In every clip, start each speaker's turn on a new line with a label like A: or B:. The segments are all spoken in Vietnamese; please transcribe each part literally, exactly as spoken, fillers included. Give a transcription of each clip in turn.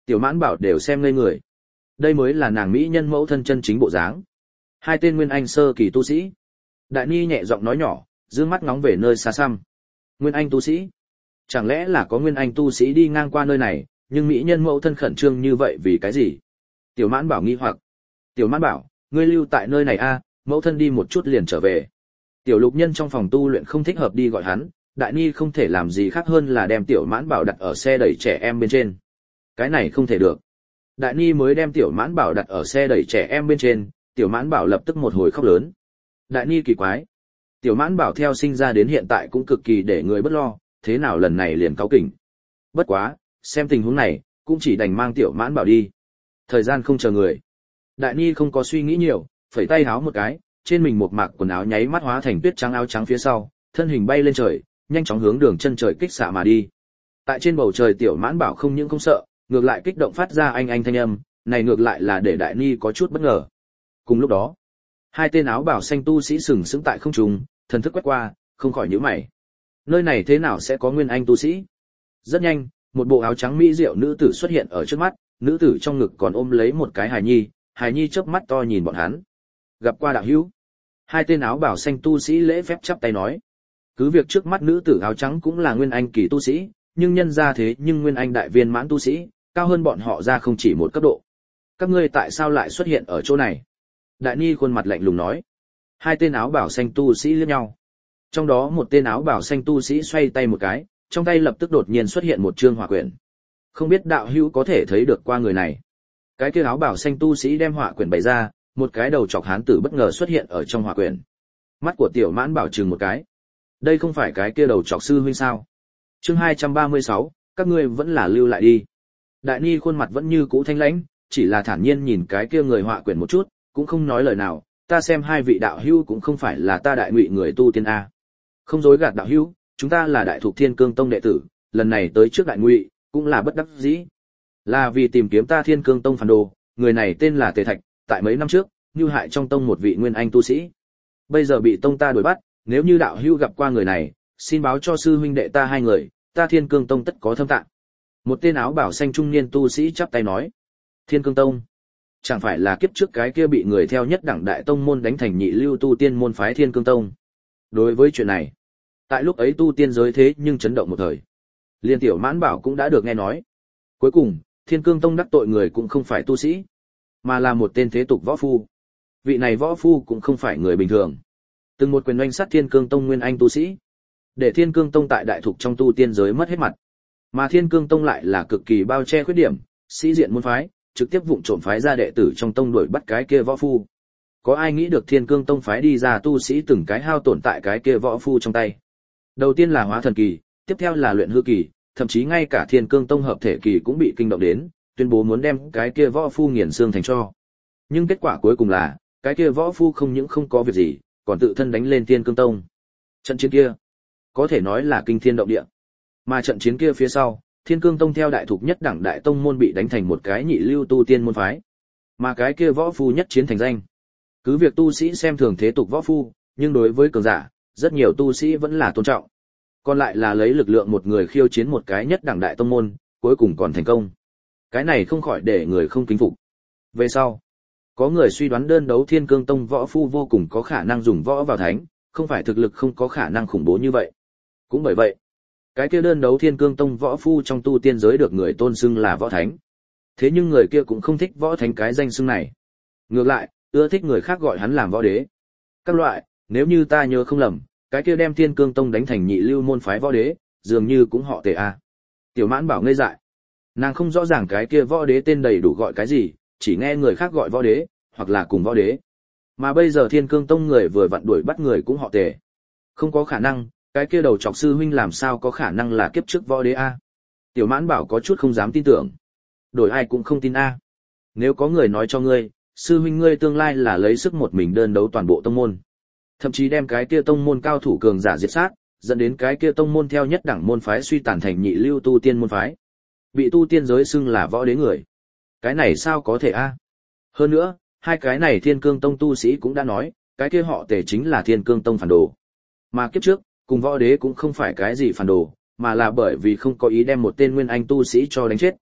A: Tiểu Mãn Bảo đều xem ngây người. Đây mới là nàng mỹ nhân mẫu thân chân chính bộ dáng. Hai tên nguyên anh sơ kỳ tu sĩ. Đại Ni nhẹ giọng nói nhỏ, dương mắt ngóng về nơi xa xăm. Nguyên anh tu sĩ? Chẳng lẽ là có nguyên anh tu sĩ đi ngang qua nơi này, nhưng mỹ nhân mẫu thân khẩn trương như vậy vì cái gì? Tiểu Mãn Bảo nghi hoặc. Tiểu Mãn Bảo, ngươi lưu tại nơi này a, mẫu thân đi một chút liền trở về. Tiểu Lục Nhân trong phòng tu luyện không thích hợp đi gọi hắn, Đại Ni không thể làm gì khác hơn là đem Tiểu Mãn Bảo đặt ở xe đẩy trẻ em bên trên. Cái này không thể được. Đại Ni mới đem Tiểu Mãn Bảo đặt ở xe đẩy trẻ em bên trên, Tiểu Mãn Bảo lập tức một hồi khóc lớn. Đại Ni kỳ quái. Tiểu Mãn Bảo theo sinh ra đến hiện tại cũng cực kỳ để người bất lo, thế nào lần này liền cáu kỉnh. Bất quá, xem tình huống này, cũng chỉ đành mang Tiểu Mãn Bảo đi. Thời gian không chờ người. Đại Ni không có suy nghĩ nhiều, phẩy tay háo một cái, trên mình một mạc quần áo nháy mắt hóa thành tuyết trắng áo trắng phía sau, thân hình bay lên trời, nhanh chóng hướng đường chân trời kích xạ mà đi. Tại trên bầu trời Tiểu Mãn Bảo không những không sợ, ngược lại kích động phát ra anh anh thanh âm, này ngược lại là để Đại Ni có chút bất ngờ. Cùng lúc đó, hai tên áo bào xanh tu sĩ sừng sững tại không trung, thần thức quét qua, không khỏi nhíu mày. Nơi này thế nào sẽ có nguyên anh tu sĩ? Rất nhanh, một bộ áo trắng mỹ diệu nữ tử xuất hiện ở trước mắt, nữ tử trong ngực còn ôm lấy một cái hài nhi, hài nhi chớp mắt to nhìn bọn hắn. Gặp qua đạo hữu. Hai tên áo bào xanh tu sĩ lễ phép chắp tay nói. Cứ việc trước mắt nữ tử áo trắng cũng là nguyên anh kỳ tu sĩ, nhưng nhân ra thế nhưng nguyên anh đại viên mãn tu sĩ, cao hơn bọn họ ra không chỉ một cấp độ. Các ngươi tại sao lại xuất hiện ở chỗ này? Đại Ni khuôn mặt lạnh lùng nói. Hai tên áo bào xanh tu sĩ liếc nhau. Trong đó một tên áo bào xanh tu sĩ xoay tay một cái, trong tay lập tức đột nhiên xuất hiện một chương hỏa quyển. Không biết đạo hữu có thể thấy được qua người này. Cái kia áo bào xanh tu sĩ đem hỏa quyển bày ra, một cái đầu chọc hán tử bất ngờ xuất hiện ở trong hỏa quyển. Mắt của Tiểu Mãn Bảo chừng một cái. Đây không phải cái kia đầu chọc sư huynh sao? Chương hai trăm ba mươi sáu, các ngươi vẫn là lưu lại đi. Đại Ni khuôn mặt vẫn như cũ thanh lãnh, chỉ là thản nhiên nhìn cái kia người họa quyển một chút, cũng không nói lời nào. Ta xem hai vị đạo hữu cũng không phải là ta Đại Ngụy người tu tiên a. Không dối gạt đạo hữu, chúng ta là Đại Thục Thiên Cương Tông đệ tử, lần này tới trước Đại Ngụy, cũng là bất đắc dĩ. Là vì tìm kiếm ta Thiên Cương Tông phản đồ, người này tên là Tề Thạch, tại mấy năm trước, như hại trong tông một vị nguyên anh tu sĩ. Bây giờ bị tông ta đuổi bắt, nếu như đạo hữu gặp qua người này, xin báo cho sư huynh đệ ta hai người, ta Thiên Cương Tông tất có thâm tạng. Một tên áo bảo xanh trung niên tu sĩ chắp tay nói. Thiên Cương Tông? Chẳng phải là kiếp trước cái kia bị người theo nhất đẳng đại tông môn đánh thành nhị lưu tu tiên môn phái Thiên Cương Tông? Đối với chuyện này, tại lúc ấy tu tiên giới thế nhưng chấn động một thời. Liên Tiểu Mãn Bảo cũng đã được nghe nói. Cuối cùng, Thiên Cương Tông đắc tội người cũng không phải tu sĩ, mà là một tên thế tục võ phu. Vị này võ phu cũng không phải người bình thường. Từng một quyền oanh sát Thiên Cương Tông nguyên anh tu sĩ, để Thiên Cương Tông tại đại thục trong tu tiên giới mất hết mặt. Mà Thiên Cương Tông lại là cực kỳ bao che khuyết điểm, sĩ diện môn phái, trực tiếp vụng trộm phái ra đệ tử trong tông đuổi bắt cái kia võ phu. Có ai nghĩ được Thiên Cương Tông phái đi ra tu sĩ từng cái hao tổn tại cái kia võ phu trong tay. Đầu tiên là hóa thần kỳ, tiếp theo là luyện hư kỳ, thậm chí ngay cả Thiên Cương Tông hợp thể kỳ cũng bị kinh động đến, tuyên bố muốn đem cái kia võ phu nghiền xương thành tro. Nhưng kết quả cuối cùng là, cái kia võ phu không những không có việc gì, còn tự thân đánh lên Thiên Cương Tông. Trận chiến kia, có thể nói là kinh thiên động địa. Mà trận chiến kia phía sau, Thiên Cương Tông theo đại thục nhất đẳng đại tông môn bị đánh thành một cái nhị lưu tu tiên môn phái. Mà cái kia võ phu nhất chiến thành danh. Cứ việc tu sĩ xem thường thế tục võ phu, nhưng đối với cường giả, rất nhiều tu sĩ vẫn là tôn trọng. Còn lại là lấy lực lượng một người khiêu chiến một cái nhất đẳng đại tông môn, cuối cùng còn thành công. Cái này không khỏi để người không kính phục. Về sau, có người suy đoán đơn đấu Thiên Cương Tông võ phu vô cùng có khả năng dùng võ vào thánh, không phải thực lực không có khả năng khủng bố như vậy. Cũng bởi vậy, cái kia đơn đấu Thiên Cương Tông võ phu trong tu tiên giới được người tôn xưng là võ thánh. Thế nhưng người kia cũng không thích võ thánh cái danh xưng này. Ngược lại, ưa thích người khác gọi hắn làm võ đế. Các loại, nếu như ta nhớ không lầm, cái kia đem Thiên Cương Tông đánh thành nhị lưu môn phái võ đế, dường như cũng họ Tề a. Tiểu Mãn Bảo ngây dại. Nàng không rõ ràng cái kia võ đế tên đầy đủ gọi cái gì, chỉ nghe người khác gọi võ đế, hoặc là cùng võ đế. Mà bây giờ Thiên Cương Tông người vừa vặn đuổi bắt người cũng họ Tề. Không có khả năng, cái kia đầu trọc sư huynh làm sao có khả năng là kiếp trước võ đế a? Tiểu Mãn Bảo có chút không dám tin tưởng. Đổi ai cũng không tin a. Nếu có người nói cho ngươi, sư huynh ngươi tương lai là lấy sức một mình đơn đấu toàn bộ tông môn, thậm chí đem cái kia tông môn cao thủ cường giả diệt sát, dẫn đến cái kia tông môn theo nhất đẳng môn phái suy tàn thành nhị lưu tu tiên môn phái, bị tu tiên giới xưng là võ đế người. Cái này sao có thể a? Hơn nữa, hai cái này Thiên Cương Tông tu sĩ cũng đã nói, cái kia họ Tề chính là Thiên Cương Tông phản đồ. Mà kiếp trước, cùng võ đế cũng không phải cái gì phản đồ, mà là bởi vì không có ý đem một tên nguyên anh tu sĩ cho đánh chết.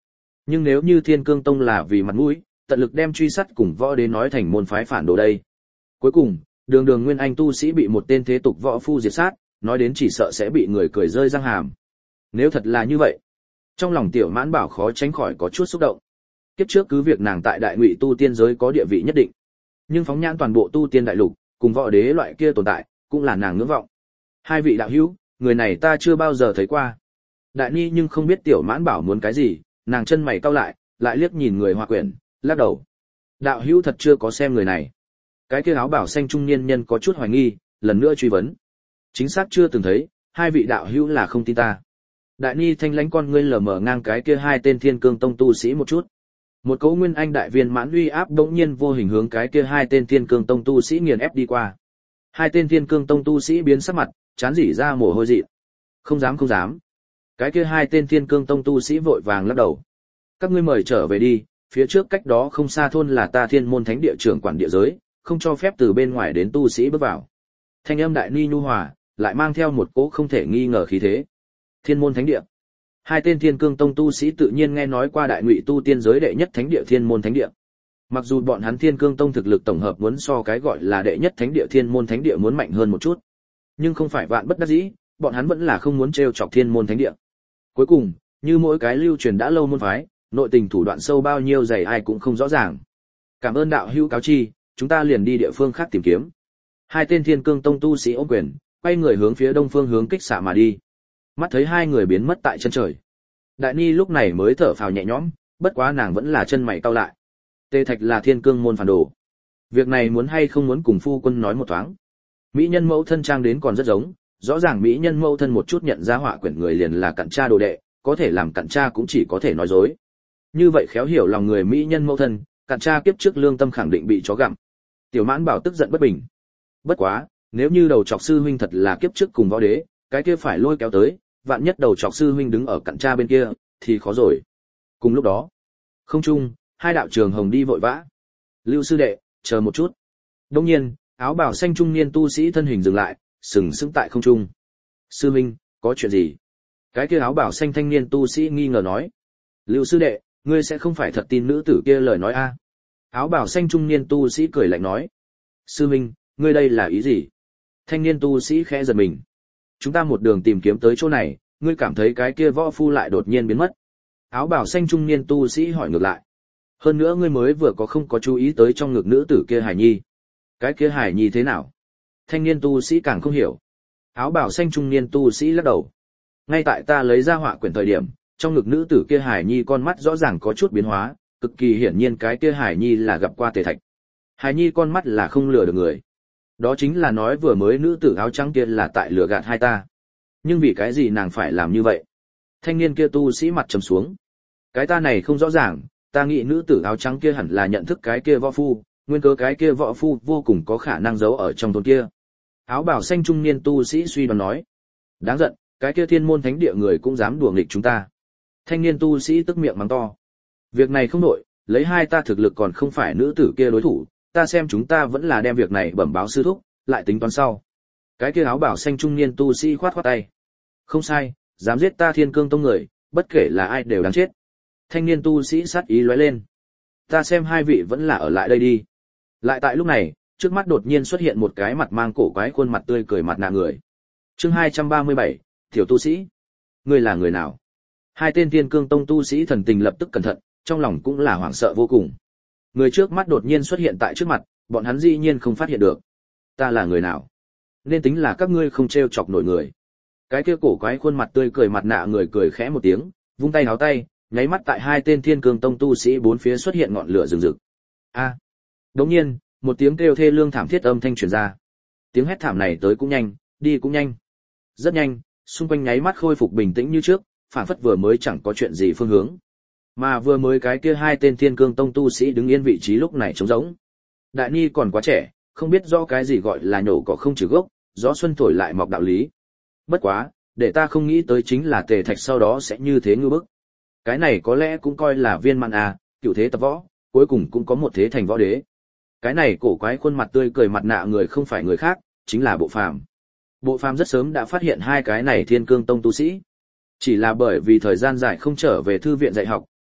A: Nhưng nếu như Thiên Cương Tông là vì mặt mũi, tận lực đem truy sát cùng võ đế nói thành môn phái phản đồ đây. Cuối cùng, đường đường nguyên anh tu sĩ bị một tên thế tục võ phu diệt sát, nói đến chỉ sợ sẽ bị người cười rơi răng hàm. Nếu thật là như vậy, trong lòng Tiểu Mãn Bảo khó tránh khỏi có chút xúc động. Kiếp trước cứ việc nàng tại đại ngụy tu tiên giới có địa vị nhất định, nhưng phóng nhãn toàn bộ tu tiên đại lục, cùng võ đế loại kia tồn tại, cũng là nàng ngưỡng vọng. Hai vị đạo hữu, người này ta chưa bao giờ thấy qua. Đại Ni nhưng không biết Tiểu Mãn Bảo muốn cái gì, nàng chân mày cau lại, lại liếc nhìn người Hoa Quyển, lắc đầu. Đạo hữu thật chưa có xem người này. Cái kia áo bảo xanh trung niên nhân có chút hoài nghi, lần nữa truy vấn. Chính xác chưa từng thấy, hai vị đạo hữu là không tin ta. Đại Ni thanh lãnh con ngươi lờ mờ ngang cái kia hai tên Thiên Cương Tông tu sĩ một chút. Một cấu nguyên anh đại viên mãn uy áp đống nhiên vô hình hướng cái kia hai tên Thiên Cương Tông tu sĩ nghiền ép đi qua. Hai tên Thiên Cương Tông tu sĩ biến sắc mặt, chán rỉ ra mồ hôi dị. Không dám không dám. Cái kia hai tên Thiên Cương Tông tu sĩ vội vàng lắc đầu. Các ngươi mời trở về đi, phía trước cách đó không xa thôn là ta Thiên Môn Thánh Địa trưởng quản địa giới, không cho phép từ bên ngoài đến tu sĩ bước vào. Thanh âm Đại Ni nhu hòa, lại mang theo một cỗ không thể nghi ngờ khí thế. Thiên Môn Thánh Địa. Hai tên Thiên Cương Tông tu sĩ tự nhiên nghe nói qua đại ngụy tu tiên giới đệ nhất thánh địa Thiên Môn Thánh Địa. Mặc dù bọn hắn Thiên Cương Tông thực lực tổng hợp muốn so cái gọi là đệ nhất thánh địa Thiên Môn Thánh Địa muốn mạnh hơn một chút, nhưng không phải vạn bất đắc dĩ, bọn hắn vẫn là không muốn trêu chọc Thiên Môn Thánh Địa. Cuối cùng, như mỗi cái lưu truyền đã lâu môn phái, nội tình thủ đoạn sâu bao nhiêu dày ai cũng không rõ ràng. Cảm ơn đạo hữu cáo chi, chúng ta liền đi địa phương khác tìm kiếm. Hai tên Thiên Cương Tông tu sĩ ôm quyền, quay người hướng phía đông phương hướng kích xạ mà đi. Mắt thấy hai người biến mất tại chân trời, Đại Ni lúc này mới thở phào nhẹ nhõm, bất quá nàng vẫn là chân mày cau lại. Tề Thạch là Thiên Cương môn phản đồ. Việc này muốn hay không muốn cùng phu quân nói một thoáng. Mỹ nhân mẫu thân trang đến còn rất giống, rõ ràng mỹ nhân mẫu thân một chút nhận ra họa quyển người liền là cặn cha đồ đệ, có thể làm cặn cha cũng chỉ có thể nói dối. Như vậy khéo hiểu lòng người mỹ nhân mẫu thân, cặn cha kiếp trước lương tâm khẳng định bị chó gặm. Tiểu Mãn Bảo tức giận bất bình. Bất quá, nếu như đầu trọc sư huynh thật là kiếp trước cùng võ đế, cái kia phải lôi kéo tới, vạn nhất đầu trọc sư huynh đứng ở cặn cha bên kia, thì khó rồi. Cùng lúc đó, không trung, hai đạo trường hồng đi vội vã. Lưu sư đệ, chờ một chút. Đương nhiên, áo bào xanh trung niên tu sĩ thân hình dừng lại, sừng sững tại không trung. Sư huynh, có chuyện gì? Cái kia áo bào xanh thanh niên tu sĩ nghi ngờ nói. Lưu sư đệ, ngươi sẽ không phải thật tin nữ tử kia lời nói a? Áo bào xanh trung niên tu sĩ cười lạnh nói. Sư huynh, ngươi đây là ý gì? Thanh niên tu sĩ khẽ giật mình. Chúng ta một đường tìm kiếm tới chỗ này, ngươi cảm thấy cái kia võ phu lại đột nhiên biến mất. Áo bào xanh trung niên tu sĩ hỏi ngược lại. Hơn nữa ngươi mới vừa có không có chú ý tới trong ngực nữ tử kia Hải Nhi. Cái kia Hải Nhi thế nào? Thanh niên tu sĩ càng không hiểu. Áo bào xanh trung niên tu sĩ lắc đầu. Ngay tại ta lấy ra họa quyển thời điểm, trong ngực nữ tử kia Hải Nhi con mắt rõ ràng có chút biến hóa, cực kỳ hiển nhiên cái kia Hải Nhi là gặp qua Tề Thạch. Hải Nhi con mắt là không lừa được người. Đó chính là nói vừa mới nữ tử áo trắng kia là tại lừa gạt hai ta. Nhưng vì cái gì nàng phải làm như vậy? Thanh niên kia tu sĩ mặt trầm xuống. Cái ta này không rõ ràng, ta nghĩ nữ tử áo trắng kia hẳn là nhận thức cái kia võ phu, nguyên cớ cái kia võ phu vô cùng có khả năng giấu ở trong thôn kia. Áo bào xanh trung niên tu sĩ suy đoán nói. Đáng giận, cái kia Thiên Môn Thánh Địa người cũng dám đùa nghịch chúng ta. Thanh niên tu sĩ tức miệng mắng to. Việc này không nổi, lấy hai ta thực lực còn không phải nữ tử kia đối thủ, ta xem chúng ta vẫn là đem việc này bẩm báo sư thúc, lại tính toán sau. Cái kia áo bào xanh trung niên tu sĩ khoát khoát tay. Không sai, dám giết ta Thiên Cương Tông người, bất kể là ai đều đáng chết. Thanh niên tu sĩ sát ý lóe lên. Ta xem hai vị vẫn là ở lại đây đi. Lại tại lúc này, trước mắt đột nhiên xuất hiện một cái mặt mang cổ quái khuôn mặt tươi cười mặt nạ người. Chương hai trăm ba mươi bảy, tiểu tu sĩ. Ngươi là người nào? Hai tên Thiên Cương Tông tu sĩ thần tình lập tức cẩn thận, trong lòng cũng là hoảng sợ vô cùng. Người trước mắt đột nhiên xuất hiện tại trước mặt, bọn hắn dĩ nhiên không phát hiện được. Ta là người nào? Nên tính là các ngươi không trêu chọc nổi người. Cái kia cổ quái khuôn mặt tươi cười mặt nạ người cười khẽ một tiếng, vung tay háo tay, nháy mắt tại hai tên Thiên Cương Tông tu sĩ bốn phía xuất hiện ngọn lửa rừng rực. A! À. Đống nhiên, một tiếng kêu thê lương thảm thiết âm thanh truyền ra. Tiếng hét thảm này tới cũng nhanh, đi cũng nhanh. Rất nhanh, xung quanh nháy mắt khôi phục bình tĩnh như trước, phản phất vừa mới chẳng có chuyện gì phương hướng. Mà vừa mới cái kia hai tên Thiên Cương Tông tu sĩ đứng yên vị trí lúc này trống rỗng. Đại Ni còn quá trẻ, không biết rõ cái gì gọi là nhổ cỏ không trừ gốc, gió xuân thổi lại mọc đạo lý. Bất quá, để ta không nghĩ tới chính là Tề Thạch sau đó sẽ như thế ngư bức. Cái này có lẽ cũng coi là viên mãn à, cựu thế tập võ, cuối cùng cũng có một thế thành võ đế. Cái này cổ quái khuôn mặt tươi cười mặt nạ người không phải người khác, chính là Bộ Phàm. Bộ Phàm rất sớm đã phát hiện hai cái này Thiên Cương Tông tu sĩ. Chỉ là bởi vì thời gian dài không trở về thư viện dạy học,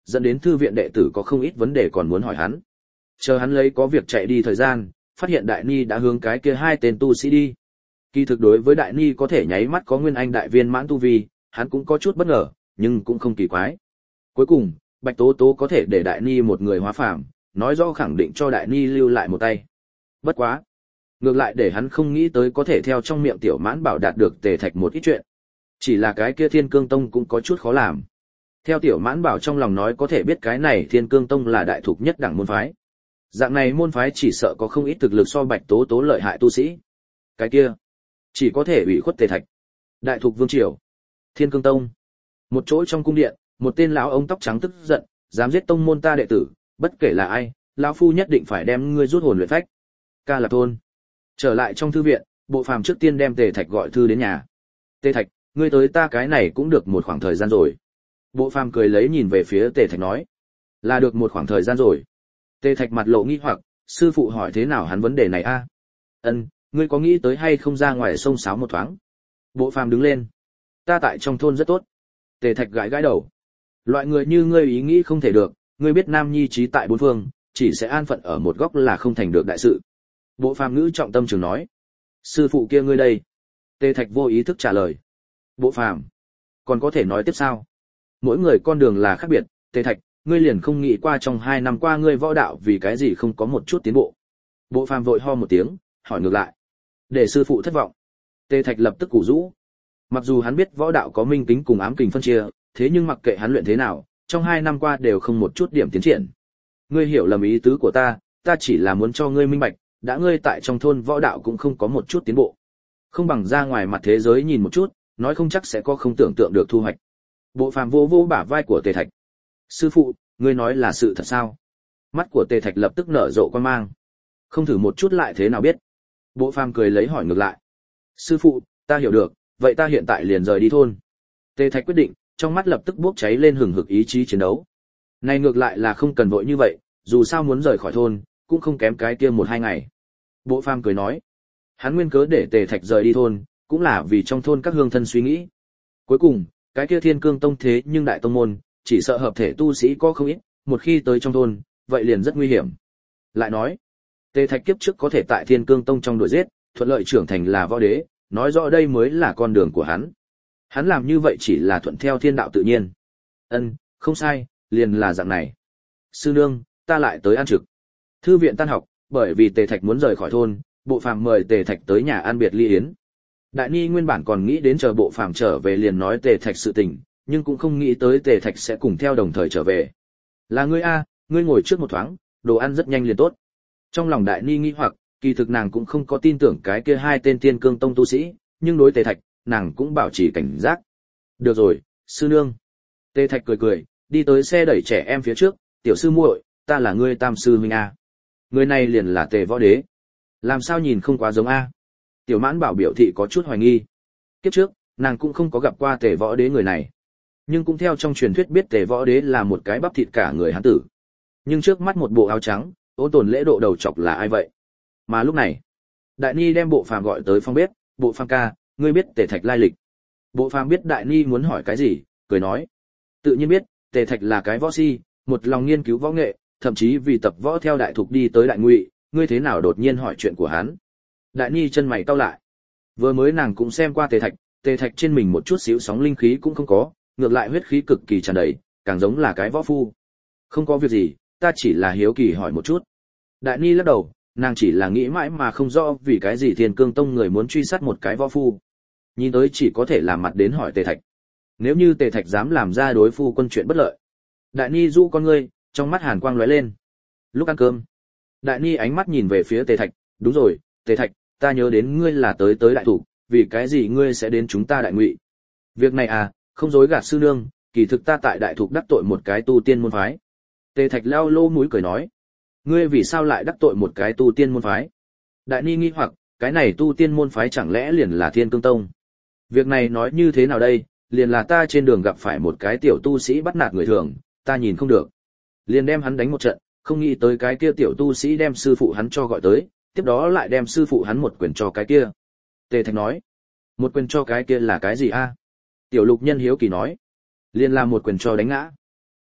A: dẫn đến thư viện đệ tử có không ít vấn đề còn muốn hỏi hắn. Chờ hắn lấy có việc chạy đi thời gian, phát hiện Đại Ni đã hướng cái kia hai tên tu sĩ đi. Kỳ thực đối với Đại Ni có thể nháy mắt có nguyên anh đại viên mãn tu vi, hắn cũng có chút bất ngờ, nhưng cũng không kỳ quái. Cuối cùng, Bạch Tố Tố có thể để Đại Ni một người hóa phàm, nói rõ khẳng định cho Đại Ni lưu lại một tay. Bất quá, ngược lại để hắn không nghĩ tới có thể theo trong miệng Tiểu Mãn Bảo đạt được Tề Thạch một ít chuyện. Chỉ là cái kia Thiên Cương Tông cũng có chút khó làm. Theo Tiểu Mãn Bảo trong lòng nói có thể biết cái này Thiên Cương Tông là đại thục nhất đẳng môn phái. Dạng này môn phái chỉ sợ có không ít thực lực so Bạch Tố Tố lợi hại tu sĩ. Cái kia, chỉ có thể ủy khuất Tề Thạch. Đại thục vương triều, Thiên Cương Tông. Một chỗ trong cung điện, một tên lão ông tóc trắng tức giận, dám giết tông môn ta đệ tử, bất kể là ai, lão phu nhất định phải đem ngươi rút hồn luyện phách. Ca Lạp thôn. Trở lại trong thư viện, Bộ Phàm trước tiên đem Tề Thạch gọi thư đến nhà. Tề Thạch, ngươi tới ta cái này cũng được một khoảng thời gian rồi. Bộ Phàm cười lấy nhìn về phía Tề Thạch nói, là được một khoảng thời gian rồi. Tề Thạch mặt lộ nghi hoặc, sư phụ hỏi thế nào hắn vấn đề này a? Ân, ngươi có nghĩ tới hay không ra ngoài sông sáo một thoáng? Bộ Phàm đứng lên. Ta tại trong thôn rất tốt. Tề Thạch gãi gãi đầu. Loại người như ngươi ý nghĩ không thể được, ngươi biết nam nhi trí tại bốn phương, chỉ sẽ an phận ở một góc là không thành được đại sự. Bộ Phàm ngữ trọng tâm trường nói. Sư phụ kia ngươi đây. Tề Thạch vô ý thức trả lời. Bộ Phàm, còn có thể nói tiếp sao? Mỗi người con đường là khác biệt, Tề Thạch, ngươi liền không nghĩ qua trong hai năm qua ngươi võ đạo vì cái gì không có một chút tiến bộ. Bộ Phàm vội ho một tiếng, hỏi ngược lại. Để sư phụ thất vọng. Tề Thạch lập tức củ rũ. Mặc dù hắn biết võ đạo có minh kính cùng ám kình phân chia, thế nhưng mặc kệ hắn luyện thế nào, trong hai năm qua đều không một chút điểm tiến triển. Ngươi hiểu lầm ý tứ của ta, ta chỉ là muốn cho ngươi minh bạch, đã ngươi tại trong thôn võ đạo cũng không có một chút tiến bộ. Không bằng ra ngoài mặt thế giới nhìn một chút, nói không chắc sẽ có không tưởng tượng được thu hoạch. Bộ Phàm vô vô bả vai của Tề Thạch. Sư phụ, ngươi nói là sự thật sao? Mắt của Tề Thạch lập tức nở rộ quan mang. Không thử một chút lại thế nào biết? Bộ Phàm cười lấy hỏi ngược lại. Sư phụ, ta hiểu được, vậy ta hiện tại liền rời đi thôn. Tề Thạch quyết định, trong mắt lập tức bốc cháy lên hừng hực ý chí chiến đấu. Này ngược lại là không cần vội như vậy, dù sao muốn rời khỏi thôn, cũng không kém cái kia một hai ngày. Bộ Phàm cười nói, hắn nguyên cớ để Tề Thạch rời đi thôn, cũng là vì trong thôn các hương thân suy nghĩ. Cuối cùng, cái kia Thiên Cương Tông thế nhưng đại tông môn, chỉ sợ hợp thể tu sĩ có không ít, một khi tới trong thôn, vậy liền rất nguy hiểm. Lại nói, Tề Thạch kiếp trước có thể tại Thiên Cương Tông trong đuổi giết, thuận lợi trưởng thành là võ đế, nói rõ đây mới là con đường của hắn. Hắn làm như vậy chỉ là thuận theo thiên đạo tự nhiên. Ân, không sai, liền là dạng này. Sư nương, ta lại tới ăn trực. Thư viện tan học, bởi vì Tề Thạch muốn rời khỏi thôn, Bộ Phàm mời Tề Thạch tới nhà ăn biệt ly yến. Đại Ni nguyên bản còn nghĩ đến chờ Bộ Phàm trở về liền nói Tề Thạch sự tình, nhưng cũng không nghĩ tới Tề Thạch sẽ cùng theo đồng thời trở về. Là ngươi a, ngươi ngồi trước một thoáng, đồ ăn rất nhanh liền tốt. Trong lòng Đại Ni nghi hoặc, kỳ thực nàng cũng không có tin tưởng cái kia hai tên Thiên Cương Tông tu sĩ, nhưng đối Tề Thạch, nàng cũng bảo trì cảnh giác. Được rồi, sư nương. Tề Thạch cười cười, đi tới xe đẩy trẻ em phía trước, tiểu sư muội, ta là ngươi tam sư huynh a. Người này liền là Tề Võ Đế. Làm sao nhìn không quá giống a? Tiểu Mãn Bảo biểu thị có chút hoài nghi. Kiếp trước, nàng cũng không có gặp qua Tề Võ Đế người này. Nhưng cũng theo trong truyền thuyết biết Tề Võ Đế là một cái bắp thịt cả người hán tử. Nhưng trước mắt một bộ áo trắng, ôn tồn lễ độ đầu chọc là ai vậy? Mà lúc này, Đại Ni đem Bộ Phàm gọi tới phòng bếp, Bộ Phàm ca, ngươi biết Tề Thạch lai lịch. Bộ Phàm biết Đại Ni muốn hỏi cái gì, cười nói. Tự nhiên biết, Tề Thạch là cái võ si, một lòng nghiên cứu võ nghệ, thậm chí vì tập võ theo đại thục đi tới đại ngụy, ngươi thế nào đột nhiên hỏi chuyện của hắn? Đại Ni chân mày cau lại. Vừa mới nàng cũng xem qua Tề Thạch, Tề Thạch trên mình một chút xíu sóng linh khí cũng không có, ngược lại huyết khí cực kỳ tràn đầy, càng giống là cái võ phu. Không có việc gì, ta chỉ là hiếu kỳ hỏi một chút. Đại Ni lắc đầu, nàng chỉ là nghĩ mãi mà không rõ vì cái gì Thiên Cương Tông người muốn truy sát một cái võ phu. Nhìn tới chỉ có thể làm mặt đến hỏi Tề Thạch. Nếu như Tề Thạch dám làm ra đối phu quân chuyện bất lợi. Đại Ni du con ngươi, trong mắt hàn quang lóe lên. Lúc ăn cơm, Đại Ni ánh mắt nhìn về phía Tề Thạch, đúng rồi, Tề Thạch, ta nhớ đến ngươi là tới tới đại thủ, vì cái gì ngươi sẽ đến chúng ta đại ngụy? Việc này à, không dối gạt sư nương, kỳ thực ta tại đại thục đắc tội một cái tu tiên môn phái. Tề Thạch leo lô mũi cười nói, ngươi vì sao lại đắc tội một cái tu tiên môn phái? Đại Ni nghi hoặc, cái này tu tiên môn phái chẳng lẽ liền là Thiên Cương Tông? Việc này nói như thế nào đây, liền là ta trên đường gặp phải một cái tiểu tu sĩ bắt nạt người thường, ta nhìn không được. Liền đem hắn đánh một trận, không nghĩ tới cái kia tiểu tu sĩ đem sư phụ hắn cho gọi tới, tiếp đó lại đem sư phụ hắn một quyền cho cái kia. Tề Thạch nói, một quyền cho cái kia là cái gì a? Tiểu Lục Nhân hiếu kỳ nói, liền là một quyền cho đánh ngã.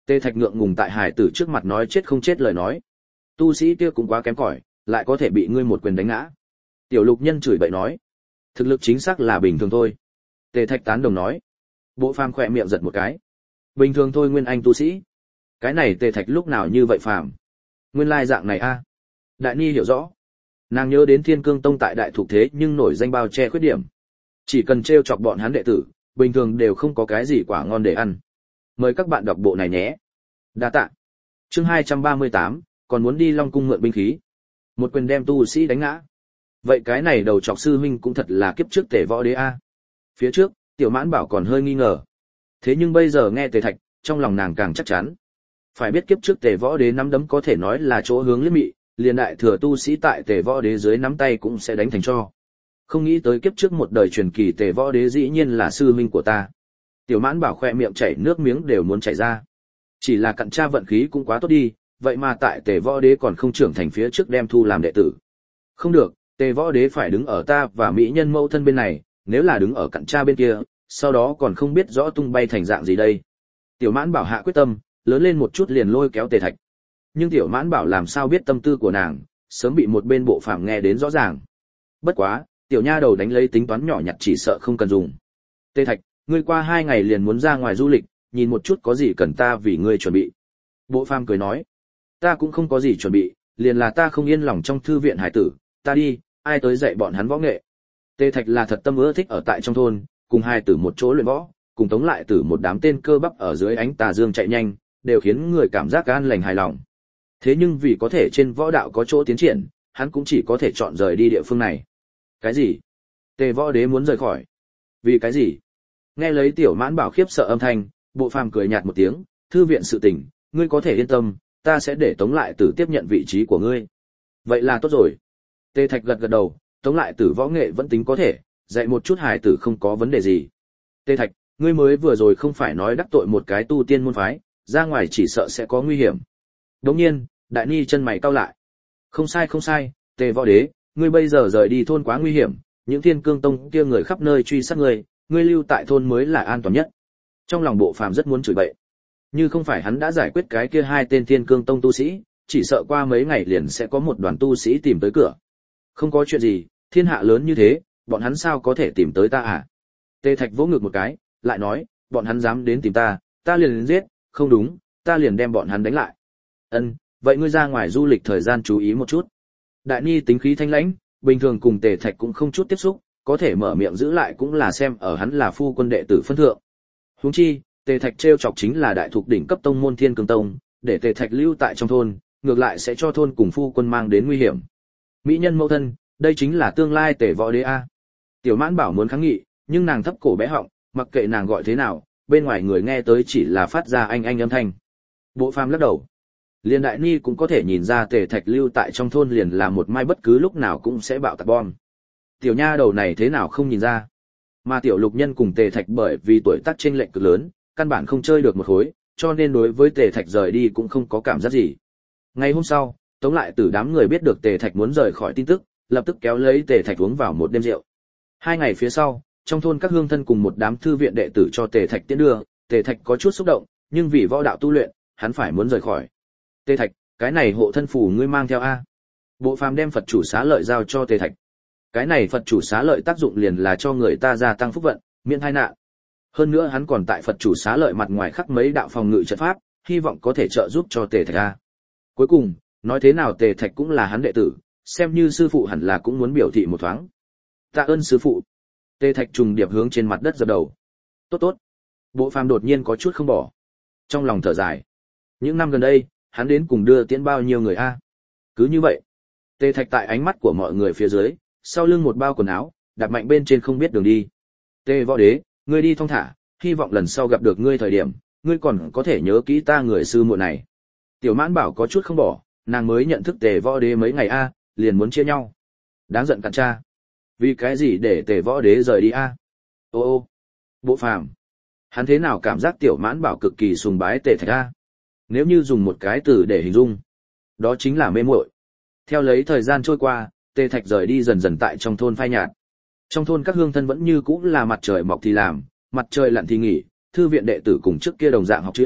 A: Tề Thạch ngượng ngùng tại hải tử trước mặt nói chết không chết lời nói. Tu sĩ kia cũng quá kém cỏi, lại có thể bị ngươi một quyền đánh ngã. Tiểu Lục Nhân chửi bậy nói. Thực lực chính xác là bình thường thôi. Tề Thạch tán đồng nói. Bộ Phàm khỏe miệng giật một cái. Bình thường thôi Nguyên Anh tu sĩ. Cái này Tề Thạch lúc nào như vậy phàm? Nguyên lai dạng này a. Đại Ni hiểu rõ. Nàng nhớ đến Thiên Cương Tông tại đại thuộc thế nhưng nổi danh bao che khuyết điểm. Chỉ cần trêu chọc bọn hắn đệ tử, bình thường đều không có cái gì quả ngon để ăn. Mời các bạn đọc bộ này nhé. Đa tạ. Chương hai trăm ba mươi tám, còn muốn đi Long cung mượn binh khí. Một quyền đem tu sĩ đánh ngã. Vậy cái này đầu chọc sư huynh cũng thật là kiếp trước Tề Võ Đế a. Phía trước, Tiểu Mãn Bảo còn hơi nghi ngờ. Thế nhưng bây giờ nghe Tề Thạch, trong lòng nàng càng chắc chắn. Phải biết kiếp trước Tề Võ Đế nắm đấm có thể nói là chỗ hướng liếc mị, liền đại thừa tu sĩ tại Tề Võ Đế dưới nắm tay cũng sẽ đánh thành cho. Không nghĩ tới kiếp trước một đời truyền kỳ Tề Võ Đế dĩ nhiên là sư huynh của ta. Tiểu Mãn Bảo khoe miệng chảy nước miếng đều muốn chảy ra. Chỉ là cặn tra vận khí cũng quá tốt đi, vậy mà tại Tề Võ Đế còn không trưởng thành phía trước đem thu làm đệ tử. Không được, Tề Võ Đế phải đứng ở ta và mỹ nhân mẫu thân bên này, nếu là đứng ở cặn tra bên kia, sau đó còn không biết rõ tung bay thành dạng gì đây. Tiểu Mãn Bảo hạ quyết tâm, lớn lên một chút liền lôi kéo Tề Thạch. Nhưng Tiểu Mãn Bảo làm sao biết tâm tư của nàng, sớm bị một bên Bộ Phàm nghe đến rõ ràng. Bất quá, tiểu nha đầu đánh lấy tính toán nhỏ nhặt chỉ sợ không cần dùng. Tề Thạch, ngươi qua hai ngày liền muốn ra ngoài du lịch, nhìn một chút có gì cần ta vì ngươi chuẩn bị. Bộ Phàm cười nói, ta cũng không có gì chuẩn bị, liền là ta không yên lòng trong thư viện hải tử, ta đi, ai tới dạy bọn hắn võ nghệ. Tề Thạch là thật tâm ưa thích ở tại trong thôn, cùng hai tử một chỗ luyện võ, cùng Tống Lại Tử một đám tên cơ bắp ở dưới ánh tà dương chạy nhanh, đều khiến người cảm giác an lành hài lòng. Thế nhưng vì có thể trên võ đạo có chỗ tiến triển, hắn cũng chỉ có thể chọn rời đi địa phương này. Cái gì? Tề Võ Đế muốn rời khỏi? Vì cái gì? Nghe lấy Tiểu Mãn Bảo khiếp sợ âm thanh, Bộ Phàm cười nhạt một tiếng, thư viện sự tình, ngươi có thể yên tâm, ta sẽ để Tống Lại Tử tiếp nhận vị trí của ngươi. Vậy là tốt rồi. Tề Thạch gật gật đầu, Tống Lại Tử võ nghệ vẫn tính có thể, dạy một chút hài tử không có vấn đề gì. Tề Thạch, ngươi mới vừa rồi không phải nói đắc tội một cái tu tiên môn phái, ra ngoài chỉ sợ sẽ có nguy hiểm. Đống nhiên, Đại Ni chân mày cau lại. Không sai không sai, Tề Võ Đế, ngươi bây giờ rời đi thôn quá nguy hiểm, những Thiên Cương Tông kia người khắp nơi truy sát ngươi, ngươi lưu tại thôn mới là an toàn nhất. Trong lòng Bộ Phàm rất muốn chửi bậy. Như không phải hắn đã giải quyết cái kia hai tên Thiên Cương Tông tu sĩ, chỉ sợ qua mấy ngày liền sẽ có một đoàn tu sĩ tìm tới cửa. Không có chuyện gì, thiên hạ lớn như thế, bọn hắn sao có thể tìm tới ta à? Tề Thạch vỗ ngực một cái, lại nói, bọn hắn dám đến tìm ta, ta liền đến giết, không đúng, ta liền đem bọn hắn đánh lại. Ân, vậy ngươi ra ngoài du lịch thời gian chú ý một chút. Đại Ni tính khí thanh lãnh, bình thường cùng Tề Thạch cũng không chút tiếp xúc, có thể mở miệng giữ lại cũng là xem ở hắn là phu quân đệ tử phân thượng. Huống chi, Tề Thạch trêu chọc chính là đại thuộc đỉnh cấp tông môn Thiên Cương Tông, để Tề Thạch lưu tại trong thôn, ngược lại sẽ cho thôn cùng phu quân mang đến nguy hiểm. Mỹ nhân mẫu thân, đây chính là tương lai Tề Võ Đế a. Tiểu Mãn Bảo muốn kháng nghị, nhưng nàng thấp cổ bé họng, mặc kệ nàng gọi thế nào, bên ngoài người nghe tới chỉ là phát ra anh anh âm thanh. Bộ Phàm lắc đầu. Liên Đại Ni cũng có thể nhìn ra Tề Thạch lưu tại trong thôn liền là một mai bất cứ lúc nào cũng sẽ bạo tạc bom. Tiểu nha đầu này thế nào không nhìn ra? Mà Tiểu Lục Nhân cùng Tề Thạch bởi vì tuổi tác chênh lệch cực lớn, căn bản không chơi được một khối, cho nên đối với Tề Thạch rời đi cũng không có cảm giác gì. Ngày hôm sau, Tống Lại Tử đám người biết được Tề Thạch muốn rời khỏi tin tức, lập tức kéo lấy Tề Thạch uống vào một đêm rượu. Hai ngày phía sau, trong thôn các hương thân cùng một đám thư viện đệ tử cho Tề Thạch tiễn đưa, Tề Thạch có chút xúc động, nhưng vì võ đạo tu luyện, hắn phải muốn rời khỏi. Tề Thạch, cái này hộ thân phù ngươi mang theo a? Bộ Phàm đem Phật chủ xá lợi giao cho Tề Thạch. Cái này Phật chủ xá lợi tác dụng liền là cho người ta gia tăng phúc vận, miễn tai nạn. Hơn nữa hắn còn tại Phật chủ xá lợi mặt ngoài khắc mấy đạo phòng ngự trận pháp, hy vọng có thể trợ giúp cho Tề Thạch a. Cuối cùng, nói thế nào Tề Thạch cũng là hắn đệ tử, xem như sư phụ hẳn là cũng muốn biểu thị một thoáng. Tạ ơn sư phụ. Tề Thạch trùng điệp hướng trên mặt đất dập đầu. Tốt tốt. Bộ Phàm đột nhiên có chút không bỏ. Trong lòng thở dài. Những năm gần đây, hắn đến cùng đưa tiễn bao nhiêu người a? Cứ như vậy, Tề Thạch tại ánh mắt của mọi người phía dưới, sau lưng một bao quần áo, đạp mạnh bên trên không biết đường đi. Tề Võ Đế, ngươi đi thong thả, hy vọng lần sau gặp được ngươi thời điểm, ngươi còn có thể nhớ kỹ ta người sư muội này. Tiểu Mãn Bảo có chút không bỏ, nàng mới nhận thức Tề Võ Đế mấy ngày a, liền muốn chia nhau. Đáng giận cặn cha. Vì cái gì để Tề Võ Đế rời đi a? Ô ô. Bộ Phàm, hắn thế nào cảm giác Tiểu Mãn Bảo cực kỳ sùng bái Tề Thạch a? Nếu như dùng một cái từ để hình dung, đó chính là mê muội. Theo lấy thời gian trôi qua, Tề Thạch rời đi dần dần tại trong thôn phai nhạt. Trong thôn các hương thân vẫn như cũ là mặt trời mọc thì làm, mặt trời lặn thì nghỉ, thư viện đệ tử cùng trước kia đồng dạng học chữ,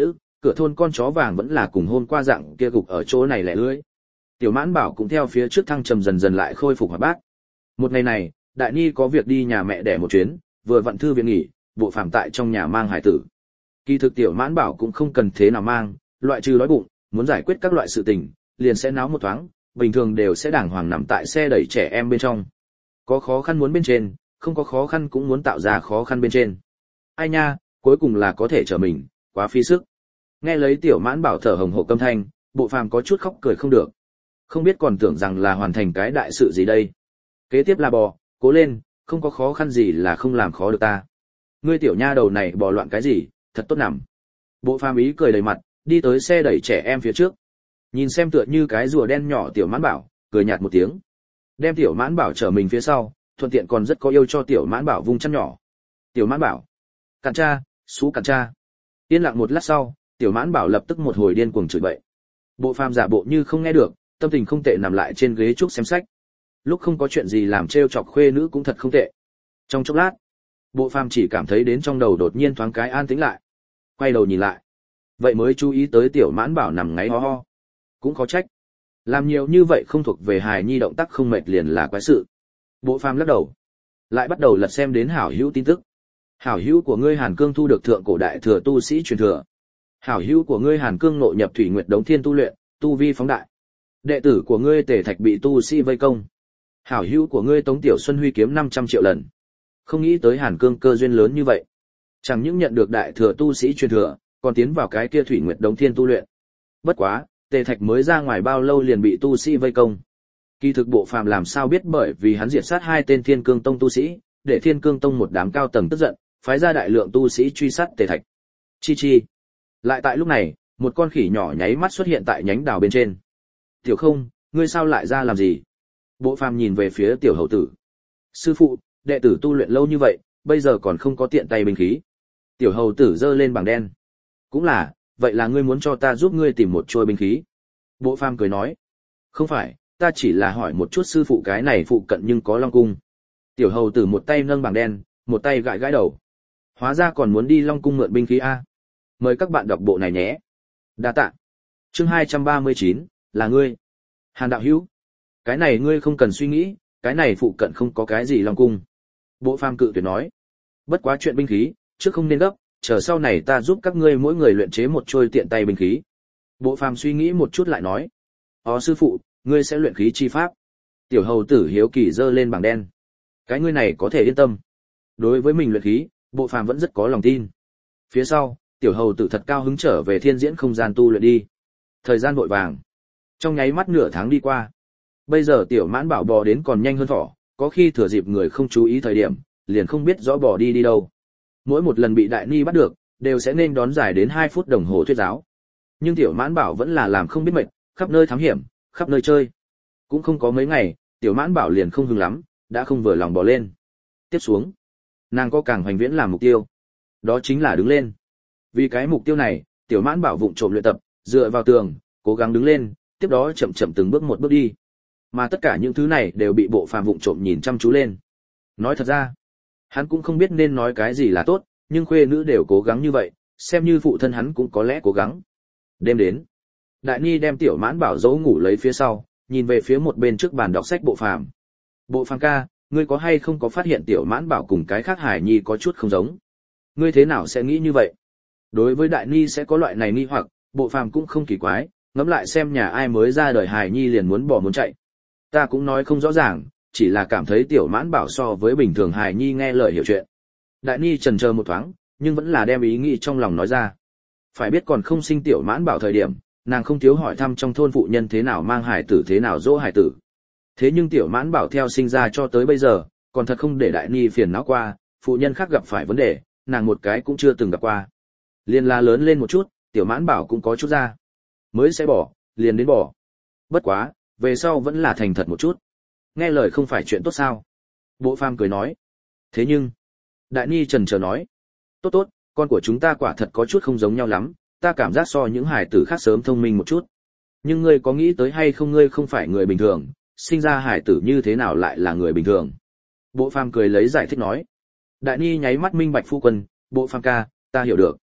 A: cửa thôn con chó vàng vẫn là cùng hôm qua dạng kia gục ở chỗ này lẻ lưỡi. Tiểu Mãn Bảo cũng theo phía trước thăng trầm dần dần lại khôi phục hoạt bát. Một ngày này, Đại Ni có việc đi nhà mẹ đẻ một chuyến, vừa vận thư viện nghỉ, Bộ Phàm tại trong nhà mang hải tử. Kỳ thực Tiểu Mãn Bảo cũng không cần thế nào mang, loại trừ đói bụng, muốn giải quyết các loại sự tình, liền sẽ náo một thoáng, bình thường đều sẽ đàng hoàng nằm tại xe đẩy trẻ em bên trong. Có khó khăn muốn bên trên, không có khó khăn cũng muốn tạo ra khó khăn bên trên. Ai nha, cuối cùng là có thể trở mình, quá phí sức. Nghe lấy Tiểu Mãn Bảo thở hồng hộc âm thanh, Bộ Phàm có chút khóc cười không được. Không biết còn tưởng rằng là hoàn thành cái đại sự gì đây. Kế tiếp là bò, cố lên, không có khó khăn gì là không làm khó được ta. Ngươi tiểu nha đầu này bò loạn cái gì, thật tốt nằm. Bộ Phàm ý cười đầy mặt, đi tới xe đẩy trẻ em phía trước. Nhìn xem tựa như cái rùa đen nhỏ Tiểu Mãn Bảo, cười nhạt một tiếng. Đem Tiểu Mãn Bảo trở mình phía sau, thuận tiện còn rất có yêu cho Tiểu Mãn Bảo vung chân nhỏ. Tiểu Mãn Bảo, cản cha, xú cản cha. Yên lặng một lát sau, Tiểu Mãn Bảo lập tức một hồi điên cuồng chửi bậy. Bộ Phàm giả bộ như không nghe được, tâm tình không tệ nằm lại trên ghế trúc xem sách. Lúc không có chuyện gì làm trêu chọc khuê nữ cũng thật không tệ. Trong chốc lát, Bộ Phàm chỉ cảm thấy đến trong đầu đột nhiên thoáng cái an tĩnh lại. Quay đầu nhìn lại, vậy mới chú ý tới Tiểu Mãn Bảo nằm ngáy ho ho. Cũng khó trách, làm nhiều như vậy không thuộc về hài nhi động tác không mệt liền là quái sự. Bộ Phàm lắc đầu, lại bắt đầu lật xem đến hảo hữu tin tức. Hảo hữu của ngươi Hàn Cương thu được thượng cổ đại thừa tu sĩ truyền thừa. Hảo hữu của ngươi Hàn Cương nội nhập Thủy Nguyệt Đống Thiên tu luyện, tu vi phóng đại. Đệ tử của ngươi Tề Thạch bị tu sĩ vây công. Hảo hữu của ngươi Tống Tiểu Xuân huy kiếm năm trăm triệu lần. Không nghĩ tới Hàn Cương cơ duyên lớn như vậy. Chẳng những nhận được đại thừa tu sĩ truyền thừa, còn tiến vào cái kia Thủy Nguyệt Đống Thiên tu luyện. Bất quá, Tề Thạch mới ra ngoài bao lâu liền bị tu sĩ vây công. Kỳ thực Bộ Phàm làm sao biết, bởi vì hắn diệt sát hai tên Thiên Cương Tông tu sĩ, để Thiên Cương Tông một đám cao tầng tức giận, phái ra đại lượng tu sĩ truy sát Tề Thạch. Chi chi. Lại tại lúc này, một con khỉ nhỏ nháy mắt xuất hiện tại nhánh đào bên trên. Tiểu Không, ngươi sao lại ra làm gì? Bộ Phàm nhìn về phía Tiểu Hầu Tử. Sư phụ, đệ tử tu luyện lâu như vậy, bây giờ còn không có tiện tay binh khí. Tiểu Hầu Tử giơ lên bảng đen. Cũng là, vậy là ngươi muốn cho ta giúp ngươi tìm một trôi binh khí. Bộ Phàm cười nói. Không phải, ta chỉ là hỏi một chút sư phụ cái này phụ cận nhưng có Long Cung. Tiểu Hầu Tử một tay nâng bảng đen, một tay gãi gãi đầu. Hóa ra còn muốn đi Long Cung mượn binh khí a. Mời các bạn đọc bộ này nhé. Đa tạ. Chương hai trăm ba mươi chín, là ngươi. Hàn đạo hữu. Cái này ngươi không cần suy nghĩ, cái này phụ cận không có cái gì Long Cung. Bộ Phàm cự tuyệt nói. Bất quá chuyện binh khí, trước không nên gấp, chờ sau này ta giúp các ngươi mỗi người luyện chế một trôi tiện tay binh khí. Bộ Phàm suy nghĩ một chút lại nói. Ó sư phụ, ngươi sẽ luyện khí chi pháp. Tiểu Hầu Tử hiếu kỳ giơ lên bảng đen. Cái ngươi này có thể yên tâm. Đối với mình luyện khí, Bộ Phàm vẫn rất có lòng tin. Phía sau, Tiểu Hầu Tử thật cao hứng trở về thiên diễn không gian tu luyện đi. Thời gian vội vàng, trong nháy mắt nửa tháng đi qua. Bây giờ Tiểu Mãn Bảo bò đến còn nhanh hơn thỏ, có khi thừa dịp người không chú ý thời điểm, liền không biết rõ bò đi đi đâu. Mỗi một lần bị Đại Ni bắt được, đều sẽ nên đón dài đến hai phút đồng hồ thuyết giáo. Nhưng Tiểu Mãn Bảo vẫn là làm không biết mệt, khắp nơi thám hiểm, khắp nơi chơi. Cũng không có mấy ngày, Tiểu Mãn Bảo liền không hứng lắm, đã không vừa lòng bò lên. Tiếp xuống, nàng có càng hoành viễn làm mục tiêu, đó chính là đứng lên. Vì cái mục tiêu này, Tiểu Mãn Bảo vụng trộm luyện tập, dựa vào tường, cố gắng đứng lên, tiếp đó chậm chậm từng bước một bước đi. Mà tất cả những thứ này đều bị Bộ Phàm vụng trộm nhìn chăm chú lên. Nói thật ra, hắn cũng không biết nên nói cái gì là tốt, nhưng khuê nữ đều cố gắng như vậy, xem như phụ thân hắn cũng có lẽ cố gắng. Đêm đến, Đại Ni đem Tiểu Mãn Bảo dỗ ngủ lấy phía sau, nhìn về phía một bên trước bàn đọc sách Bộ Phàm. Bộ Phàm ca, ngươi có hay không có phát hiện Tiểu Mãn Bảo cùng cái khác hài nhi có chút không giống? Ngươi thế nào sẽ nghĩ như vậy? Đối với Đại Ni sẽ có loại này nghi hoặc, Bộ Phàm cũng không kỳ quái, ngẫm lại xem nhà ai mới ra đời hài nhi liền muốn bỏ muốn chạy. Ta cũng nói không rõ ràng, chỉ là cảm thấy Tiểu Mãn Bảo so với bình thường hài nhi nghe lời hiểu chuyện. Đại Ni chần chờ một thoáng, nhưng vẫn là đem ý nghĩ trong lòng nói ra. Phải biết còn không sinh Tiểu Mãn Bảo thời điểm, nàng không thiếu hỏi thăm trong thôn phụ nhân thế nào mang hài tử thế nào dỗ hài tử. Thế nhưng Tiểu Mãn Bảo theo sinh ra cho tới bây giờ, còn thật không để Đại Ni phiền não qua, phụ nhân khác gặp phải vấn đề, nàng một cái cũng chưa từng gặp qua. Liên la lớn lên một chút, Tiểu Mãn Bảo cũng có chút ra. Mới sẽ bỏ, liền đến bỏ. Bất quá, về sau vẫn là thành thật một chút. Nghe lời không phải chuyện tốt sao? Bộ Phàm cười nói. Thế nhưng, Đại Ni chần chờ nói. Tốt tốt, con của chúng ta quả thật có chút không giống nhau lắm, ta cảm giác so những hài tử khác sớm thông minh một chút. Nhưng ngươi có nghĩ tới hay không, ngươi không phải người bình thường, sinh ra hài tử như thế nào lại là người bình thường? Bộ Phàm cười lấy giải thích nói. Đại Ni nháy mắt minh bạch phu quân, Bộ Phàm ca, ta hiểu được.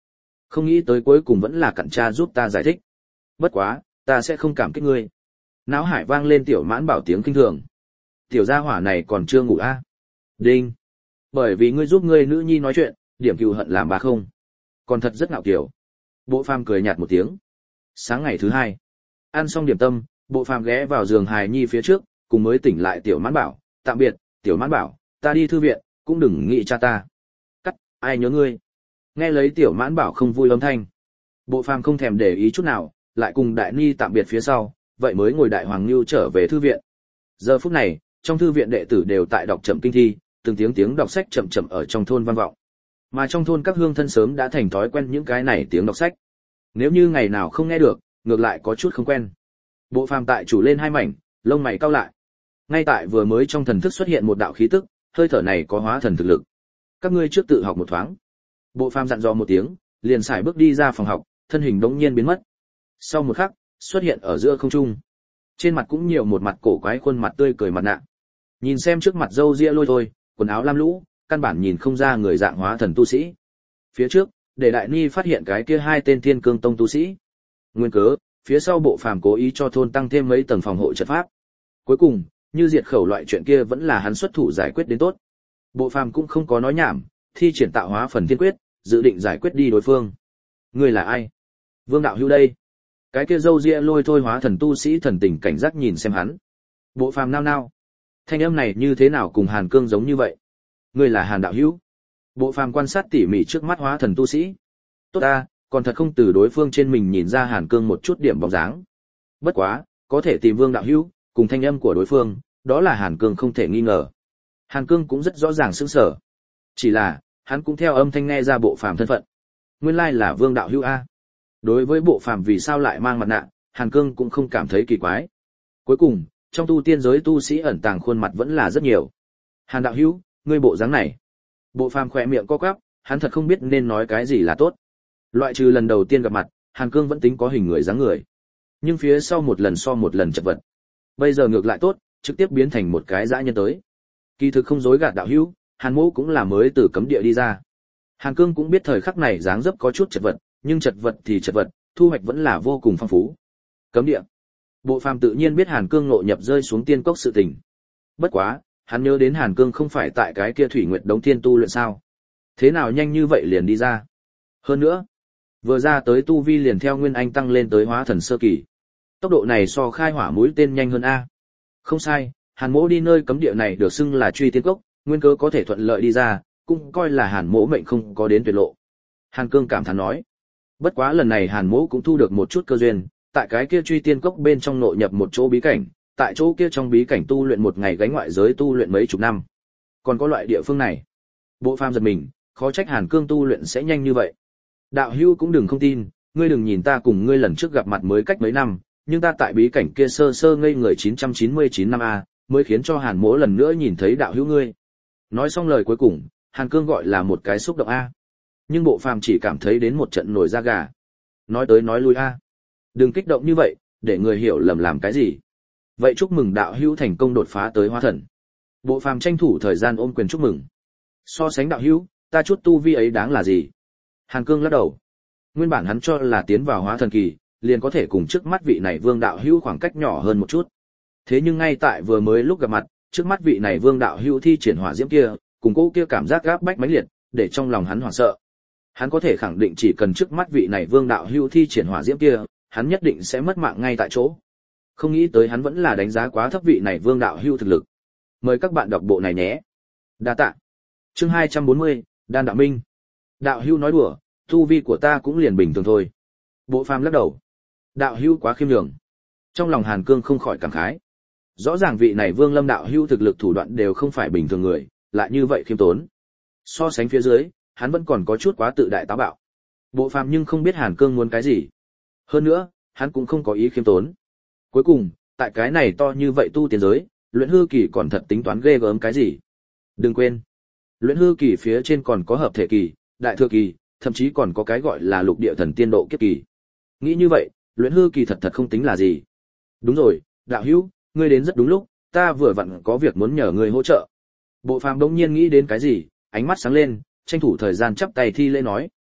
A: Không nghĩ tới cuối cùng vẫn là cặn cha giúp ta giải thích. Bất quá, ta sẽ không cảm kích ngươi. Náo hải vang lên tiểu mãn bảo tiếng kinh thường. Tiểu gia hỏa này còn chưa ngủ a? À? Đinh. Bởi vì ngươi giúp ngươi nữ nhi nói chuyện, điểm cừu hận làm bà không. Còn thật rất ngạo kiểu. Bộ phàm cười nhạt một tiếng. Sáng ngày thứ hai, ăn xong điểm tâm, bộ phàm ghé vào giường hài nhi phía trước, cùng mới tỉnh lại tiểu mãn bảo, tạm biệt, tiểu mãn bảo, ta đi thư viện, cũng đừng nghĩ cha ta. Cắt, ai nhớ ngươi. Nghe lấy tiểu mãn bảo không vui âm thanh. Bộ phàm không thèm để ý chút nào, lại cùng đại ni tạm biệt phía sau, vậy mới ngồi đại hoàng lưu trở về thư viện. Giờ phút này, trong thư viện đệ tử đều tại đọc chậm kinh thi, từng tiếng tiếng đọc sách chậm chậm ở trong thôn vang vọng. Mà trong thôn các hương thân sớm đã thành thói quen những cái này tiếng đọc sách. Nếu như ngày nào không nghe được, ngược lại có chút không quen. Bộ phàm tại chủ lên hai mảnh, lông mày cau lại. Ngay tại vừa mới trong thần thức xuất hiện một đạo khí tức, hơi thở này có hóa thần thực lực. Các ngươi trước tự học một thoáng. Bộ phàm dặn dò một tiếng, liền xài bước đi ra phòng học, thân hình đống nhiên biến mất. Sau một khắc, xuất hiện ở giữa không trung. Trên mặt cũng nhiều một mặt cổ quái khuôn mặt tươi cười mặt nạ. Nhìn xem trước mặt râu ria lôi thôi, quần áo lam lũ, căn bản nhìn không ra người dạng hóa thần tu sĩ. Phía trước, để đại ni phát hiện cái kia hai tên thiên cương tông tu sĩ. Nguyên cớ, phía sau bộ phàm cố ý cho thôn tăng thêm mấy tầng phòng hộ trận pháp. Cuối cùng, như diệt khẩu loại chuyện kia vẫn là hắn xuất thủ giải quyết đến tốt. Bộ phàm cũng không có nói nhảm, thi triển tạo hóa phần thiên quyết, dự định giải quyết đi đối phương. Người là ai? Vương đạo hữu đây. Cái kia râu ria lôi thôi hóa thần tu sĩ thần tình cảnh giác nhìn xem hắn. Bộ phàm nao nao. Thanh âm này như thế nào cùng Hàn Cương giống như vậy? Người là Hàn đạo hữu. Bộ phàm quan sát tỉ mỉ trước mắt hóa thần tu sĩ. Tốt ta, còn thật không từ đối phương trên mình nhìn ra Hàn Cương một chút điểm bóng dáng. Bất quá, có thể tìm Vương đạo hữu, cùng thanh âm của đối phương, đó là Hàn Cương không thể nghi ngờ. Hàn Cương cũng rất rõ ràng sững sở. Chỉ là, hắn cũng theo âm thanh nghe ra bộ phàm thân phận. Nguyên lai là Vương đạo hữu a. Đối với bộ phàm vì sao lại mang mặt nạ, Hàn Cương cũng không cảm thấy kỳ quái. Cuối cùng, trong tu tiên giới tu sĩ ẩn tàng khuôn mặt vẫn là rất nhiều. Hàn đạo hữu, ngươi bộ dáng này. Bộ phàm khỏe miệng co quắp, hắn thật không biết nên nói cái gì là tốt. Loại trừ lần đầu tiên gặp mặt, Hàn Cương vẫn tính có hình người dáng người. Nhưng phía sau một lần so một lần chật vật. Bây giờ ngược lại tốt, trực tiếp biến thành một cái dã nhân tới. Kỳ thực không dối gạt đạo hữu, Hàn Mỗ cũng là mới từ cấm địa đi ra. Hàn Cương cũng biết thời khắc này dáng dấp có chút chật vật, nhưng chật vật thì chật vật, thu hoạch vẫn là vô cùng phong phú. Cấm địa. Bộ phàm tự nhiên biết Hàn Cương ngộ nhập rơi xuống tiên cốc sự tình. Bất quá, hắn nhớ đến Hàn Cương không phải tại cái kia Thủy Nguyệt Đống Thiên tu luyện sao? Thế nào nhanh như vậy liền đi ra? Hơn nữa, vừa ra tới tu vi liền theo Nguyên Anh tăng lên tới hóa thần sơ kỳ. Tốc độ này so khai hỏa mũi tên nhanh hơn a. Không sai, Hàn Mỗ đi nơi cấm địa này được xưng là truy tiên cốc, nguyên cớ có thể thuận lợi đi ra, cũng coi là Hàn Mỗ mệnh không có đến tuyệt lộ. Hàn Cương cảm thán nói. Bất quá lần này Hàn Mỗ cũng thu được một chút cơ duyên, tại cái kia truy tiên cốc bên trong nội nhập một chỗ bí cảnh, tại chỗ kia trong bí cảnh tu luyện một ngày gánh ngoại giới tu luyện mấy chục năm. Còn có loại địa phương này. Bộ phàm giật mình, khó trách Hàn Cương tu luyện sẽ nhanh như vậy. Đạo hữu cũng đừng không tin, ngươi đừng nhìn ta cùng ngươi lần trước gặp mặt mới cách mấy năm, nhưng ta tại bí cảnh kia sơ sơ ngây người chín trăm chín mươi chín năm a, mới khiến cho Hàn Mỗ lần nữa nhìn thấy đạo hữu ngươi. Nói xong lời cuối cùng, Hàn Cương gọi là một cái xúc động a. Nhưng bộ phàm chỉ cảm thấy đến một trận nổi da gà. Nói tới nói lui a. Đừng kích động như vậy, để người hiểu lầm làm cái gì. Vậy chúc mừng đạo hữu thành công đột phá tới hóa thần. Bộ phàm tranh thủ thời gian ôm quyền chúc mừng. So sánh đạo hữu, ta chút tu vi ấy đáng là gì? Hàn Cương lắc đầu. Nguyên bản hắn cho là tiến vào hóa thần kỳ, liền có thể cùng trước mắt vị này Vương đạo hữu khoảng cách nhỏ hơn một chút. Thế nhưng ngay tại vừa mới lúc gặp mặt, trước mắt vị này Vương đạo hữu thi triển hỏa diễm kia, cùng cô kia cảm giác gáp bách mãnh liệt, để trong lòng hắn hoảng sợ. Hắn có thể khẳng định chỉ cần trước mắt vị này Vương đạo hữu thi triển hỏa diễm kia, hắn nhất định sẽ mất mạng ngay tại chỗ. Không nghĩ tới hắn vẫn là đánh giá quá thấp vị này Vương đạo hữu thực lực. Mời các bạn đọc bộ này nhé. Đa tạ. Chương hai trăm bốn mươi, Đan Đạo Minh. Đạo hữu nói đùa, tu vi của ta cũng liền bình thường thôi. Bộ phàm lắc đầu. Đạo hữu quá khiêm nhường. Trong lòng Hàn Cương không khỏi cảm khái. Rõ ràng vị này Vương Lâm đạo hữu thực lực thủ đoạn đều không phải bình thường người, lại như vậy khiêm tốn. So sánh phía dưới, hắn vẫn còn có chút quá tự đại táo bạo. Bộ phàm nhưng không biết Hàn Cương muốn cái gì. Hơn nữa, hắn cũng không có ý khiêm tốn. Cuối cùng, tại cái này to như vậy tu tiên giới, luyện hư kỳ còn thật tính toán ghê gớm cái gì. Đừng quên, luyện hư kỳ phía trên còn có hợp thể kỳ, đại thừa kỳ, thậm chí còn có cái gọi là lục địa thần tiên độ kiếp kỳ. Nghĩ như vậy, luyện hư kỳ thật thật không tính là gì. Đúng rồi, đạo hữu, ngươi đến rất đúng lúc, ta vừa vặn có việc muốn nhờ ngươi hỗ trợ. Bộ phàm bỗng nhiên nghĩ đến cái gì, ánh mắt sáng lên, tranh thủ thời gian chắp tay thi lễ nói.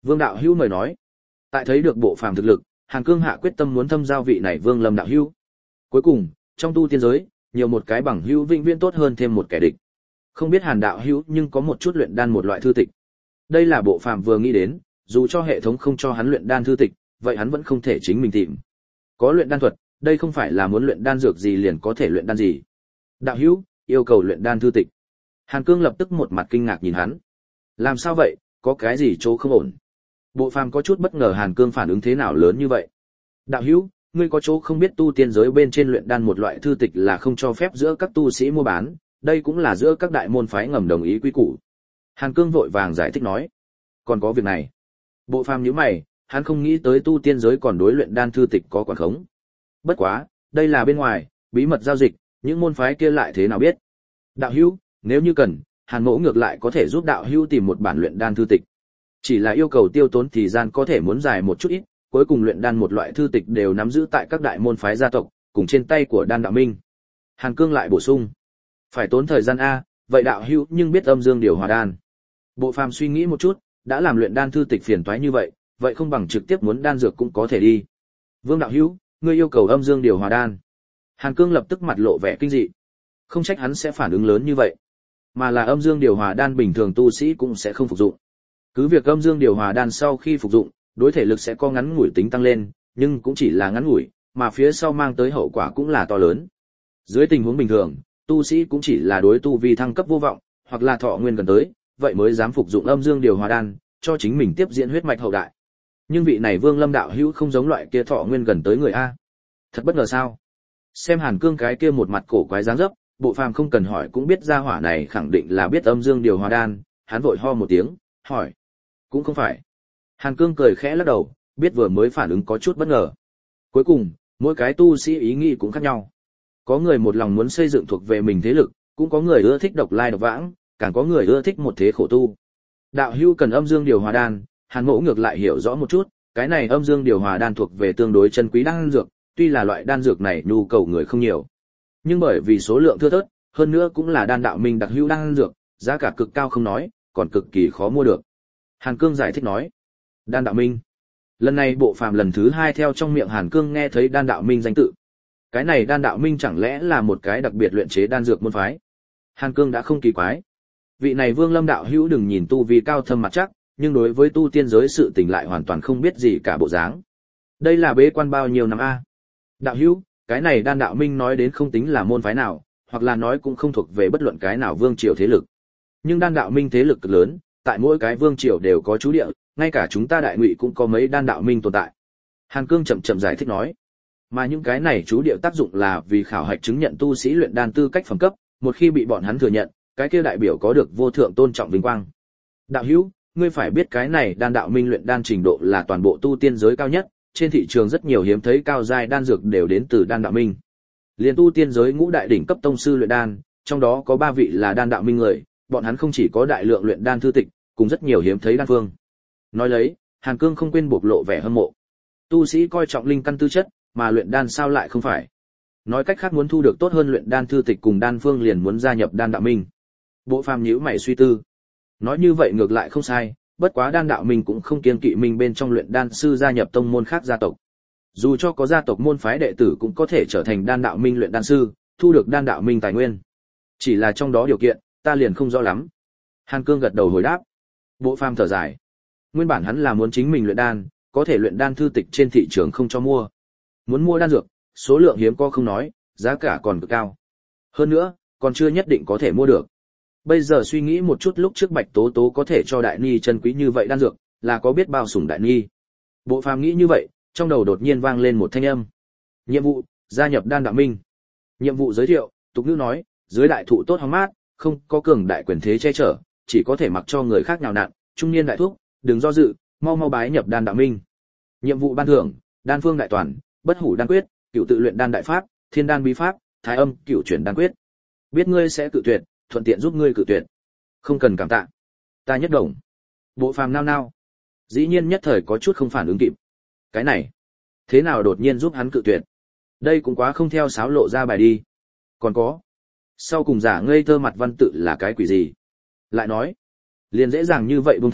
A: Vương đạo hữu mời nói. Tại thấy được bộ phàm thực lực, Hàn Cương hạ quyết tâm muốn thâm giao vị này Vương Lâm đạo hữu. Cuối cùng, trong tu tiên giới, nhiều một cái bằng hữu vĩnh viễn tốt hơn thêm một kẻ địch. Không biết Hàn đạo hữu nhưng có một chút luyện đan một loại thư tịch. Đây là bộ phàm vừa nghĩ đến, dù cho hệ thống không cho hắn luyện đan thư tịch, vậy hắn vẫn không thể chính mình tìm. Có luyện đan thuật, đây không phải là muốn luyện đan dược gì liền có thể luyện đan gì. Đạo hữu, yêu cầu luyện đan thư tịch. Hàn Cương lập tức một mặt kinh ngạc nhìn hắn. Làm sao vậy, có cái gì chỗ không ổn? Bộ phàm có chút bất ngờ Hàn Cương phản ứng thế nào lớn như vậy. Đạo hữu, ngươi có chỗ không biết tu tiên giới bên trên luyện đan một loại thư tịch là không cho phép giữa các tu sĩ mua bán, đây cũng là giữa các đại môn phái ngầm đồng ý quy củ. Hàn Cương vội vàng giải thích nói. Còn có việc này. Bộ phàm nhíu mày, hắn không nghĩ tới tu tiên giới còn đối luyện đan thư tịch có quản khống. Bất quá, đây là bên ngoài, bí mật giao dịch, những môn phái kia lại thế nào biết? Đạo hữu, nếu như cần, Hàn Mỗ ngược lại có thể giúp đạo hữu tìm một bản luyện đan thư tịch. Chỉ là yêu cầu tiêu tốn thời gian có thể muốn dài một chút ít, cuối cùng luyện đan một loại thư tịch đều nắm giữ tại các đại môn phái gia tộc, cùng trên tay của Đan Đạo Minh. Hàn Cương lại bổ sung, phải tốn thời gian a, vậy đạo hữu nhưng biết âm dương điều hòa đan. Bộ phàm suy nghĩ một chút, đã làm luyện đan thư tịch phiền toái như vậy, vậy không bằng trực tiếp muốn đan dược cũng có thể đi. Vương đạo hữu, ngươi yêu cầu âm dương điều hòa đan. Hàn Cương lập tức mặt lộ vẻ kinh dị. Không trách hắn sẽ phản ứng lớn như vậy, mà là âm dương điều hòa đan bình thường tu sĩ cũng sẽ không phục dụng. Cứ việc âm dương điều hòa đan sau khi phục dụng, đối thể lực sẽ có ngắn ngủi tính tăng lên, nhưng cũng chỉ là ngắn ngủi, mà phía sau mang tới hậu quả cũng là to lớn. Dưới tình huống bình thường, tu sĩ cũng chỉ là đối tu vi thăng cấp vô vọng, hoặc là thọ nguyên gần tới, vậy mới dám phục dụng âm dương điều hòa đan, cho chính mình tiếp diễn huyết mạch hậu đại. Nhưng vị này Vương Lâm đạo hữu không giống loại kia thọ nguyên gần tới người a. Thật bất ngờ sao? Xem Hàn Cương cái kia một mặt cổ quái dáng dấp, bộ phàm không cần hỏi cũng biết ra hỏa này khẳng định là biết âm dương điều hòa đan, hắn vội ho một tiếng, hỏi. Cũng không phải. Hàn Cương cười khẽ lắc đầu, biết vừa mới phản ứng có chút bất ngờ. Cuối cùng, mỗi cái tu sĩ ý nghĩ cũng khác nhau. Có người một lòng muốn xây dựng thuộc về mình thế lực, cũng có người ưa thích độc lai độc vãng, càng có người ưa thích một thế khổ tu. Đạo hữu cần âm dương điều hòa đan, Hàn Mỗ ngược lại hiểu rõ một chút, cái này âm dương điều hòa đan thuộc về tương đối chân quý đan dược, tuy là loại đan dược này nhu cầu người không nhiều, nhưng bởi vì số lượng thưa thớt, hơn nữa cũng là đan đạo minh đặc hữu đan dược, giá cả cực cao không nói, còn cực kỳ khó mua được. Hàn Cương giải thích nói. Đan đạo minh. Lần này bộ phàm lần thứ hai theo trong miệng Hàn Cương nghe thấy đan đạo minh danh tự. Cái này đan đạo minh chẳng lẽ là một cái đặc biệt luyện chế đan dược môn phái? Hàn Cương đã không kỳ quái. Vị này Vương Lâm đạo hữu đừng nhìn tu vi cao thâm mặt chắc, nhưng đối với tu tiên giới sự tình lại hoàn toàn không biết gì cả bộ dáng. Đây là bế quan bao nhiêu năm a? Đạo hữu, cái này đan đạo minh nói đến không tính là môn phái nào, hoặc là nói cũng không thuộc về bất luận cái nào vương triều thế lực. Nhưng đan đạo minh thế lực cực lớn, tại mỗi cái vương triều đều có trú địa, ngay cả chúng ta Đại Ngụy cũng có mấy đan đạo minh tồn tại. Hàn Cương chậm chậm giải thích nói. Mà những cái này trú địa tác dụng là vì khảo hạch chứng nhận tu sĩ luyện đan tư cách phẩm cấp, một khi bị bọn hắn thừa nhận, cái kia đại biểu có được vô thượng tôn trọng vinh quang. Đạo hữu, ngươi phải biết cái này đan đạo minh luyện đan trình độ là toàn bộ tu tiên giới cao nhất, trên thị trường rất nhiều hiếm thấy cao giai đan dược đều đến từ đan đạo minh. Liên tu tiên giới ngũ đại đỉnh cấp tông sư luyện đan, trong đó có ba vị là đan đạo minh người, bọn hắn không chỉ có đại lượng luyện đan thư tịch, cùng rất nhiều hiếm thấy đan phương. Nói lấy, Hàn Cương không quên bộc lộ vẻ hâm mộ. Tu sĩ coi trọng linh căn tư chất, mà luyện đan sao lại không phải? Nói cách khác muốn thu được tốt hơn luyện đan thư tịch cùng đan phương liền muốn gia nhập đan đạo minh. Bộ phàm nhíu mày suy tư. Nói như vậy ngược lại không sai, bất quá đan đạo minh cũng không kiêng kỵ mình bên trong luyện đan sư gia nhập tông môn khác gia tộc. Dù cho có gia tộc môn phái đệ tử cũng có thể trở thành đan đạo minh luyện đan sư, thu được đan đạo minh tài nguyên. Chỉ là trong đó điều kiện, ta liền không rõ lắm. Hàn Cương gật đầu hồi đáp. Bộ phàm thở dài. Nguyên bản hắn là muốn chính mình luyện đan, có thể luyện đan thư tịch trên thị trường không cho mua. Muốn mua đan dược, số lượng hiếm có không nói, giá cả còn cực cao. Hơn nữa, còn chưa nhất định có thể mua được. Bây giờ suy nghĩ một chút lúc trước Bạch Tố Tố có thể cho Đại Ni chân quý như vậy đan dược, là có biết bao sủng Đại Ni. Bộ phàm nghĩ như vậy, trong đầu đột nhiên vang lên một thanh âm. Nhiệm vụ, gia nhập đan đạo minh. Nhiệm vụ giới thiệu, tục ngữ nói, dưới đại thụ tốt hóng mát, không có cường đại quyền thế che chở, chỉ có thể mặc cho người khác nhào nặn, trung niên đại thúc, đừng do dự, mau mau bái nhập đan đạo minh. Nhiệm vụ ban thưởng, đan phương đại toàn, bất hủ đan quyết, cửu tự luyện đan đại pháp, thiên đan bí pháp, thái âm cửu chuyển đan quyết. Biết ngươi sẽ cự tuyệt, thuận tiện giúp ngươi cự tuyệt. Không cần cảm tạ, ta nhất đồng. Bộ phàm nao nao, dĩ nhiên nhất thời có chút không phản ứng kịp. Cái này, thế nào đột nhiên giúp hắn cự tuyệt? Đây cũng quá không theo sáo lộ ra bài đi. Còn có, sau cùng giả ngây thơ mặt văn tự là cái quỷ gì? Lại nói, liền dễ dàng như vậy buông tha,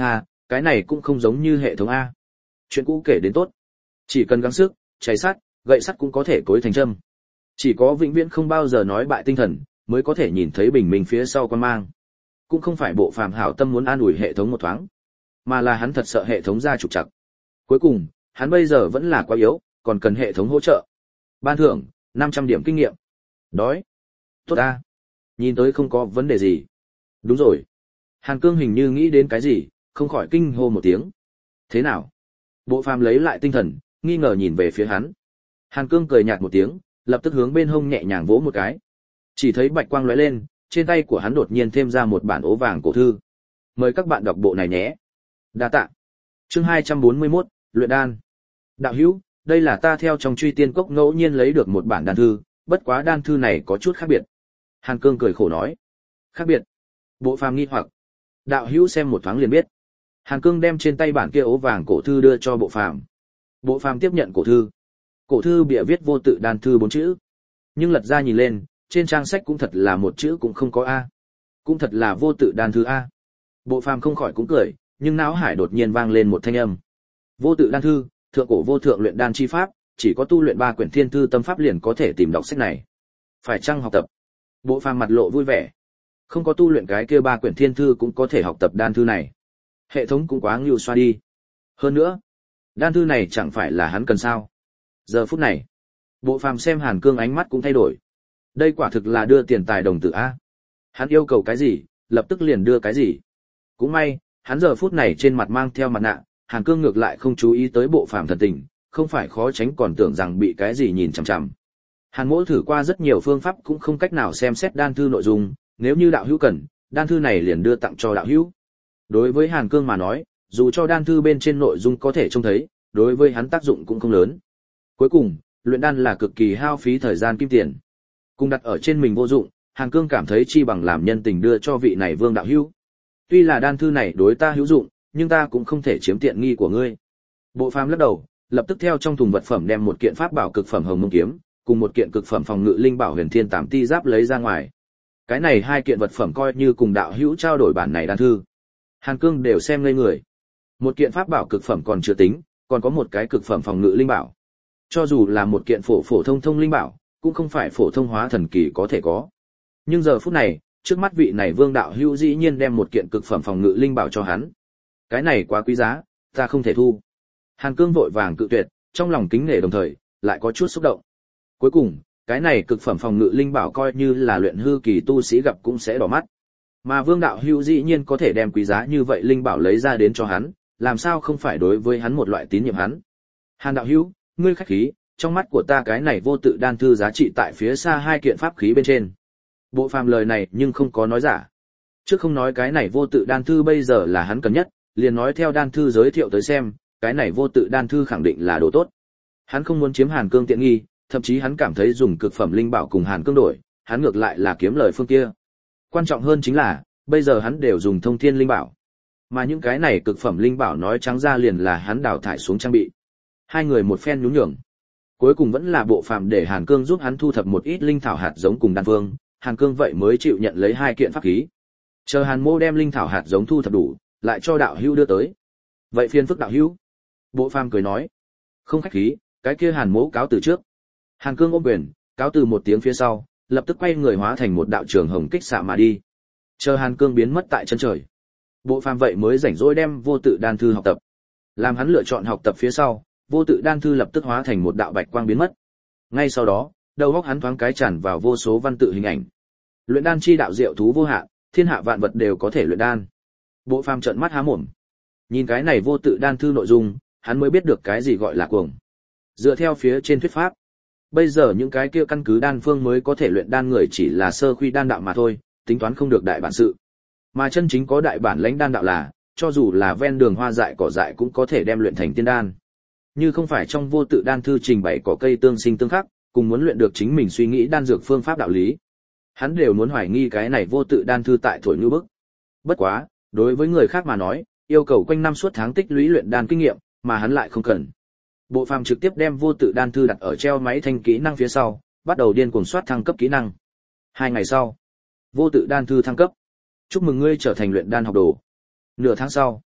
A: cái này cũng không giống như hệ thống a. Chuyện cũ kể đến tốt, chỉ cần gắng sức, cháy sắt, gậy sắt cũng có thể cối thành châm. Chỉ có vĩnh viễn không bao giờ nói bại tinh thần, mới có thể nhìn thấy bình minh phía sau quan mang. Cũng không phải Bộ Phàm hảo tâm muốn an ủi hệ thống một thoáng, mà là hắn thật sợ hệ thống ra trục trặc. Cuối cùng, hắn bây giờ vẫn là quá yếu, còn cần hệ thống hỗ trợ. Ban thưởng, năm trăm điểm kinh nghiệm. Đói. Tốt a. Nhìn tới không có vấn đề gì. Đúng rồi. Hàn Cương hình như nghĩ đến cái gì, không khỏi kinh hô một tiếng. Thế nào? Bộ Phàm lấy lại tinh thần, nghi ngờ nhìn về phía hắn. Hàn Cương cười nhạt một tiếng, lập tức hướng bên hông nhẹ nhàng vỗ một cái. Chỉ thấy bạch quang lóe lên, trên tay của hắn đột nhiên thêm ra một bản ố vàng cổ thư. Mời các bạn đọc bộ này nhé. Đa tạ. Chương hai trăm bốn mươi mốt, luyện đan. Đạo hữu, đây là ta theo trong truy tiên cốc ngẫu nhiên lấy được một bản đan thư, bất quá đan thư này có chút khác biệt. Hàn Cương cười khổ nói. Khác biệt? Bộ Phàm nghi hoặc. Đạo hữu xem một thoáng liền biết. Hàn Cương đem trên tay bản kia ố vàng cổ thư đưa cho Bộ Phàm. Bộ Phàm tiếp nhận cổ thư. Cổ thư bìa viết vô tự đan thư bốn chữ. Nhưng lật ra nhìn lên, trên trang sách cũng thật là một chữ cũng không có a. Cũng thật là vô tự đan thư a. Bộ Phàm không khỏi cũng cười, nhưng não hải đột nhiên vang lên một thanh âm. Vô tự đan thư, thượng cổ vô thượng luyện đan chi pháp, chỉ có tu luyện ba quyển thiên thư tâm pháp liền có thể tìm đọc sách này. Phải chăng học tập? Bộ Phàm mặt lộ vui vẻ. Không có tu luyện cái kia ba quyển thiên thư cũng có thể học tập đan thư này. Hệ thống cũng quá ngưu xoa đi. Hơn nữa, đan thư này chẳng phải là hắn cần sao? Giờ phút này, Bộ Phàm xem Hàn Cương ánh mắt cũng thay đổi. Đây quả thực là đưa tiền tài đồng tử a. Hắn yêu cầu cái gì, lập tức liền đưa cái gì. Cũng may, hắn giờ phút này trên mặt mang theo mặt nạ, Hàn Cương ngược lại không chú ý tới Bộ Phàm thần tình, không phải khó tránh còn tưởng rằng bị cái gì nhìn chằm chằm. Hàn Mỗ thử qua rất nhiều phương pháp cũng không cách nào xem xét đan thư nội dung, nếu như đạo hữu cần, đan thư này liền đưa tặng cho đạo hữu. Đối với Hàn Cương mà nói, dù cho đan thư bên trên nội dung có thể trông thấy, đối với hắn tác dụng cũng không lớn. Cuối cùng, luyện đan là cực kỳ hao phí thời gian kim tiền. Cùng đặt ở trên mình vô dụng, Hàn Cương cảm thấy chi bằng làm nhân tình đưa cho vị này Vương đạo hữu. Tuy là đan thư này đối ta hữu dụng, nhưng ta cũng không thể chiếm tiện nghi của ngươi. Bộ Phàm lắc đầu, lập tức theo trong thùng vật phẩm đem một kiện pháp bảo cực phẩm hồng mông kiếm, cùng một kiện cực phẩm phòng ngự linh bảo huyền thiên tám ti giáp lấy ra ngoài. Cái này hai kiện vật phẩm coi như cùng đạo hữu trao đổi bản này đan thư. Hàn Cương đều xem ngây người. Một kiện pháp bảo cực phẩm còn chưa tính, còn có một cái cực phẩm phòng ngự linh bảo. Cho dù là một kiện phổ phổ thông thông linh bảo, cũng không phải phổ thông hóa thần kỳ có thể có. Nhưng giờ phút này, trước mắt vị này Vương đạo hữu dĩ nhiên đem một kiện cực phẩm phòng ngự linh bảo cho hắn. Cái này quá quý giá, ta không thể thu. Hàn Cương vội vàng cự tuyệt, trong lòng kính nể đồng thời, lại có chút xúc động. Cuối cùng, cái này cực phẩm phòng ngự linh bảo coi như là luyện hư kỳ tu sĩ gặp cũng sẽ đỏ mắt. Mà Vương đạo hữu dĩ nhiên có thể đem quý giá như vậy linh bảo lấy ra đến cho hắn, làm sao không phải đối với hắn một loại tín nhiệm hắn. Hàn đạo hữu, ngươi khách khí, trong mắt của ta cái này vô tự đan thư giá trị tại phía xa hai kiện pháp khí bên trên. Bộ Phàm lời này nhưng không có nói giả. Trước không nói cái này vô tự đan thư bây giờ là hắn cần nhất, liền nói theo đan thư giới thiệu tới xem, cái này vô tự đan thư khẳng định là đồ tốt. Hắn không muốn chiếm Hàn Cương tiện nghi, thậm chí hắn cảm thấy dùng cực phẩm linh bảo cùng Hàn Cương đổi, hắn ngược lại là kiếm lời phương kia. Quan trọng hơn chính là, bây giờ hắn đều dùng thông thiên linh bảo. Mà những cái này cực phẩm linh bảo nói trắng ra liền là hắn đào thải xuống trang bị. Hai người một phen nhún nhường. Cuối cùng vẫn là Bộ Phàm để Hàn Cương giúp hắn thu thập một ít linh thảo hạt giống cùng đan phương, Hàn Cương vậy mới chịu nhận lấy hai kiện pháp khí. Chờ Hàn Mô đem linh thảo hạt giống thu thập đủ, lại cho đạo hữu đưa tới. Vậy phiền phức đạo hữu. Bộ Phàm cười nói. Không khách khí, cái kia Hàn Mỗ cáo từ trước. Hàn Cương ôm quyền, cáo từ một tiếng phía sau, lập tức quay người hóa thành một đạo trường hồng kích xạ mà đi. Chờ Hàn Cương biến mất tại chân trời. Bộ Phàm vậy mới rảnh rỗi đem vô tự đan thư học tập. Làm hắn lựa chọn học tập phía sau, vô tự đan thư lập tức hóa thành một đạo bạch quang biến mất. Ngay sau đó, đầu óc hắn thoáng cái tràn vào vô số văn tự hình ảnh. Luyện đan chi đạo diệu thú vô hạn, thiên hạ vạn vật đều có thể luyện đan. Bộ Phàm trợn mắt há mồm. Nhìn cái này vô tự đan thư nội dung, hắn mới biết được cái gì gọi là cuồng. Dựa theo phía trên thuyết pháp, bây giờ những cái kia căn cứ đan phương mới có thể luyện đan người chỉ là sơ khuy đan đạo mà thôi, tính toán không được đại bản sự. Mà chân chính có đại bản lãnh đan đạo là, cho dù là ven đường hoa dại cỏ dại cũng có thể đem luyện thành tiên đan. Như không phải trong vô tự đan thư trình bày cỏ cây tương sinh tương khắc, cùng muốn luyện được chính mình suy nghĩ đan dược phương pháp đạo lý. Hắn đều muốn hoài nghi cái này vô tự đan thư tại thổi như bức. Bất quá, đối với người khác mà nói, yêu cầu quanh năm suốt tháng tích lũy luyện đan kinh nghiệm, mà hắn lại không cần. Bộ Phàm trực tiếp đem vô tự đan thư đặt ở treo máy thanh kỹ năng phía sau, bắt đầu điên cuồng soát thăng cấp kỹ năng. Hai ngày sau, vô tự đan thư thăng cấp. Chúc mừng ngươi trở thành luyện đan học đồ. Nửa tháng sau,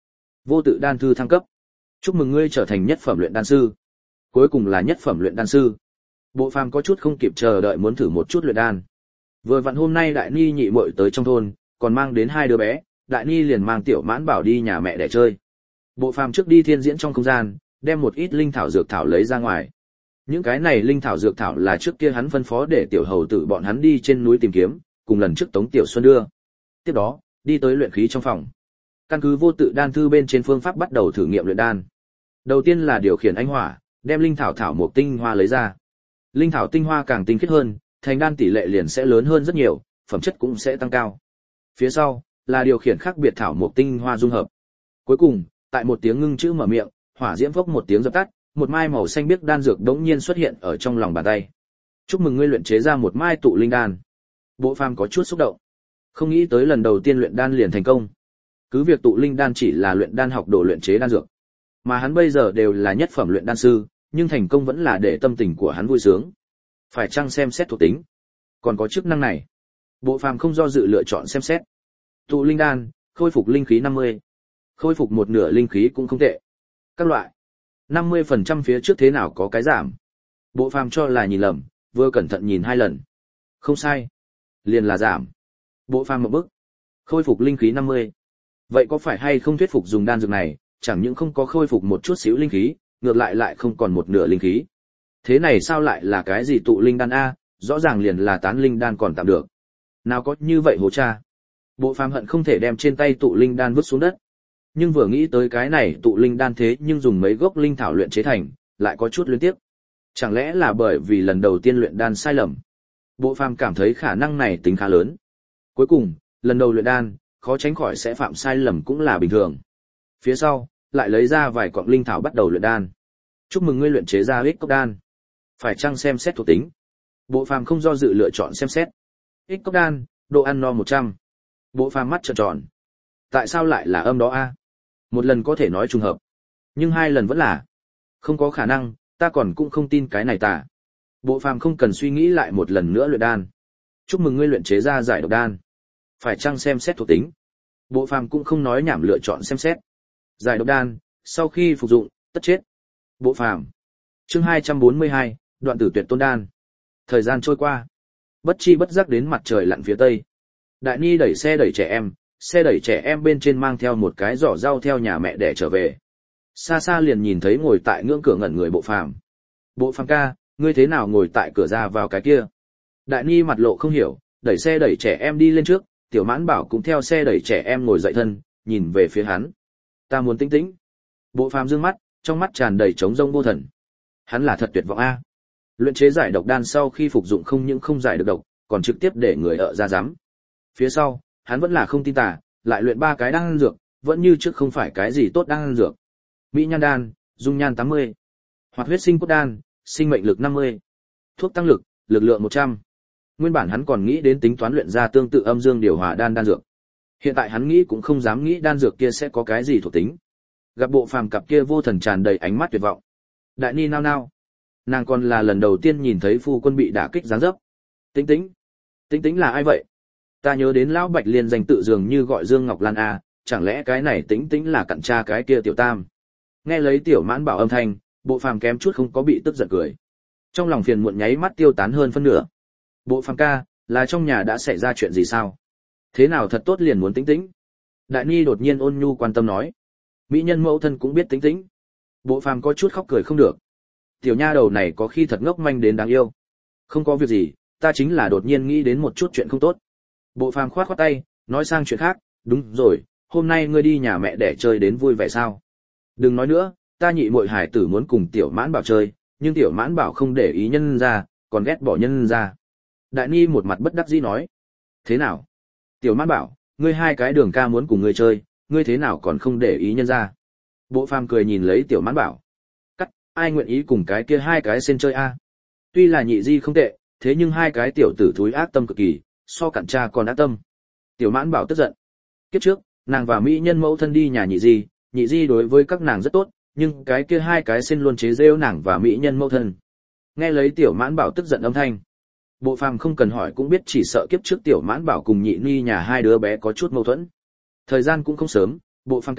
A: Vô tự đan thư thăng cấp. Chúc mừng ngươi trở thành nhất phẩm luyện đan sư. Cuối cùng là nhất phẩm luyện đan sư. Bộ Phàm có chút không kịp chờ đợi muốn thử một chút luyện đan. Vừa vặn hôm nay Đại Ni nhị muội tới trong thôn, còn mang đến hai đứa bé, Đại Ni liền mang Tiểu Mãn Bảo đi nhà mẹ để chơi. Bộ Phàm trước đi thiên diễn trong không gian, đem một ít linh thảo dược thảo lấy ra ngoài. Những cái này linh thảo dược thảo là trước kia hắn phân phó để tiểu hầu tử bọn hắn đi trên núi tìm kiếm, cùng lần trước Tống Tiểu Xuân đưa. Tiếp đó, đi tới luyện khí trong phòng. Căn cứ vô tự đan thư bên trên phương pháp bắt đầu thử nghiệm luyện đan. Đầu tiên là điều khiển anh hỏa, đem linh thảo thảo mộc tinh hoa lấy ra. Linh thảo tinh hoa càng tinh khiết hơn, thành đan tỷ lệ liền sẽ lớn hơn rất nhiều, phẩm chất cũng sẽ tăng cao. Phía sau là điều khiển khác biệt thảo mộc tinh hoa dung hợp. Cuối cùng, tại một tiếng ngưng chữ mở miệng, hỏa diễm phốc một tiếng dập tắt, một mai màu xanh biếc đan dược đống nhiên xuất hiện ở trong lòng bàn tay. Chúc mừng ngươi luyện chế ra một mai tụ linh đan. Bộ Phàm có chút xúc động. Không nghĩ tới lần đầu tiên luyện đan liền thành công. Cứ việc tụ linh đan chỉ là luyện đan học đồ luyện chế đan dược, mà hắn bây giờ đều là nhất phẩm luyện đan sư, nhưng thành công vẫn là để tâm tình của hắn vui sướng. Phải chăng xem xét thuộc tính? Còn có chức năng này. Bộ Phàm không do dự lựa chọn xem xét. Tụ linh đan, khôi phục linh khí năm mươi. Khôi phục một nửa linh khí cũng không tệ. Các loại. năm mươi phần trăm phía trước thế nào có cái giảm. Bộ Phàm cho là nhìn lầm, vừa cẩn thận nhìn hai lần. Không sai. Liền là giảm. Bộ Phàm một bức. Khôi phục linh khí năm mươi. Vậy có phải hay không thuyết phục dùng đan dược này, chẳng những không có khôi phục một chút xíu linh khí, ngược lại lại không còn một nửa linh khí. Thế này sao lại là cái gì tụ linh đan a, rõ ràng liền là tán linh đan còn tạm được. Nào có như vậy hố cha. Bộ Phàm hận không thể đem trên tay tụ linh đan vứt xuống đất. Nhưng vừa nghĩ tới cái này tụ linh đan thế nhưng dùng mấy gốc linh thảo luyện chế thành, lại có chút luyến tiếc. Chẳng lẽ là bởi vì lần đầu tiên luyện đan sai lầm? Bộ Phàm cảm thấy khả năng này tính khá lớn. Cuối cùng, lần đầu luyện đan, khó tránh khỏi sẽ phạm sai lầm cũng là bình thường. Phía sau, lại lấy ra vài cọng linh thảo bắt đầu luyện đan. Chúc mừng ngươi luyện chế ra ích cốc đan. Phải chăng xem xét thuộc tính? Bộ Phàm không do dự lựa chọn xem xét. Ích cốc đan, độ ăn no một trăm. Bộ Phàm mắt trợn tròn. Tại sao lại là âm đó a? Một lần có thể nói trùng hợp, nhưng hai lần vẫn là. Không có khả năng, ta còn cũng không tin cái này tả. Bộ Phàm không cần suy nghĩ lại một lần nữa luyện đan. Chúc mừng ngươi luyện chế ra giải độc đan. Phải chăng xem xét thuộc tính? Bộ Phàm cũng không nói nhảm lựa chọn xem xét. Giải độc đan, sau khi phục dụng, tất chết. Bộ Phàm. Chương hai trăm bốn mươi hai, đoạn tử tuyệt tôn đan. Thời gian trôi qua, bất chi bất giác đến mặt trời lặn phía tây. Đại Ni đẩy xe đẩy trẻ em, xe đẩy trẻ em bên trên mang theo một cái giỏ rau theo nhà mẹ để trở về. Xa xa liền nhìn thấy ngồi tại ngưỡng cửa ngẩn người Bộ Phàm. Bộ Phàm ca, ngươi thế nào ngồi tại cửa ra vào cái kia? Đại Ni mặt lộ không hiểu, đẩy xe đẩy trẻ em đi lên trước, Tiểu Mãn Bảo cũng theo xe đẩy trẻ em ngồi dậy thân, nhìn về phía hắn. Ta muốn tĩnh tĩnh. Bộ Phàm dương mắt, trong mắt tràn đầy trống rông vô thần. Hắn là thật tuyệt vọng a. Luyện chế giải độc đan sau khi phục dụng không những không giải được độc, còn trực tiếp để người ở ra giám. Phía sau, hắn vẫn là không tin tà, lại luyện ba cái đan dược, vẫn như trước không phải cái gì tốt đan dược. Mỹ nhan đan, dung nhan tám mươi. Hoạt huyết sinh cốt đan, sinh mệnh lực năm mươi. Thuốc tăng lực, lực lượng một trăm. Nguyên bản hắn còn nghĩ đến tính toán luyện ra tương tự âm dương điều hòa đan đan dược. Hiện tại hắn nghĩ cũng không dám nghĩ đan dược kia sẽ có cái gì thuộc tính. Gặp Bộ Phàm cặp kia vô thần tràn đầy ánh mắt tuyệt vọng. Đại Ni nao nao. Nàng còn là lần đầu tiên nhìn thấy phu quân bị đả kích giáng dấp. Tĩnh Tĩnh, Tĩnh Tĩnh là ai vậy? Ta nhớ đến lão Bạch Liên danh tự dường như gọi Dương Ngọc Lan a, chẳng lẽ cái này Tĩnh Tĩnh là cặn cha cái kia Tiểu Tam? Nghe lấy Tiểu Mãn Bảo âm thanh, Bộ Phàm kém chút không có bị tức giận cười. Trong lòng phiền muộn nháy mắt tiêu tán hơn phân nửa. Bộ Phàm ca, là trong nhà đã xảy ra chuyện gì sao? Thế nào thật tốt liền muốn Tĩnh Tĩnh? Đại Ni đột nhiên ôn nhu quan tâm nói. Mỹ nhân mẫu thân cũng biết Tĩnh Tĩnh. Bộ Phàm có chút khóc cười không được. Tiểu nha đầu này có khi thật ngốc manh đến đáng yêu. Không có việc gì, ta chính là đột nhiên nghĩ đến một chút chuyện không tốt. Bộ Phàm khoát khoát tay, nói sang chuyện khác, đúng rồi, hôm nay ngươi đi nhà mẹ để chơi đến vui vẻ sao? Đừng nói nữa, ta nhị muội hải tử muốn cùng Tiểu Mãn Bảo chơi, nhưng Tiểu Mãn Bảo không để ý nhân ra, còn ghét bỏ nhân ra. Đại Ni một mặt bất đắc dĩ nói. Thế nào? Tiểu Mãn Bảo, ngươi hai cái đường ca muốn cùng ngươi chơi, ngươi thế nào còn không để ý nhân ra? Bộ Phàm cười nhìn lấy Tiểu Mãn Bảo. Cắt, ai nguyện ý cùng cái kia hai cái xin chơi a? Tuy là nhị di không tệ, thế nhưng hai cái tiểu tử thúi ác tâm cực kỳ, so cặn cha còn ác tâm. Tiểu Mãn Bảo tức giận. Kiếp trước, nàng và mỹ nhân mẫu thân đi nhà nhị di, nhị di đối với các nàng rất tốt, nhưng cái kia hai cái xin luôn chế giễu nàng và mỹ nhân mẫu thân. Nghe lấy Tiểu Mãn Bảo tức giận âm thanh, Bộ Phàm không cần hỏi cũng biết chỉ sợ kiếp trước Tiểu Mãn Bảo cùng nhị ni nhà hai đứa bé có chút mâu thuẫn. Thời gian cũng không sớm, Bộ Phàm ca,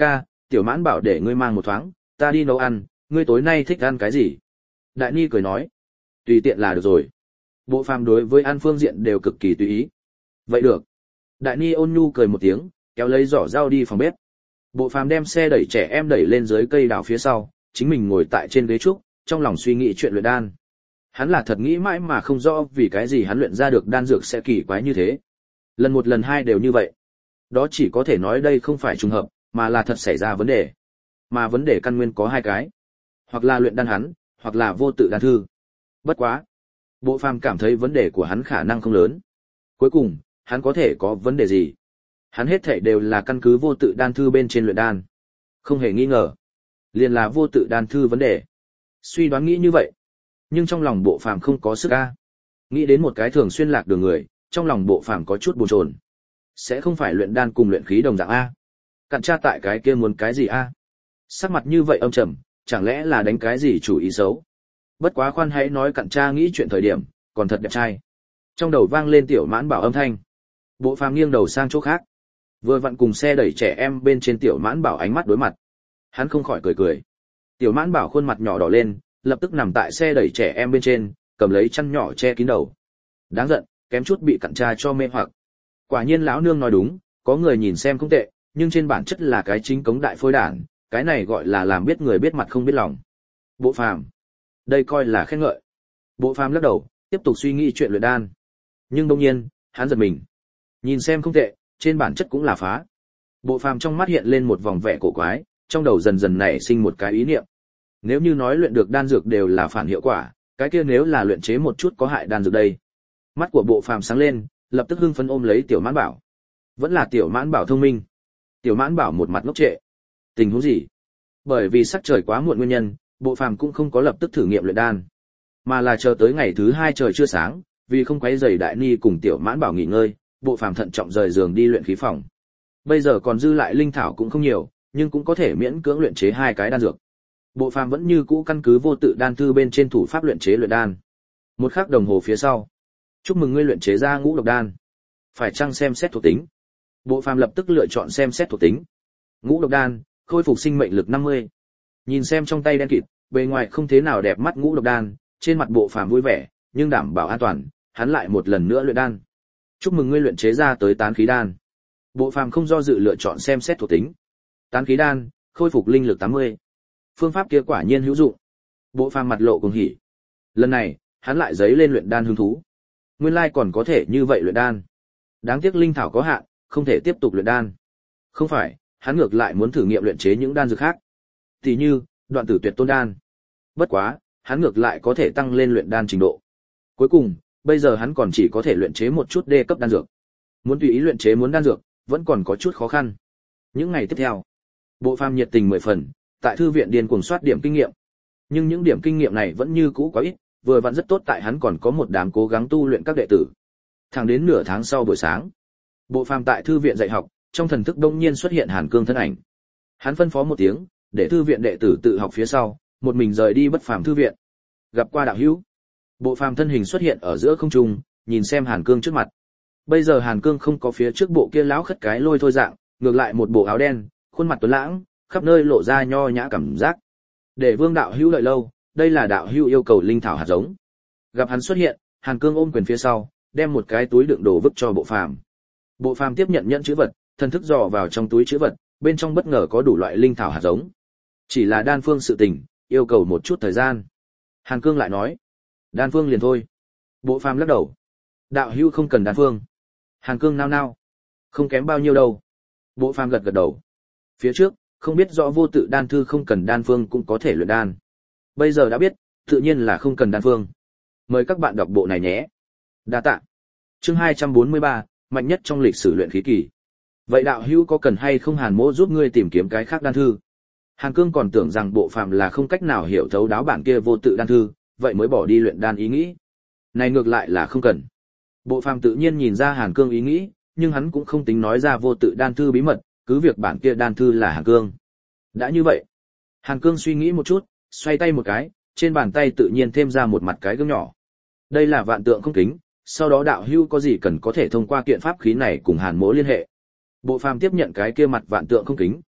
A: Tiểu Mãn bảo để ngươi mang một thoáng, ta đi nấu ăn, ngươi tối nay thích ăn cái gì? Đại Ni cười nói, tùy tiện là được rồi. Bộ Phàm đối với ăn phương diện đều cực kỳ tùy ý. Vậy được. Đại Ni ôn nhu cười một tiếng, kéo lấy giỏ rau đi phòng bếp. Bộ Phàm đem xe đẩy trẻ em đẩy lên dưới cây đào phía sau, chính mình ngồi tại trên ghế trúc, trong lòng suy nghĩ chuyện luyện đan. Hắn là thật nghĩ mãi mà không rõ vì cái gì hắn luyện ra được đan dược sẽ kỳ quái như thế. Lần một lần hai đều như vậy. Đó chỉ có thể nói đây không phải trùng hợp, mà là thật xảy ra vấn đề. Mà vấn đề căn nguyên có hai cái. Hoặc là luyện đan hắn, hoặc là vô tự đan thư. Bất quá. Bộ Phàm cảm thấy vấn đề của hắn khả năng không lớn. Cuối cùng, hắn có thể có vấn đề gì? Hắn hết thảy đều là căn cứ vô tự đan thư bên trên luyện đan. Không hề nghi ngờ. Liền là vô tự đan thư vấn đề. Suy đoán nghĩ như vậy. Nhưng trong lòng Bộ Phàm không có sức a. Nghĩ đến một cái thường xuyên lạc đường người, trong lòng Bộ Phàm có chút bồn chồn. Sẽ không phải luyện đan cùng luyện khí đồng dạng a? Cặn tra tại cái kia muốn cái gì a? Sắc mặt như vậy âm trầm, chẳng lẽ là đánh cái gì chủ ý xấu? Bất quá khoan hãy nói Cặn tra nghĩ chuyện thời điểm, còn thật đẹp trai. Trong đầu vang lên Tiểu Mãn bảo âm thanh. Bộ Phàm nghiêng đầu sang chỗ khác. Vừa vặn cùng xe đẩy trẻ em bên trên Tiểu Mãn bảo ánh mắt đối mặt. Hắn không khỏi cười cười. Tiểu Mãn bảo khuôn mặt nhỏ đỏ lên, lập tức nằm tại xe đẩy trẻ em bên trên, cầm lấy chăn nhỏ che kín đầu. Đáng giận, kém chút bị Cặn tra cho mê hoặc. Quả nhiên lão nương nói đúng, có người nhìn xem không tệ, nhưng trên bản chất là cái chính cống đại phôi đản, cái này gọi là làm biết người biết mặt không biết lòng. Bộ Phàm, đây coi là khen ngợi. Bộ Phàm lắc đầu, tiếp tục suy nghĩ chuyện luyện đan. Nhưng đương nhiên, hắn giật mình. Nhìn xem không tệ, trên bản chất cũng là phá. Bộ Phàm trong mắt hiện lên một vòng vẻ cổ quái, trong đầu dần dần nảy sinh một cái ý niệm. Nếu như nói luyện được đan dược đều là phản hiệu quả, cái kia nếu là luyện chế một chút có hại đan dược đây. Mắt của Bộ Phàm sáng lên, lập tức hưng phấn ôm lấy Tiểu Mãn bảo. Vẫn là Tiểu Mãn bảo thông minh. Tiểu Mãn bảo một mặt ngốc trệ. Tình huống gì? Bởi vì sắc trời quá muộn nguyên nhân, Bộ Phàm cũng không có lập tức thử nghiệm luyện đan, mà là chờ tới ngày thứ hai trời chưa sáng, vì không quấy rầy Đại Ni cùng Tiểu Mãn bảo nghỉ ngơi, Bộ Phàm thận trọng rời giường đi luyện khí phòng. Bây giờ còn dư lại linh thảo cũng không nhiều, nhưng cũng có thể miễn cưỡng luyện chế hai cái đan dược. Bộ Phàm vẫn như cũ căn cứ vô tự đan thư bên trên thủ pháp luyện chế luyện đan. Một khắc đồng hồ phía sau, chúc mừng ngươi luyện chế ra ngũ độc đan. Phải chăng xem xét thuộc tính? Bộ Phàm lập tức lựa chọn xem xét thuộc tính. Ngũ độc đan, khôi phục sinh mệnh lực năm mươi. Nhìn xem trong tay đen kịt, bề ngoài không thế nào đẹp mắt ngũ độc đan, trên mặt Bộ Phàm vui vẻ, nhưng đảm bảo an toàn, hắn lại một lần nữa luyện đan. Chúc mừng ngươi luyện chế ra tới tán khí đan. Bộ Phàm không do dự lựa chọn xem xét thuộc tính. Tán khí đan, khôi phục linh lực tám mươi. Phương pháp kia quả nhiên hữu dụng. Bộ Phàm mặt lộ cuồng hỉ. Lần này, hắn lại giấy lên luyện đan hứng thú. Nguyên lai còn có thể như vậy luyện đan. Đáng tiếc linh thảo có hạn, không thể tiếp tục luyện đan. Không phải, hắn ngược lại muốn thử nghiệm luyện chế những đan dược khác. Tỷ như, đoạn tử tuyệt tôn đan. Bất quá, hắn ngược lại có thể tăng lên luyện đan trình độ. Cuối cùng, bây giờ hắn còn chỉ có thể luyện chế một chút đê cấp đan dược. Muốn tùy ý luyện chế muốn đan dược, vẫn còn có chút khó khăn. Những ngày tiếp theo, Bộ Phàm nhiệt tình mười phần, tại thư viện điên cuồng soát điểm kinh nghiệm. Nhưng những điểm kinh nghiệm này vẫn như cũ quá ít, vừa vặn rất tốt tại hắn còn có một đám cố gắng tu luyện các đệ tử. Thẳng đến nửa tháng sau buổi sáng, Bộ Phàm tại thư viện dạy học, trong thần thức đông nhiên xuất hiện Hàn Cương thân ảnh. Hắn phân phó một tiếng, để thư viện đệ tử tự học phía sau, một mình rời đi Bất Phàm thư viện. Gặp qua đạo hữu. Bộ Phàm thân hình xuất hiện ở giữa không trung, nhìn xem Hàn Cương trước mặt. Bây giờ Hàn Cương không có phía trước bộ kia lão khất cái lôi thôi dạng, ngược lại một bộ áo đen, khuôn mặt tuấn lãng, khắp nơi lộ ra nho nhã cảm giác. Để Vương đạo hữu đợi lâu, đây là đạo hữu yêu cầu linh thảo hạt giống. Gặp hắn xuất hiện, Hàn Cương ôm quyền phía sau, đem một cái túi đựng đồ vứt cho Bộ Phàm. Bộ Phàm tiếp nhận nhẫn chữ vật, thần thức dò vào trong túi chữ vật, bên trong bất ngờ có đủ loại linh thảo hạt giống. Chỉ là đan phương sự tình, yêu cầu một chút thời gian. Hàn Cương lại nói, đan phương liền thôi. Bộ Phàm lắc đầu, đạo hữu không cần đan phương. Hàn Cương nao nao, không kém bao nhiêu đâu. Bộ Phàm gật gật đầu. Phía trước, không biết rõ vô tự đan thư không cần đan phương cũng có thể luyện đan. Bây giờ đã biết, tự nhiên là không cần đan phương. Mời các bạn đọc bộ này nhé. Đa tạ. Chương hai trăm bốn mươi ba, mạnh nhất trong lịch sử luyện khí kỳ. Vậy đạo hữu có cần hay không Hàn Mỗ giúp ngươi tìm kiếm cái khác đan thư? Hàn Cương còn tưởng rằng Bộ Phàm là không cách nào hiểu thấu đáo bản kia vô tự đan thư, vậy mới bỏ đi luyện đan ý nghĩ. Này ngược lại là không cần. Bộ Phàm tự nhiên nhìn ra Hàn Cương ý nghĩ, nhưng hắn cũng không tính nói ra vô tự đan thư bí mật, cứ việc bản kia đan thư là Hàn Cương. Đã như vậy, Hàn Cương suy nghĩ một chút, xoay tay một cái, trên bàn tay tự nhiên thêm ra một mặt cái gương nhỏ. Đây là vạn tượng không kính, sau đó đạo hữu có gì cần có thể thông qua kiện pháp khí này cùng Hàn Mỗ liên hệ. Bộ Phàm tiếp nhận cái kia mặt vạn tượng không kính,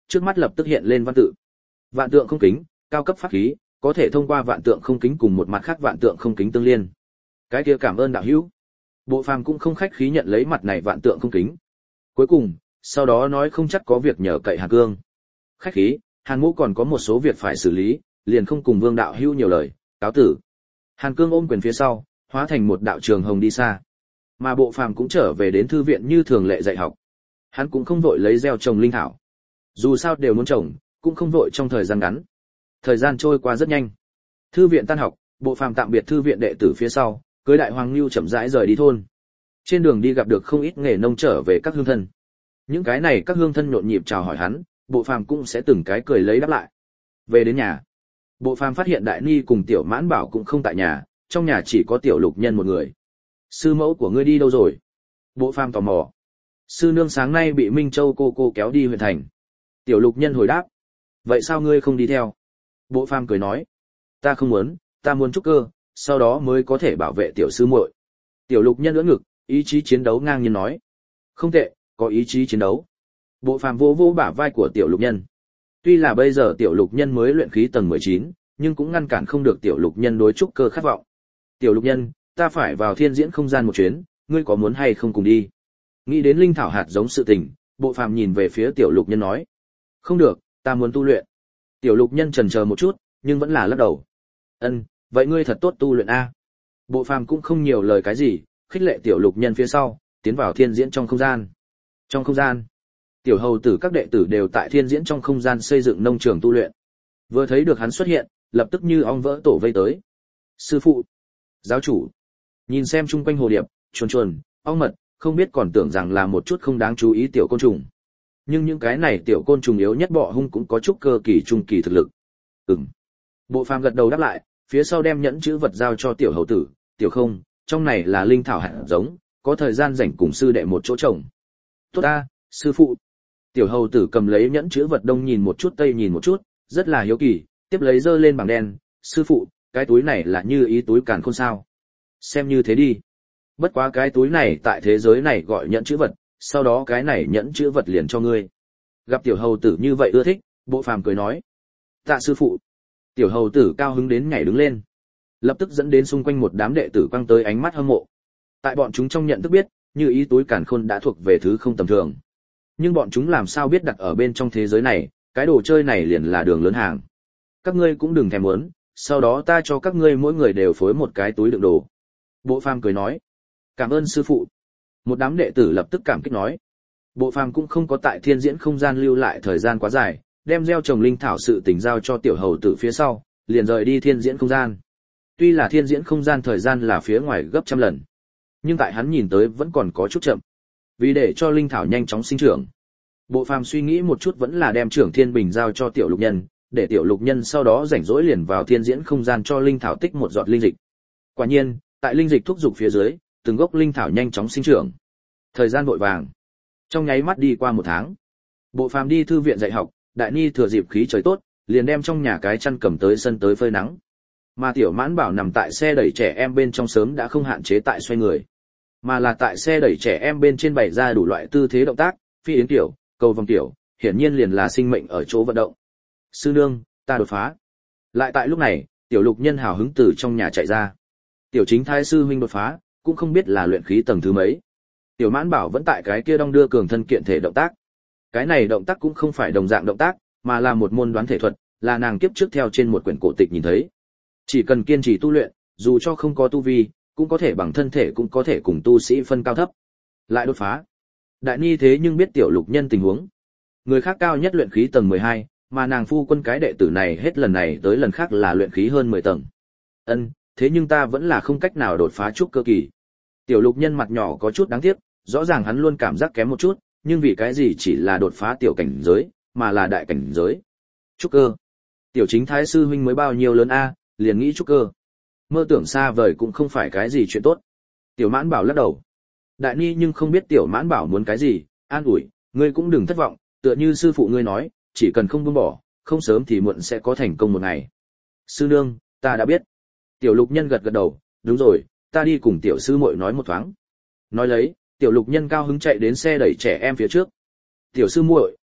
A: trước mắt lập tức hiện lên văn tự. Vạn tượng không kính, cao cấp pháp khí, có thể thông qua vạn tượng không kính cùng một mặt khác vạn tượng không kính tương liên. Cái kia cảm ơn đạo hữu. Bộ phàm cũng không khách khí nhận lấy mặt này vạn tượng không kính. Cuối cùng, sau đó nói không chắc có việc nhờ cậy Hàn Cương. Khách khí, Hàn Mỗ còn có một số việc phải xử lý, liền không cùng Vương đạo hữu nhiều lời, cáo tử. Hàn Cương ôm quyền phía sau, hóa thành một đạo trường hồng đi xa. Mà Bộ Phàm cũng trở về đến thư viện như thường lệ dạy học. Hắn cũng không vội lấy gieo trồng linh thảo. Dù sao đều muốn trồng, cũng không vội trong thời gian ngắn. Thời gian trôi qua rất nhanh. Thư viện tan học, Bộ Phàm tạm biệt thư viện đệ tử phía sau, cưới Đại Hoàng Nưu chậm rãi rời đi thôn. Trên đường đi gặp được không ít nghề nông trở về các hương thân. Những cái này các hương thân nhộn nhịp chào hỏi hắn, Bộ Phàm cũng sẽ từng cái cười lấy đáp lại. Về đến nhà, Bộ Phàm phát hiện Đại Ni cùng Tiểu Mãn Bảo cũng không tại nhà, trong nhà chỉ có Tiểu Lục Nhân một người. Sư mẫu của ngươi đi đâu rồi? Bộ Phàm tò mò. Sư nương sáng nay bị Minh Châu cô cô kéo đi huyện thành. Tiểu Lục Nhân hồi đáp. Vậy sao ngươi không đi theo? Bộ Phàm cười nói. Ta không muốn, ta muốn trúc cơ, sau đó mới có thể bảo vệ tiểu sư muội. Tiểu Lục Nhân ưỡn ngực, ý chí chiến đấu ngang nhiên nói. Không tệ, có ý chí chiến đấu. Bộ Phàm vô vô bả vai của Tiểu Lục Nhân. Tuy là bây giờ Tiểu Lục Nhân mới luyện khí tầng mười chín, nhưng cũng ngăn cản không được Tiểu Lục Nhân đối trúc cơ khát vọng. Tiểu Lục Nhân, ta phải vào thiên diễn không gian một chuyến, ngươi có muốn hay không cùng đi? Nghĩ đến linh thảo hạt giống sự tình, Bộ Phàm nhìn về phía Tiểu Lục Nhân nói. Không được, ta muốn tu luyện. Tiểu Lục Nhân chần chờ một chút, nhưng vẫn là lắc đầu. Ân, vậy ngươi thật tốt tu luyện a. Bộ Phàm cũng không nhiều lời cái gì, khích lệ Tiểu Lục Nhân phía sau, tiến vào thiên diễn trong không gian. Trong không gian, Tiểu hầu tử các đệ tử đều tại thiên diễn trong không gian xây dựng nông trường tu luyện. Vừa thấy được hắn xuất hiện, lập tức như ong vỡ tổ vây tới. Sư phụ, giáo chủ, nhìn xem chung quanh hồ điệp, chuồn chuồn, ong mật, không biết còn tưởng rằng là một chút không đáng chú ý tiểu côn trùng. Nhưng những cái này tiểu côn trùng yếu nhất bọ hung cũng có chút cơ kỳ trung kỳ thực lực. Ừm. Bộ Phàm gật đầu đáp lại, phía sau đem nhẫn chữ vật giao cho Tiểu hầu tử, Tiểu không, trong này là linh thảo hạt giống, có thời gian rảnh cùng sư đệ một chỗ trồng. Tốt a, sư phụ. Tiểu hầu tử cầm lấy nhẫn chữ vật đông nhìn một chút tây nhìn một chút, rất là hiếu kỳ, tiếp lấy giơ lên bảng đen, sư phụ, cái túi này là như ý túi càn khôn sao? Xem như thế đi. Bất quá cái túi này tại thế giới này gọi nhẫn chữ vật, sau đó cái này nhẫn chữ vật liền cho ngươi. Gặp tiểu hầu tử như vậy ưa thích, Bộ Phàm cười nói. Tạ sư phụ. Tiểu hầu tử cao hứng đến nhảy đứng lên. Lập tức dẫn đến xung quanh một đám đệ tử quăng tới ánh mắt hâm mộ. Tại bọn chúng trong nhận thức biết, như ý túi càn khôn đã thuộc về thứ không tầm thường. Nhưng bọn chúng làm sao biết đặt ở bên trong thế giới này, cái đồ chơi này liền là đường lớn hàng. Các ngươi cũng đừng thèm muốn, sau đó ta cho các ngươi mỗi người đều phối một cái túi đựng đồ. Bộ Phàm cười nói. Cảm ơn sư phụ. Một đám đệ tử lập tức cảm kích nói. Bộ Phàm cũng không có tại thiên diễn không gian lưu lại thời gian quá dài, đem gieo trồng linh thảo sự tình giao cho tiểu hầu tử phía sau, liền rời đi thiên diễn không gian. Tuy là thiên diễn không gian thời gian là phía ngoài gấp trăm lần, nhưng tại hắn nhìn tới vẫn còn có chút chậm. Vì để cho linh thảo nhanh chóng sinh trưởng, Bộ Phàm suy nghĩ một chút vẫn là đem trưởng thiên bình giao cho Tiểu Lục Nhân, để Tiểu Lục Nhân sau đó rảnh rỗi liền vào thiên diễn không gian cho linh thảo tích một giọt linh dịch. Quả nhiên, tại linh dịch thúc dục phía dưới, từng gốc linh thảo nhanh chóng sinh trưởng. Thời gian vội vàng, trong nháy mắt đi qua một tháng. Bộ Phàm đi thư viện dạy học, Đại Ni thừa dịp khí trời tốt, liền đem trong nhà cái chăn cầm tới sân tới phơi nắng. Mà Tiểu Mãn Bảo nằm tại xe đẩy trẻ em bên trong sớm đã không hạn chế tại xoay người, mà là tại xe đẩy trẻ em bên trên bày ra đủ loại tư thế động tác, phi yến tiểu, cầu vòng tiểu, hiển nhiên liền là sinh mệnh ở chỗ vận động. Sư nương, ta đột phá. Lại tại lúc này, Tiểu Lục Nhân hào hứng từ trong nhà chạy ra. Tiểu Chính Thái sư huynh đột phá, cũng không biết là luyện khí tầng thứ mấy. Tiểu Mãn Bảo vẫn tại cái kia đong đưa cường thân kiện thể động tác. Cái này động tác cũng không phải đồng dạng động tác, mà là một môn đoán thể thuật, là nàng kiếp trước theo trên một quyển cổ tịch nhìn thấy. Chỉ cần kiên trì tu luyện, dù cho không có tu vi, cũng có thể bằng thân thể cũng có thể cùng tu sĩ phân cao thấp. Lại đột phá. Đại Ni thế nhưng biết Tiểu Lục Nhân tình huống. Người khác cao nhất luyện khí tầng mười hai, mà nàng phu quân cái đệ tử này hết lần này tới lần khác là luyện khí hơn mười tầng. Ân, thế nhưng ta vẫn là không cách nào đột phá trúc cơ kỳ. Tiểu Lục Nhân mặt nhỏ có chút đáng tiếc, rõ ràng hắn luôn cảm giác kém một chút, nhưng vì cái gì chỉ là đột phá tiểu cảnh giới, mà là đại cảnh giới. Trúc cơ. Tiểu Chính Thái sư huynh mới bao nhiêu lớn a, liền nghĩ trúc cơ. Mơ tưởng xa vời cũng không phải cái gì chuyện tốt. Tiểu Mãn Bảo lắc đầu. Đại Ni nhưng không biết Tiểu Mãn Bảo muốn cái gì, an ủi, ngươi cũng đừng thất vọng, tựa như sư phụ ngươi nói, chỉ cần không buông bỏ, không sớm thì muộn sẽ có thành công một ngày. Sư nương, ta đã biết. Tiểu Lục Nhân gật gật đầu, đúng rồi, ta đi cùng tiểu sư muội nói một thoáng. Nói lấy, Tiểu Lục Nhân cao hứng chạy đến xe đẩy trẻ em phía trước. Tiểu sư muội,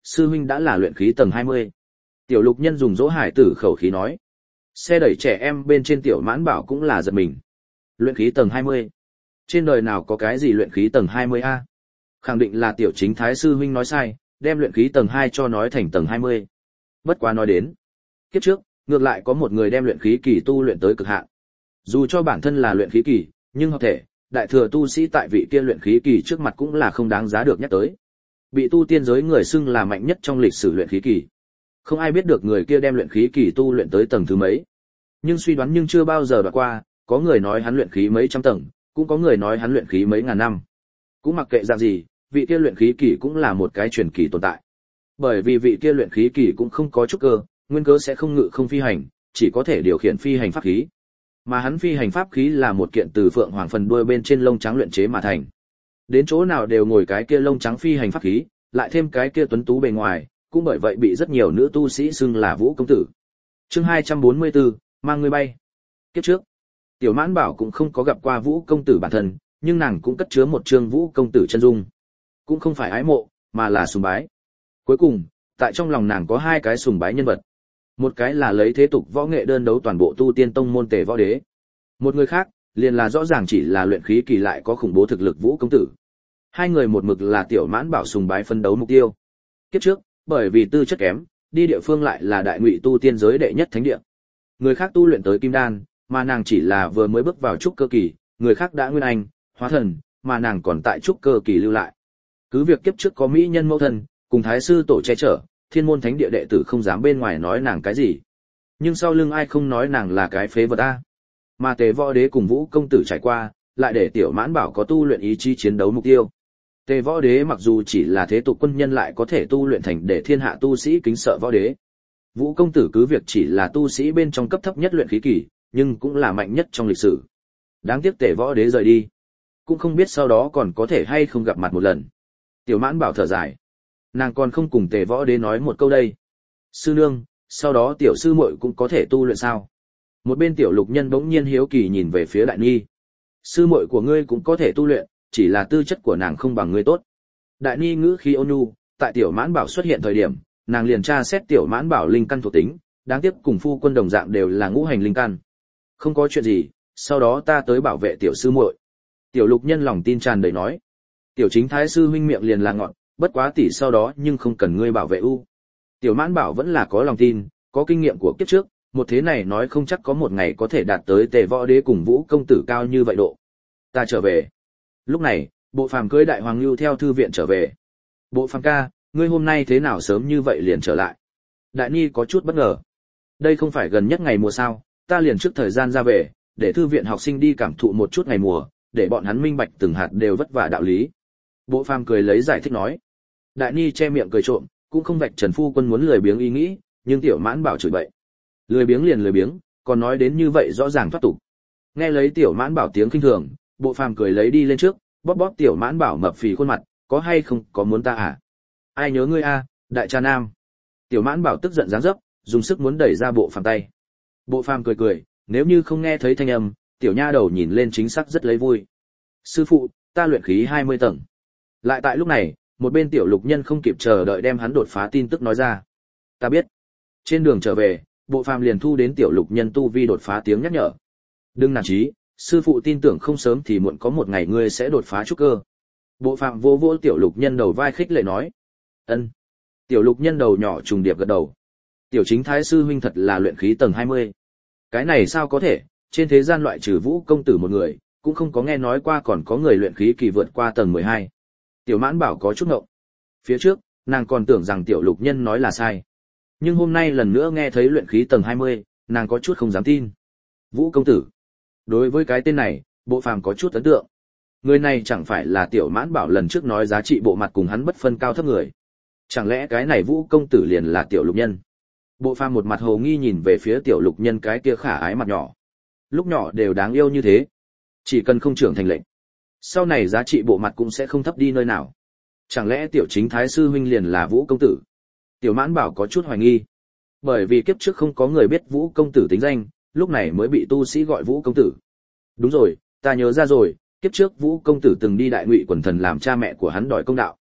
A: sư huynh đã là luyện khí tầng hai mươi. Tiểu Lục Nhân dùng dỗ hải tử khẩu khí nói. Xe đẩy trẻ em bên trên Tiểu Mãn Bảo cũng là giật mình. Luyện khí tầng hai mươi? Trên đời nào có cái gì luyện khí tầng hai mươi a? Khẳng định là Tiểu Chính Thái sư huynh nói sai, đem luyện khí tầng hai cho nói thành tầng hai mươi. Bất quá nói đến, kiếp trước, ngược lại có một người đem luyện khí kỳ tu luyện tới cực hạn. Dù cho bản thân là luyện khí kỳ, nhưng hợp thể, đại thừa tu sĩ tại vị kia luyện khí kỳ trước mặt cũng là không đáng giá được nhắc tới. Bị tu tiên giới người xưng là mạnh nhất trong lịch sử luyện khí kỳ. Không ai biết được người kia đem luyện khí kỳ tu luyện tới tầng thứ mấy. Nhưng suy đoán nhưng chưa bao giờ đoạt qua, có người nói hắn luyện khí mấy trăm tầng, cũng có người nói hắn luyện khí mấy ngàn năm. Cũng mặc kệ dạng gì, vị kia luyện khí kỳ cũng là một cái truyền kỳ tồn tại. Bởi vì vị kia luyện khí kỳ cũng không có trúc cơ, nguyên cớ sẽ không ngự không phi hành, chỉ có thể điều khiển phi hành pháp khí. Mà hắn phi hành pháp khí là một kiện từ phượng hoàng phần đuôi bên trên lông trắng luyện chế mà thành. Đến chỗ nào đều ngồi cái kia lông trắng phi hành pháp khí, lại thêm cái kia tuấn tú bề ngoài, cũng bởi vậy bị rất nhiều nữ tu sĩ xưng là Vũ công tử. Chương hai trăm bốn mươi tư, mang người bay. Kiếp trước, Tiểu Mãn Bảo cũng không có gặp qua Vũ công tử bản thân, nhưng nàng cũng cất chứa một chương Vũ công tử chân dung. Cũng không phải ái mộ, mà là sùng bái. Cuối cùng, tại trong lòng nàng có hai cái sùng bái nhân vật. Một cái là lấy thế tục võ nghệ đơn đấu toàn bộ tu tiên tông môn Tề Võ Đế. Một người khác, liền là rõ ràng chỉ là luyện khí kỳ lại có khủng bố thực lực Vũ công tử. Hai người một mực là Tiểu Mãn Bảo sùng bái phân đấu mục tiêu. Kiếp trước, bởi vì tư chất kém, đi địa phương lại là đại ngụy tu tiên giới đệ nhất thánh địa. Người khác tu luyện tới kim đan, mà nàng chỉ là vừa mới bước vào trúc cơ kỳ, người khác đã nguyên anh, hóa thần, mà nàng còn tại trúc cơ kỳ lưu lại. Cứ việc kiếp trước có mỹ nhân mẫu thân, cùng thái sư tổ che chở, thiên môn thánh địa đệ tử không dám bên ngoài nói nàng cái gì. Nhưng sau lưng ai không nói nàng là cái phế vật a. Mà Tề Võ Đế cùng Vũ công tử trải qua, lại để Tiểu Mãn Bảo có tu luyện ý chí chiến đấu mục tiêu. Tề Võ Đế mặc dù chỉ là thế tục quân nhân lại có thể tu luyện thành để thiên hạ tu sĩ kính sợ võ đế. Vũ công tử cứ việc chỉ là tu sĩ bên trong cấp thấp nhất luyện khí kỳ, nhưng cũng là mạnh nhất trong lịch sử. Đáng tiếc Tề Võ Đế rời đi, cũng không biết sau đó còn có thể hay không gặp mặt một lần. Tiểu Mãn Bảo thở dài, nàng còn không cùng Tề Võ Đế nói một câu đây. Sư nương, sau đó tiểu sư muội cũng có thể tu luyện sao? Một bên Tiểu Lục Nhân bỗng nhiên hiếu kỳ nhìn về phía Đại Ni. Sư muội của ngươi cũng có thể tu luyện, chỉ là tư chất của nàng không bằng ngươi tốt. Đại Ni ngữ khí ôn nhu, tại Tiểu Mãn Bảo xuất hiện thời điểm, nàng liền tra xét Tiểu Mãn Bảo linh căn thuộc tính, đáng tiếc cùng phu quân đồng dạng đều là ngũ hành linh căn. Không có chuyện gì, sau đó ta tới bảo vệ tiểu sư muội. Tiểu Lục Nhân lòng tin tràn đầy nói. Tiểu Chính Thái sư huynh miệng liền là ngọn, bất quá tỷ sau đó nhưng không cần ngươi bảo vệ u. Tiểu Mãn Bảo vẫn là có lòng tin, có kinh nghiệm của kiếp trước, một thế này nói không chắc có một ngày có thể đạt tới Tề Võ Đế cùng Vũ công tử cao như vậy độ. Ta trở về. Lúc này, Bộ Phàm cưỡi Đại Hoàng Lưu theo thư viện trở về. Bộ Phàm ca, ngươi hôm nay thế nào sớm như vậy liền trở lại? Đại Ni có chút bất ngờ. Đây không phải gần nhất ngày mùa sao, ta liền trước thời gian ra về, để thư viện học sinh đi cảm thụ một chút ngày mùa, để bọn hắn minh bạch từng hạt đều vất vả đạo lý. Bộ Phàm cười lấy giải thích nói. Đại Ni che miệng cười trộm, cũng không vạch Trần phu quân muốn lười biếng ý nghĩ, nhưng Tiểu Mãn Bảo chửi bậy. Lười biếng liền lười biếng, còn nói đến như vậy rõ ràng thoát tục. Nghe lấy Tiểu Mãn Bảo tiếng khinh thường, Bộ Phàm cười lấy đi lên trước, bóp bóp Tiểu Mãn Bảo mập phì khuôn mặt, có hay không, có muốn ta à? Ai nhớ ngươi a, đại cha nam. Tiểu Mãn Bảo tức giận giáng dấp, dùng sức muốn đẩy ra Bộ Phàm tay. Bộ Phàm cười cười, nếu như không nghe thấy thanh âm, tiểu nha đầu nhìn lên chính xác rất lấy vui. Sư phụ, ta luyện khí hai mươi tầng. Lại tại lúc này, một bên Tiểu Lục Nhân không kịp chờ đợi đem hắn đột phá tin tức nói ra. Ta biết. Trên đường trở về, Bộ Phàm liền thu đến Tiểu Lục Nhân tu vi đột phá tiếng nhắc nhở. Đừng nản chí, sư phụ tin tưởng không sớm thì muộn có một ngày ngươi sẽ đột phá trúc cơ. Bộ Phàm vô vô Tiểu Lục Nhân đầu vai khích lệ nói. Ân. Tiểu Lục Nhân đầu nhỏ trùng điệp gật đầu. Tiểu Chính Thái sư huynh thật là luyện khí tầng hai mươi. Cái này sao có thể, trên thế gian loại trừ Vũ công tử một người, cũng không có nghe nói qua còn có người luyện khí kỳ vượt qua tầng mười hai. Tiểu Mãn Bảo có chút ngộng. Phía trước, nàng còn tưởng rằng Tiểu Lục Nhân nói là sai. Nhưng hôm nay lần nữa nghe thấy luyện khí tầng hai mươi, nàng có chút không dám tin. Vũ công tử. Đối với cái tên này, Bộ Phàm có chút ấn tượng. Người này chẳng phải là Tiểu Mãn Bảo lần trước nói giá trị bộ mặt cùng hắn bất phân cao thấp người. Chẳng lẽ cái này Vũ công tử liền là Tiểu Lục Nhân? Bộ Phàm một mặt hồ nghi nhìn về phía Tiểu Lục Nhân cái kia khả ái mặt nhỏ. Lúc nhỏ đều đáng yêu như thế, chỉ cần không trưởng thành lệnh, sau này giá trị bộ mặt cũng sẽ không thấp đi nơi nào. Chẳng lẽ Tiểu Chính Thái sư huynh liền là Vũ công tử? Tiểu Mãn Bảo có chút hoài nghi, bởi vì kiếp trước không có người biết Vũ công tử tính danh, lúc này mới bị tu sĩ gọi Vũ công tử. Đúng rồi, ta nhớ ra rồi, kiếp trước Vũ công tử từng đi đại ngụy quần thần làm cha mẹ của hắn đòi công đạo.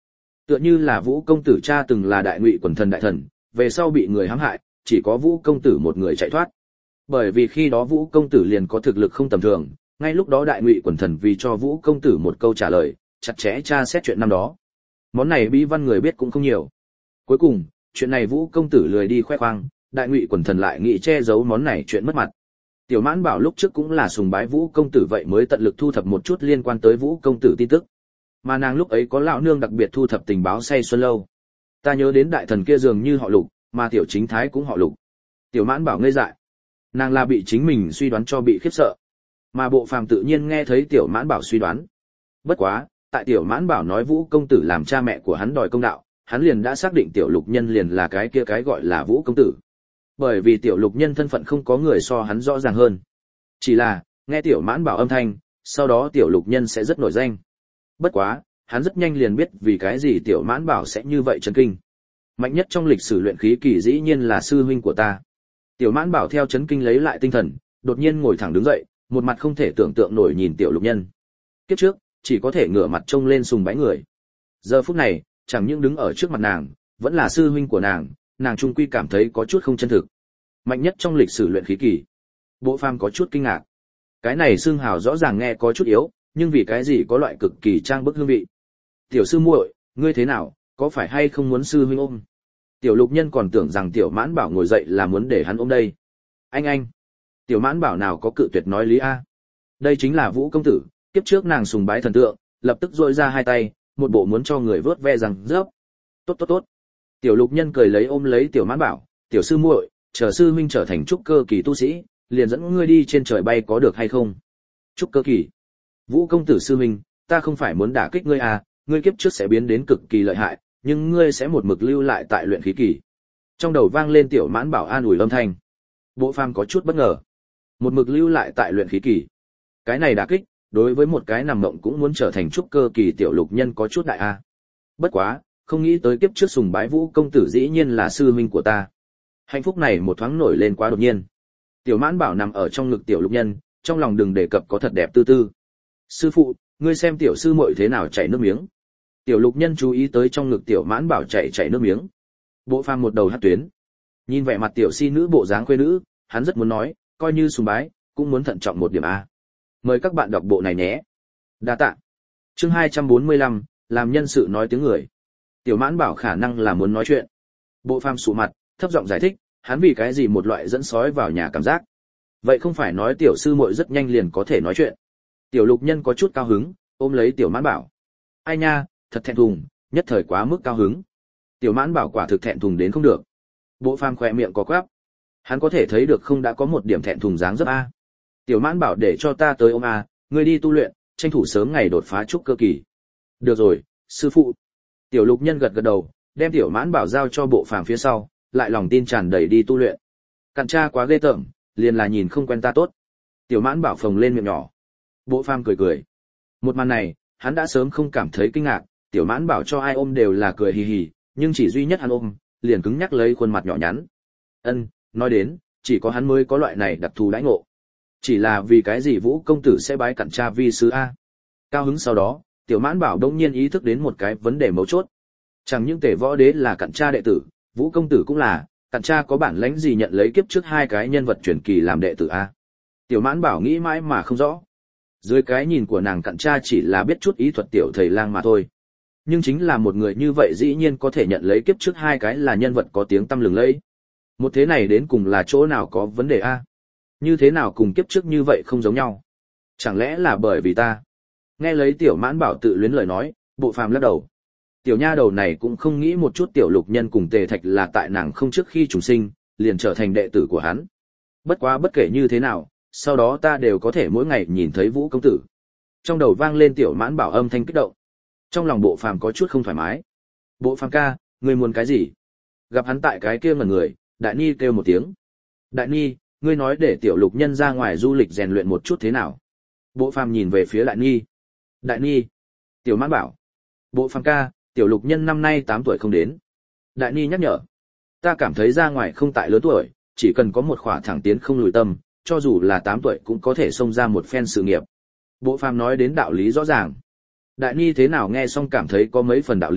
A: Tựa như là Vũ công tử cha từng là đại ngụy quần thần đại thần, về sau bị người hãm hại, chỉ có Vũ công tử một người chạy thoát. Bởi vì khi đó Vũ công tử liền có thực lực không tầm thường, ngay lúc đó đại ngụy quần thần vì cho Vũ công tử một câu trả lời, chặt chẽ tra xét chuyện năm đó. Món này bí văn người biết cũng không nhiều. Cuối cùng, chuyện này Vũ công tử lười đi khoe khoang, đại ngụy quần thần lại nghĩ che giấu món này chuyện mất mặt. Tiểu Mãn Bảo lúc trước cũng là sùng bái Vũ công tử vậy mới tận lực thu thập một chút liên quan tới Vũ công tử tin tức. Mà nàng lúc ấy có lão nương đặc biệt thu thập tình báo say xuân lâu. Ta nhớ đến đại thần kia dường như họ Lục, mà tiểu chính thái cũng họ Lục. Tiểu Mãn Bảo ngây dại. Nàng là bị chính mình suy đoán cho bị khiếp sợ. Mà Bộ Phàm tự nhiên nghe thấy Tiểu Mãn Bảo suy đoán. Bất quá, tại Tiểu Mãn Bảo nói Vũ công tử làm cha mẹ của hắn đòi công đạo, hắn liền đã xác định Tiểu Lục Nhân liền là cái kia cái gọi là Vũ công tử. Bởi vì Tiểu Lục Nhân thân phận không có người so hắn rõ ràng hơn. Chỉ là, nghe Tiểu Mãn Bảo âm thanh, sau đó Tiểu Lục Nhân sẽ rất nổi danh. Bất quá, hắn rất nhanh liền biết vì cái gì Tiểu Mãn Bảo sẽ như vậy chấn kinh. Mạnh nhất trong lịch sử luyện khí kỳ dĩ nhiên là sư huynh của ta. Tiểu Mãn Bảo theo chấn kinh lấy lại tinh thần, đột nhiên ngồi thẳng đứng dậy, một mặt không thể tưởng tượng nổi nhìn Tiểu Lục Nhân. Kiếp trước, chỉ có thể ngửa mặt trông lên sùng bái người. Giờ phút này, chẳng những đứng ở trước mặt nàng, vẫn là sư huynh của nàng, nàng trung quy cảm thấy có chút không chân thực. Mạnh nhất trong lịch sử luyện khí kỳ. Bộ Phàm có chút kinh ngạc. Cái này xưng hào rõ ràng nghe có chút yếu, nhưng vì cái gì có loại cực kỳ trang bức hương vị. Tiểu sư muội, ngươi thế nào, có phải hay không muốn sư huynh ôm? Tiểu Lục Nhân còn tưởng rằng Tiểu Mãn Bảo ngồi dậy là muốn để hắn ôm đây. Anh anh. Tiểu Mãn Bảo nào có cự tuyệt nói lý a. Đây chính là Vũ công tử, kiếp trước nàng sùng bái thần tượng, lập tức duỗi ra hai tay, một bộ muốn cho người vớt ve rằng rớp. Tốt tốt tốt. Tiểu Lục Nhân cười lấy ôm lấy Tiểu Mãn Bảo, tiểu sư muội, chờ sư huynh trở thành trúc cơ kỳ tu sĩ, liền dẫn ngươi đi trên trời bay có được hay không? Trúc cơ kỳ. Vũ công tử sư huynh, ta không phải muốn đả kích ngươi à, ngươi kiếp trước sẽ biến đến cực kỳ lợi hại, nhưng ngươi sẽ một mực lưu lại tại luyện khí kỳ. Trong đầu vang lên Tiểu Mãn Bảo an ủi âm thanh. Bộ Phàm có chút bất ngờ. Một mực lưu lại tại luyện khí kỳ. Cái này đả kích, đối với một cái nằm mộng cũng muốn trở thành trúc cơ kỳ Tiểu Lục Nhân có chút đại a. À. Bất quá, không nghĩ tới kiếp trước sùng bái Vũ công tử dĩ nhiên là sư huynh của ta. Hạnh phúc này một thoáng nổi lên quá đột nhiên. Tiểu Mãn Bảo nằm ở trong ngực Tiểu Lục Nhân, trong lòng đừng đề cập có thật đẹp tư tư. Sư phụ, ngươi xem tiểu sư muội thế nào chảy nước miếng. Tiểu Lục Nhân chú ý tới trong ngực Tiểu Mãn Bảo chảy chảy nước miếng. Bộ Phàm một đầu hất tuyến. Nhìn vẻ mặt tiểu si nữ bộ dáng khuê nữ, hắn rất muốn nói, coi như sùng bái, cũng muốn thận trọng một điểm a. Mời các bạn đọc bộ này nhé. Đa tạ. Chương hai trăm bốn mươi lăm, làm nhân sự nói tiếng người. Tiểu Mãn Bảo khả năng là muốn nói chuyện. Bộ Phàm sụ mặt, thấp giọng giải thích, hắn vì cái gì một loại dẫn sói vào nhà cảm giác. Vậy không phải nói tiểu sư muội rất nhanh liền có thể nói chuyện. Tiểu Lục Nhân có chút cao hứng, ôm lấy Tiểu Mãn Bảo. Ai nha, thật thẹn thùng, nhất thời quá mức cao hứng. Tiểu Mãn Bảo quả thực thẹn thùng đến không được. Bộ Phàm khỏe miệng có quắp. Hắn có thể thấy được không đã có một điểm thẹn thùng dáng dấp a. Tiểu Mãn Bảo để cho ta tới ôm a, ngươi đi tu luyện, tranh thủ sớm ngày đột phá trúc cơ kỳ. Được rồi, sư phụ. Tiểu Lục Nhân gật gật đầu, đem Tiểu Mãn Bảo giao cho Bộ Phàm phía sau, lại lòng tin tràn đầy đi tu luyện. Cặn cha quá ghê tởm, liền là nhìn không quen ta tốt. Tiểu Mãn Bảo phồng lên miệng nhỏ. Bộ Phàm cười cười. Một màn này, hắn đã sớm không cảm thấy kinh ngạc, Tiểu Mãn Bảo cho ai ôm đều là cười hì hì, nhưng chỉ duy nhất hắn ôm, liền cứng nhắc lấy khuôn mặt nhỏ nhắn. Ân, nói đến, chỉ có hắn mới có loại này đặc thù đãi ngộ. Chỉ là vì cái gì Vũ công tử sẽ bái cặn cha vi sư a? Cao hứng sau đó, Tiểu Mãn Bảo đột nhiên ý thức đến một cái vấn đề mấu chốt. Chẳng những Tề Võ Đế là cặn cha đệ tử, Vũ công tử cũng là, cặn cha có bản lãnh gì nhận lấy kiếp trước hai cái nhân vật truyền kỳ làm đệ tử a? Tiểu Mãn Bảo nghĩ mãi mà không rõ. Dưới cái nhìn của nàng cặn cha chỉ là biết chút ý thuật tiểu thầy lang mà thôi. Nhưng chính là một người như vậy dĩ nhiên có thể nhận lấy kiếp trước hai cái là nhân vật có tiếng tăm lừng lẫy. Một thế này đến cùng là chỗ nào có vấn đề a? Như thế nào cùng kiếp trước như vậy không giống nhau? Chẳng lẽ là bởi vì ta? Nghe lấy Tiểu Mãn Bảo tự luyến lời nói, Bộ Phàm lắc đầu. Tiểu nha đầu này cũng không nghĩ một chút Tiểu Lục Nhân cùng Tề Thạch là tại nàng không trước khi trùng sinh, liền trở thành đệ tử của hắn. Bất quá bất kể như thế nào, sau đó ta đều có thể mỗi ngày nhìn thấy Vũ công tử. Trong đầu vang lên Tiểu Mãn Bảo âm thanh kích động. Trong lòng Bộ Phàm có chút không thoải mái. Bộ Phàm ca, ngươi muốn cái gì? Gặp hắn tại cái kia ngẩn người, Đại Ni kêu một tiếng. Đại Ni, ngươi nói để Tiểu Lục Nhân ra ngoài du lịch rèn luyện một chút thế nào? Bộ Phàm nhìn về phía Đại Ni. Đại Ni. Tiểu Mãn Bảo. Bộ Phàm ca, Tiểu Lục Nhân năm nay tám tuổi không đến. Đại Ni nhắc nhở. Ta cảm thấy ra ngoài không tại lớn tuổi, chỉ cần có một khỏa thẳng tiến không lùi tâm, cho dù là tám tuổi cũng có thể xông ra một phen sự nghiệp. Bộ Phàm nói đến đạo lý rõ ràng. Đại Ni thế nào nghe xong cảm thấy có mấy phần đạo lý,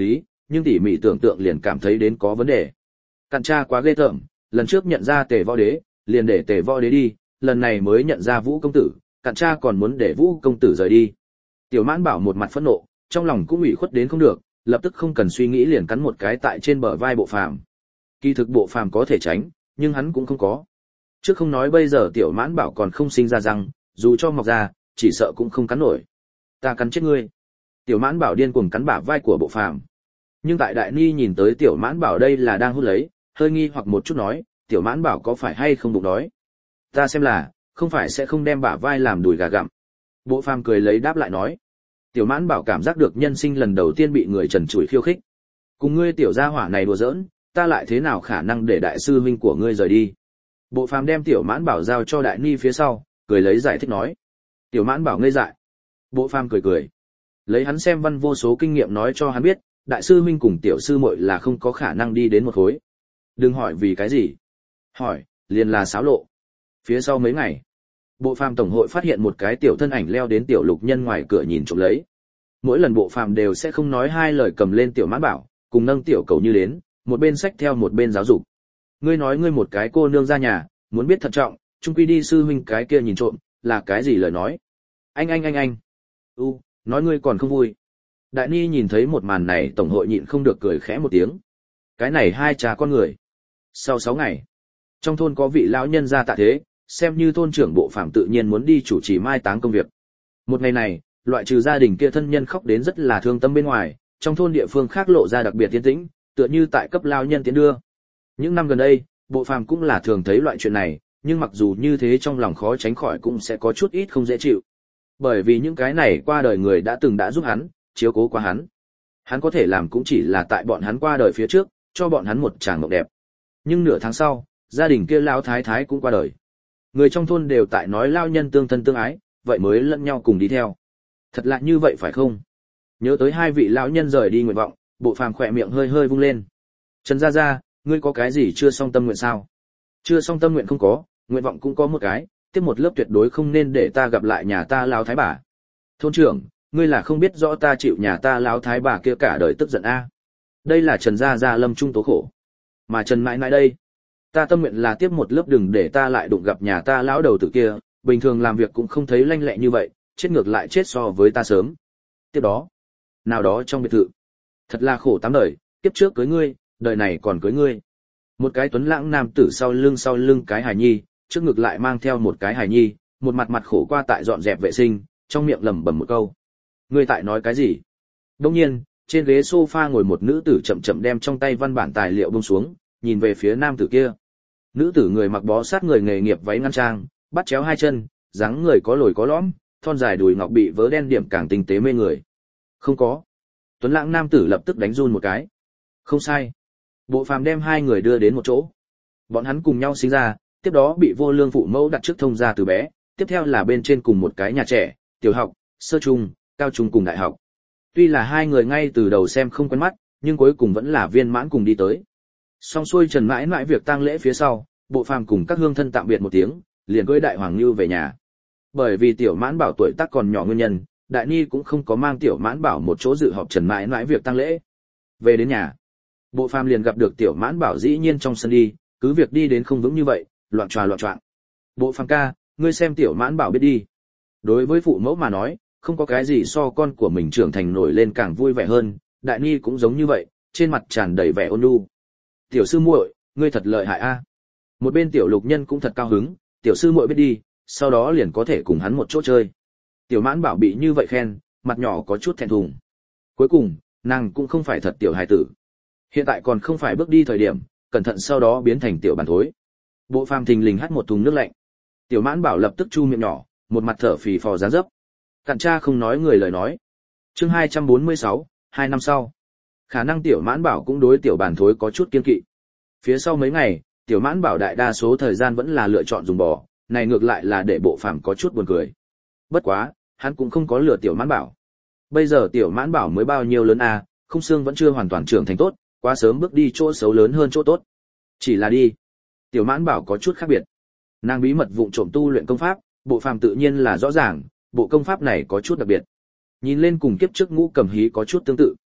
A: nhưng tỉ mỉ tưởng tượng liền cảm thấy đến có vấn đề. Cặn cha quá ghê tởm, lần trước nhận ra Tề Võ Đế, liền để Tề Võ Đế đi, lần này mới nhận ra Vũ công tử, cặn cha còn muốn để Vũ công tử rời đi. Tiểu Mãn Bảo một mặt phẫn nộ, trong lòng cũng ủy khuất đến không được, lập tức không cần suy nghĩ liền cắn một cái tại trên bờ vai Bộ Phàm. Kỳ thực Bộ Phàm có thể tránh, nhưng hắn cũng không có. Trước không nói bây giờ Tiểu Mãn Bảo còn không sinh ra răng, dù cho mọc ra, chỉ sợ cũng không cắn nổi. Ta cắn chết ngươi. Tiểu Mãn Bảo điên cuồng cắn bả vai của Bộ Phàm. Nhưng tại Đại Ni nhìn tới Tiểu Mãn Bảo đây là đang hút lấy, hơi nghi hoặc một chút nói, Tiểu Mãn Bảo có phải hay không bụng đói? Ta xem là, không phải sẽ không đem bả vai làm đùi gà gặm. Bộ Phàm cười lấy đáp lại nói. Tiểu Mãn Bảo cảm giác được nhân sinh lần đầu tiên bị người trần trụi khiêu khích. Cùng ngươi tiểu gia hỏa này đùa giỡn, ta lại thế nào khả năng để đại sư huynh của ngươi rời đi? Bộ Phàm đem Tiểu Mãn Bảo giao cho Đại Ni phía sau, cười lấy giải thích nói. Tiểu Mãn Bảo ngây dại. Bộ Phàm cười cười, lấy hắn xem văn vô số kinh nghiệm nói cho hắn biết, đại sư huynh cùng tiểu sư muội là không có khả năng đi đến một khối. Đừng hỏi vì cái gì. Hỏi, liền là xáo lộ. Phía sau mấy ngày, Bộ Phàm tổng hội phát hiện một cái tiểu thân ảnh leo đến Tiểu Lục Nhân ngoài cửa nhìn trộm lấy. Mỗi lần Bộ Phàm đều sẽ không nói hai lời cầm lên Tiểu Mãn Bảo, cùng nâng tiểu cầu như đến, một bên xách theo một bên giáo dục. Ngươi nói ngươi một cái cô nương ra nhà, muốn biết thận trọng, chung quy đi sư huynh cái kia nhìn trộm, là cái gì lời nói? Anh anh anh anh. U, nói ngươi còn không vui. Đại Ni nhìn thấy một màn này tổng hội nhịn không được cười khẽ một tiếng. Cái này hai cha con người. Sau sáu ngày, trong thôn có vị lão nhân ra tạ thế, xem như thôn trưởng Bộ Phàm tự nhiên muốn đi chủ trì mai táng công việc. Một ngày này, loại trừ gia đình kia thân nhân khóc đến rất là thương tâm bên ngoài, trong thôn địa phương khác lộ ra đặc biệt yên tĩnh, tựa như tại cấp lão nhân tiến đưa. Những năm gần đây, Bộ Phàm cũng là thường thấy loại chuyện này, nhưng mặc dù như thế trong lòng khó tránh khỏi cũng sẽ có chút ít không dễ chịu. Bởi vì những cái này qua đời người đã từng đã giúp hắn, chiếu cố qua hắn. Hắn có thể làm cũng chỉ là tại bọn hắn qua đời phía trước, cho bọn hắn một tràng mộng đẹp. Nhưng nửa tháng sau, gia đình kia lão thái thái cũng qua đời. Người trong thôn đều tại nói lao nhân tương thân tương ái, vậy mới lẫn nhau cùng đi theo. Thật lạ như vậy phải không? Nhớ tới hai vị lão nhân rời đi nguyện vọng, Bộ Phàm khỏe miệng hơi hơi vung lên. Trần gia gia, ngươi có cái gì chưa xong tâm nguyện sao? Chưa xong tâm nguyện không có, nguyện vọng cũng có một cái, tiếp một lớp tuyệt đối không nên để ta gặp lại nhà ta lão thái bà. Thôn trưởng, ngươi là không biết rõ ta chịu nhà ta lão thái bà kia cả đời tức giận a. Đây là Trần gia gia lâm trung tố khổ. Mà Trần mãi mãi đây, ta tâm nguyện là tiếp một lớp đừng để ta lại đụng gặp nhà ta lão đầu tử kia, bình thường làm việc cũng không thấy lanh lẹ như vậy, chết ngược lại chết so với ta sớm. Tiếp đó, nào đó trong biệt thự, thật là khổ tám đời, kiếp trước cưới ngươi, đời này còn cưới ngươi. Một cái tuấn lãng nam tử sau lưng sau lưng cái hài nhi, trước ngực lại mang theo một cái hài nhi, một mặt mặt khổ qua tại dọn dẹp vệ sinh, trong miệng lẩm bẩm một câu. Ngươi tại nói cái gì? Đương nhiên, trên ghế sofa ngồi một nữ tử chậm chậm đem trong tay văn bản tài liệu buông xuống, nhìn về phía nam tử kia. Nữ tử người mặc bó sát người nghề nghiệp váy ngăn trang, bắt chéo hai chân, dáng người có lồi có lõm, thon dài đùi ngọc bị vớ đen điểm càng tinh tế mê người. Không có. Tuấn lãng nam tử lập tức đánh run một cái. Không sai. Bộ Phàm đem hai người đưa đến một chỗ. Bọn hắn cùng nhau sinh ra, tiếp đó bị vô lương phụ mẫu đặt trước thông gia từ bé, tiếp theo là bên trên cùng một cái nhà trẻ, tiểu học, sơ trung, cao trung cùng đại học. Tuy là hai người ngay từ đầu xem không quen mắt, nhưng cuối cùng vẫn là viên mãn cùng đi tới. Xong xuôi Trần mãi mãi việc tang lễ phía sau, Bộ Phàm cùng các hương thân tạm biệt một tiếng, liền cưỡi Đại Hoàng Nưu về nhà. Bởi vì Tiểu Mãn Bảo tuổi tác còn nhỏ nguyên nhân, Đại Ni cũng không có mang Tiểu Mãn Bảo một chỗ dự họp Trần mãi mãi việc tang lễ. Về đến nhà, Bộ Phàm liền gặp được Tiểu Mãn Bảo dĩ nhiên trong sân đi, cứ việc đi đến không vững như vậy, loạn tròa loạn choạng. Bộ Phàm ca, ngươi xem Tiểu Mãn Bảo biết đi. Đối với phụ mẫu mà nói, không có cái gì so con của mình trưởng thành nổi lên càng vui vẻ hơn, Đại Ni cũng giống như vậy, trên mặt tràn đầy vẻ ôn nhu. Tiểu sư muội, ngươi thật lợi hại a. Một bên Tiểu Lục Nhân cũng thật cao hứng, tiểu sư muội biết đi, sau đó liền có thể cùng hắn một chỗ chơi. Tiểu Mãn Bảo bị như vậy khen, mặt nhỏ có chút thẹn thùng. Cuối cùng, nàng cũng không phải thật tiểu hài tử. Hiện tại còn không phải bước đi thời điểm, cẩn thận sau đó biến thành tiểu bàn thối. Bộ Phàm thình lình hắt một thùng nước lạnh. Tiểu Mãn Bảo lập tức chu miệng nhỏ, một mặt thở phì phò dáng dấp. Cặn cha không nói người lời nói. Chương hai trăm bốn mươi sáu, hai năm sau. Khả năng Tiểu Mãn Bảo cũng đối tiểu bàn thối có chút kiêng kỵ. Phía sau mấy ngày, Tiểu Mãn Bảo đại đa số thời gian vẫn là lựa chọn dùng bò, này ngược lại là để Bộ Phàm có chút buồn cười. Bất quá, hắn cũng không có lừa Tiểu Mãn Bảo. Bây giờ Tiểu Mãn Bảo mới bao nhiêu lớn à, khung xương vẫn chưa hoàn toàn trưởng thành tốt, quá sớm bước đi chỗ xấu lớn hơn chỗ tốt. Chỉ là đi. Tiểu Mãn Bảo có chút khác biệt. Nàng bí mật vụng trộm tu luyện công pháp, Bộ Phàm tự nhiên là rõ ràng, bộ công pháp này có chút đặc biệt. Nhìn lên cùng kiếp trước Ngũ Cẩm Hí có chút tương tự.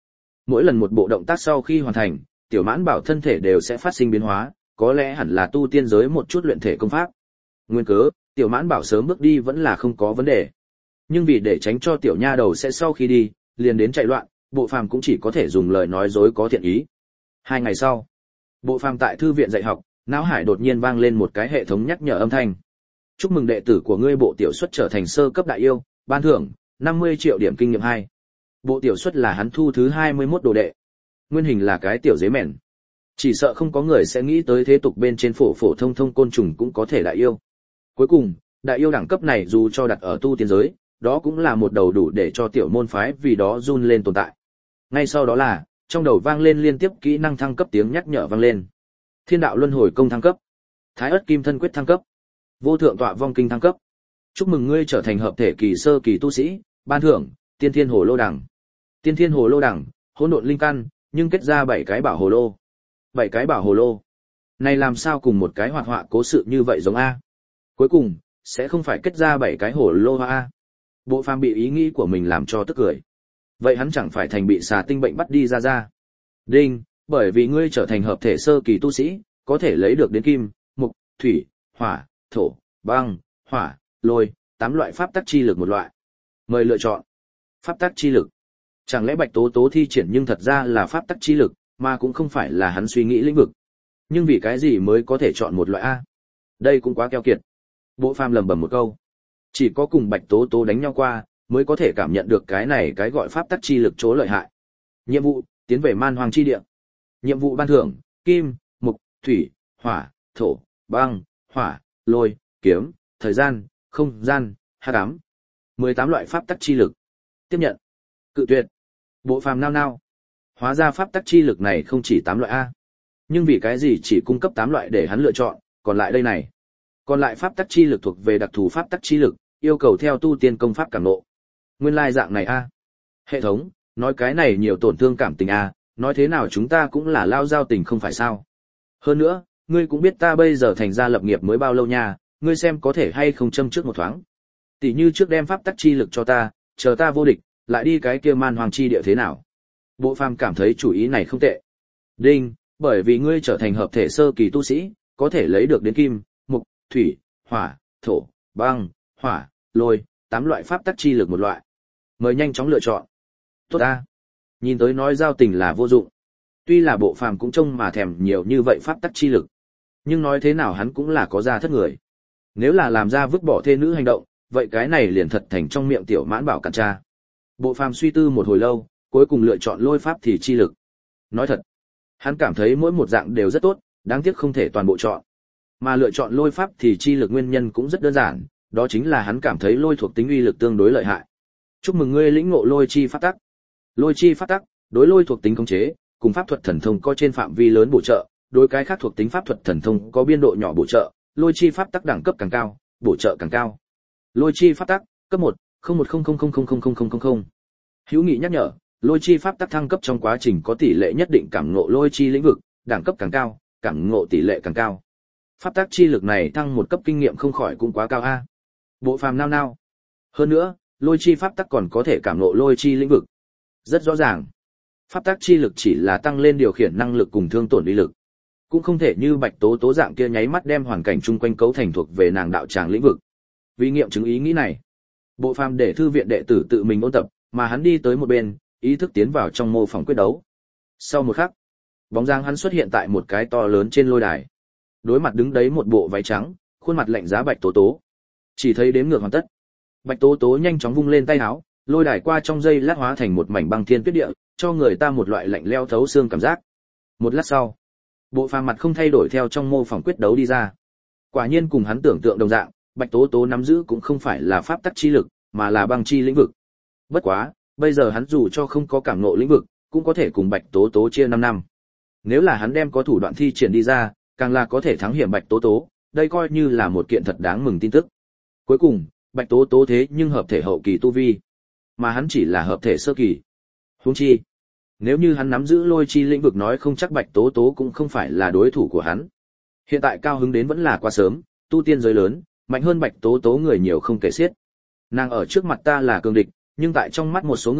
A: Mỗi lần một bộ động tác sau khi hoàn thành, tiểu mãn bảo thân thể đều sẽ phát sinh biến hóa, có lẽ hẳn là tu tiên giới một chút luyện thể công pháp. Nguyên cớ, tiểu mãn bảo sớm bước đi vẫn là không có vấn đề. Nhưng vì để tránh cho tiểu nha đầu sẽ sau khi đi, liền đến chạy loạn, Bộ Phàm cũng chỉ có thể dùng lời nói dối có thiện ý. Hai ngày sau, Bộ Phàm tại thư viện dạy học, não hải đột nhiên vang lên một cái hệ thống nhắc nhở âm thanh. Chúc mừng đệ tử của ngươi Bộ Tiểu Xuất trở thành sơ cấp đại yêu, ban thưởng năm mươi triệu điểm kinh nghiệm hai. Bộ Tiểu Xuất là hắn thu thứ hai mươi mốt đồ đệ. Nguyên hình là cái tiểu dế mèn. Chỉ sợ không có người sẽ nghĩ tới thế tục bên trên phổ phổ thông thông côn trùng cũng có thể đại yêu. Cuối cùng, đại yêu đẳng cấp này dù cho đặt ở tu tiên giới, đó cũng là một đầu đủ để cho tiểu môn phái vì đó run lên tồn tại. Ngay sau đó là, trong đầu vang lên liên tiếp kỹ năng thăng cấp tiếng nhắc nhở vang lên. Thiên đạo luân hồi công thăng cấp, Thái ất kim thân quyết thăng cấp, Vô thượng tọa vong kinh thăng cấp. Chúc mừng ngươi trở thành hợp thể kỳ sơ kỳ tu sĩ, ban thưởng tiên thiên hồ lô đằng. Tiên thiên hồ lô đằng, hỗn độn linh căn, nhưng kết ra bảy cái bảo hồ lô. Bảy cái bảo hồ lô. Này làm sao cùng một cái hoạt họa cố sự như vậy giống a? Cuối cùng, sẽ không phải kết ra bảy cái hồ lô a. Bộ Phàm bị ý nghĩ của mình làm cho tức cười. Vậy hắn chẳng phải thành bị xà tinh bệnh bắt đi ra ra. Đinh, bởi vì ngươi trở thành hợp thể sơ kỳ tu sĩ, có thể lấy được đến kim, mộc, thủy, hỏa, thổ, băng, hỏa, lôi, tám loại pháp tắc chi lực một loại. Mời lựa chọn. Pháp tắc chi lực. Chẳng lẽ Bạch Tố Tố thi triển nhưng thật ra là pháp tắc chi lực, mà cũng không phải là hắn suy nghĩ lĩnh vực. Nhưng vì cái gì mới có thể chọn một loại a? Đây cũng quá keo kiệt. Bộ Phàm lẩm bẩm một câu. Chỉ có cùng Bạch Tố Tố đánh nhau qua, mới có thể cảm nhận được cái này cái gọi pháp tắc chi lực chỗ lợi hại. Nhiệm vụ, tiến về Man Hoang chi địa. Nhiệm vụ ban thưởng, kim, mộc, thủy, hỏa, thổ, băng, hỏa, lôi, kiếm, thời gian, không gian, hắc ám. mười tám loại pháp tắc chi lực. Tiếp nhận. Cự tuyệt. Bộ Phàm nao nao. Hóa ra pháp tắc chi lực này không chỉ tám loại a. Nhưng vì cái gì chỉ cung cấp tám loại để hắn lựa chọn, còn lại đây này. Còn lại pháp tắc chi lực thuộc về đặc thù pháp tắc chi lực, yêu cầu theo tu tiên công pháp cảm ngộ. Nguyên lai dạng này a. Hệ thống, nói cái này nhiều tổn thương cảm tình a, nói thế nào chúng ta cũng là lao giao tình không phải sao? Hơn nữa, ngươi cũng biết ta bây giờ thành ra lập nghiệp mới bao lâu nha, ngươi xem có thể hay không châm trước một thoáng. Tỷ như trước đem pháp tắc chi lực cho ta, chờ ta vô địch, lại đi cái kia Man Hoang chi địa thế nào? Bộ Phàm cảm thấy chủ ý này không tệ. Đinh, bởi vì ngươi trở thành hợp thể sơ kỳ tu sĩ, có thể lấy được đến kim, mộc, thủy, hỏa, thổ, băng, hỏa, lôi, tám loại pháp tắc chi lực một loại. Mời nhanh chóng lựa chọn. Tốt a. Nhìn tới nói giao tình là vô dụng. Tuy là Bộ Phàm cũng trông mà thèm nhiều như vậy pháp tắc chi lực, nhưng nói thế nào hắn cũng là có gia thất người. Nếu là làm ra vứt bỏ thê nữ hành động, vậy cái này liền thật thành trong miệng tiểu mãn bảo cặn cha. Bộ Phàm suy tư một hồi lâu, cuối cùng lựa chọn lôi pháp thì chi lực. Nói thật, hắn cảm thấy mỗi một dạng đều rất tốt, đáng tiếc không thể toàn bộ chọn. Mà lựa chọn lôi pháp thì chi lực nguyên nhân cũng rất đơn giản, đó chính là hắn cảm thấy lôi thuộc tính uy lực tương đối lợi hại. Chúc mừng ngươi lĩnh ngộ lôi chi pháp tắc. Lôi chi pháp tắc, đối lôi thuộc tính khống chế, cùng pháp thuật thần thông có trên phạm vi lớn bổ trợ, đối cái khác thuộc tính pháp thuật thần thông có biên độ nhỏ bổ trợ, lôi chi pháp tắc đẳng cấp càng cao, bổ trợ càng cao. Lôi chi pháp tắc, cấp một, không một không không không không không không không không. Hữu nghị nhắc nhở, lôi chi pháp tắc thăng cấp trong quá trình có tỷ lệ nhất định cảm ngộ lôi chi lĩnh vực, đẳng cấp càng cao, cảm ngộ tỷ lệ càng cao. Pháp tắc chi lực này thăng một cấp kinh nghiệm không khỏi cũng quá cao a. Bộ Phàm nao nao. Hơn nữa, lôi chi pháp tắc còn có thể cảm ngộ lôi chi lĩnh vực. Rất rõ ràng, pháp tắc chi lực chỉ là tăng lên điều khiển năng lực cùng thương tổn uy lực, cũng không thể như Bạch Tố Tố dạng kia nháy mắt đem hoàn cảnh chung quanh cấu thành thuộc về nàng đạo tràng lĩnh vực. Vì nghiệm chứng ý nghĩ này, Bộ Phàm để thư viện đệ tử tự mình ôn tập, mà hắn đi tới một bên, ý thức tiến vào trong mô phỏng quyết đấu. Sau một khắc, bóng dáng hắn xuất hiện tại một cái to lớn trên lôi đài. Đối mặt đứng đấy một bộ váy trắng, khuôn mặt lạnh giá Bạch Tố Tố. Chỉ thấy đếm ngược hoàn tất. Bạch Tố Tố nhanh chóng vung lên tay áo, lôi đài qua trong giây lát hóa thành một mảnh băng thiên tuyết địa, cho người ta một loại lạnh lẽo thấu xương cảm giác. Một lát sau, Bộ Phàm mặt không thay đổi theo trong mô phỏng quyết đấu đi ra. Quả nhiên cùng hắn tưởng tượng đồng dạng, Bạch Tố Tố nắm giữ cũng không phải là pháp tắc chi lực, mà là băng chi lĩnh vực. Bất quá, bây giờ hắn dù cho không có cảm ngộ lĩnh vực, cũng có thể cùng Bạch Tố Tố chia năm năm. Nếu là hắn đem có thủ đoạn thi triển đi ra, càng là có thể thắng hiểm Bạch Tố Tố, đây coi như là một kiện thật đáng mừng tin tức. Cuối cùng, Bạch Tố Tố thế nhưng hợp thể hậu kỳ tu vi, mà hắn chỉ là hợp thể sơ kỳ. Huống chi, nếu như hắn nắm giữ lôi chi lĩnh vực nói không chắc Bạch Tố Tố cũng không phải là đối thủ của hắn. Hiện tại cao hứng đến vẫn là quá sớm, tu tiên giới lớn, mạnh hơn Bạch Tố Tố người nhiều không kể xiết. Nàng ở trước mặt ta là cường địch, nhưng tại trong mắt một số người,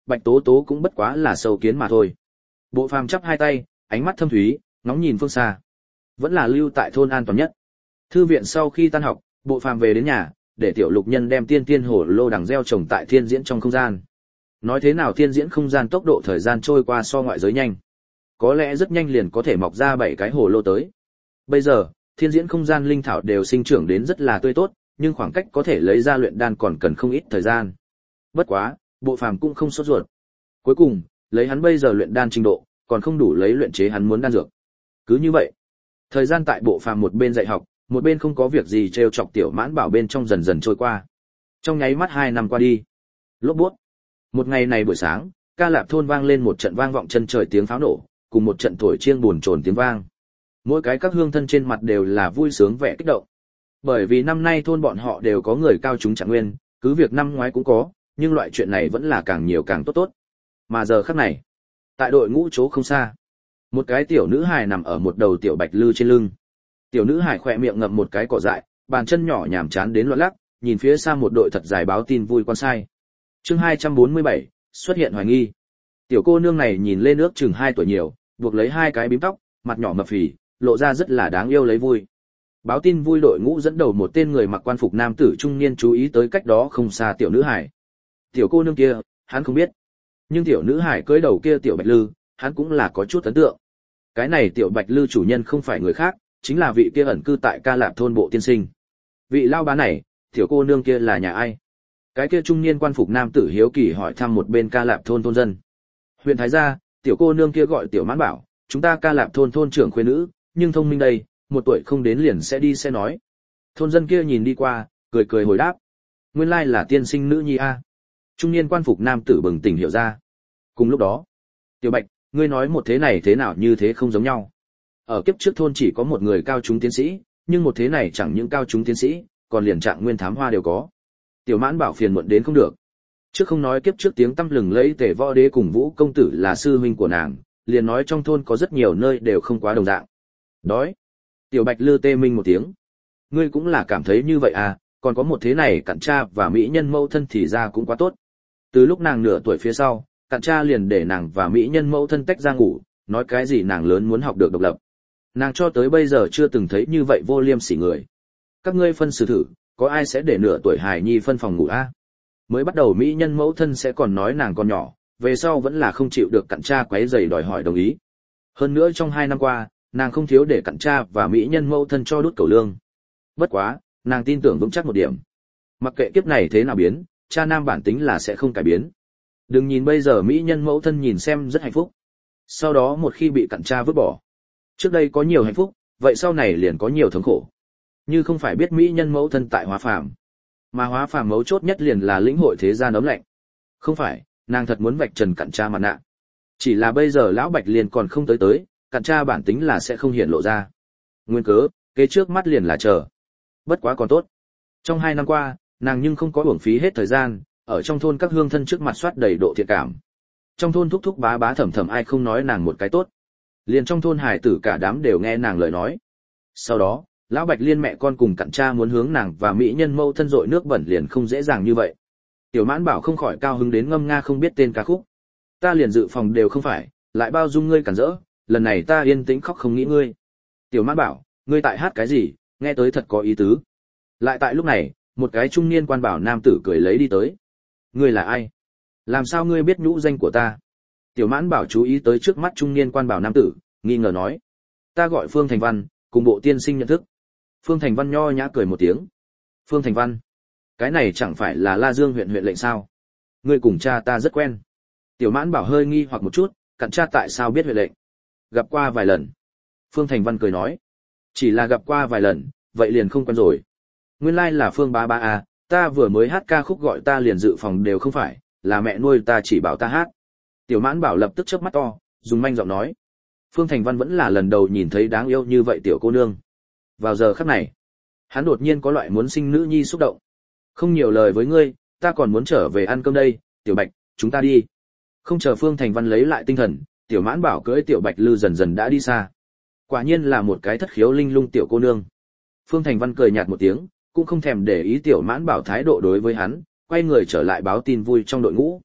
A: Bạch Tố Tố cũng bất quá là sâu kiến mà thôi. Bộ Phàm chắp hai tay, ánh mắt thâm thúy, ngóng nhìn phương xa. Vẫn là lưu tại thôn an toàn nhất. Thư viện sau khi tan học, Bộ Phàm về đến nhà, để Tiểu Lục Nhân đem tiên tiên hồ lô đằng gieo trồng tại thiên diễn trong không gian. Nói thế nào thiên diễn không gian tốc độ thời gian trôi qua so ngoại giới nhanh. Có lẽ rất nhanh liền có thể mọc ra bảy cái hồ lô tới. Bây giờ, thiên diễn không gian linh thảo đều sinh trưởng đến rất là tươi tốt, nhưng khoảng cách có thể lấy ra luyện đan còn cần không ít thời gian. Bất quá, Bộ Phàm cũng không sốt ruột. Cuối cùng, lấy hắn bây giờ luyện đan trình độ, còn không đủ lấy luyện chế hắn muốn đan dược. Cứ như vậy, thời gian tại Bộ Phàm một bên dạy học, một bên không có việc gì trêu chọc Tiểu Mãn Bảo bên trong dần dần trôi qua. Trong nháy mắt hai năm qua đi. Lốp bút. Một ngày này buổi sáng, Ca Lạp thôn vang lên một trận vang vọng chân trời tiếng pháo nổ, cùng một trận thổi chiêng buồn chồn tiếng vang. Mỗi cái các hương thân trên mặt đều là vui sướng vẻ kích động. Bởi vì năm nay thôn bọn họ đều có người cao chúng trạng nguyên, cứ việc năm ngoái cũng có, nhưng loại chuyện này vẫn là càng nhiều càng tốt tốt. Mà giờ khắc này, tại đội ngũ chỗ không xa, một cái tiểu nữ hài nằm ở một đầu tiểu bạch lư trên lưng. Tiểu nữ hài khỏe miệng ngậm một cái cỏ dại, bàn chân nhỏ nhàm chán đến loạn lắc, nhìn phía xa một đội thật dài báo tin vui quan sai. Chương hai trăm bốn mươi bảy, xuất hiện hoài nghi. Tiểu cô nương này nhìn lên ước chừng hai tuổi nhiều, buộc lấy hai cái bím tóc, mặt nhỏ mập phì, lộ ra rất là đáng yêu lấy vui. Báo tin vui đội ngũ dẫn đầu một tên người mặc quan phục nam tử trung niên chú ý tới cách đó không xa tiểu nữ hải. Tiểu cô nương kia, hắn không biết. Nhưng tiểu nữ hải cưỡi đầu kia tiểu bạch lư, hắn cũng là có chút ấn tượng. Cái này tiểu bạch lư chủ nhân không phải người khác, chính là vị kia ẩn cư tại Ca Lạp thôn Bộ tiên sinh. Vị lao bá này, tiểu cô nương kia là nhà ai? Cái kia trung niên quan phục nam tử hiếu kỳ hỏi thăm một bên Ca Lạp thôn thôn dân. Huyện Thái Gia, tiểu cô nương kia gọi Tiểu Mãn Bảo, chúng ta Ca Lạp thôn thôn trưởng khuê nữ, nhưng thông minh đây, một tuổi không đến liền sẽ đi sẽ nói. Thôn dân kia nhìn đi qua, cười cười hồi đáp. Nguyên lai là tiên sinh nữ nhi a. Trung niên quan phục nam tử bừng tỉnh hiểu ra. Cùng lúc đó, Tiểu Bạch, ngươi nói một thế này thế nào như thế không giống nhau. Ở kiếp trước thôn chỉ có một người cao chúng tiến sĩ, nhưng một thế này chẳng những cao chúng tiến sĩ, còn liền trạng nguyên thám hoa đều có. Tiểu Mãn Bảo phiền muộn đến không được. Trước không nói kiếp trước tiếng tăm lừng lẫy Tề Võ Đế cùng Vũ công tử là sư huynh của nàng, liền nói trong thôn có rất nhiều nơi đều không quá đồng dạng. Đói. Tiểu Bạch lư tê minh một tiếng. Ngươi cũng là cảm thấy như vậy à, còn có một thế này cặn cha và mỹ nhân mẫu thân thì ra cũng quá tốt. Từ lúc nàng nửa tuổi phía sau, cặn cha liền để nàng và mỹ nhân mẫu thân tách ra ngủ, nói cái gì nàng lớn muốn học được độc lập. Nàng cho tới bây giờ chưa từng thấy như vậy vô liêm sỉ người. Các ngươi phân xử thử, có ai sẽ để nửa tuổi hài nhi phân phòng ngủ a? À? Mới bắt đầu mỹ nhân mẫu thân sẽ còn nói nàng còn nhỏ, về sau vẫn là không chịu được cặn cha quấy rầy đòi hỏi đồng ý. Hơn nữa trong hai năm qua, nàng không thiếu để cặn cha và mỹ nhân mẫu thân cho đút cẩu lương. Bất quá, nàng tin tưởng vững chắc một điểm. Mặc kệ kiếp này thế nào biến, cha nam bản tính là sẽ không cải biến. Đừng nhìn bây giờ mỹ nhân mẫu thân nhìn xem rất hạnh phúc. Sau đó một khi bị cặn cha vứt bỏ. Trước đây có nhiều hạnh phúc, vậy sau này liền có nhiều thống khổ. Như không phải biết mỹ nhân mẫu thân tại hóa phàm. Mà hóa phàm mấu chốt nhất liền là lĩnh hội thế gian ấm lạnh. Không phải, nàng thật muốn vạch trần cặn cha mặt nạ. Chỉ là bây giờ lão Bạch liền còn không tới tới, cặn cha bản tính là sẽ không hiện lộ ra. Nguyên cớ, kế trước mắt liền là chờ. Bất quá còn tốt. Trong hai năm qua, nàng nhưng không có uổng phí hết thời gian, ở trong thôn các hương thân trước mặt soát đầy độ thiện cảm. Trong thôn thúc thúc bá bá thầm thầm ai không nói nàng một cái tốt. Liền trong thôn hải tử cả đám đều nghe nàng lời nói. Sau đó, lão Bạch liên mẹ con cùng cặn cha muốn hướng nàng và mỹ nhân mẫu thân dội nước bẩn liền không dễ dàng như vậy. Tiểu Mãn Bảo không khỏi cao hứng đến ngâm nga không biết tên ca khúc. Ta liền dự phòng đều không phải, lại bao dung ngươi cản rỡ, lần này ta yên tĩnh khóc không nghĩ ngươi. Tiểu Mãn Bảo, ngươi tại hát cái gì, nghe tới thật có ý tứ. Lại tại lúc này, một cái trung niên quan bảo nam tử cười lấy đi tới. Ngươi là ai? Làm sao ngươi biết nhũ danh của ta? Tiểu Mãn Bảo chú ý tới trước mắt trung niên quan bảo nam tử, nghi ngờ nói. Ta gọi Phương Thành Văn, cùng Bộ tiên sinh nhận thức. Phương Thành Văn nho nhã cười một tiếng. Phương Thành Văn, cái này chẳng phải là La Dương huyện huyện lệnh sao? Ngươi cùng cha ta rất quen. Tiểu Mãn Bảo hơi nghi hoặc một chút, cặn cha tại sao biết huyện lệnh? Gặp qua vài lần. Phương Thành Văn cười nói. Chỉ là gặp qua vài lần, vậy liền không quen rồi. Nguyên lai là Phương bá bá à, ta vừa mới hát ca khúc gọi ta liền dự phòng đều không phải, là mẹ nuôi ta chỉ bảo ta hát. Tiểu Mãn Bảo lập tức chớp mắt to, dùng manh giọng nói. Phương Thành Văn vẫn là lần đầu nhìn thấy đáng yêu như vậy tiểu cô nương. Vào giờ khắc này, hắn đột nhiên có loại muốn sinh nữ nhi xúc động. Không nhiều lời với ngươi, ta còn muốn trở về ăn cơm đây, Tiểu Bạch, chúng ta đi. Không chờ Phương Thành Văn lấy lại tinh thần, Tiểu Mãn Bảo cưỡi Tiểu Bạch lư dần dần đã đi xa. Quả nhiên là một cái thất khiếu linh lung tiểu cô nương. Phương Thành Văn cười nhạt một tiếng, cũng không thèm để ý Tiểu Mãn Bảo thái độ đối với hắn, quay người trở lại báo tin vui trong đội ngũ.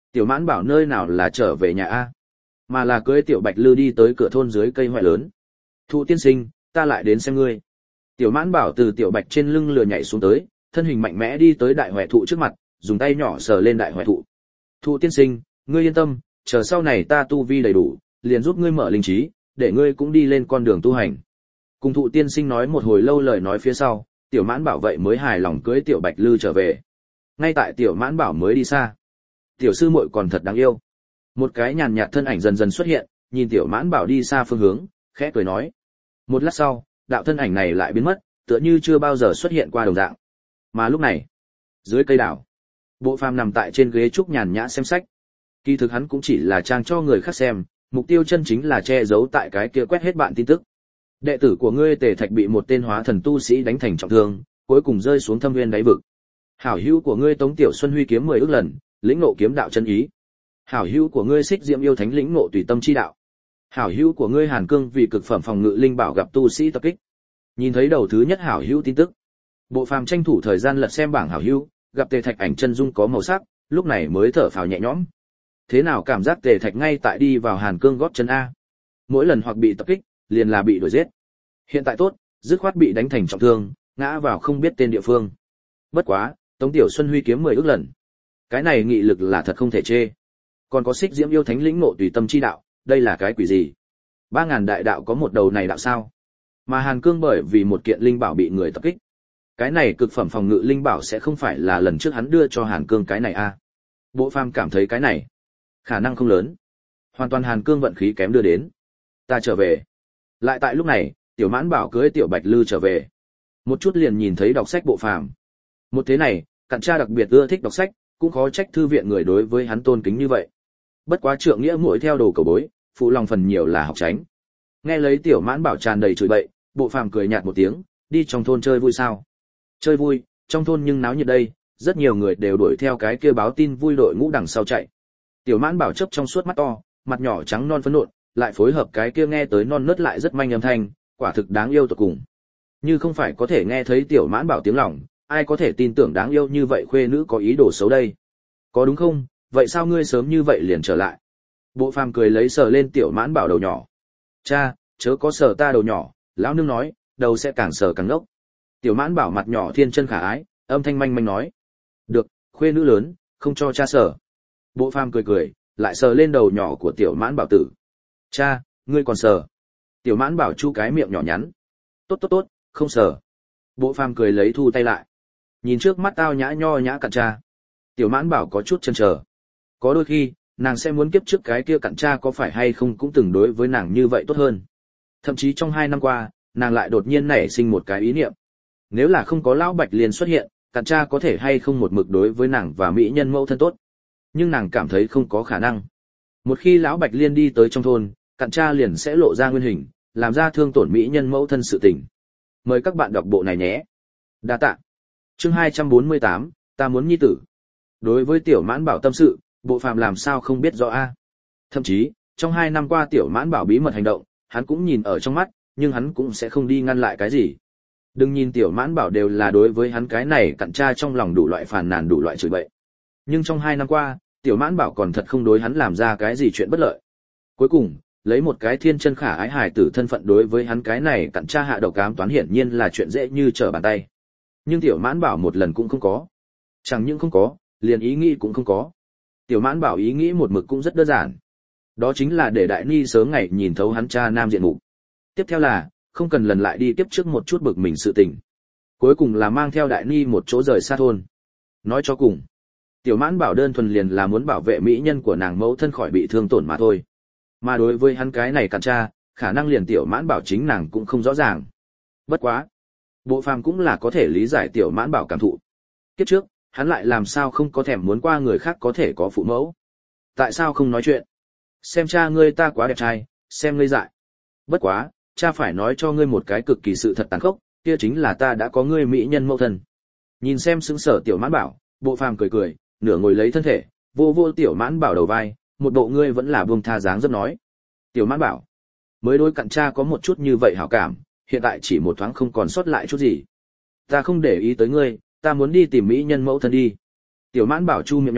A: Tiểu Mãn Bảo nơi nào là trở về nhà a, mà là cưới Tiểu Bạch Lư đi tới cửa thôn dưới cây hoại lớn. Thụ tiên sinh, ta lại đến xem ngươi. Tiểu Mãn Bảo từ Tiểu Bạch trên lưng lừa nhảy xuống tới, thân hình mạnh mẽ đi tới đại hoại thụ trước mặt, dùng tay nhỏ sờ lên đại hoại thụ. Thụ tiên sinh, ngươi yên tâm, chờ sau này ta tu vi đầy đủ, liền giúp ngươi mở linh trí, để ngươi cũng đi lên con đường tu hành. Cùng Thụ tiên sinh nói một hồi lâu lời nói phía sau, Tiểu Mãn Bảo vậy mới hài lòng cưới Tiểu Bạch Lư trở về. Ngay tại Tiểu Mãn Bảo mới đi xa, tiểu sư muội còn thật đáng yêu. Một cái nhàn nhạt thân ảnh dần dần xuất hiện, nhìn Tiểu Mãn Bảo đi xa phương hướng, khẽ cười nói. Một lát sau, đạo thân ảnh này lại biến mất, tựa như chưa bao giờ xuất hiện qua đồng dạng. Mà lúc này, dưới cây đảo, Bộ Phàm nằm tại trên ghế trúc nhàn nhã xem sách. Kỳ thực hắn cũng chỉ là trang cho người khác xem, mục tiêu chân chính là che giấu tại cái kia quét hết bạn tin tức. Đệ tử của ngươi Tề Thạch bị một tên hóa thần tu sĩ đánh thành trọng thương, cuối cùng rơi xuống thâm nguyên đáy vực. Hảo hữu của ngươi Tống Tiểu Xuân huy kiếm mười ức lần, lĩnh ngộ kiếm đạo chân ý. Hảo hữu của ngươi Xích Diệm yêu thánh lĩnh ngộ tùy tâm chi đạo. Hảo hữu của ngươi Hàn Cương vì cực phẩm phòng ngự linh bảo gặp tu sĩ tập kích. Nhìn thấy đầu thứ nhất hảo hữu tin tức, Bộ Phàm tranh thủ thời gian lật xem bảng hảo hữu, gặp Tề Thạch ảnh chân dung có màu sắc, lúc này mới thở phào nhẹ nhõm. Thế nào cảm giác Tề Thạch ngay tại đi vào Hàn Cương gót chân a? Mỗi lần hoặc bị tập kích, liền là bị đuổi giết. Hiện tại tốt, dứt khoát bị đánh thành trọng thương, ngã vào không biết tên địa phương. Bất quá, Tống Tiểu Xuân huy kiếm mười ức lần. Cái này nghị lực là thật không thể chê. Còn có Xích Diễm yêu thánh lĩnh ngộ tùy tâm chi đạo, đây là cái quỷ gì? Ba ngàn đại đạo có một đầu này đạo sao? Mà Hàn Cương bởi vì một kiện linh bảo bị người tập kích. Cái này cực phẩm phòng ngự linh bảo sẽ không phải là lần trước hắn đưa cho Hàn Cương cái này a? À? Bộ Phàm cảm thấy cái này khả năng không lớn. Hoàn toàn Hàn Cương vận khí kém đưa đến. Ta trở về. Lại tại lúc này, Tiểu Mãn Bảo cưới Tiểu Bạch Lư trở về. Một chút liền nhìn thấy đọc sách Bộ Phàm. Một thế này, cặn cha đặc biệt ưa thích đọc sách, cũng khó trách thư viện người đối với hắn tôn kính như vậy. Bất quá trượng nghĩa muội theo đồ cầu bối, phụ lòng phần nhiều là học tránh. Nghe lấy Tiểu Mãn Bảo tràn đầy chửi bậy, Bộ Phàm cười nhạt một tiếng, đi trong thôn chơi vui sao? Chơi vui, trong thôn nhưng náo nhiệt đây, rất nhiều người đều đuổi theo cái kia báo tin vui đội ngũ đằng sau chạy. Tiểu Mãn Bảo chớp trong suốt mắt to, mặt nhỏ trắng non phấn nộn, lại phối hợp cái kia nghe tới non nớt lại rất manh âm thanh, quả thực đáng yêu tột cùng. Như không phải có thể nghe thấy Tiểu Mãn Bảo tiếng lòng, ai có thể tin tưởng đáng yêu như vậy khuê nữ có ý đồ xấu đây? Có đúng không? Vậy sao ngươi sớm như vậy liền trở lại? Bộ Phàm cười lấy sờ lên Tiểu Mãn Bảo đầu nhỏ. Cha, chớ có sờ ta đầu nhỏ, lão nương nói, đầu sẽ càng sờ càng ngốc. Tiểu Mãn Bảo mặt nhỏ thiên chân khả ái, âm thanh manh manh nói. Được, khuê nữ lớn, không cho cha sờ. Bộ Phàm cười cười, lại sờ lên đầu nhỏ của Tiểu Mãn Bảo tử. Cha, ngươi còn sờ? Tiểu Mãn Bảo chu cái miệng nhỏ nhắn. Tốt tốt tốt, không sờ. Bộ Phàm cười lấy thu tay lại. Nhìn trước mắt tao nhã nho nhã cặn cha. Tiểu Mãn Bảo có chút chần chờ. Có đôi khi, nàng sẽ muốn kiếp trước cái kia cặn cha có phải hay không cũng từng đối với nàng như vậy tốt hơn. Thậm chí trong hai năm qua, nàng lại đột nhiên nảy sinh một cái ý niệm. Nếu là không có lão Bạch Liên xuất hiện, cặn cha có thể hay không một mực đối với nàng và mỹ nhân mẫu thân tốt. Nhưng nàng cảm thấy không có khả năng. Một khi lão Bạch Liên đi tới trong thôn, cặn cha liền sẽ lộ ra nguyên hình, làm ra thương tổn mỹ nhân mẫu thân sự tình. Mời các bạn đọc bộ này nhé. Đa tạ. Chương hai trăm bốn mươi tám, ta muốn nhi tử. Đối với Tiểu Mãn Bảo tâm sự, Bộ Phàm làm sao không biết rõ a? Thậm chí, trong hai năm qua Tiểu Mãn Bảo bí mật hành động, hắn cũng nhìn ở trong mắt, nhưng hắn cũng sẽ không đi ngăn lại cái gì. Đừng nhìn Tiểu Mãn Bảo đều là đối với hắn cái này cặn cha trong lòng đủ loại phàn nàn đủ loại chửi bậy. Nhưng trong hai năm qua, Tiểu Mãn Bảo còn thật không đối hắn làm ra cái gì chuyện bất lợi. Cuối cùng, lấy một cái thiên chân khả ái hài tử thân phận đối với hắn cái này cặn cha hạ độc ám toán hiển nhiên là chuyện dễ như trở bàn tay. Nhưng Tiểu Mãn Bảo một lần cũng không có. Chẳng những không có, liền ý nghĩ cũng không có. Tiểu Mãn Bảo ý nghĩ một mực cũng rất đơn giản. Đó chính là để Đại Ni sớm ngày nhìn thấu hắn cha nam diện mục. Tiếp theo là, không cần lần lại đi tiếp trước một chút bực mình sự tình. Cuối cùng là mang theo Đại Ni một chỗ rời xa thôn. Nói cho cùng, Tiểu Mãn Bảo đơn thuần liền là muốn bảo vệ mỹ nhân của nàng mẫu thân khỏi bị thương tổn mà thôi. Mà đối với hắn cái này cặn cha, khả năng liền Tiểu Mãn Bảo chính nàng cũng không rõ ràng. Bất quá, Bộ Phàm cũng là có thể lý giải Tiểu Mãn Bảo cảm thụ. Kiếp trước, hắn lại làm sao không có thèm muốn qua người khác có thể có phụ mẫu. Tại sao không nói chuyện? Xem cha ngươi ta quá đẹp trai, xem ngươi dại. Bất quá, cha phải nói cho ngươi một cái cực kỳ sự thật tàn khốc, kia chính là ta đã có ngươi mỹ nhân mẫu thân. Nhìn xem sững sờ Tiểu Mãn Bảo, Bộ Phàm cười cười, nửa ngồi lấy thân thể, vô vô Tiểu Mãn Bảo đầu vai, một bộ ngươi vẫn là buông tha dáng rất nói. Tiểu Mãn Bảo, mới đối cặn cha có một chút như vậy hảo cảm, hiện tại chỉ một thoáng không còn sót lại chút gì. Ta không để ý tới ngươi, ta muốn đi tìm mỹ nhân mẫu thân đi. Tiểu Mãn Bảo chu miệng nhỏ,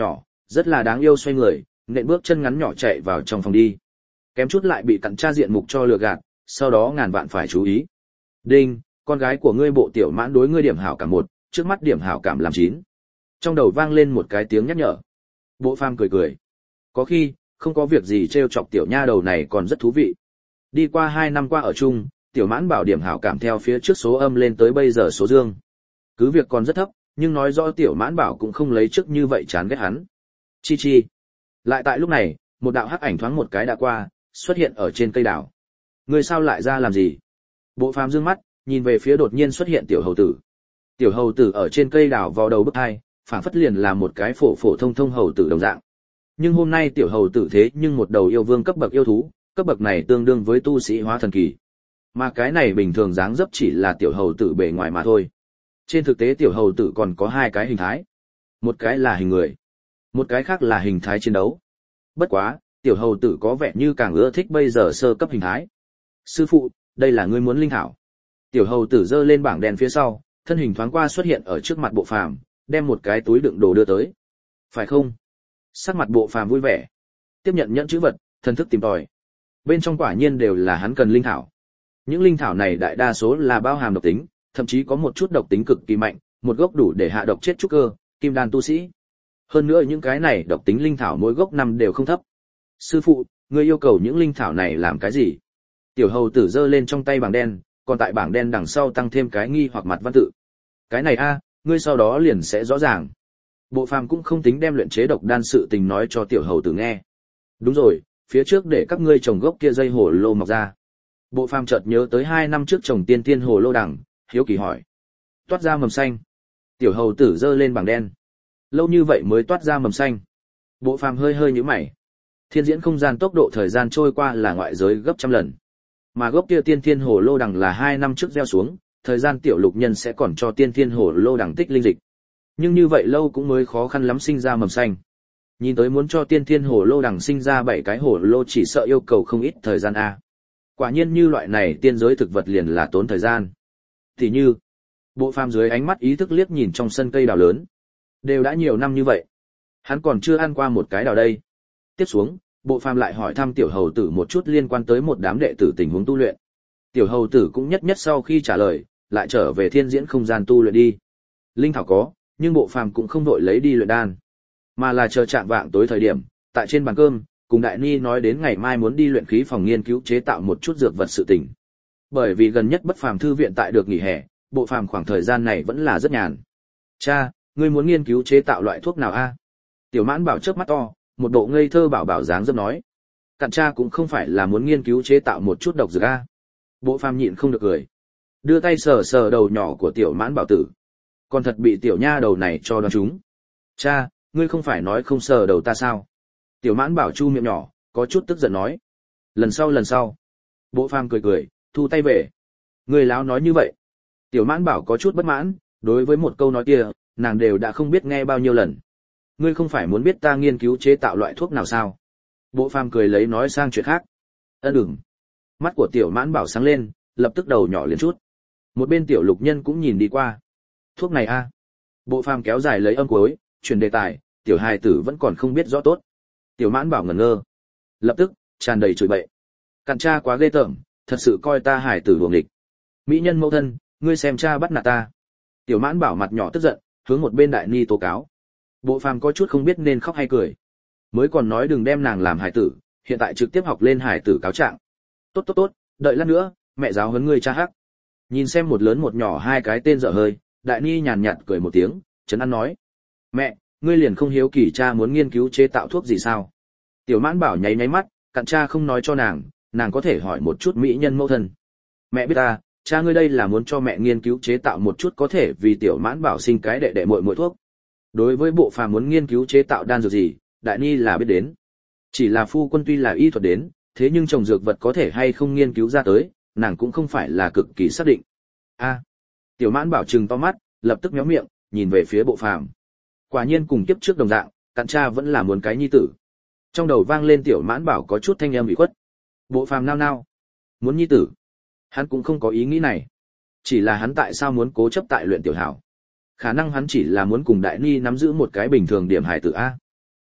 A: rất là đáng yêu xoay người, nện bước chân ngắn nhỏ chạy vào trong phòng đi. Kém chút lại bị cặn tra diện mục cho lừa gạt, sau đó ngàn vạn phải chú ý. Đinh, con gái của ngươi Bộ Tiểu Mãn đối ngươi điểm hảo cảm một, trước mắt điểm hảo cảm làm chín. Trong đầu vang lên một cái tiếng nhắc nhở. Bộ Phàm cười cười. Có khi, không có việc gì trêu chọc tiểu nha đầu này còn rất thú vị. Đi qua hai năm qua ở chung, Tiểu Mãn Bảo điểm hảo cảm theo phía trước số âm lên tới bây giờ số dương. Cứ việc còn rất thấp, nhưng nói rõ Tiểu Mãn Bảo cũng không lấy trước như vậy chán ghét hắn. Chi chi. Lại tại lúc này, một đạo hắc ảnh thoáng một cái đã qua, xuất hiện ở trên cây đào. Ngươi sao lại ra làm gì? Bộ Phàm dương mắt, nhìn về phía đột nhiên xuất hiện tiểu hầu tử. Tiểu hầu tử ở trên cây đào vào đầu bức hai, phảng phất liền là một cái phổ phổ thông thông hầu tử đồng dạng. Nhưng hôm nay tiểu hầu tử thế nhưng một đầu yêu vương cấp bậc yêu thú, cấp bậc này tương đương với tu sĩ hóa thần kỳ. Mà cái này bình thường dáng dấp chỉ là tiểu hầu tử bề ngoài mà thôi. Trên thực tế tiểu hầu tử còn có hai cái hình thái. Một cái là hình người, một cái khác là hình thái chiến đấu. Bất quá, tiểu hầu tử có vẻ như càng ưa thích bây giờ sơ cấp hình thái. Sư phụ, đây là ngươi muốn linh thảo. Tiểu hầu tử giơ lên bảng đèn phía sau, thân hình thoáng qua xuất hiện ở trước mặt Bộ Phàm, đem một cái túi đựng đồ đưa tới. Phải không? Sắc mặt Bộ Phàm vui vẻ. Tiếp nhận nhẫn chữ vật, thần thức tìm tòi. Bên trong quả nhiên đều là hắn cần linh thảo. Những linh thảo này đại đa số là bao hàm độc tính, thậm chí có một chút độc tính cực kỳ mạnh, một gốc đủ để hạ độc chết trúc cơ, kim đan tu sĩ. Hơn nữa những cái này độc tính linh thảo mỗi gốc năm đều không thấp. Sư phụ, ngươi yêu cầu những linh thảo này làm cái gì? Tiểu hầu tử giơ lên trong tay bảng đen, còn tại bảng đen đằng sau tăng thêm cái nghi hoặc mặt văn tự. Cái này a, ngươi sau đó liền sẽ rõ ràng. Bộ Phàm cũng không tính đem luyện chế độc đan sự tình nói cho tiểu hầu tử nghe. Đúng rồi, phía trước để các ngươi trồng gốc kia dây hồ lô mọc ra. Bộ Phàm chợt nhớ tới hai năm trước trồng tiên tiên hồ lô đằng, hiếu kỳ hỏi. Toát ra mầm xanh. Tiểu hầu tử giơ lên bảng đen. Lâu như vậy mới toát ra mầm xanh. Bộ Phàm hơi hơi nhíu mày. Thiên diễn không gian tốc độ thời gian trôi qua là ngoại giới gấp trăm lần. Mà gốc kia tiên thiên hồ lô đằng là hai năm trước gieo xuống, thời gian tiểu lục nhân sẽ còn cho tiên thiên hồ lô đằng tích linh dịch. Nhưng như vậy lâu cũng mới khó khăn lắm sinh ra mầm xanh. Nhìn tới muốn cho tiên thiên hồ lô đằng sinh ra bảy cái hồ lô chỉ sợ yêu cầu không ít thời gian a. Quả nhiên như loại này tiên giới thực vật liền là tốn thời gian. Thì như, Bộ Phàm dưới ánh mắt ý thức liếc nhìn trong sân cây đào lớn. Đều đã nhiều năm như vậy, hắn còn chưa ăn qua một cái đào đây. Tiếp xuống, Bộ Phàm lại hỏi thăm tiểu hầu tử một chút liên quan tới một đám đệ tử tình huống tu luyện. Tiểu hầu tử cũng nhất nhất sau khi trả lời, lại trở về thiên diễn không gian tu luyện đi. Linh thảo có, nhưng Bộ Phàm cũng không vội lấy đi luyện đan, mà là chờ chạm vạng tối thời điểm, tại trên bàn cơm, cùng Đại Ni nói đến ngày mai muốn đi luyện khí phòng nghiên cứu chế tạo một chút dược vật sự tình. Bởi vì gần nhất Bất Phàm thư viện tại được nghỉ hè, Bộ Phàm khoảng thời gian này vẫn là rất nhàn. Cha, ngươi muốn nghiên cứu chế tạo loại thuốc nào a? Tiểu Mãn Bảo chớp mắt to, một bộ ngây thơ bảo bảo dáng dấp nói. Cặn cha cũng không phải là muốn nghiên cứu chế tạo một chút độc dược a. Bộ Phàm nhịn không được cười, đưa tay sờ sờ đầu nhỏ của Tiểu Mãn Bảo tử. Còn thật bị tiểu nha đầu này cho đoán trúng. Cha, ngươi không phải nói không sờ đầu ta sao? Tiểu Mãn Bảo chu miệng nhỏ, có chút tức giận nói. Lần sau lần sau. Bộ Phàm cười cười, thu tay về. Ngươi láo nói như vậy. Tiểu Mãn Bảo có chút bất mãn, đối với một câu nói kia, nàng đều đã không biết nghe bao nhiêu lần. Ngươi không phải muốn biết ta nghiên cứu chế tạo loại thuốc nào sao? Bộ Phàm cười lấy nói sang chuyện khác. Ân ừm. Mắt của Tiểu Mãn Bảo sáng lên, lập tức đầu nhỏ liền chút. Một bên Tiểu Lục Nhân cũng nhìn đi qua. Thuốc này a? Bộ Phàm kéo dài lấy âm cuối, chuyển đề tài, tiểu hài tử vẫn còn không biết rõ tốt. Tiểu Mãn Bảo ngẩn ngơ, lập tức tràn đầy chửi bậy. Cặn cha quá ghê tởm, thật sự coi ta hài tử đuồng địch. Mỹ nhân mẫu thân, ngươi xem cha bắt nạt ta. Tiểu Mãn Bảo mặt nhỏ tức giận, hướng một bên Đại Ni tố cáo. Bộ Phàm có chút không biết nên khóc hay cười. Mới còn nói đừng đem nàng làm hài tử, hiện tại trực tiếp học lên hài tử cáo trạng. Tốt tốt tốt, đợi lát nữa, mẹ giáo huấn ngươi cha hắc. Nhìn xem một lớn một nhỏ hai cái tên dở hơi, Đại Ni nhàn nhạt cười một tiếng, trấn an nói: "Mẹ, ngươi liền không hiếu kỳ cha muốn nghiên cứu chế tạo thuốc gì sao?" Tiểu Mãn Bảo nháy nháy mắt, Cặn cha không nói cho nàng, nàng có thể hỏi một chút mỹ nhân mẫu thân. "Mẹ biết ta, cha ngươi đây là muốn cho mẹ nghiên cứu chế tạo một chút có thể vì Tiểu Mãn Bảo sinh cái đệ đệ muội muội thuốc." Đối với Bộ Phàm muốn nghiên cứu chế tạo đan dược gì, Đại Ni là biết đến. Chỉ là phu quân tuy là y thuật đến, thế nhưng trồng dược vật có thể hay không nghiên cứu ra tới, nàng cũng không phải là cực kỳ xác định. A. Tiểu Mãn Bảo trừng to mắt, lập tức méo miệng, nhìn về phía Bộ Phàm. Quả nhiên cùng kiếp trước đồng dạng, Cặn cha vẫn là muốn cái nhi tử. Trong đầu vang lên Tiểu Mãn Bảo có chút thanh âm ủy khuất. Bộ Phàm nao nao, muốn nhi tử, hắn cũng không có ý nghĩ này. Chỉ là hắn tại sao muốn cố chấp tại luyện tiểu hảo? Khả năng hắn chỉ là muốn cùng Đại Ni nắm giữ một cái bình thường điểm hài tử a.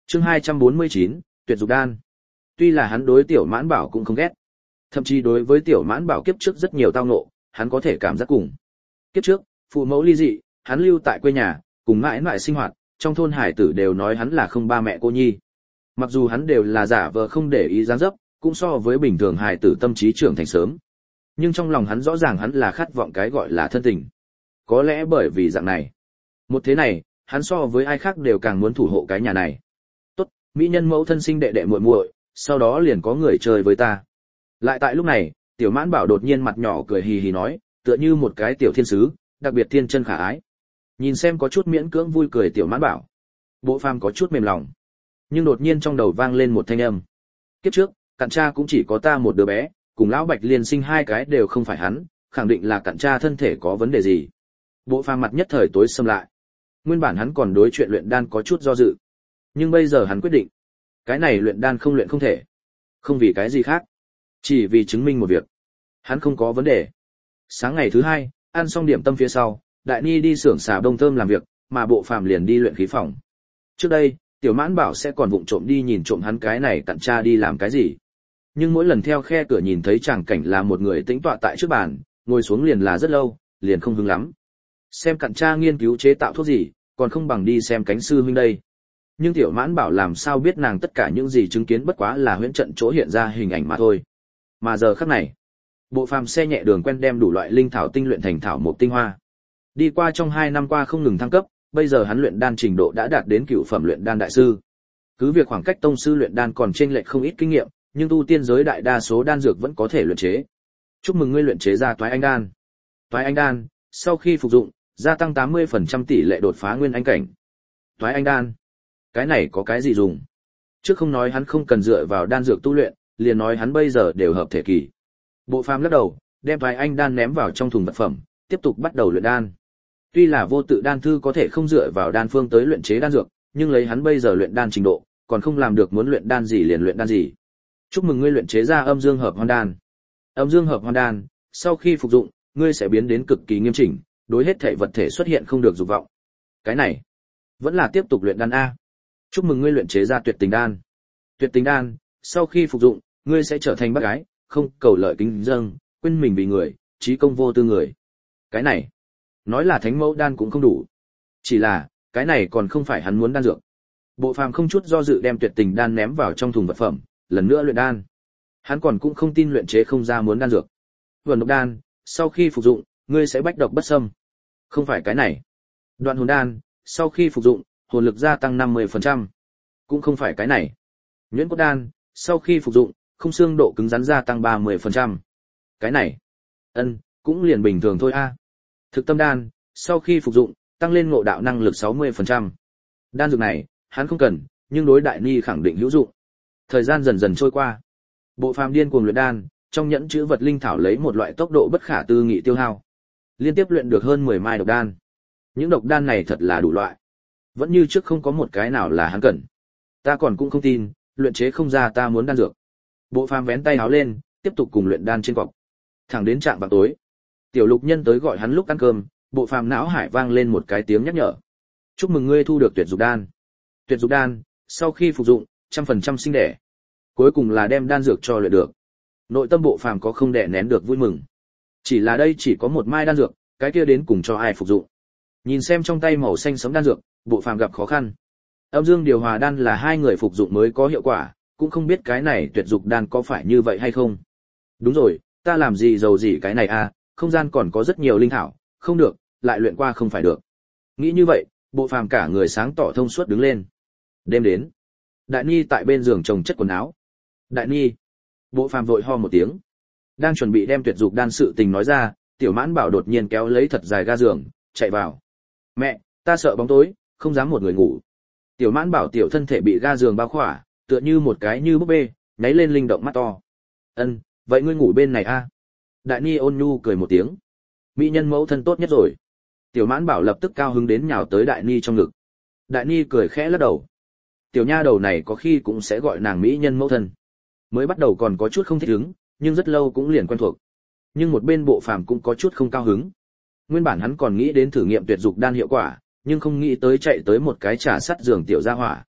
A: Chương hai trăm bốn mươi chín, tuyệt dục đan. Tuy là hắn đối Tiểu Mãn Bảo cũng không ghét, thậm chí đối với Tiểu Mãn Bảo kiếp trước rất nhiều tao ngộ, hắn có thể cảm giác cùng. Kiếp trước, phụ mẫu ly dị, hắn lưu tại quê nhà, cùng mãi mãi sinh hoạt, trong thôn hải tử đều nói hắn là không ba mẹ cô nhi. Mặc dù hắn đều là giả vờ không để ý dáng dấp, cũng so với bình thường hải tử tâm trí trưởng thành sớm. Nhưng trong lòng hắn rõ ràng hắn là khát vọng cái gọi là thân tình. Có lẽ bởi vì dạng này, một thế này, hắn so với ai khác đều càng muốn thủ hộ cái nhà này. Tốt, mỹ nhân mẫu thân sinh đệ đệ muội muội, sau đó liền có người chơi với ta. Lại tại lúc này, Tiểu Mãn Bảo đột nhiên mặt nhỏ cười hì hì nói, tựa như một cái tiểu thiên sứ, đặc biệt thiên chân khả ái. Nhìn xem có chút miễn cưỡng vui cười Tiểu Mãn Bảo, Bộ Phàm có chút mềm lòng. Nhưng đột nhiên trong đầu vang lên một thanh âm. Kiếp trước, cặn cha cũng chỉ có ta một đứa bé, cùng lão Bạch Liên sinh hai cái đều không phải hắn, khẳng định là cặn cha thân thể có vấn đề gì. Bộ Phàm mặt nhất thời tối sầm lại. Nguyên bản hắn còn đối chuyện luyện đan có chút do dự, nhưng bây giờ hắn quyết định, cái này luyện đan không luyện không thể. Không vì cái gì khác, chỉ vì chứng minh một việc, hắn không có vấn đề. Sáng ngày thứ hai, ăn xong điểm tâm phía sau, Đại Ni đi xưởng xà bông thơm làm việc, mà Bộ Phàm liền đi luyện khí phòng. Trước đây, Tiểu Mãn Bảo sẽ còn vụng trộm đi nhìn trộm hắn cái này cặn cha đi làm cái gì. Nhưng mỗi lần theo khe cửa nhìn thấy tràng cảnh là một người tĩnh tọa tại trước bàn, ngồi xuống liền là rất lâu, liền không hứng lắm. Xem cặn cha nghiên cứu chế tạo thuốc gì, còn không bằng đi xem cánh sư huynh đây. Nhưng Tiểu Mãn Bảo làm sao biết nàng tất cả những gì chứng kiến bất quá là huyễn trận chỗ hiện ra hình ảnh mà thôi. Mà giờ khắc này, Bộ Phàm xe nhẹ đường quen đem đủ loại linh thảo tinh luyện thành thảo mộc tinh hoa. Đi qua trong hai năm qua không ngừng thăng cấp, bây giờ hắn luyện đan trình độ đã đạt đến cửu phẩm luyện đan đại sư. Cứ việc khoảng cách tông sư luyện đan còn chênh lệch không ít kinh nghiệm, nhưng tu tiên giới đại đa số đan dược vẫn có thể luyện chế. Chúc mừng ngươi luyện chế ra Toái Anh đan. Toái Anh đan, sau khi phục dụng, gia tăng tám mươi phần trăm tỷ lệ đột phá nguyên anh cảnh. Toái Anh đan, cái này có cái gì dùng? Trước không nói hắn không cần dựa vào đan dược tu luyện, liền nói hắn bây giờ đều hợp thể kỳ. Bộ Phàm lắc đầu, đem Toái Anh đan ném vào trong thùng vật phẩm, tiếp tục bắt đầu luyện đan. Tuy là vô tự đan thư có thể không dựa vào đan phương tới luyện chế đan dược, nhưng lấy hắn bây giờ luyện đan trình độ, còn không làm được muốn luyện đan gì liền luyện đan gì. Chúc mừng ngươi luyện chế ra âm dương hợp hoan đan. Âm dương hợp hoan đan, sau khi phục dụng, ngươi sẽ biến đến cực kỳ nghiêm chỉnh, đối hết thể vật thể xuất hiện không được dục vọng. Cái này, vẫn là tiếp tục luyện đan a. Chúc mừng ngươi luyện chế ra tuyệt tình đan. Tuyệt tình đan, sau khi phục dụng, ngươi sẽ trở thành bác gái, không cầu lợi kính dâng, quên mình vì người, trí công vô tư người. Cái này, nói là thánh mẫu đan cũng không đủ. Chỉ là, cái này còn không phải hắn muốn đan dược. Bộ Phàm không chút do dự đem tuyệt tình đan ném vào trong thùng vật phẩm, lần nữa luyện đan. Hắn còn cũng không tin luyện chế không ra muốn đan dược. Vườn độc đan, sau khi phục dụng, ngươi sẽ bách độc bất xâm. Không phải cái này. Đoạn hồn đan, sau khi phục dụng, hồn lực gia tăng năm mươi phần trăm. Cũng không phải cái này. Nhuyễn cốt đan, sau khi phục dụng, không xương độ cứng rắn gia tăng ba mươi phần trăm. Cái này, ân, cũng liền bình thường thôi a. Thực tâm đan, sau khi phục dụng, tăng lên ngộ đạo năng lực sáu mươi phần trăm. Đan dược này, hắn không cần, nhưng đối Đại Ni khẳng định hữu dụng. Thời gian dần dần trôi qua. Bộ Phàm điên cuồng luyện đan, trong nhẫn chứa vật linh thảo lấy một loại tốc độ bất khả tư nghị tiêu hao. Liên tiếp luyện được hơn mười mai độc đan. Những độc đan này thật là đủ loại. Vẫn như trước không có một cái nào là hắn cần. Ta còn cũng không tin, luyện chế không ra ta muốn đan dược. Bộ Phàm vén tay áo lên, tiếp tục cùng luyện đan trên cọc. Thẳng đến trạm vào tối. Tiểu Lục Nhân tới gọi hắn lúc ăn cơm, Bộ Phàm não hải vang lên một cái tiếng nhắc nhở. Chúc mừng ngươi thu được tuyệt dục đan. Tuyệt dục đan, sau khi phục dụng, trăm phần trăm sinh đẻ. Cuối cùng là đem đan dược cho luyện được. Nội tâm Bộ Phàm có không đè nén được vui mừng. Chỉ là đây chỉ có một mai đan dược, cái kia đến cùng cho ai phục dụng. Nhìn xem trong tay màu xanh sẫm đan dược, Bộ Phàm gặp khó khăn. Âm dương điều hòa đan là hai người phục dụng mới có hiệu quả, cũng không biết cái này tuyệt dục đan có phải như vậy hay không. Đúng rồi, ta làm gì giàu gì cái này à, không gian còn có rất nhiều linh thảo, không được, lại luyện qua không phải được. Nghĩ như vậy, Bộ Phàm cả người sáng tỏ thông suốt đứng lên. Đêm đến, Đại Ni tại bên giường chồng chất quần áo. Đại Ni. Bộ Phàm vội ho một tiếng. Đang chuẩn bị đem tuyệt dục đan sự tình nói ra, Tiểu Mãn Bảo đột nhiên kéo lấy thật dài ga giường, chạy vào. Mẹ, ta sợ bóng tối, không dám một người ngủ. Tiểu Mãn Bảo tiểu thân thể bị ga giường bao khỏa, tựa như một cái như búp bê, nháy lên linh động mắt to. Ân, vậy ngươi ngủ bên này a? Đại Ni ôn nhu cười một tiếng. Mỹ nhân mẫu thân tốt nhất rồi. Tiểu Mãn Bảo lập tức cao hứng đến nhào tới Đại Ni trong ngực. Đại Ni cười khẽ lắc đầu. Tiểu nha đầu này có khi cũng sẽ gọi nàng mỹ nhân mẫu thân. Mới bắt đầu còn có chút không thích ứng, nhưng rất lâu cũng liền quen thuộc. Nhưng một bên Bộ Phàm cũng có chút không cao hứng. Nguyên bản hắn còn nghĩ đến thử nghiệm tuyệt dục đan hiệu quả, nhưng không nghĩ tới chạy tới một cái trà sắt giường tiểu gia hỏa.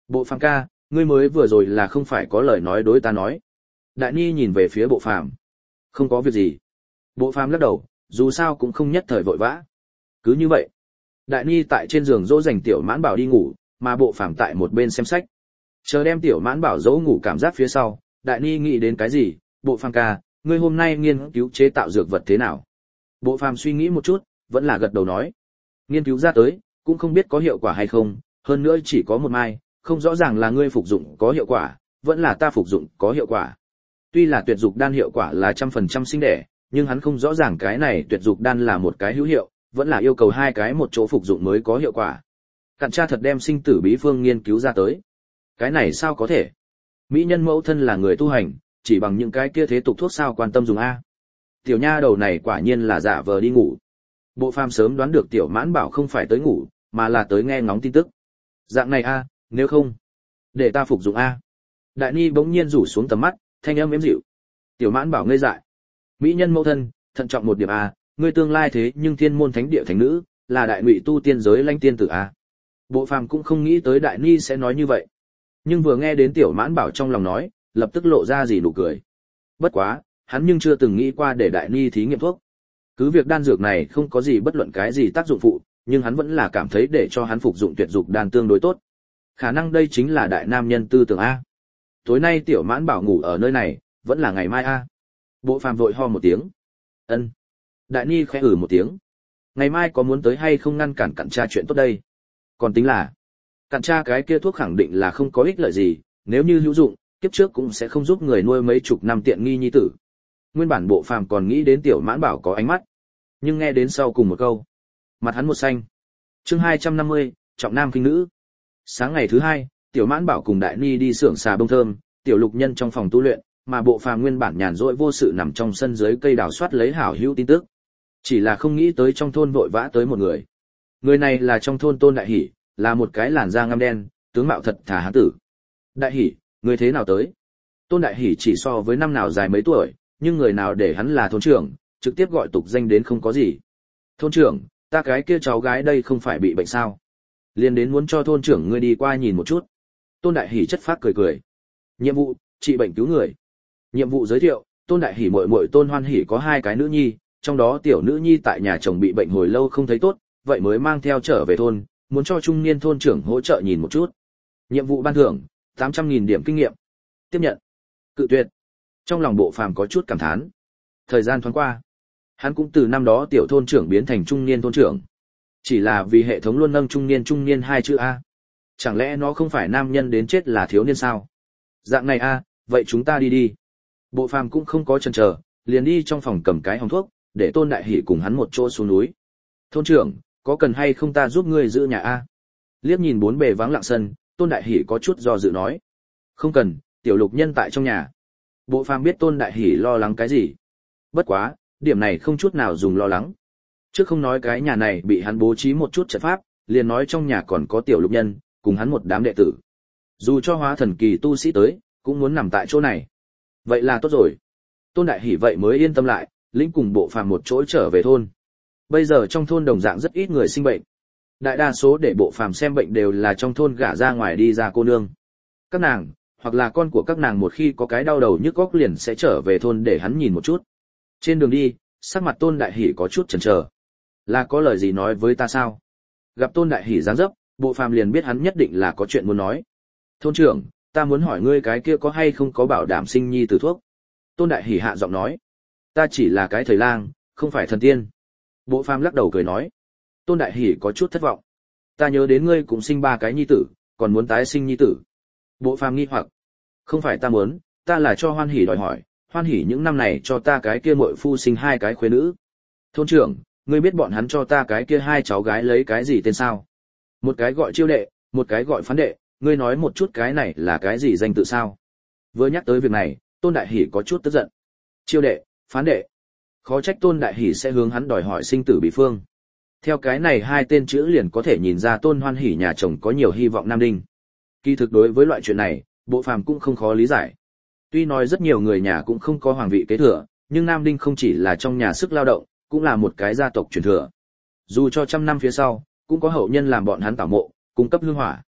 A: Bộ Phàm ca, ngươi mới vừa rồi là không phải có lời nói đối ta nói. Đại Ni nhìn về phía Bộ Phàm. Không có việc gì. Bộ Phàm lắc đầu, dù sao cũng không nhất thời vội vã. Cứ như vậy, Đại Ni tại trên giường dỗ dành Tiểu Mãn Bảo đi ngủ, mà Bộ Phàm tại một bên xem sách. Chờ đem Tiểu Mãn Bảo dỗ ngủ cảm giác phía sau, Đại Ni nghĩ đến cái gì, Bộ Phàm ca, ngươi hôm nay nghiên cứu chế tạo dược vật thế nào? Bộ Phàm suy nghĩ một chút, vẫn là gật đầu nói. Nghiên cứu ra tới, cũng không biết có hiệu quả hay không, hơn nữa chỉ có một mai, không rõ ràng là ngươi phục dụng có hiệu quả, vẫn là ta phục dụng có hiệu quả. Tuy là tuyệt dục đan hiệu quả là trăm phần trăm sinh đẻ, nhưng hắn không rõ ràng cái này tuyệt dục đan là một cái hữu hiệu, vẫn là yêu cầu hai cái một chỗ phục dụng mới có hiệu quả. Cặn tra thật đem sinh tử bí phương nghiên cứu ra tới. Cái này sao có thể? Mỹ nhân mẫu thân là người tu hành, chỉ bằng những cái kia thế tục thuốc sao quan tâm dùng a? Tiểu nha đầu này quả nhiên là giả vờ đi ngủ. Bộ Phàm sớm đoán được Tiểu Mãn Bảo không phải tới ngủ, mà là tới nghe ngóng tin tức. Dạng này a, nếu không, để ta phục dụng a. Đại Ni bỗng nhiên rủ xuống tầm mắt, thanh âm êm dịu. Tiểu Mãn Bảo ngây dại. Mỹ nhân mẫu thân, thận trọng một điểm a, ngươi tương lai thế nhưng thiên môn thánh địa thánh nữ, là đại ngụy tu tiên giới lãnh tiên tử a. Bộ Phàm cũng không nghĩ tới Đại Ni sẽ nói như vậy, nhưng vừa nghe đến Tiểu Mãn Bảo trong lòng nói, lập tức lộ ra gì nụ cười. Bất quá, hắn nhưng chưa từng nghĩ qua để Đại Ni thí nghiệm thuốc. Cứ việc đan dược này không có gì bất luận cái gì tác dụng phụ, nhưng hắn vẫn là cảm thấy để cho hắn phục dụng tuyệt dục đan tương đối tốt. Khả năng đây chính là đại nam nhân tư tưởng a. Tối nay Tiểu Mãn Bảo ngủ ở nơi này, vẫn là ngày mai a. Bộ Phàm vội ho một tiếng. Ân. Đại Ni khẽ ử một tiếng. Ngày mai có muốn tới hay không ngăn cản cặn tra chuyện tốt đây? Còn tính là, cặn tra cái kia thuốc khẳng định là không có ích lợi gì, nếu như hữu dụng, kiếp trước cũng sẽ không giúp người nuôi mấy chục năm tiện nghi nhi tử. Nguyên bản Bộ Phàm còn nghĩ đến Tiểu Mãn Bảo có ánh mắt, nhưng nghe đến sau cùng một câu, mặt hắn một xanh. Chương hai trăm năm mươi, trọng nam khinh nữ. Sáng ngày thứ hai, Tiểu Mãn Bảo cùng Đại Ni đi xưởng xà bông thơm, Tiểu Lục Nhân trong phòng tu luyện, mà Bộ Phàm nguyên bản nhàn rỗi vô sự nằm trong sân dưới cây đào soát lấy hảo hữu tin tức. Chỉ là không nghĩ tới trong thôn vội vã tới một người. Người này là trong thôn Tôn Đại Hỷ, là một cái làn da ngăm đen, tướng mạo thật thà hán tử. Đại Hỷ, người thế nào tới? Tôn Đại Hỷ chỉ so với năm nào dài mấy tuổi, nhưng người nào để hắn là thôn trưởng, trực tiếp gọi tục danh đến không có gì. Thôn trưởng, ta cái kia cháu gái đây không phải bị bệnh sao? Liền đến muốn cho thôn trưởng ngươi đi qua nhìn một chút. Tôn Đại Hỷ chất phác cười cười. Nhiệm vụ, trị bệnh cứu người. Nhiệm vụ giới thiệu, Tôn Đại Hỷ muội muội Tôn Hoan Hỷ có hai cái nữ nhi, trong đó tiểu nữ nhi tại nhà chồng bị bệnh hồi lâu không thấy tốt, vậy mới mang theo trở về thôn, muốn cho trung niên thôn trưởng hỗ trợ nhìn một chút. Nhiệm vụ ban thưởng, tám trăm nghìn điểm kinh nghiệm. Tiếp nhận. Cự tuyệt. Trong lòng Bộ Phàm có chút cảm thán. Thời gian thoáng qua, hắn cũng từ năm đó tiểu thôn trưởng biến thành trung niên thôn trưởng. Chỉ là vì hệ thống luôn nâng trung niên trung niên hai chữ a. Chẳng lẽ nó không phải nam nhân đến chết là thiếu niên sao? Dạng này a, vậy chúng ta đi đi. Bộ Phàm cũng không có chần chờ, liền đi trong phòng cầm cái hòm thuốc, để Tôn Đại Hỷ cùng hắn một chỗ xuống núi. Thôn trưởng, có cần hay không ta giúp ngươi giữ nhà a? Liếc nhìn bốn bề vắng lặng sân, Tôn Đại Hỷ có chút do dự nói. Không cần, Tiểu Lục Nhân tại trong nhà. Bộ Phàm biết Tôn Đại Hỷ lo lắng cái gì. Bất quá, điểm này không chút nào dùng lo lắng. Trước không nói cái nhà này bị hắn bố trí một chút trận pháp, liền nói trong nhà còn có Tiểu Lục Nhân, cùng hắn một đám đệ tử. Dù cho hóa thần kỳ tu sĩ tới, cũng muốn nằm tại chỗ này. Vậy là tốt rồi. Tôn Đại Hỷ vậy mới yên tâm lại, lĩnh cùng Bộ Phàm một chỗ trở về thôn. Bây giờ trong thôn đồng dạng rất ít người sinh bệnh. Đại đa số để Bộ Phàm xem bệnh đều là trong thôn gả ra ngoài đi ra cô nương. Các nàng, hoặc là con của các nàng một khi có cái đau đầu nhức óc liền sẽ trở về thôn để hắn nhìn một chút. Trên đường đi, sắc mặt Tôn Đại Hỷ có chút chần chờ. Là có lời gì nói với ta sao? Gặp Tôn Đại Hỷ dáng dấp, Bộ Phàm liền biết hắn nhất định là có chuyện muốn nói. Thôn trưởng, ta muốn hỏi ngươi cái kia có hay không có bảo đảm sinh nhi tử thuốc? Tôn Đại Hỷ hạ giọng nói. Ta chỉ là cái thầy lang, không phải thần tiên. Bộ Phàm lắc đầu cười nói. Tôn Đại Hỷ có chút thất vọng. Ta nhớ đến ngươi cũng sinh ba cái nhi tử, còn muốn tái sinh nhi tử. Bộ Phàm nghi hoặc. Không phải ta muốn, ta là cho Hoan Hỷ đòi hỏi, Hoan Hỷ những năm này cho ta cái kia muội phu sinh hai cái khuê nữ. Thôn trưởng, ngươi biết bọn hắn cho ta cái kia hai cháu gái lấy cái gì tên sao? Một cái gọi Chiêu đệ, một cái gọi Phán đệ, ngươi nói một chút cái này là cái gì danh tự sao? Vừa nhắc tới việc này, Tôn Đại Hỷ có chút tức giận. Chiêu đệ, Phán đệ. Khó trách Tôn Đại Hỷ sẽ hướng hắn đòi hỏi sinh tử bí phương. Theo cái này hai tên chữ liền có thể nhìn ra Tôn Hoan Hỷ nhà chồng có nhiều hy vọng nam đinh. Kỳ thực đối với loại chuyện này, Bộ Phàm cũng không khó lý giải. Tuy nói rất nhiều người nhà cũng không có hoàng vị kế thừa, nhưng nam đinh không chỉ là trong nhà sức lao động, cũng là một cái gia tộc truyền thừa. Dù cho trăm năm phía sau, cũng có hậu nhân làm bọn hắn tảo mộ, cung cấp hương hỏa.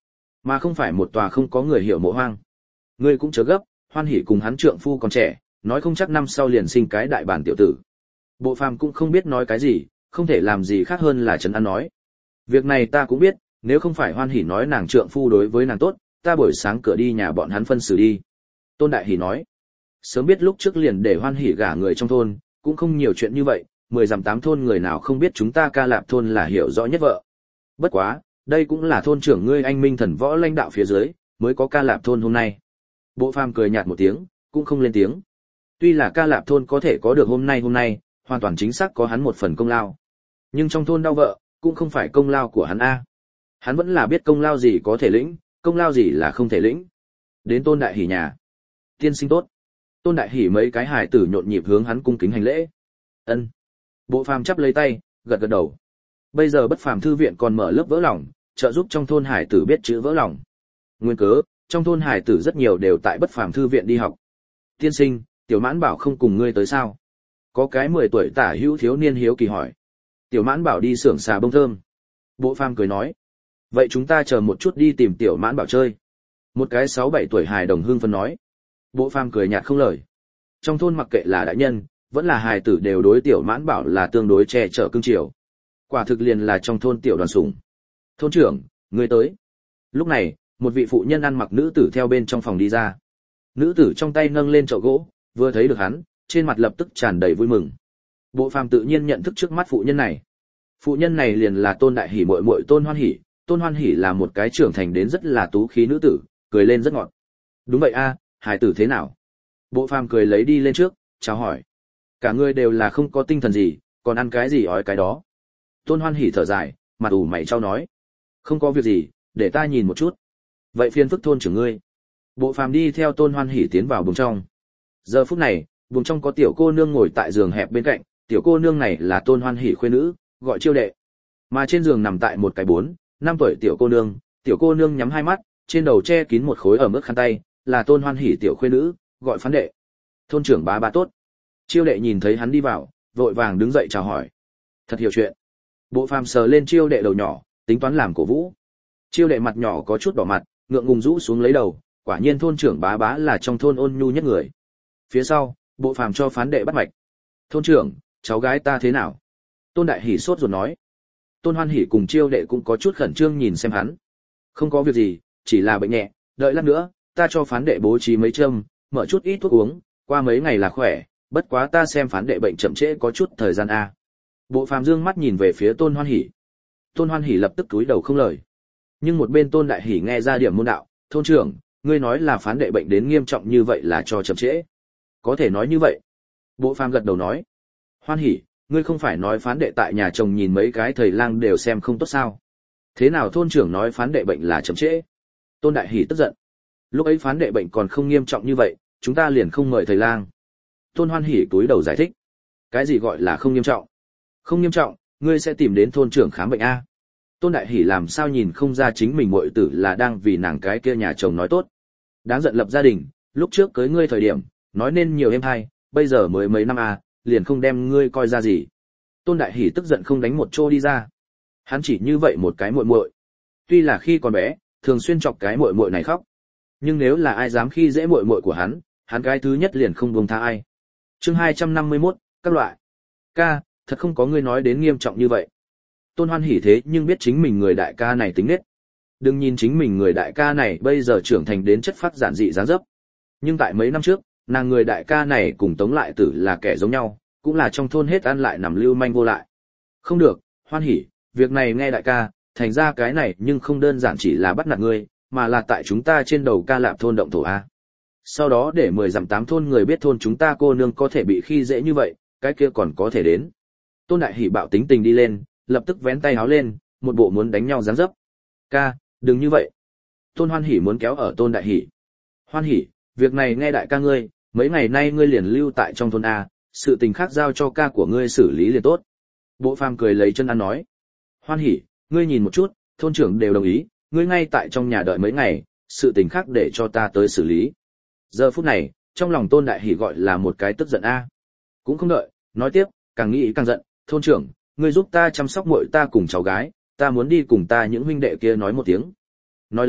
A: mà không phải một tòa không có người hiểu mộ hoang. Ngươi cũng chớ gấp, Hoan Hỉ cùng hắn trượng phu còn trẻ, nói không chắc năm sau liền sinh cái đại bản tiểu tử. Bộ Phàm cũng không biết nói cái gì, không thể làm gì khác hơn là trấn an nói. Việc này ta cũng biết, nếu không phải Hoan Hỉ nói nàng trượng phu đối với nàng tốt, ta buổi sáng cửa đi nhà bọn hắn phân xử đi. Tôn Đại Hỉ nói, sớm biết lúc trước liền để Hoan Hỉ gả người trong thôn, cũng không nhiều chuyện như vậy, mười dặm tám thôn người nào không biết chúng ta Ca Lạp thôn là hiểu rõ nhất vợ. Bất quá, đây cũng là thôn trưởng ngươi anh minh thần võ lãnh đạo phía dưới, mới có Ca Lạp thôn hôm nay. Bộ Phàm cười nhạt một tiếng, cũng không lên tiếng. Tuy là Ca Lạp thôn có thể có được hôm nay hôm nay, hoàn toàn chính xác có hắn một phần công lao. Nhưng trong thôn đau vợ, cũng không phải công lao của hắn a. Hắn vẫn là biết công lao gì có thể lĩnh, công lao gì là không thể lĩnh. Đến Tôn Đại Hỉ nhà. Tiên sinh tốt. Tôn Đại Hỉ mấy cái hài tử nhộn nhịp hướng hắn cung kính hành lễ. Ân. Bộ Phàm chắp lấy tay, gật gật đầu. Bây giờ Bất Phàm thư viện còn mở lớp vỡ lòng, trợ giúp trong thôn hải tử biết chữ vỡ lòng. Nguyên cớ, trong thôn hải tử rất nhiều đều tại Bất Phàm thư viện đi học. Tiên sinh, Tiểu Mãn Bảo không cùng ngươi tới sao? Có cái mười tuổi tả hữu thiếu niên hiếu kỳ hỏi. Tiểu Mãn Bảo đi xưởng xà bông thơm. Bộ Phàm cười nói. Vậy chúng ta chờ một chút đi tìm Tiểu Mãn Bảo chơi. Một cái sáu bảy tuổi hài đồng hưng phấn nói. Bộ Phàm cười nhạt không lời. Trong thôn mặc kệ là đại nhân, vẫn là hài tử đều đối Tiểu Mãn Bảo là tương đối che chở cưng chiều. Quả thực liền là trong thôn tiểu đoàn sủng. Thôn trưởng, ngươi tới. Lúc này, một vị phụ nhân ăn mặc nữ tử theo bên trong phòng đi ra. Nữ tử trong tay nâng lên chậu gỗ, vừa thấy được hắn, trên mặt lập tức tràn đầy vui mừng. Bộ Phàm tự nhiên nhận thức trước mắt phụ nhân này. Phụ nhân này liền là Tôn Đại Hỉ muội muội Tôn Hoan Hỉ. Tôn Hoan Hỉ là một cái trưởng thành đến rất là tú khí nữ tử, cười lên rất ngọt. Đúng vậy a, hài tử thế nào? Bộ Phàm cười lấy đi lên trước, chào hỏi. Cả người đều là không có tinh thần gì, còn ăn cái gì ói cái đó. Tôn Hoan Hỉ thở dài, mặt ủ mày chau nói. Không có việc gì, để ta nhìn một chút. Vậy phiền phức thôn trưởng ngươi. Bộ Phàm đi theo Tôn Hoan Hỉ tiến vào buồng trong. Giờ phút này, buồng trong có tiểu cô nương ngồi tại giường hẹp bên cạnh, tiểu cô nương này là Tôn Hoan Hỉ khuê nữ, gọi Chiêu Đệ. Mà trên giường nằm tại một cái bốn, năm tuổi tiểu cô nương, tiểu cô nương nhắm hai mắt, trên đầu che kín một khối ở mức khăn tay, là Tôn Hoan Hỉ tiểu khuê nữ, gọi Phán Đệ. Thôn trưởng bá bá tốt. Chiêu Đệ nhìn thấy hắn đi vào, vội vàng đứng dậy chào hỏi. Thật hiểu chuyện. Bộ Phàm sờ lên Chiêu Đệ đầu nhỏ, tính toán làm cổ vũ. Chiêu Đệ mặt nhỏ có chút đỏ mặt, ngượng ngùng rũ xuống lấy đầu, quả nhiên thôn trưởng bá bá là trong thôn ôn nhu nhất người. Phía sau, Bộ Phàm cho Phán Đệ bắt mạch. Thôn trưởng, cháu gái ta thế nào? Tôn Đại Hỉ sốt ruột nói. Tôn Hoan Hỉ cùng Chiêu Đệ cũng có chút khẩn trương nhìn xem hắn. Không có việc gì, chỉ là bệnh nhẹ, đợi lát nữa, ta cho Phán Đệ bố trí mấy châm, mở chút ít thuốc uống, qua mấy ngày là khỏe, bất quá ta xem Phán Đệ bệnh chậm trễ có chút thời gian a. Bộ Phàm dương mắt nhìn về phía Tôn Hoan Hỉ. Tôn Hoan Hỉ lập tức cúi đầu không lời. Nhưng một bên Tôn Đại Hỉ nghe ra điểm môn đạo, thôn trưởng, ngươi nói là Phán Đệ bệnh đến nghiêm trọng như vậy là cho chậm trễ. Có thể nói như vậy. Bộ Phàm gật đầu nói. Hoan Hỉ, ngươi không phải nói Phán Đệ tại nhà chồng nhìn mấy cái thầy lang đều xem không tốt sao? Thế nào thôn trưởng nói Phán Đệ bệnh là chậm trễ? Tôn Đại Hỉ tức giận. Lúc ấy Phán Đệ bệnh còn không nghiêm trọng như vậy, chúng ta liền không mời thầy lang. Tôn Hoan Hỉ cúi đầu giải thích. Cái gì gọi là không nghiêm trọng? Không nghiêm trọng, ngươi sẽ tìm đến thôn trưởng khám bệnh a. Tôn Đại Hỉ làm sao nhìn không ra chính mình muội tử là đang vì nàng cái kia nhà chồng nói tốt. Đáng giận lập gia đình, lúc trước cưới ngươi thời điểm, nói nên nhiều em hay, bây giờ mới mấy năm a, liền không đem ngươi coi ra gì. Tôn Đại Hỉ tức giận không đánh một chô đi ra. Hắn chỉ như vậy một cái muội muội. Tuy là khi còn bé, thường xuyên chọc cái muội muội này khóc. Nhưng nếu là ai dám khi dễ muội muội của hắn, hắn cái thứ nhất liền không buông tha ai. Chương hai trăm năm mươi mốt, các loại. Ca, thật không có ngươi nói đến nghiêm trọng như vậy. Tôn Hoan Hỉ thế nhưng biết chính mình người đại ca này tính nết. Đừng nhìn chính mình người đại ca này bây giờ trưởng thành đến chất phác giản dị dáng dấp. Nhưng tại mấy năm trước, nàng người đại ca này cùng Tống Lại Tử là kẻ giống nhau, cũng là trong thôn hết ăn lại nằm lưu manh vô lại. Không được, Hoan Hỉ, việc này nghe đại ca, thành ra cái này nhưng không đơn giản chỉ là bắt nạt ngươi, mà là tại chúng ta trên đầu Ca Lạp thôn động thổ a. Sau đó để mười dặm tám thôn người biết thôn chúng ta cô nương có thể bị khi dễ như vậy, cái kia còn có thể đến. Tôn Đại Hỉ bạo tính tình đi lên, lập tức vén tay áo lên, một bộ muốn đánh nhau dáng dấp. Ca, đừng như vậy. Tôn Hoan Hỉ muốn kéo ở Tôn Đại Hỉ. Hoan Hỉ, việc này nghe đại ca ngươi, mấy ngày nay ngươi liền lưu tại trong thôn a, sự tình khác giao cho ca của ngươi xử lý liền tốt. Bộ Phàm cười lấy chân ăn nói. Hoan Hỉ, ngươi nhìn một chút, thôn trưởng đều đồng ý, ngươi ngay tại trong nhà đợi mấy ngày, sự tình khác để cho ta tới xử lý. Giờ phút này, trong lòng Tôn Đại Hỉ gọi là một cái tức giận a. Cũng không đợi, nói tiếp, càng nghĩ càng giận, thôn trưởng, ngươi giúp ta chăm sóc muội ta cùng cháu gái, ta muốn đi cùng ta những huynh đệ kia nói một tiếng. Nói lấy,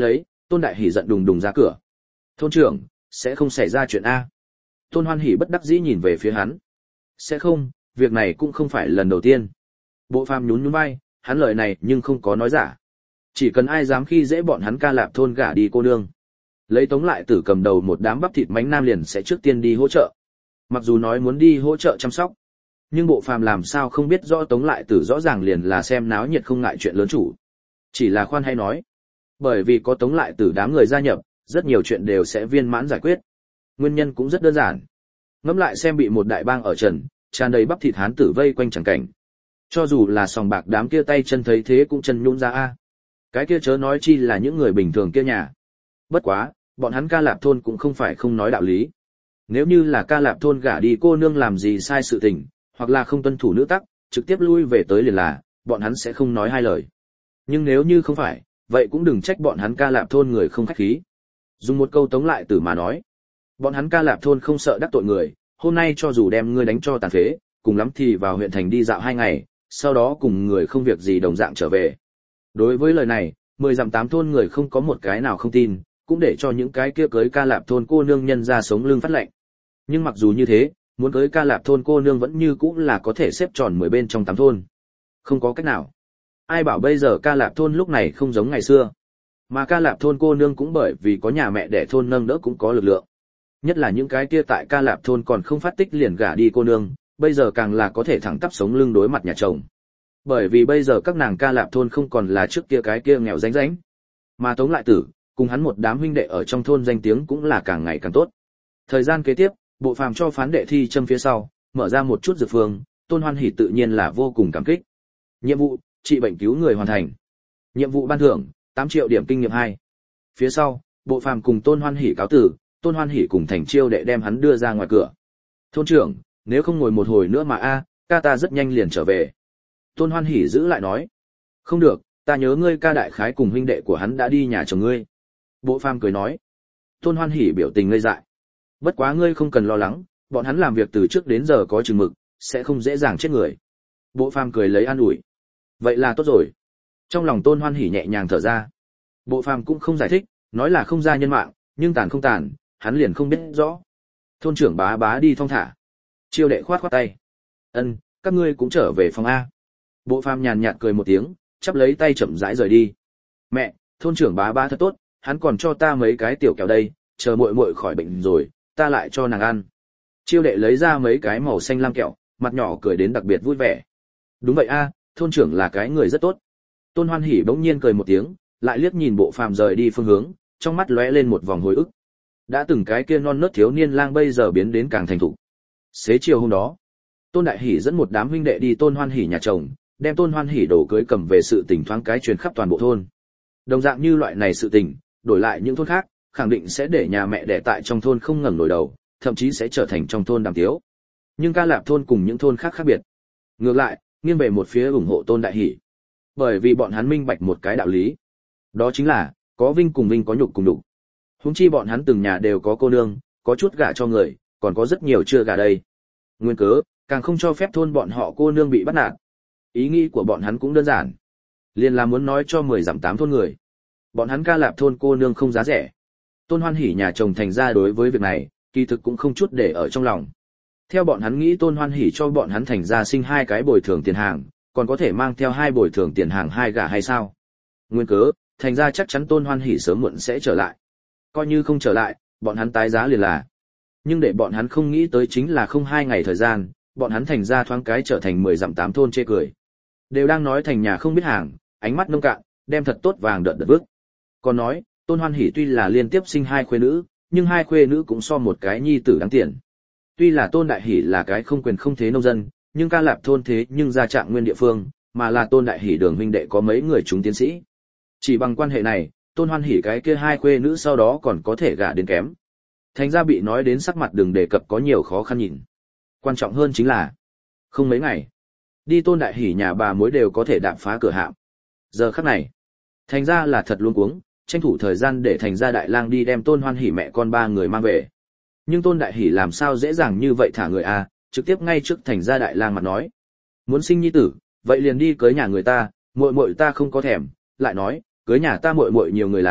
A: Tôn Đại Hỷ giận đùng đùng ra cửa. Thôn trưởng, sẽ không xảy ra chuyện a? Tôn Hoan Hỷ bất đắc dĩ nhìn về phía hắn. Sẽ không, việc này cũng không phải lần đầu tiên. Bộ Phàm nhún nhún vai, hắn lời này nhưng không có nói giả. Chỉ cần ai dám khi dễ bọn hắn Ca Lạp thôn gả đi cô nương, lấy Tống Lại Tử cầm đầu một đám bắp thịt mánh nam liền sẽ trước tiên đi hỗ trợ. Mặc dù nói muốn đi hỗ trợ chăm sóc, nhưng Bộ Phàm làm sao không biết rõ Tống Lại Tử rõ ràng liền là xem náo nhiệt không ngại chuyện lớn chủ. Chỉ là khoan hay nói, bởi vì có Tống Lại Tử đám người gia nhập, rất nhiều chuyện đều sẽ viên mãn giải quyết. Nguyên nhân cũng rất đơn giản. Ngẫm lại xem bị một đại bang ở trần, tràn đầy bắp thịt hán tử vây quanh chẳng cảnh. Cho dù là sòng bạc đám kia tay chân thấy thế cũng chân nhũn ra a. Cái kia chớ nói chi là những người bình thường kia nhà. Bất quá, bọn hắn Ca Lạp thôn cũng không phải không nói đạo lý. Nếu như là Ca Lạp thôn gả đi cô nương làm gì sai sự tình, hoặc là không tuân thủ nữ tắc, trực tiếp lui về tới liền là, bọn hắn sẽ không nói hai lời. Nhưng nếu như không phải, vậy cũng đừng trách bọn hắn Ca Lạp thôn người không khách khí. Dùng một câu Tống Lại Tử mà nói, bọn hắn Ca Lạp thôn không sợ đắc tội người, hôm nay cho dù đem ngươi đánh cho tàn phế, cùng lắm thì vào huyện thành đi dạo hai ngày, sau đó cùng người không việc gì đồng dạng trở về. Đối với lời này, mười dặm tám thôn người không có một cái nào không tin, cũng để cho những cái kia cưới Ca Lạp thôn cô nương nhân ra sống lưng phát lạnh. Nhưng mặc dù như thế, muốn cưới Ca Lạp thôn cô nương vẫn như cũng là có thể xếp tròn mười bên trong tám thôn. Không có cách nào. Ai bảo bây giờ Ca Lạp thôn lúc này không giống ngày xưa. Mà Ca Lạp thôn cô nương cũng bởi vì có nhà mẹ đẻ thôn nâng đỡ cũng có lực lượng. Nhất là những cái kia tại Ca Lạp thôn còn không phát tích liền gả đi cô nương, bây giờ càng là có thể thẳng tắp sống lưng đối mặt nhà chồng. Bởi vì bây giờ các nàng Ca Lạp thôn không còn là trước kia cái kia nghèo ránh ránh, mà Tống Lại Tử cùng hắn một đám huynh đệ ở trong thôn danh tiếng cũng là càng ngày càng tốt. Thời gian kế tiếp, Bộ Phàm cho phán đệ thi châm phía sau, mở ra một chút dược phương, Tôn Hoan Hỷ tự nhiên là vô cùng cảm kích. Nhiệm vụ, trị bệnh cứu người hoàn thành. Nhiệm vụ ban thưởng, tám triệu điểm kinh nghiệm hai. Phía sau, Bộ Phàm cùng Tôn Hoan Hỷ cáo tử, Tôn Hoan Hỷ cùng Thành Chiêu đệ đem hắn đưa ra ngoài cửa. Thôn trưởng, nếu không ngồi một hồi nữa mà a, ca ta rất nhanh liền trở về. Tôn Hoan Hỷ giữ lại nói. Không được, ta nhớ ngươi ca đại khái cùng huynh đệ của hắn đã đi nhà chồng ngươi. Bộ Phàm cười nói. Tôn Hoan Hỷ biểu tình ngây dại. Bất quá ngươi không cần lo lắng, bọn hắn làm việc từ trước đến giờ có chừng mực, sẽ không dễ dàng chết người. Bộ Phàm cười lấy an ủi. Vậy là tốt rồi. Trong lòng Tôn Hoan Hỷ nhẹ nhàng thở ra. Bộ Phàm cũng không giải thích, nói là không ra nhân mạng, nhưng tàn không tàn, hắn liền không biết rõ. Thôn trưởng bá bá đi thong thả. Chiêu đệ khoát khoát tay. Ân, các ngươi cũng trở về phòng a. Bộ Phàm nhàn nhạt cười một tiếng, chắp lấy tay chậm rãi rời đi. Mẹ, thôn trưởng bá bá thật tốt, hắn còn cho ta mấy cái tiểu kẹo đây, chờ muội muội khỏi bệnh rồi, ta lại cho nàng ăn. Chiêu đệ lấy ra mấy cái màu xanh lam kẹo, mặt nhỏ cười đến đặc biệt vui vẻ. Đúng vậy a, thôn trưởng là cái người rất tốt. Tôn Hoan Hỷ bỗng nhiên cười một tiếng, lại liếc nhìn Bộ Phàm rời đi phương hướng, trong mắt lóe lên một vòng hồi ức. Đã từng cái kia non nớt thiếu niên lang bây giờ biến đến càng thành thục. Xế chiều hôm đó, Tôn Đại Hỷ dẫn một đám huynh đệ đi Tôn Hoan Hỷ nhà chồng, đem Tôn Hoan Hỷ đồ cưới cầm về sự tình thoáng cái truyền khắp toàn bộ thôn. Đồng dạng như loại này sự tình, đổi lại những thôn khác, khẳng định sẽ để nhà mẹ đẻ tại trong thôn không ngẩng nổi đầu, thậm chí sẽ trở thành trong thôn đàm tiếu. Nhưng Ca Lạp thôn cùng những thôn khác khác biệt. Ngược lại, nghiêng về một phía ủng hộ Tôn Đại Hỷ. Bởi vì bọn hắn minh bạch một cái đạo lý. Đó chính là, có vinh cùng vinh có nhục cùng nhục. Huống chi bọn hắn từng nhà đều có cô nương, có chút gả cho người, còn có rất nhiều chưa gả đây. Nguyên cớ, càng không cho phép thôn bọn họ cô nương bị bắt nạt. Ý nghĩ của bọn hắn cũng đơn giản. Liền là muốn nói cho mười dặm tám thôn người. Bọn hắn Ca Lạp thôn cô nương không giá rẻ. Tôn Hoan Hỷ nhà chồng thành ra đối với việc này, kỳ thực cũng không chút để ở trong lòng. Theo bọn hắn nghĩ Tôn Hoan Hỷ cho bọn hắn thành ra sinh hai cái bồi thường tiền hàng, còn có thể mang theo hai bồi thường tiền hàng hai gả hay sao? Nguyên cớ, thành ra chắc chắn Tôn Hoan Hỷ sớm muộn sẽ trở lại. Coi như không trở lại, bọn hắn tái giá liền là. Nhưng để bọn hắn không nghĩ tới chính là không hai ngày thời gian, bọn hắn thành ra thoáng cái trở thành mười dặm tám thôn chê cười. Đều đang nói thành nhà không biết hàng, ánh mắt nông cạn, đem thật tốt vàng đợt đợt vước. Còn nói, Tôn Hoan Hỷ tuy là liên tiếp sinh hai khuê nữ, nhưng hai khuê nữ cũng so một cái nhi tử đáng tiền. Tuy là Tôn Đại Hỷ là cái không quyền không thế nông dân, nhưng Ca Lạp thôn thế nhưng gia trạng nguyên địa phương, mà là Tôn Đại Hỷ đường huynh đệ có mấy người chúng tiến sĩ. Chỉ bằng quan hệ này, Tôn Hoan Hỷ cái kia hai khuê nữ sau đó còn có thể gả đến kém. Thành ra bị nói đến sắc mặt đừng đề cập có nhiều khó khăn nhìn. Quan trọng hơn chính là, không mấy ngày, đi Tôn Đại Hỷ nhà bà mối đều có thể đạp phá cửa hạm. Giờ khắc này, thành ra là thật luống cuống, tranh thủ thời gian để thành ra Đại Lang đi đem Tôn Hoan Hỷ mẹ con ba người mang về. Nhưng Tôn Đại Hỷ làm sao dễ dàng như vậy thả người a, trực tiếp ngay trước thành ra Đại Lang mặt nói, muốn sinh nhi tử, vậy liền đi cưới nhà người ta, muội muội ta không có thèm, lại nói, cưới nhà ta muội muội nhiều người là,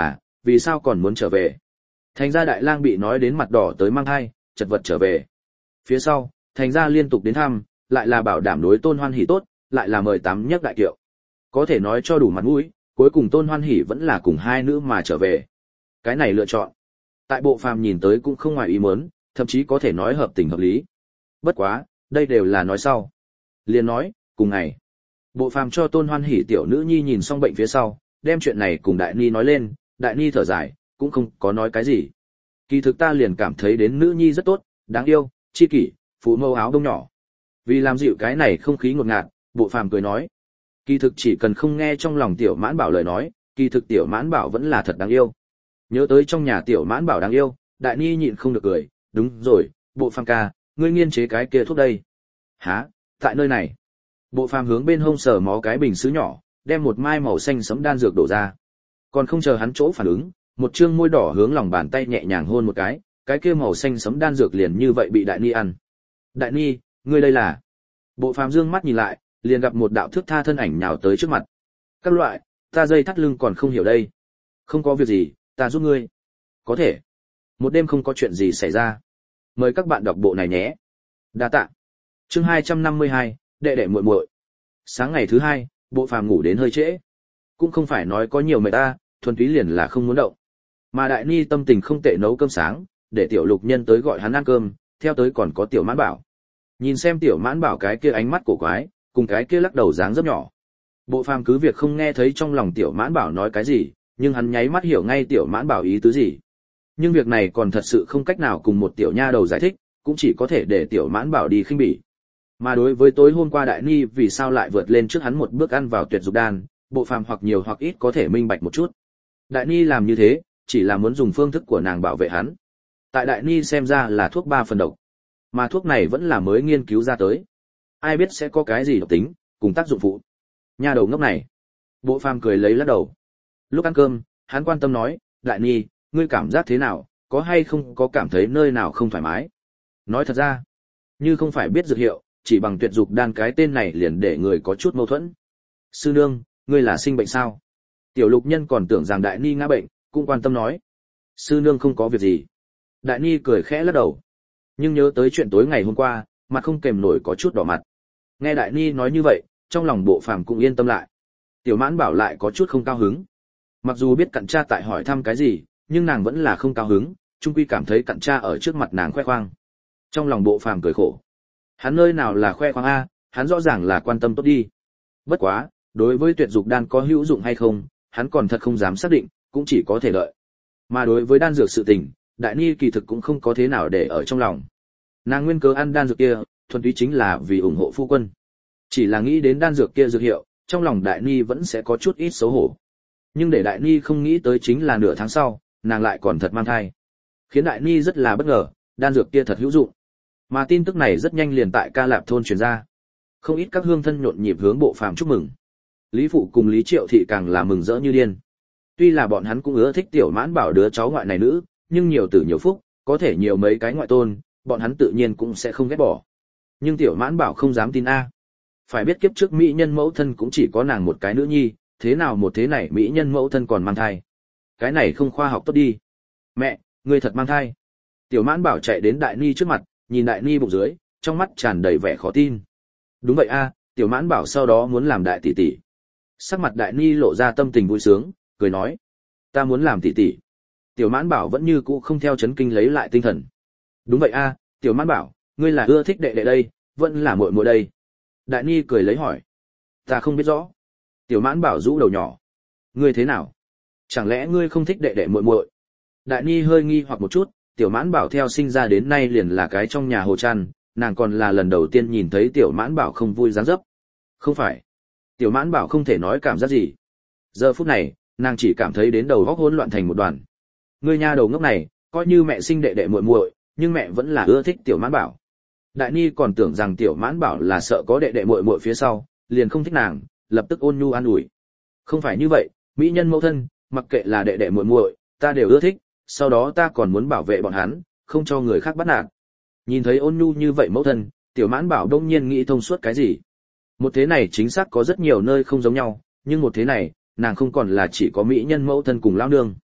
A: vì sao còn muốn trở về? Thành gia đại lang bị nói đến mặt đỏ tới mang hai, chật vật trở về. Phía sau, thành gia liên tục đến thăm, lại là bảo đảm đối Tôn Hoan Hỷ tốt, lại là mời tám nhấc đại kiệu. Có thể nói cho đủ mặt mũi, cuối cùng Tôn Hoan Hỷ vẫn là cùng hai nữ mà trở về. Cái này lựa chọn, tại Bộ Phàm nhìn tới cũng không ngoài ý muốn, thậm chí có thể nói hợp tình hợp lý. Bất quá, đây đều là nói sau. Liền nói, cùng ngày, Bộ Phàm cho Tôn Hoan Hỷ tiểu nữ nhi nhìn xong bệnh phía sau, đem chuyện này cùng Đại Ni nói lên, Đại Ni thở dài, cũng không có nói cái gì. Kỳ thực ta liền cảm thấy đến nữ nhi rất tốt, đáng yêu, chi kỷ, phụ mâu áo đông nhỏ. Vì làm dịu cái này không khí ngột ngạt, Bộ Phàm cười nói, kỳ thực chỉ cần không nghe trong lòng tiểu Mãn Bảo lời nói, kỳ thực tiểu Mãn Bảo vẫn là thật đáng yêu. Nhớ tới trong nhà tiểu Mãn Bảo đáng yêu, Đại Ni nhịn không được cười, đúng rồi, Bộ Phàm ca, ngươi nghiên chế cái kia thuốc đây. Hả, tại nơi này. Bộ Phàm hướng bên hông sờ mó cái bình sứ nhỏ, đem một mai màu xanh sẫm đan dược đổ ra. Còn không chờ hắn chỗ phản ứng, một trương môi đỏ hướng lòng bàn tay nhẹ nhàng hôn một cái, cái kia màu xanh sẫm đan dược liền như vậy bị Đại Ni ăn. Đại Ni, ngươi đây là? Bộ Phàm dương mắt nhìn lại, liền gặp một đạo thước tha thân ảnh nhào tới trước mặt. Các loại, ta dây thắt lưng còn không hiểu đây. Không có việc gì, ta giúp ngươi. Có thể. Một đêm không có chuyện gì xảy ra. Mời các bạn đọc bộ này nhé. Đa tạ. Chương hai trăm năm mươi hai, đệ đệ muội muội. Sáng ngày thứ hai, Bộ Phàm ngủ đến hơi trễ. Cũng không phải nói có nhiều mệt ta, thuần túy liền là không muốn động. Mà Đại Ni tâm tình không tệ nấu cơm sáng, để tiểu Lục Nhân tới gọi hắn ăn cơm, theo tới còn có tiểu Mãn Bảo. Nhìn xem tiểu Mãn Bảo cái kia ánh mắt cổ quái, cùng cái kia lắc đầu dáng dấp nhỏ. Bộ Phàm cứ việc không nghe thấy trong lòng tiểu Mãn Bảo nói cái gì, nhưng hắn nháy mắt hiểu ngay tiểu Mãn Bảo ý tứ gì. Nhưng việc này còn thật sự không cách nào cùng một tiểu nha đầu giải thích, cũng chỉ có thể để tiểu Mãn Bảo đi khinh bỉ. Mà đối với tối hôm qua Đại Ni vì sao lại vượt lên trước hắn một bước ăn vào tuyệt dục đan, Bộ Phàm hoặc nhiều hoặc ít có thể minh bạch một chút. Đại Ni làm như thế, chỉ là muốn dùng phương thức của nàng bảo vệ hắn. Tại Đại Ni xem ra là thuốc ba phần độc, mà thuốc này vẫn là mới nghiên cứu ra tới. Ai biết sẽ có cái gì độc tính, cùng tác dụng phụ. Nha đầu ngốc này. Bộ Phàm cười lấy lắc đầu. Lúc ăn cơm, hắn quan tâm nói, Đại Ni, ngươi cảm giác thế nào, có hay không có cảm thấy nơi nào không thoải mái? Nói thật ra, như không phải biết dược hiệu, chỉ bằng tuyệt dục đan cái tên này liền để người có chút mâu thuẫn. Sư nương, ngươi là sinh bệnh sao? Tiểu Lục Nhân còn tưởng rằng Đại Ni ngã bệnh, cũng quan tâm nói. Sư nương không có việc gì. Đại Ni cười khẽ lắc đầu. Nhưng nhớ tới chuyện tối ngày hôm qua, mặt không kềm nổi có chút đỏ mặt. Nghe Đại Ni nói như vậy, trong lòng Bộ Phàm cũng yên tâm lại. Tiểu Mãn Bảo lại có chút không cao hứng. Mặc dù biết cặn cha tại hỏi thăm cái gì, nhưng nàng vẫn là không cao hứng, chung quy cảm thấy cặn cha ở trước mặt nàng khoe khoang. Trong lòng Bộ Phàm cười khổ. Hắn nơi nào là khoe khoang a, hắn rõ ràng là quan tâm tốt đi. Bất quá, đối với tuyệt dục đan có hữu dụng hay không, hắn còn thật không dám xác định, cũng chỉ có thể đợi. Mà đối với đan dược sự tình, Đại Ni kỳ thực cũng không có thế nào để ở trong lòng. Nàng nguyên cớ ăn đan dược kia, thuần túy chính là vì ủng hộ phu quân. Chỉ là nghĩ đến đan dược kia dược hiệu, trong lòng Đại Ni vẫn sẽ có chút ít xấu hổ. Nhưng để Đại Ni không nghĩ tới chính là nửa tháng sau, nàng lại còn thật mang thai. Khiến Đại Ni rất là bất ngờ, đan dược kia thật hữu dụng. Mà tin tức này rất nhanh liền tại Ca Lạp thôn truyền ra. Không ít các hương thân nhộn nhịp hướng Bộ Phàm chúc mừng. Lý Phụ cùng Lý Triệu Thị càng là mừng rỡ như điên. Tuy là bọn hắn cũng ưa thích tiểu Mãn Bảo đứa cháu ngoại này nữ, nhưng nhiều tử nhiều phúc, có thể nhiều mấy cái ngoại tôn, bọn hắn tự nhiên cũng sẽ không ghét bỏ. Nhưng tiểu Mãn Bảo không dám tin a. Phải biết kiếp trước mỹ nhân mẫu thân cũng chỉ có nàng một cái nữ nhi, thế nào một thế này mỹ nhân mẫu thân còn mang thai. Cái này không khoa học tốt đi. Mẹ, ngươi thật mang thai. Tiểu Mãn Bảo chạy đến Đại Ni trước mặt, nhìn Đại Ni bụng dưới, trong mắt tràn đầy vẻ khó tin. Đúng vậy a, tiểu Mãn Bảo sau đó muốn làm đại tỷ tỷ. Sắc mặt Đại Ni lộ ra tâm tình vui sướng, cười nói, ta muốn làm tỷ tỷ. Tiểu Mãn Bảo vẫn như cũ không theo chấn kinh lấy lại tinh thần. Đúng vậy a, tiểu Mãn Bảo, ngươi là ưa thích đệ đệ đây, vẫn là muội muội đây. Đại Ni cười lấy hỏi, ta không biết rõ. Tiểu Mãn Bảo rũ đầu nhỏ, ngươi thế nào? Chẳng lẽ ngươi không thích đệ đệ muội muội? Đại Ni hơi nghi hoặc một chút, tiểu Mãn Bảo theo sinh ra đến nay liền là cái trong nhà hồ chăn, nàng còn là lần đầu tiên nhìn thấy tiểu Mãn Bảo không vui dáng dấp. Không phải. Tiểu Mãn Bảo không thể nói cảm giác gì. Giờ phút này, nàng chỉ cảm thấy đến đầu óc hỗn loạn thành một đoàn. Ngươi nha đầu ngốc này, coi như mẹ sinh đệ đệ muội muội, nhưng mẹ vẫn là ưa thích tiểu Mãn Bảo. Đại Ni còn tưởng rằng tiểu Mãn Bảo là sợ có đệ đệ muội muội phía sau, liền không thích nàng, lập tức ôn nhu an ủi. Không phải như vậy, mỹ nhân mẫu thân, mặc kệ là đệ đệ muội muội, ta đều ưa thích, sau đó ta còn muốn bảo vệ bọn hắn, không cho người khác bắt nạt. Nhìn thấy ôn nhu như vậy mẫu thân, tiểu Mãn Bảo đông nhiên nghĩ thông suốt cái gì. Một thế này chính xác có rất nhiều nơi không giống nhau, nhưng một thế này, nàng không còn là chỉ có mỹ nhân mẫu thân cùng lão nương.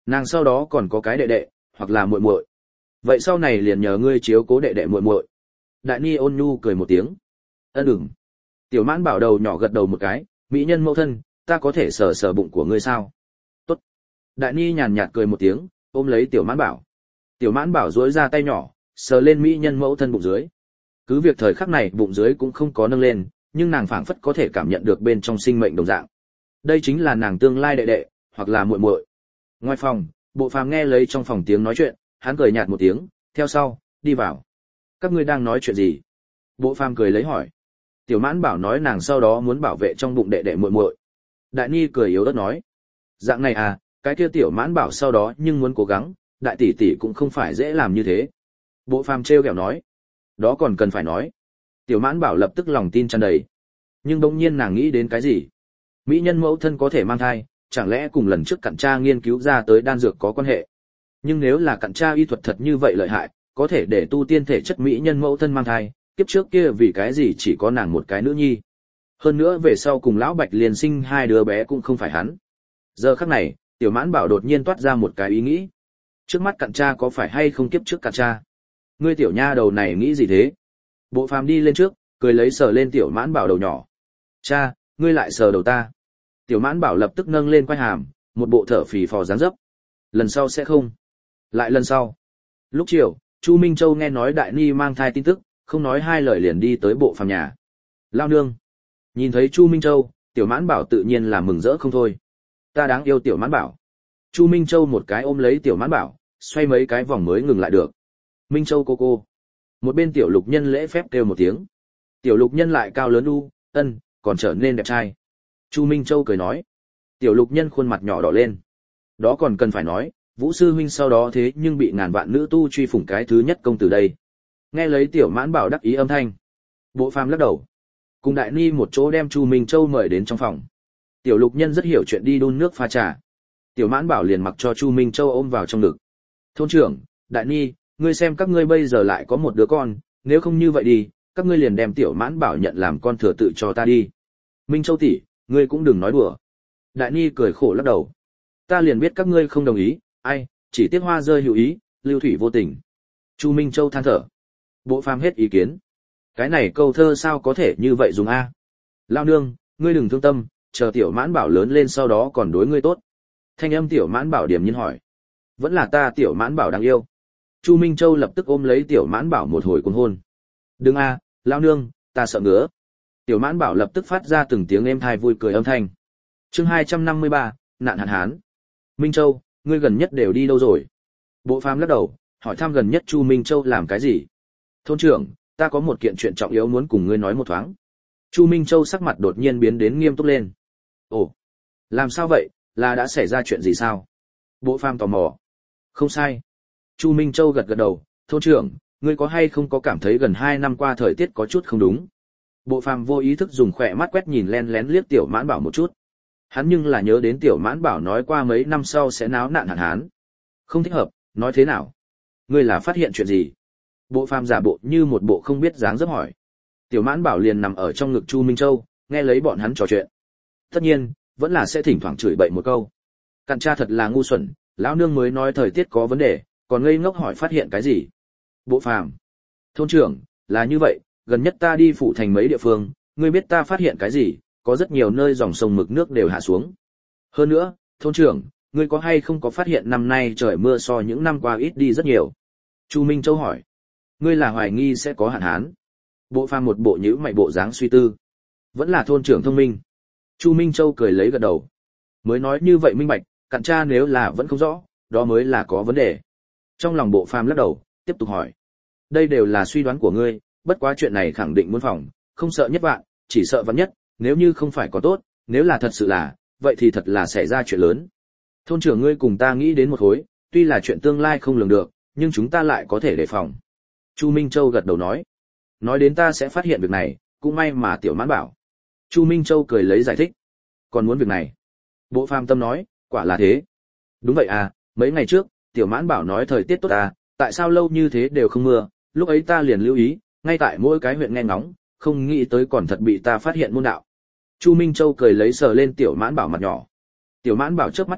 A: Nàng sau đó còn có cái đệ đệ, hoặc là muội muội. Vậy sau này liền nhờ ngươi chiếu cố đệ đệ muội muội. Đại Ni ôn nhu cười một tiếng. Ân ừm. Tiểu Mãn Bảo đầu nhỏ gật đầu một cái, mỹ nhân mẫu thân, ta có thể sờ sờ bụng của ngươi sao? Tốt. Đại Ni nhàn nhạt cười một tiếng, ôm lấy Tiểu Mãn Bảo. Tiểu Mãn Bảo duỗi ra tay nhỏ, sờ lên mỹ nhân mẫu thân bụng dưới. Cứ việc thời khắc này bụng dưới cũng không có nâng lên, nhưng nàng phảng phất có thể cảm nhận được bên trong sinh mệnh đồng dạng. Đây chính là nàng tương lai đệ đệ, hoặc là muội muội. Ngoài phòng, Bộ Phàm nghe lấy trong phòng tiếng nói chuyện, hắn cười nhạt một tiếng, theo sau, đi vào. Các ngươi đang nói chuyện gì? Bộ Phàm cười lấy hỏi. Tiểu Mãn Bảo nói nàng sau đó muốn bảo vệ trong bụng đệ đệ muội muội. Đại Ni cười yếu ớt nói, dạng này à, cái kia Tiểu Mãn Bảo sau đó nhưng muốn cố gắng, đại tỷ tỷ cũng không phải dễ làm như thế. Bộ Phàm trêu ghẹo nói, đó còn cần phải nói. Tiểu Mãn Bảo lập tức lòng tin tràn đầy. Nhưng bỗng nhiên nàng nghĩ đến cái gì? Mỹ nhân mẫu thân có thể mang thai, chẳng lẽ cùng lần trước cặn tra nghiên cứu ra tới đan dược có quan hệ? Nhưng nếu là cặn tra y thuật thật như vậy lợi hại, có thể để tu tiên thể chất mỹ nhân mẫu thân mang thai, kiếp trước kia vì cái gì chỉ có nàng một cái nữ nhi? Hơn nữa về sau cùng lão Bạch liền sinh hai đứa bé cũng không phải hắn. Giờ khắc này, Tiểu Mãn Bảo đột nhiên toát ra một cái ý nghĩ. Trước mắt cặn tra có phải hay không kiếp trước cặn tra? Ngươi tiểu nha đầu này nghĩ gì thế? Bộ Phàm đi lên trước, cười lấy sờ lên Tiểu Mãn Bảo đầu nhỏ. Cha, ngươi lại sờ đầu ta. Tiểu Mãn Bảo lập tức nâng lên quai hàm, một bộ thở phì phò dáng dấp. Lần sau sẽ không. Lại lần sau. Lúc chiều, Chu Minh Châu nghe nói Đại Ni mang thai tin tức, không nói hai lời liền đi tới Bộ Phàm nhà. Lao nương. Nhìn thấy Chu Minh Châu, Tiểu Mãn Bảo tự nhiên là mừng rỡ không thôi. Ta đáng yêu Tiểu Mãn Bảo. Chu Minh Châu một cái ôm lấy Tiểu Mãn Bảo, xoay mấy cái vòng mới ngừng lại được. Minh Châu cô cô. Một bên Tiểu Lục Nhân lễ phép kêu một tiếng. Tiểu Lục Nhân lại cao lớn u, ân, còn trở nên đẹp trai. Chu Minh Châu cười nói. Tiểu Lục Nhân khuôn mặt nhỏ đỏ lên. Đó còn cần phải nói, Vũ sư huynh sau đó thế nhưng bị ngàn vạn nữ tu truy phủng cái thứ nhất công tử đây. Nghe lấy Tiểu Mãn Bảo đắc ý âm thanh. Bộ Phàm lắc đầu. Cùng Đại Ni một chỗ đem Chu Minh Châu mời đến trong phòng. Tiểu Lục Nhân rất hiểu chuyện đi đun nước pha trà. Tiểu Mãn Bảo liền mặc cho Chu Minh Châu ôm vào trong ngực. Thôn trưởng, Đại Ni, ngươi xem các ngươi bây giờ lại có một đứa con, nếu không như vậy đi, các ngươi liền đem Tiểu Mãn Bảo nhận làm con thừa tự cho ta đi. Minh Châu tỷ, ngươi cũng đừng nói đùa. Đại Ni cười khổ lắc đầu. Ta liền biết các ngươi không đồng ý, ai, chỉ tiếc hoa rơi hữu ý, lưu thủy vô tình. Chu Minh Châu than thở. Bộ Phàm hết ý kiến. Cái này câu thơ sao có thể như vậy dùng a? Lao nương, ngươi đừng thương tâm, chờ Tiểu Mãn Bảo lớn lên sau đó còn đối ngươi tốt. Thanh âm Tiểu Mãn Bảo điểm nhiên hỏi. Vẫn là ta Tiểu Mãn Bảo đáng yêu. Chu Minh Châu lập tức ôm lấy Tiểu Mãn Bảo một hồi cuồng hôn. Đừng a, Lao nương, ta sợ ngứa. Tiểu Mãn Bảo lập tức phát ra từng tiếng êm thai vui cười âm thanh. Chương hai trăm năm mươi ba, nạn hạn hán. Minh Châu, ngươi gần nhất đều đi đâu rồi? Bộ Phàm lắc đầu, hỏi thăm gần nhất Chu Minh Châu làm cái gì? Thôn trưởng, ta có một kiện chuyện trọng yếu muốn cùng ngươi nói một thoáng. Chu Minh Châu sắc mặt đột nhiên biến đến nghiêm túc lên. Ồ, làm sao vậy, là đã xảy ra chuyện gì sao? Bộ Phàm tò mò. Không sai. Chu Minh Châu gật gật đầu, thôn trưởng, ngươi có hay không có cảm thấy gần hai năm qua thời tiết có chút không đúng? Bộ Phàm vô ý thức dùng khỏe mắt quét nhìn len lén liếc Tiểu Mãn Bảo một chút. Hắn nhưng là nhớ đến Tiểu Mãn Bảo nói qua mấy năm sau sẽ náo nạn hạn hán. Không thích hợp, nói thế nào? Ngươi là phát hiện chuyện gì? Bộ Phàm giả bộ như một bộ không biết dáng dấp hỏi. Tiểu Mãn Bảo liền nằm ở trong ngực Chu Minh Châu, nghe lấy bọn hắn trò chuyện. Tất nhiên, vẫn là sẽ thỉnh thoảng chửi bậy một câu. Cặn cha thật là ngu xuẩn, lão nương mới nói thời tiết có vấn đề, còn ngây ngốc hỏi phát hiện cái gì? Bộ Phàm. Thôn trưởng, là như vậy, gần nhất ta đi phụ thành mấy địa phương, ngươi biết ta phát hiện cái gì? Có rất nhiều nơi dòng sông mực nước đều hạ xuống. Hơn nữa, thôn trưởng, ngươi có hay không có phát hiện năm nay trời mưa so những năm qua ít đi rất nhiều? Chu Minh Châu hỏi. Ngươi là hoài nghi sẽ có hạn hán? Bộ Phàm một bộ nhíu mày bộ dáng suy tư. Vẫn là thôn trưởng thông minh. Chu Minh Châu cười lấy gật đầu. Mới nói như vậy minh bạch, cặn cha nếu là vẫn không rõ, đó mới là có vấn đề. Trong lòng Bộ Phàm lắc đầu, tiếp tục hỏi. Đây đều là suy đoán của ngươi, bất quá chuyện này khẳng định muốn phòng, không sợ nhất vạn, chỉ sợ vạn nhất, nếu như không phải có tốt, nếu là thật sự là, vậy thì thật là xảy ra chuyện lớn. Thôn trưởng ngươi cùng ta nghĩ đến một khối, tuy là chuyện tương lai không lường được, nhưng chúng ta lại có thể đề phòng. Chu Minh Châu gật đầu nói. Nói đến ta sẽ phát hiện việc này, cũng may mà Tiểu Mãn Bảo. Chu Minh Châu cười lấy giải thích. Còn muốn việc này? Bộ Phàm tâm nói, quả là thế. Đúng vậy à, mấy ngày trước, Tiểu Mãn Bảo nói thời tiết tốt à, tại sao lâu như thế đều không mưa, lúc ấy ta liền lưu ý, ngay tại mỗi cái huyện nghe ngóng, không nghĩ tới còn thật bị ta phát hiện môn đạo. Chu Minh Châu cười lấy sờ lên Tiểu Mãn Bảo mặt nhỏ. Tiểu Mãn Bảo chớp mắt to,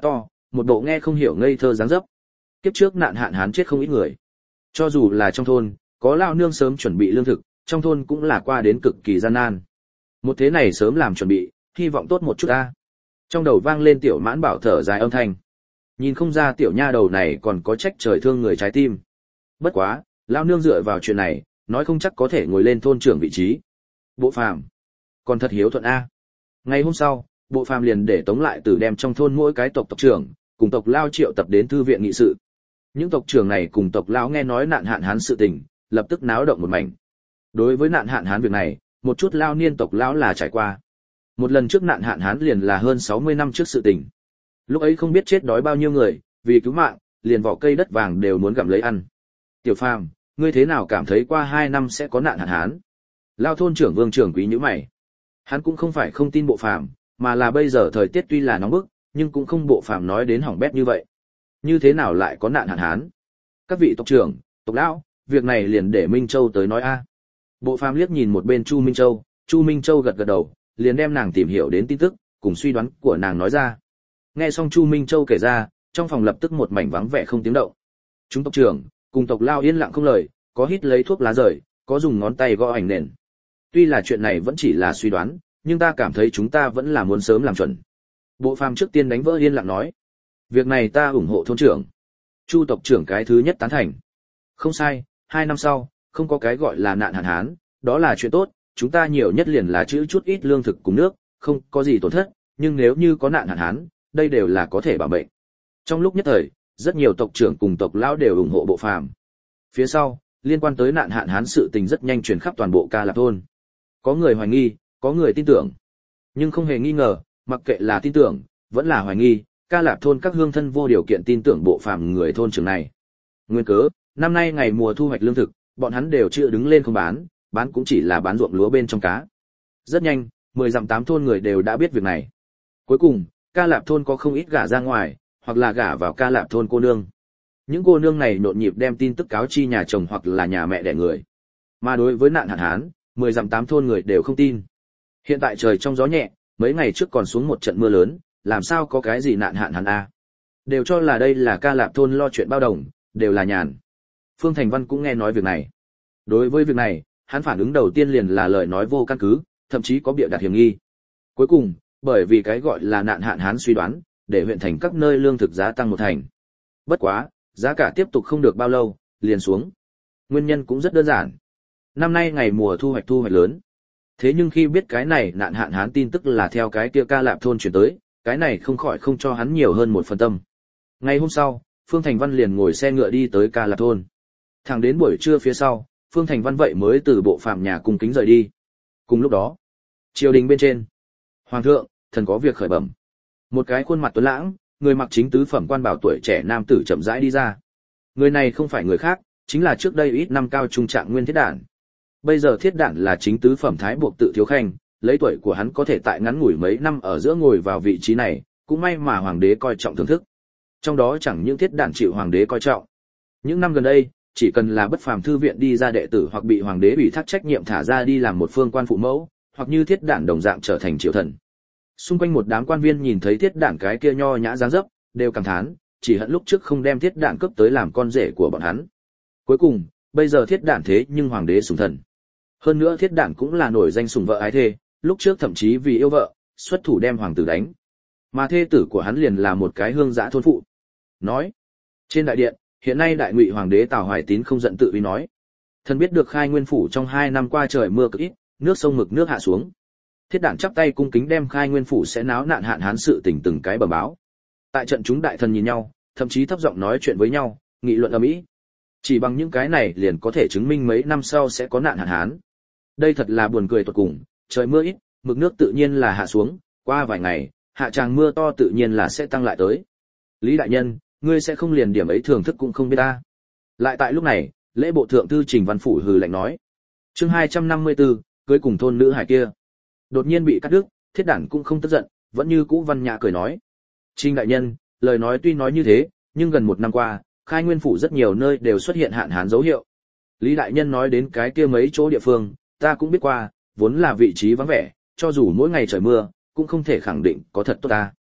A: một bộ nghe không hiểu ngây thơ dáng dấp. Kiếp trước nạn hạn hán chết không ít người. Cho dù là trong thôn, có lao nương sớm chuẩn bị lương thực, trong thôn cũng là qua đến cực kỳ gian nan. Một thế này sớm làm chuẩn bị, hy vọng tốt một chút a. Trong đầu vang lên Tiểu Mãn Bảo thở dài âm thanh. Nhìn không ra tiểu nha đầu này còn có trách trời thương người trái tim. Bất quá, lao nương dựa vào chuyện này, nói không chắc có thể ngồi lên thôn trưởng vị trí. Bộ Phàm, còn thật hiếu thuận a. Ngày hôm sau, Bộ Phàm liền để Tống Lại Tử đem trong thôn mỗi cái tộc tộc trưởng, cùng tộc lao triệu tập đến thư viện nghị sự. Những tộc trưởng này cùng tộc lão nghe nói nạn hạn hán sự tình, lập tức náo động một mảnh. Đối với nạn hạn hán việc này, một chút lao niên tộc lão là trải qua. Một lần trước nạn hạn hán liền là hơn sáu mươi năm trước sự tình. Lúc ấy không biết chết đói bao nhiêu người, vì cứu mạng, liền vỏ cây đất vàng đều muốn gặm lấy ăn. Tiểu Phàm, ngươi thế nào cảm thấy qua hai năm sẽ có nạn hạn hán? Lao thôn trưởng Vương trưởng quý nhíu mày. Hắn cũng không phải không tin Bộ Phàm, mà là bây giờ thời tiết tuy là nóng bức, nhưng cũng không Bộ Phàm nói đến hỏng bét như vậy. Như thế nào lại có nạn hạn hán? Các vị tộc trưởng, tộc lão, việc này liền để Minh Châu tới nói a. Bộ Phàm liếc nhìn một bên Chu Minh Châu, Chu Minh Châu gật gật đầu, liền đem nàng tìm hiểu đến tin tức, cùng suy đoán của nàng nói ra. Nghe xong Chu Minh Châu kể ra, trong phòng lập tức một mảnh vắng vẻ không tiếng động. Chúng tộc trưởng, cùng tộc lao yên lặng không lời, có hít lấy thuốc lá rời, có dùng ngón tay gõ ảnh nền. Tuy là chuyện này vẫn chỉ là suy đoán, nhưng ta cảm thấy chúng ta vẫn là muốn sớm làm chuẩn. Bộ Phàm trước tiên đánh vỡ yên lặng nói. Việc này ta ủng hộ thôn trưởng. Chu tộc trưởng cái thứ nhất tán thành. Không sai, hai năm sau, không có cái gọi là nạn hạn hán, đó là chuyện tốt, chúng ta nhiều nhất liền là trữ chút ít lương thực cùng nước, không có gì tổn thất, nhưng nếu như có nạn hạn hán, đây đều là có thể bảo mệnh. Trong lúc nhất thời, rất nhiều tộc trưởng cùng tộc lão đều ủng hộ Bộ Phàm. Phía sau, liên quan tới nạn hạn hán sự tình rất nhanh truyền khắp toàn bộ Ca Lạp thôn. Có người hoài nghi, có người tin tưởng. Nhưng không hề nghi ngờ, mặc kệ là tin tưởng, vẫn là hoài nghi, Ca Lạp thôn các hương thân vô điều kiện tin tưởng Bộ Phàm người thôn trưởng này. Nguyên cớ, năm nay ngày mùa thu hoạch lương thực, bọn hắn đều chưa đứng lên không bán, bán cũng chỉ là bán ruộng lúa bên trong cá. Rất nhanh, mười dặm tám thôn người đều đã biết việc này. Cuối cùng, Ca Lạp thôn có không ít gả ra ngoài, hoặc là gả vào Ca Lạp thôn cô nương. Những cô nương này nhộn nhịp đem tin tức cáo chi nhà chồng hoặc là nhà mẹ đẻ người. Mà đối với nạn hạn hán, mười dặm tám thôn người đều không tin. Hiện tại trời trong gió nhẹ, mấy ngày trước còn xuống một trận mưa lớn, làm sao có cái gì nạn hạn hán a? Đều cho là đây là Ca Lạp thôn lo chuyện bao đồng, đều là nhàn. Phương Thành Văn cũng nghe nói việc này. Đối với việc này, hắn phản ứng đầu tiên liền là lời nói vô căn cứ, thậm chí có bịa đặt hiểm nghi. Cuối cùng, bởi vì cái gọi là nạn hạn hán suy đoán, để huyện thành các nơi lương thực giá tăng một thành. Bất quá, giá cả tiếp tục không được bao lâu, liền xuống. Nguyên nhân cũng rất đơn giản. Năm nay ngày mùa thu hoạch thu hoạch lớn. Thế nhưng khi biết cái này nạn hạn hán tin tức là theo cái kia Ca Lạp thôn chuyển tới, cái này không khỏi không cho hắn nhiều hơn một phần tâm. Ngày hôm sau, Phương Thành Văn liền ngồi xe ngựa đi tới Ca Lạp thôn. Thẳng đến buổi trưa phía sau, Phương Thành Văn vậy mới từ Bộ Phàm nhà cung kính rời đi. Cùng lúc đó, triều đình bên trên, hoàng thượng, thần có việc khởi bẩm. Một cái khuôn mặt tuấn lãng, người mặc chính tứ phẩm quan bảo tuổi trẻ nam tử chậm rãi đi ra. Người này không phải người khác, chính là trước đây ít năm cao trung trạng Nguyên Thiết Đản. Bây giờ Thiết Đản là chính tứ phẩm thái buộc tự thiếu khanh, lấy tuổi của hắn có thể tại ngắn ngủi mấy năm ở giữa ngồi vào vị trí này, cũng may mà hoàng đế coi trọng thưởng thức. Trong đó chẳng những Thiết Đản chịu hoàng đế coi trọng. Những năm gần đây, chỉ cần là bất phàm thư viện đi ra đệ tử hoặc bị hoàng đế ủy thác trách nhiệm thả ra đi làm một phương quan phụ mẫu, hoặc như Thiết Đản đồng dạng trở thành triều thần. Xung quanh một đám quan viên nhìn thấy Thiết Đản cái kia nho nhã dáng dấp, đều cảm thán, chỉ hận lúc trước không đem Thiết Đản cấp tới làm con rể của bọn hắn. Cuối cùng, bây giờ Thiết Đản thế nhưng hoàng đế sủng thần. Hơn nữa Thiết Đản cũng là nổi danh sủng vợ ái thê, lúc trước thậm chí vì yêu vợ, xuất thủ đem hoàng tử đánh. Mà thê tử của hắn liền là một cái hương dã thôn phụ. Nói, trên đại điện, hiện nay đại ngụy hoàng đế Tào Hoài Tín không giận tự uy nói, thần biết được Khai Nguyên phủ trong hai năm qua trời mưa cực ít, nước sông mực nước hạ xuống. Thiết Đản chắp tay cung kính đem Khai Nguyên phủ sẽ náo nạn hạn hán sự tình từng cái bẩm báo. Tại trận chúng đại thần nhìn nhau, thậm chí thấp giọng nói chuyện với nhau, nghị luận ầm ĩ. Chỉ bằng những cái này liền có thể chứng minh mấy năm sau sẽ có nạn hạn hán. Đây thật là buồn cười tột cùng, trời mưa ít, mực nước tự nhiên là hạ xuống, qua vài ngày, hạ tràng mưa to tự nhiên là sẽ tăng lại tới. Lý đại nhân, ngươi sẽ không liền điểm ấy thưởng thức cũng không biết ta. Lại tại lúc này, lễ bộ thượng thư Trình Văn Phủ hừ lạnh nói. Chương hai trăm năm mươi tư, cưới cùng thôn nữ hải kia. Đột nhiên bị cắt đứt, Thiết Đản cũng không tức giận, vẫn như cũ văn nhã cười nói. Trình đại nhân, lời nói tuy nói như thế, nhưng gần một năm qua, Khai Nguyên phủ rất nhiều nơi đều xuất hiện hạn hán dấu hiệu. Lý đại nhân nói đến cái kia mấy chỗ địa phương, ta cũng biết qua, vốn là vị trí vắng vẻ, cho dù mỗi ngày trời mưa, cũng không thể khẳng định có thật tốt ta.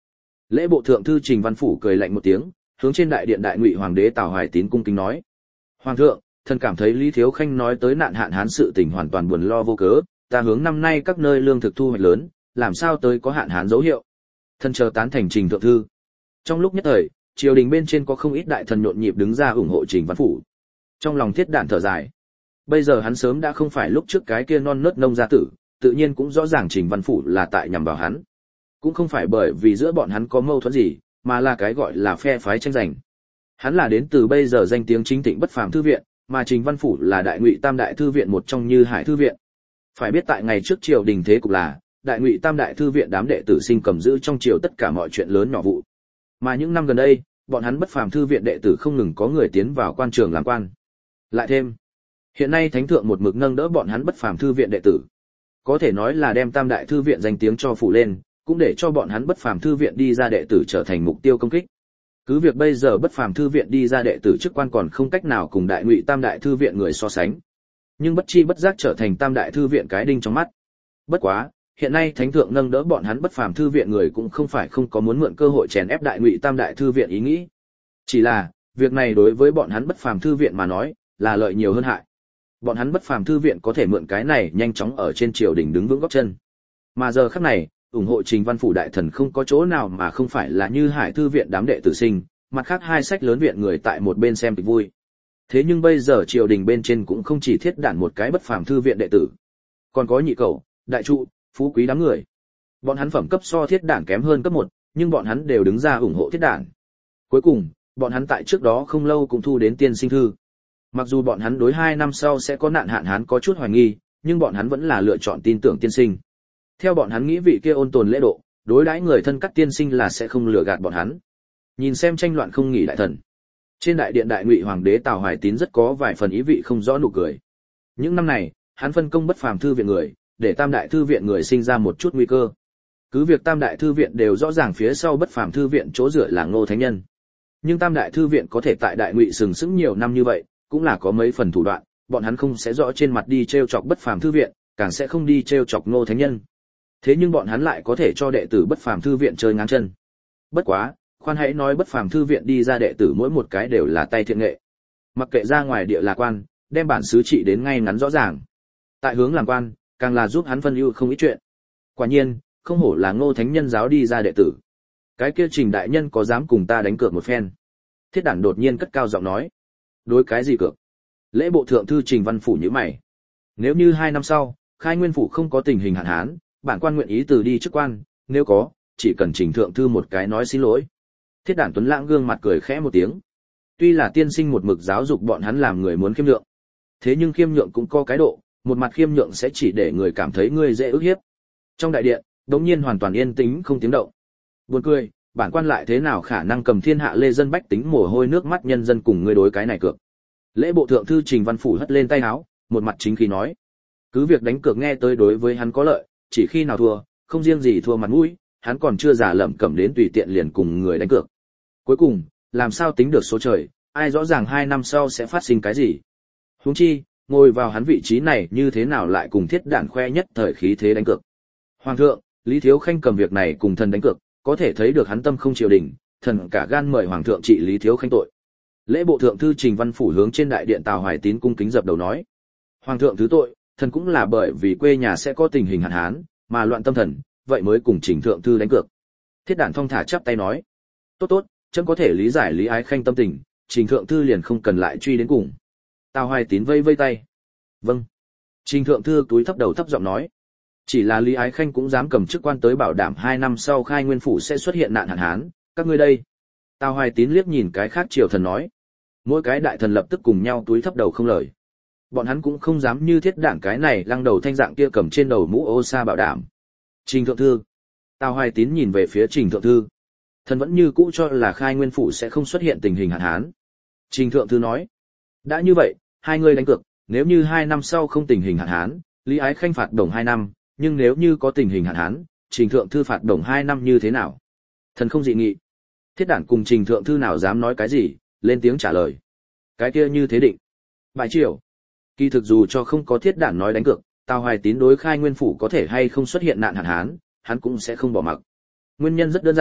A: Lễ bộ thượng thư Trình Văn Phủ cười lạnh một tiếng, hướng trên đại điện đại ngụy hoàng đế Tào Hoài Tín cung kính nói: "Hoàng thượng, thần cảm thấy Lý Thiếu Khanh nói tới nạn hạn hán sự tình hoàn toàn buồn lo vô cớ, ta hướng năm nay các nơi lương thực thu hoạch lớn, làm sao tới có hạn hán dấu hiệu?" Thần chờ tán thành Trình thượng thư. Trong lúc nhất thời, triều đình bên trên có không ít đại thần nhộn nhịp đứng ra ủng hộ Trình Văn Phủ. Trong lòng Thiết Đản thở dài. Bây giờ hắn sớm đã không phải lúc trước cái kia non nớt nông gia tử, tự nhiên cũng rõ ràng Trình Văn Phủ là tại nhằm vào hắn. Cũng không phải bởi vì giữa bọn hắn có mâu thuẫn gì, mà là cái gọi là phe phái tranh giành. Hắn là đến từ bây giờ danh tiếng chính thịnh bất phàm thư viện, mà Trình Văn Phủ là đại ngụy tam đại thư viện một trong Như Hải thư viện. Phải biết tại ngày trước triều đình thế cục là, đại ngụy tam đại thư viện đám đệ tử sinh cầm giữ trong triều tất cả mọi chuyện lớn nhỏ vụ. Mà những năm gần đây, bọn hắn bất phàm thư viện đệ tử không ngừng có người tiến vào quan trường làm quan. Lại thêm, hiện nay thánh thượng một mực nâng đỡ bọn hắn bất phàm thư viện đệ tử. Có thể nói là đem tam đại thư viện danh tiếng cho phủ lên, cũng để cho bọn hắn bất phàm thư viện đi ra đệ tử trở thành mục tiêu công kích. Cứ việc bây giờ bất phàm thư viện đi ra đệ tử chức quan còn không cách nào cùng đại ngụy tam đại thư viện người so sánh, nhưng bất chi bất giác trở thành tam đại thư viện cái đinh trong mắt. Bất quá, hiện nay thánh thượng nâng đỡ bọn hắn bất phàm thư viện người cũng không phải không có muốn mượn cơ hội chèn ép đại ngụy tam đại thư viện ý nghĩ. Chỉ là, việc này đối với bọn hắn bất phàm thư viện mà nói, là lợi nhiều hơn hại. Bọn hắn bất phàm thư viện có thể mượn cái này nhanh chóng ở trên triều đình đứng vững gót chân. Mà giờ khắc này, ủng hộ Trình Văn Phủ đại thần không có chỗ nào mà không phải là Như Hải thư viện đám đệ tử sinh, mặt khác hai sách lớn viện người tại một bên xem kịch vui. Thế nhưng bây giờ triều đình bên trên cũng không chỉ Thiết Đản một cái bất phàm thư viện đệ tử, còn có Nhị Cẩu, Đại Trụ, Phú Quý đám người. Bọn hắn phẩm cấp so Thiết Đản kém hơn cấp một, nhưng bọn hắn đều đứng ra ủng hộ Thiết Đản. Cuối cùng, bọn hắn tại trước đó không lâu cũng thu đến tiên sinh thư. Mặc dù bọn hắn đối hai năm sau sẽ có nạn hạn hán có chút hoài nghi, nhưng bọn hắn vẫn là lựa chọn tin tưởng tiên sinh. Theo bọn hắn nghĩ vị kia ôn tồn lễ độ, đối đãi người thân các tiên sinh là sẽ không lừa gạt bọn hắn. Nhìn xem tranh loạn không nghỉ đại thần. Trên đại điện đại ngụy hoàng đế Tào Hoài Tín rất có vài phần ý vị không rõ nụ cười. Những năm này, hắn phân công bất phàm thư viện người, để tam đại thư viện người sinh ra một chút nguy cơ. Cứ việc tam đại thư viện đều rõ ràng phía sau bất phàm thư viện chỗ dựa là Ngô Thánh Nhân. Nhưng tam đại thư viện có thể tại đại ngụy sừng sững nhiều năm như vậy, cũng là có mấy phần thủ đoạn, bọn hắn không sẽ rõ trên mặt đi trêu chọc bất phàm thư viện, càng sẽ không đi trêu chọc Ngô Thánh Nhân. Thế nhưng bọn hắn lại có thể cho đệ tử bất phàm thư viện chơi ngang chân. Bất quá, khoan hãy nói bất phàm thư viện đi ra đệ tử mỗi một cái đều là tay thiện nghệ. Mặc kệ ra ngoài địa là quan, đem bản xứ trị đến ngay ngắn rõ ràng. Tại hướng làm quan, càng là giúp hắn phân ưu không ít chuyện. Quả nhiên, không hổ là Ngô Thánh Nhân giáo đi ra đệ tử. Cái kia Trình đại nhân có dám cùng ta đánh cược một phen? Thiết Đản đột nhiên cất cao giọng nói. Đối cái gì cược? Lễ bộ thượng thư Trình Văn Phủ nhíu mày. Nếu như hai năm sau, Khai Nguyên phủ không có tình hình hạn hán, bản quan nguyện ý từ đi chức quan, nếu có, chỉ cần Trình thượng thư một cái nói xin lỗi. Thiết Đản tuấn lãng gương mặt cười khẽ một tiếng. Tuy là tiên sinh một mực giáo dục bọn hắn làm người muốn khiêm nhượng, thế nhưng khiêm nhượng cũng có cái độ, một mặt khiêm nhượng sẽ chỉ để người cảm thấy ngươi dễ ức hiếp. Trong đại điện, đống nhiên hoàn toàn yên tĩnh không tiếng động. Buồn cười, bản quan lại thế nào khả năng cầm thiên hạ lê dân bách tính mồ hôi nước mắt nhân dân cùng ngươi đối cái này cược. Lễ bộ thượng thư Trình Văn Phủ hất lên tay áo, một mặt chính khí nói. Cứ việc đánh cược nghe tới đối với hắn có lợi, chỉ khi nào thua, không riêng gì thua mặt mũi, hắn còn chưa giả lẩm cẩm đến tùy tiện liền cùng người đánh cược. Cuối cùng, làm sao tính được số trời, ai rõ ràng hai năm sau sẽ phát sinh cái gì. Huống chi, ngồi vào hắn vị trí này như thế nào lại cùng Thiết Đản khoe nhất thời khí thế đánh cược. Hoàng thượng, Lý Thiếu Khanh cầm việc này cùng thần đánh cược, có thể thấy được hắn tâm không triều đình, thần cả gan mời hoàng thượng trị Lý Thiếu Khanh tội. Lễ bộ thượng thư Trình Văn Phủ hướng trên đại điện Tào Hoài Tín cung kính dập đầu nói: Hoàng thượng thứ tội, thần cũng là bởi vì quê nhà sẽ có tình hình hạn hán, mà loạn tâm thần, vậy mới cùng Trình thượng thư đánh cược. Thiết Đản thong thả chắp tay nói: Tốt tốt, chấm có thể lý giải Lý Ái Khanh tâm tình, Trình thượng thư liền không cần lại truy đến cùng. Tào Hoài Tín vây vây tay. Vâng. Trình thượng thư túi thấp đầu thấp giọng nói: Chỉ là Lý Ái Khanh cũng dám cầm chức quan tới bảo đảm hai năm sau Khai Nguyên phủ sẽ xuất hiện nạn hạn hán, các ngươi đây. Tào Hoài Tín liếc nhìn cái khác triều thần nói. Mỗi cái đại thần lập tức cùng nhau túi thấp đầu không lời. Bọn hắn cũng không dám như Thiết Đản cái này lăng đầu thanh dạng kia cầm trên đầu mũ ô sa bảo đảm. Trình thượng thư. Tào Hoài Tín nhìn về phía Trình thượng thư. Thần vẫn như cũ cho là Khai Nguyên phủ sẽ không xuất hiện tình hình hạn hán. Trình thượng thư nói. Đã như vậy, hai người đánh cược, nếu như hai năm sau không tình hình hạn hán, Lý Ái Khanh phạt đồng hai năm, nhưng nếu như có tình hình hạn hán, Trình thượng thư phạt đồng hai năm như thế nào? Thần không dị nghị. Thiết Đản cùng Trình thượng thư nào dám nói cái gì, lên tiếng trả lời. Cái kia như thế định. Bại triều. Kỳ thực dù cho không có Thiết Đản nói đánh cược, Tào Hoài Tín đối Khai Nguyên phủ có thể hay không xuất hiện nạn hạn hán, hắn cũng sẽ không bỏ mặc. Nguyên nhân rất đơn giản,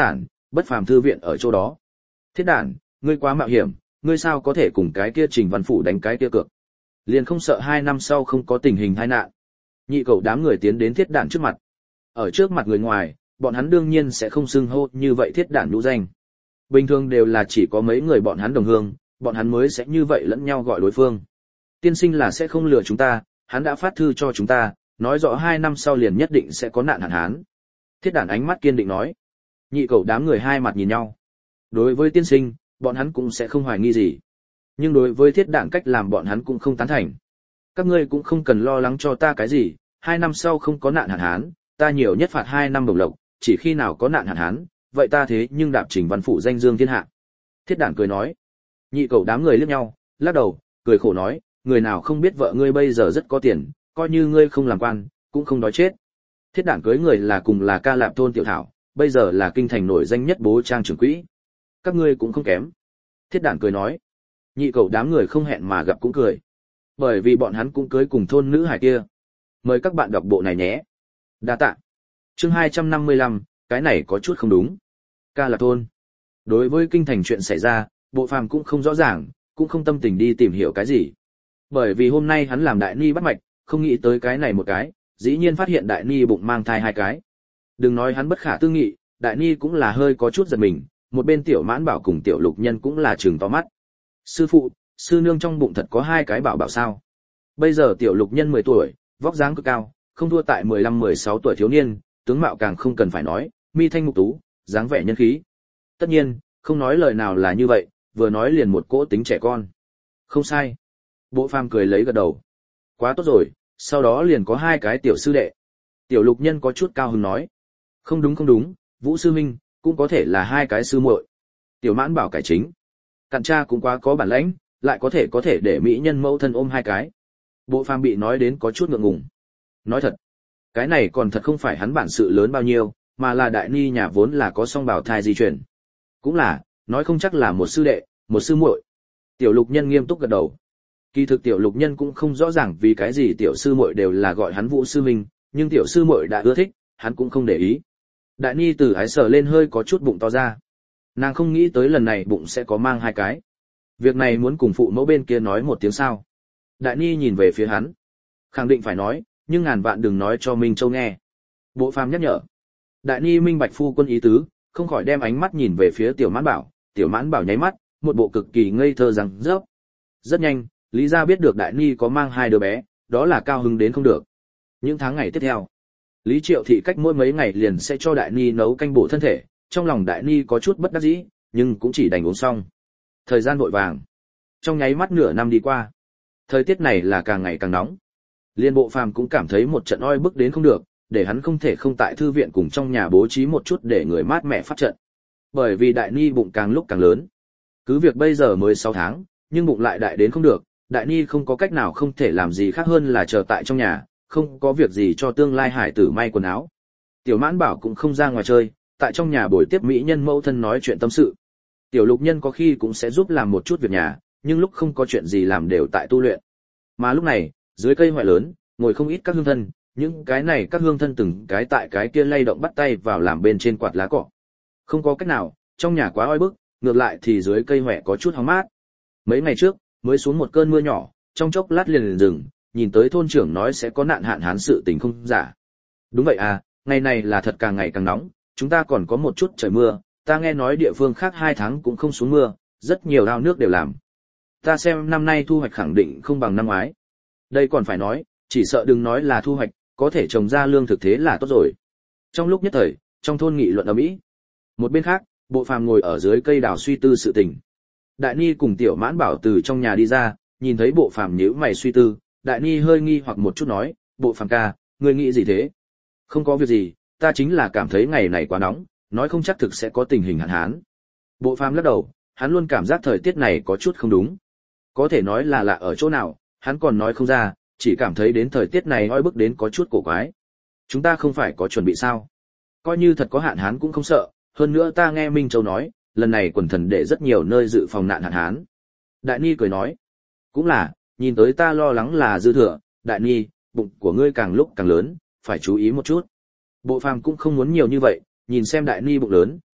A: bất phàm thư viện ở chỗ đó. Thiết đản, ngươi quá mạo hiểm, ngươi sao có thể cùng cái kia Trình Văn Phủ đánh cái kia cược? Liền không sợ hai năm sau không có tình hình tai nạn. Nhị cầu đám người tiến đến thiết đản trước mặt. Ở trước mặt người ngoài, bọn hắn đương nhiên sẽ không xưng hô như vậy thiết đản nhũ danh. Bình thường đều là chỉ có mấy người bọn hắn đồng hương, bọn hắn mới sẽ như vậy lẫn nhau gọi đối phương. Tiên sinh là sẽ không lừa chúng ta, hắn đã phát thư cho chúng ta, nói rõ hai năm sau liền nhất định sẽ có nạn hạn hán. Thiết đản ánh mắt kiên định nói. Nhị cầu đám người hai mặt nhìn nhau. Đối với tiên sinh, bọn hắn cũng sẽ không hoài nghi gì. Nhưng đối với thiết đản cách làm bọn hắn cũng không tán thành. Các ngươi cũng không cần lo lắng cho ta cái gì, hai năm sau không có nạn hạn hán, ta nhiều nhất phạt hai năm đồng lộc, chỉ khi nào có nạn hạn hán, vậy ta thế nhưng đạp Trình Văn Phủ danh dương thiên hạ. Thiết đản cười nói. Nhị cầu đám người liếc nhau, lắc đầu, cười khổ nói, người nào không biết vợ ngươi bây giờ rất có tiền, coi như ngươi không làm quan, cũng không đói chết. Thiết đản cưới người là cùng là Ca Lạp thôn tiểu thảo, bây giờ là kinh thành nổi danh nhất bố trang trưởng quỹ. Các ngươi cũng không kém. Thiết đản cười nói. Nhị cầu đám người không hẹn mà gặp cũng cười. Bởi vì bọn hắn cũng cưới cùng thôn nữ hài kia. Mời các bạn đọc bộ này nhé. Đa tạ. Chương hai trăm năm mươi lăm, cái này có chút không đúng. Ca Lạp thôn. Đối với kinh thành chuyện xảy ra, Bộ Phàm cũng không rõ ràng, cũng không tâm tình đi tìm hiểu cái gì. Bởi vì hôm nay hắn làm đại ni bắt mạch, không nghĩ tới cái này một cái, dĩ nhiên phát hiện đại ni bụng mang thai hai cái. Đừng nói hắn bất khả tư nghị, đại ni cũng là hơi có chút giật mình, một bên tiểu Mãn Bảo cùng tiểu Lục Nhân cũng là trừng to mắt. Sư phụ, sư nương trong bụng thật có hai cái bảo bảo sao? Bây giờ tiểu Lục Nhân mười tuổi, vóc dáng cực cao, không thua tại mười lăm mười sáu tuổi thiếu niên, tướng mạo càng không cần phải nói, mi thanh mục tú, dáng vẻ nhân khí. Tất nhiên, không nói lời nào là như vậy, vừa nói liền một cỗ tính trẻ con. Không sai. Bộ Phàm cười lấy gật đầu. Quá tốt rồi, sau đó liền có hai cái tiểu sư đệ. Tiểu Lục Nhân có chút cao hứng nói. Không đúng không đúng, Vũ sư minh, cũng có thể là hai cái sư muội. Tiểu Mãn Bảo cải chính. Cặn cha cũng quá có bản lãnh, lại có thể có thể để mỹ nhân mẫu thân ôm hai cái. Bộ Phàm bị nói đến có chút ngượng ngùng. Nói thật, cái này còn thật không phải hắn bản sự lớn bao nhiêu, mà là đại ni nhà vốn là có song bào thai di truyền. Cũng là, nói không chắc là một sư đệ, một sư muội. Tiểu Lục Nhân nghiêm túc gật đầu. Kỳ thực tiểu Lục Nhân cũng không rõ ràng vì cái gì tiểu sư muội đều là gọi hắn Vũ sư minh, nhưng tiểu sư muội đã ưa thích, hắn cũng không để ý. Đại ni tử ái sờ lên hơi có chút bụng to ra. Nàng không nghĩ tới lần này bụng sẽ có mang hai cái. Việc này muốn cùng phụ mẫu bên kia nói một tiếng sao? Đại ni nhìn về phía hắn. Khẳng định phải nói, nhưng ngàn vạn đừng nói cho Minh Châu nghe. Bộ Phàm nhắc nhở. Đại ni minh bạch phu quân ý tứ, không khỏi đem ánh mắt nhìn về phía tiểu Mãn Bảo. Tiểu Mãn Bảo nháy mắt, một bộ cực kỳ ngây thơ rằng rớp. Rất nhanh, Lý gia biết được đại ni có mang hai đứa bé, đó là cao hứng đến không được. Những tháng ngày tiếp theo, Lý Triệu thị cách mỗi mấy ngày liền sẽ cho đại ni nấu canh bổ thân thể, trong lòng đại ni có chút bất đắc dĩ, nhưng cũng chỉ đành uống xong. Thời gian vội vàng, trong nháy mắt nửa năm đi qua. Thời tiết này là càng ngày càng nóng. Liên Bộ Phàm cũng cảm thấy một trận oi bức đến không được, để hắn không thể không tại thư viện cùng trong nhà bố trí một chút để người mát mẻ phát trận. Bởi vì đại ni bụng càng lúc càng lớn. Cứ việc bây giờ mới sáu tháng, nhưng bụng lại đại đến không được, đại ni không có cách nào không thể làm gì khác hơn là chờ tại trong nhà, không có việc gì cho tương lai hải tử may quần áo. Tiểu Mãn Bảo cũng không ra ngoài chơi, tại trong nhà buổi tiếp mỹ nhân mẫu thân nói chuyện tâm sự. Tiểu Lục Nhân có khi cũng sẽ giúp làm một chút việc nhà, nhưng lúc không có chuyện gì làm đều tại tu luyện. Mà lúc này, dưới cây hoại lớn, ngồi không ít các hương thân, những cái này các hương thân từng cái tại cái kia lay động bắt tay vào làm bên trên quạt lá cọ. Không có cách nào, trong nhà quá oi bức, ngược lại thì dưới cây hoại có chút hóng mát. Mấy ngày trước, mới xuống một cơn mưa nhỏ, trong chốc lát liền liền dừng, nhìn tới thôn trưởng nói sẽ có nạn hạn hán sự tình không giả. Đúng vậy à, ngày này là thật càng ngày càng nóng, chúng ta còn có một chút trời mưa, ta nghe nói địa phương khác hai tháng cũng không xuống mưa, rất nhiều ao nước đều làm. Ta xem năm nay thu hoạch khẳng định không bằng năm ngoái. Đây còn phải nói, chỉ sợ đừng nói là thu hoạch, có thể trồng ra lương thực thế là tốt rồi. Trong lúc nhất thời, trong thôn nghị luận ầm ĩ. Một bên khác, Bộ Phàm ngồi ở dưới cây đào suy tư sự tình. Đại ni cùng tiểu Mãn Bảo từ trong nhà đi ra, nhìn thấy Bộ Phàm nhíu mày suy tư, đại ni hơi nghi hoặc một chút nói, Bộ Phàm ca, ngươi nghĩ gì thế? Không có việc gì, ta chính là cảm thấy ngày này quá nóng, nói không chắc thực sẽ có tình hình hạn hán. Bộ Phàm lắc đầu, hắn luôn cảm giác thời tiết này có chút không đúng. Có thể nói là lạ ở chỗ nào, hắn còn nói không ra, chỉ cảm thấy đến thời tiết này oi bức đến có chút cổ quái. Chúng ta không phải có chuẩn bị sao? Coi như thật có hạn hán cũng không sợ, hơn nữa ta nghe Minh Châu nói, lần này quần thần để rất nhiều nơi dự phòng nạn hạn hán. Đại ni cười nói, cũng là, nhìn tới ta lo lắng là dư thừa, đại ni, bụng của ngươi càng lúc càng lớn, phải chú ý một chút. Bộ Phàm cũng không muốn nhiều như vậy, nhìn xem đại ni bụng lớn,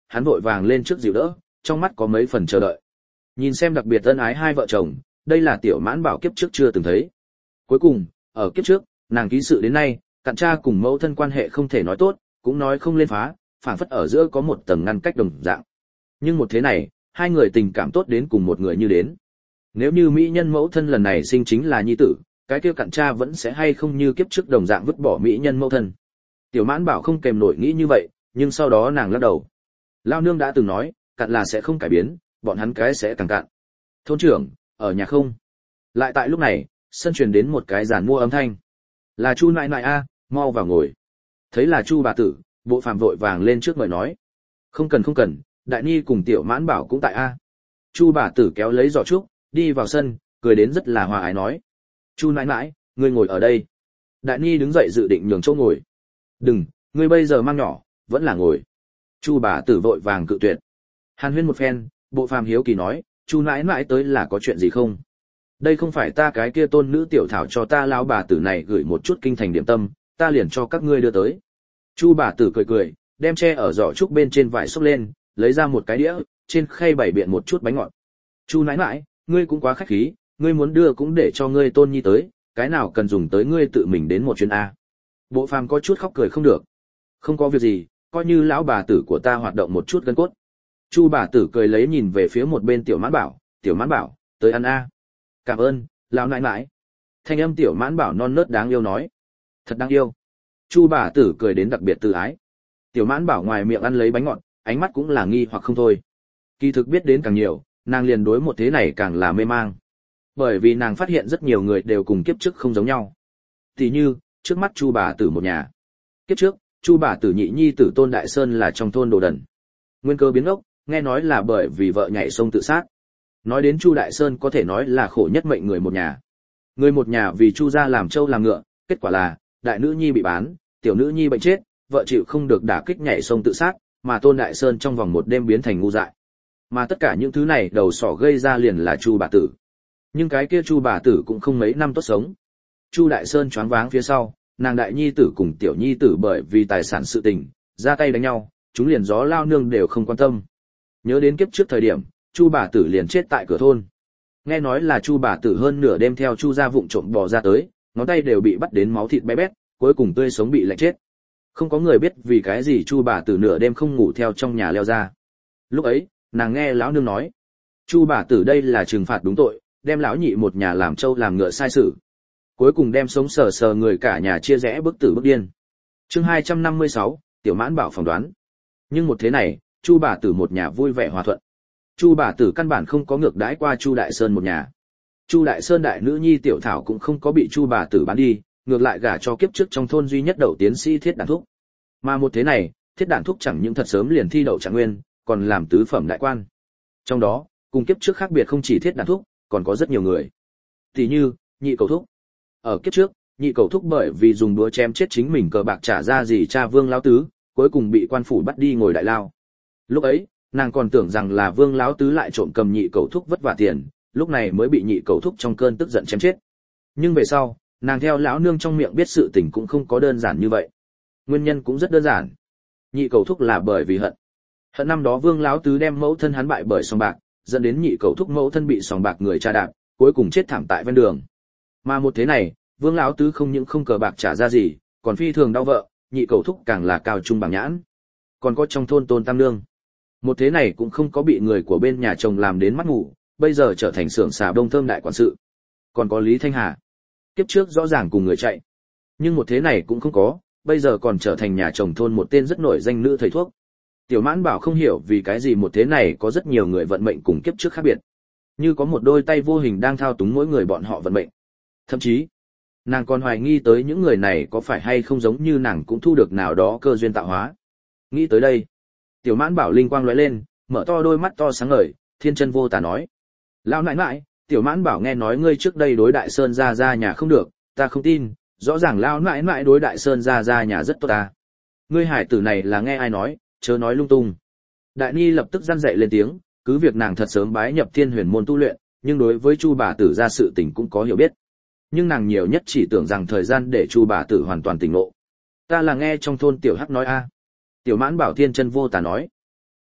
A: hắn vội vàng lên trước dịu đỡ, trong mắt có mấy phần chờ đợi. Nhìn xem đặc biệt ân ái hai vợ chồng, đây là Tiểu Mãn Bảo kiếp trước chưa từng thấy. Cuối cùng, ở kiếp trước, nàng ký sự đến nay, cặn cha cùng mẫu thân quan hệ không thể nói tốt, cũng nói không lên phá, phảng phất ở giữa có một tầng ngăn cách đồng dạng. Nhưng một thế này, hai người tình cảm tốt đến cùng một người như đến. Nếu như mỹ nhân mẫu thân lần này sinh chính là nhi tử, cái kia cặn cha vẫn sẽ hay không như kiếp trước đồng dạng vứt bỏ mỹ nhân mẫu thân. Tiểu Mãn Bảo không kèm nổi nghĩ như vậy, nhưng sau đó nàng lắc đầu. Lao nương đã từng nói, cặn là sẽ không cải biến, bọn hắn cái sẽ càng cạn. Thôn trưởng, ở nhà không? Lại tại lúc này, sân truyền đến một cái giản mua âm thanh. Là Chu nại nại a, mau vào ngồi. Thấy là Chu bà tử, Bộ Phàm vội vàng lên trước mời nói. Không cần không cần, Đại Ni cùng Tiểu Mãn Bảo cũng tại a. Chu bà tử kéo lấy giỏ trúc, đi vào sân, cười đến rất là hòa ái nói. Chu nãi nãi, ngươi ngồi ở đây. Đại Ni đứng dậy dự định nhường chỗ ngồi. Đừng, ngươi bây giờ mang nhỏ, vẫn là ngồi. Chu bà tử vội vàng cự tuyệt. Hàn huyên một phen, Bộ Phàm hiếu kỳ nói, Chu nãi nãi tới là có chuyện gì không? Đây không phải ta cái kia tôn nữ tiểu thảo cho ta lão bà tử này gửi một chút kinh thành điểm tâm, ta liền cho các ngươi đưa tới. Chu bà tử cười cười, đem che ở giỏ trúc bên trên vải xốc lên, lấy ra một cái đĩa, trên khay bày biện một chút bánh ngọt. Chu nãi nãi, ngươi cũng quá khách khí, ngươi muốn đưa cũng để cho ngươi tôn nhi tới, cái nào cần dùng tới ngươi tự mình đến một chuyến a. Bộ Phàm có chút khóc cười không được. Không có việc gì, coi như lão bà tử của ta hoạt động một chút gân cốt. Chu bà tử cười lấy nhìn về phía một bên Tiểu Mãn Bảo, Tiểu Mãn Bảo, tới ăn a. Cảm ơn, lão nãi nãi. Thanh âm Tiểu Mãn Bảo non nớt đáng yêu nói. Thật đáng yêu. Chu bà tử cười đến đặc biệt tự ái. Tiểu Mãn Bảo ngoài miệng ăn lấy bánh ngọt, ánh mắt cũng là nghi hoặc không thôi. Kỳ thực biết đến càng nhiều, nàng liền đối một thế này càng là mê mang. Bởi vì nàng phát hiện rất nhiều người đều cùng kiếp trước không giống nhau. Tỷ như, trước mắt Chu bà tử một nhà. Kiếp trước, Chu bà tử nhị nhi tử Tôn Đại Sơn là trong thôn Đồ Đần. Nguyên cơ biến ốc, nghe nói là bởi vì vợ nhảy sông tự sát. Nói đến Chu Đại Sơn có thể nói là khổ nhất mệnh người một nhà. Người một nhà vì Chu gia làm trâu làm ngựa, kết quả là đại nữ nhi bị bán, tiểu nữ nhi bệnh chết, vợ chịu không được đả kích nhảy sông tự sát, mà Tôn Đại Sơn trong vòng một đêm biến thành ngu dại. Mà tất cả những thứ này đầu sỏ gây ra liền là Chu bà tử. Nhưng cái kia Chu bà tử cũng không mấy năm tốt sống. Chu Đại Sơn choáng váng phía sau, nàng đại nhi tử cùng tiểu nhi tử bởi vì tài sản sự tình, ra tay đánh nhau, chúng liền gió lao nương đều không quan tâm. Nhớ đến kiếp trước thời điểm, Chu bà tử liền chết tại cửa thôn. Nghe nói là Chu bà tử hơn nửa đêm theo Chu gia vụng trộm bò ra tới, ngón tay đều bị bắt đến máu thịt bé bét, cuối cùng tươi sống bị lạnh chết. Không có người biết vì cái gì Chu bà tử nửa đêm không ngủ theo trong nhà leo ra. Lúc ấy, nàng nghe lão nương nói, Chu bà tử đây là trừng phạt đúng tội, đem lão nhị một nhà làm trâu làm ngựa sai sự. Cuối cùng đem sống sờ sờ người cả nhà chia rẽ bức tử bức điên. Chương hai trăm năm mươi sáu, Tiểu Mãn Bảo phỏng đoán. Nhưng một thế này, Chu bà tử một nhà vui vẻ hòa thuận. Chu bà tử căn bản không có ngược đãi qua Chu Đại Sơn một nhà. Chu Đại Sơn đại nữ nhi Tiểu Thảo cũng không có bị Chu bà tử bán đi, ngược lại gả cho kiếp trước trong thôn duy nhất đậu tiến sĩ Thiết Đản Thúc. Mà một thế này, Thiết Đản Thúc chẳng những thật sớm liền thi đậu trạng nguyên, còn làm tứ phẩm đại quan. Trong đó, cùng kiếp trước khác biệt không chỉ Thiết Đản Thúc, còn có rất nhiều người. Tỷ như, Nhị Cầu Thúc. Ở kiếp trước, Nhị Cầu Thúc bởi vì dùng đũa chém chết chính mình cờ bạc trả ra gì cha Vương lão tứ, cuối cùng bị quan phủ bắt đi ngồi đại lao. Lúc ấy, nàng còn tưởng rằng là Vương lão tứ lại trộm cầm Nhị Cầu Thúc vất vả tiền, lúc này mới bị Nhị Cầu Thúc trong cơn tức giận chém chết. Nhưng về sau, nàng theo lão nương trong miệng biết sự tình cũng không có đơn giản như vậy. Nguyên nhân cũng rất đơn giản. Nhị Cầu Thúc là bởi vì hận. Hận năm đó Vương lão tứ đem mẫu thân hắn bại bởi sòng bạc, dẫn đến Nhị Cầu Thúc mẫu thân bị sòng bạc người tra đạp, cuối cùng chết thảm tại ven đường. Mà một thế này, Vương lão tứ không những không cờ bạc trả ra gì, còn phi thường đau vợ, Nhị Cầu Thúc càng là cao trung bảng nhãn. Còn có trong thôn Tôn Tam Nương. Một thế này cũng không có bị người của bên nhà chồng làm đến mắt ngủ, bây giờ trở thành xưởng xà bông thơm đại quản sự. Còn có Lý Thanh Hà. Kiếp trước rõ ràng cùng người chạy. Nhưng một thế này cũng không có, bây giờ còn trở thành nhà chồng thôn một tên rất nổi danh nữ thầy thuốc. Tiểu Mãn Bảo không hiểu vì cái gì một thế này có rất nhiều người vận mệnh cùng kiếp trước khác biệt. Như có một đôi tay vô hình đang thao túng mỗi người bọn họ vận mệnh. Thậm chí, nàng còn hoài nghi tới những người này có phải hay không giống như nàng cũng thu được nào đó cơ duyên tạo hóa. Nghĩ tới đây, Tiểu Mãn Bảo linh quang lóe lên, mở to đôi mắt to sáng ngời, thiên chân vô tà nói: "Lão nãi nãi, Tiểu Mãn Bảo nghe nói ngươi trước đây đối Đại Sơn gia gia nhà không được, ta không tin, rõ ràng lão nãi nãi đối Đại Sơn gia gia nhà rất tốt ta. Ngươi hải tử này là nghe ai nói, chớ nói lung tung." Đại Ni lập tức răn dậy lên tiếng, cứ việc nàng thật sớm bái nhập Thiên Huyền môn tu luyện, nhưng đối với Chu bà tử gia sự tình cũng có hiểu biết. Nhưng nàng nhiều nhất chỉ tưởng rằng thời gian để Chu bà tử hoàn toàn tỉnh ngộ. Ta là nghe trong thôn Tiểu Hắc nói a. Tiểu Mãn Bảo thiên chân vô tà nói.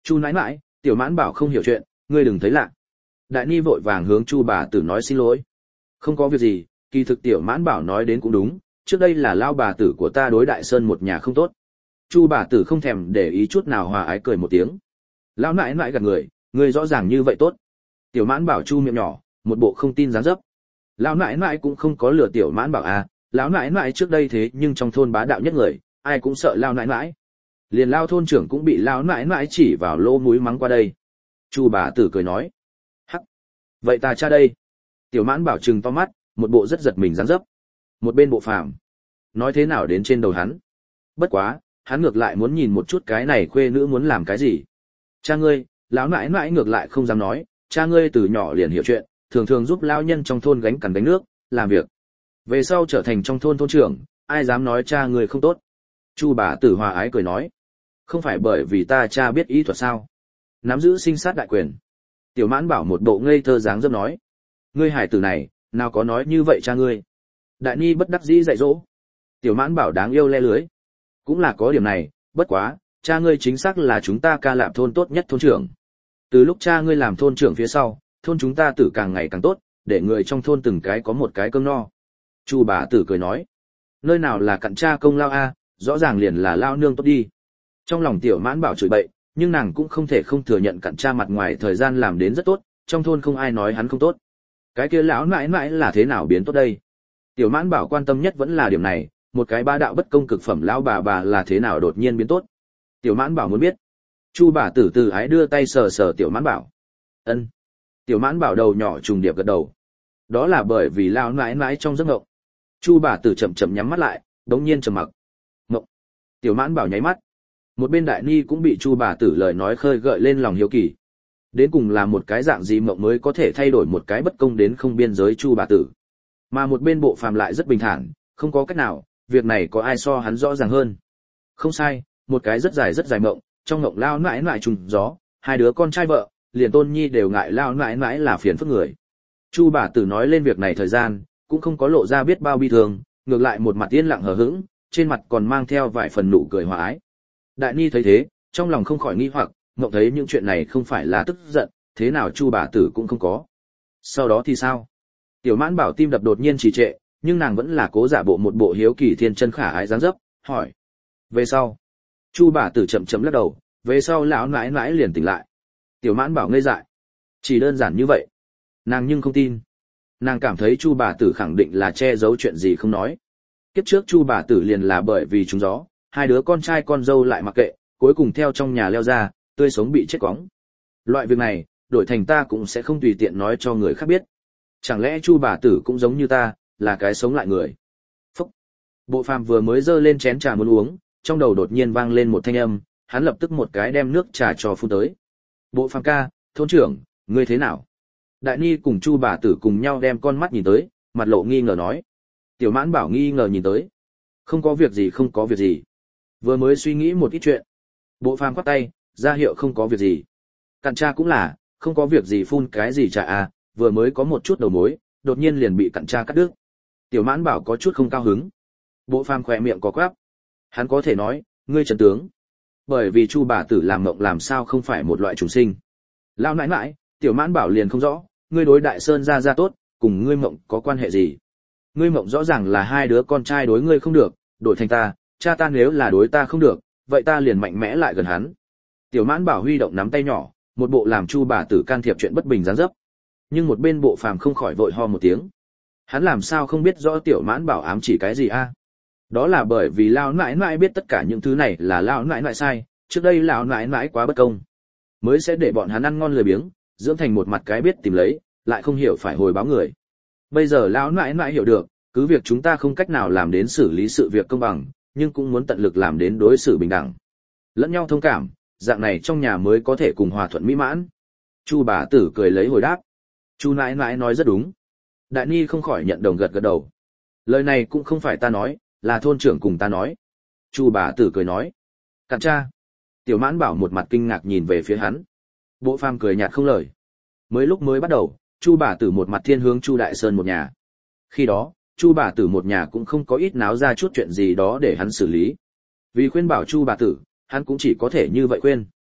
A: Chu nãi nãi, tiểu mãn bảo không hiểu chuyện, ngươi đừng thấy lạ. Đại ni vội vàng hướng Chu bà tử nói xin lỗi. Không có việc gì, kỳ thực tiểu mãn bảo nói đến cũng đúng, trước đây là lao bà tử của ta đối Đại Sơn một nhà không tốt. Chu bà tử không thèm để ý chút nào, hòa ái cười một tiếng. Lão nãi nãi gạt người, ngươi rõ ràng như vậy tốt. Tiểu mãn bảo chu miệng nhỏ, một bộ không tin dáng dấp. Lão nãi nãi cũng không có lừa tiểu mãn bảo à, lão nãi nãi trước đây thế nhưng trong thôn bá đạo nhất người, ai cũng sợ lão nãi nãi. Liền lao thôn trưởng cũng bị lão nãi nãi chỉ vào lỗ mũi mắng qua đây. Chu bà tử cười nói, hắc, vậy ta cha đây. Tiểu mãn bảo trừng to mắt, một bộ rất giật mình dáng dấp. Một bên bộ phàm, nói thế nào đến trên đầu hắn. Bất quá, hắn ngược lại muốn nhìn một chút cái này khuê nữ muốn làm cái gì. Cha ngươi, lão nãi nãi ngược lại không dám nói, cha ngươi từ nhỏ liền hiểu chuyện, thường thường giúp lao nhân trong thôn gánh cằn gánh nước, làm việc. Về sau trở thành trong thôn thôn trưởng, ai dám nói cha ngươi không tốt. Chu bà tử hòa ái cười nói, không phải bởi vì ta cha biết y thuật sao, nắm giữ sinh sát đại quyền. Tiểu mãn bảo một bộ ngây thơ dáng dấp nói, ngươi hải tử này, nào có nói như vậy cha ngươi. Đại ni bất đắc dĩ dạy dỗ. Tiểu mãn bảo đáng yêu le lưới. Cũng là có điểm này, bất quá, cha ngươi chính xác là chúng ta Ca Lạp thôn tốt nhất thôn trưởng. Từ lúc cha ngươi làm thôn trưởng phía sau, thôn chúng ta tử càng ngày càng tốt, để người trong thôn từng cái có một cái cơm no. Chu bà tử cười nói, nơi nào là cặn cha công lao a, rõ ràng liền là lao nương tốt đi. Trong lòng tiểu mãn bảo chửi bậy, nhưng nàng cũng không thể không thừa nhận cặn cha mặt ngoài thời gian làm đến rất tốt, trong thôn không ai nói hắn không tốt. Cái kia lão mãi mãi là thế nào biến tốt đây? Tiểu mãn bảo quan tâm nhất vẫn là điểm này, một cái ba đạo bất công cực phẩm lão bà bà là thế nào đột nhiên biến tốt. Tiểu mãn bảo muốn biết. Chu bà tử từ ái đưa tay sờ sờ tiểu mãn bảo. Ân. Tiểu mãn bảo đầu nhỏ trùng điệp gật đầu. Đó là bởi vì lão mãi mãi trong giấc ngộng. Chu bà tử chậm chậm nhắm mắt lại, đống nhiên trầm mặc. Ngộng. Tiểu mãn bảo nháy mắt. Một bên đại ni cũng bị chu bà tử lời nói khơi gợi lên lòng hiếu kỳ. Đến cùng là một cái dạng gì mộng mới có thể thay đổi một cái bất công đến không biên giới chu bà tử. Mà một bên bộ phàm lại rất bình thản, không có cách nào, việc này có ai so hắn rõ ràng hơn. Không sai, một cái rất dài rất dài mộng, trong mộng lao nãi nãi trùng gió, hai đứa con trai vợ, liền tôn nhi đều ngại lao nãi nãi là phiền phức người. Chu bà tử nói lên việc này thời gian, cũng không có lộ ra biết bao bi thương, ngược lại một mặt yên lặng hờ hững, trên mặt còn mang theo vài phần nụ cười hòa ái. Đại ni thấy thế, trong lòng không khỏi nghi hoặc, mộng thấy những chuyện này không phải là tức giận, thế nào chu bà tử cũng không có. Sau đó thì sao? Tiểu mãn bảo tim đập đột nhiên trì trệ, nhưng nàng vẫn là cố giả bộ một bộ hiếu kỳ thiên chân khả ái dáng dấp, hỏi. Về sau, chu bà tử chậm chậm lắc đầu, về sau lão nãi nãi liền tỉnh lại. Tiểu mãn bảo ngây dại. Chỉ đơn giản như vậy. Nàng nhưng không tin. Nàng cảm thấy chu bà tử khẳng định là che giấu chuyện gì không nói. Kiếp trước chu bà tử liền là bởi vì trúng gió, hai đứa con trai con dâu lại mặc kệ, cuối cùng theo trong nhà leo ra, tươi sống bị chết quóng. Loại việc này, đổi thành ta cũng sẽ không tùy tiện nói cho người khác biết. Chẳng lẽ chu bà tử cũng giống như ta, là cái sống lại người. Phúc. Bộ phàm vừa mới dơ lên chén trà muốn uống, trong đầu đột nhiên vang lên một thanh âm, hắn lập tức một cái đem nước trà cho phun tới. Bộ phàm ca, thôn trưởng, ngươi thế nào? Đại ni cùng chu bà tử cùng nhau đem con mắt nhìn tới, mặt lộ nghi ngờ nói. Tiểu mãn bảo nghi ngờ nhìn tới. Không có việc gì không có việc gì. Vừa mới suy nghĩ một ít chuyện. Bộ phàm quát tay, ra hiệu không có việc gì. Cặn cha cũng là, không có việc gì phun cái gì trà à, vừa mới có một chút đầu mối, đột nhiên liền bị cặn cha cắt đứt. Tiểu mãn bảo có chút không cao hứng. Bộ phàm khỏe miệng có quáp. Hắn có thể nói, ngươi trấn tướng. Bởi vì chu bà tử làm mộng làm sao không phải một loại trùng sinh. Lão nãi nãi, tiểu mãn bảo liền không rõ, ngươi đối đại sơn ra ra tốt, cùng ngươi mộng có quan hệ gì. Ngươi mộng rõ ràng là hai đứa con trai đối ngươi không được, đổi thành ta, cha ta nếu là đối ta không được, vậy ta liền mạnh mẽ lại gần hắn. Tiểu mãn bảo huy động nắm tay nhỏ, một bộ làm chu bà tử can thiệp chuyện bất bình giáng dấp. Nhưng một bên bộ phàm không khỏi vội ho một tiếng. Hắn làm sao không biết rõ tiểu mãn bảo ám chỉ cái gì a? Đó là bởi vì lão nãi nãi biết tất cả những thứ này là lão nãi nãi sai, trước đây lão nãi nãi quá bất công, mới sẽ để bọn hắn ăn ngon lười biếng, dưỡng thành một mặt cái biết tìm lấy, lại không hiểu phải hồi báo người. Bây giờ lão nãi nãi hiểu được, cứ việc chúng ta không cách nào làm đến xử lý sự việc công bằng, nhưng cũng muốn tận lực làm đến đối xử bình đẳng, lẫn nhau thông cảm, dạng này trong nhà mới có thể cùng hòa thuận mỹ mãn. Chu bà tử cười lấy hồi đáp. Chu nãi nãi nói rất đúng. Đại ni không khỏi nhận đồng gật gật đầu. Lời này cũng không phải ta nói, là thôn trưởng cùng ta nói. Chu bà tử cười nói. Cặn cha. Tiểu mãn bảo một mặt kinh ngạc nhìn về phía hắn. Bộ phàm cười nhạt không lời. Mới lúc mới bắt đầu, chu bà tử một mặt thiên hướng chu đại sơn một nhà. Khi đó, chu bà tử một nhà cũng không có ít náo ra chút chuyện gì đó để hắn xử lý. Vì khuyên bảo chu bà tử, hắn cũng chỉ có thể như vậy khuyên.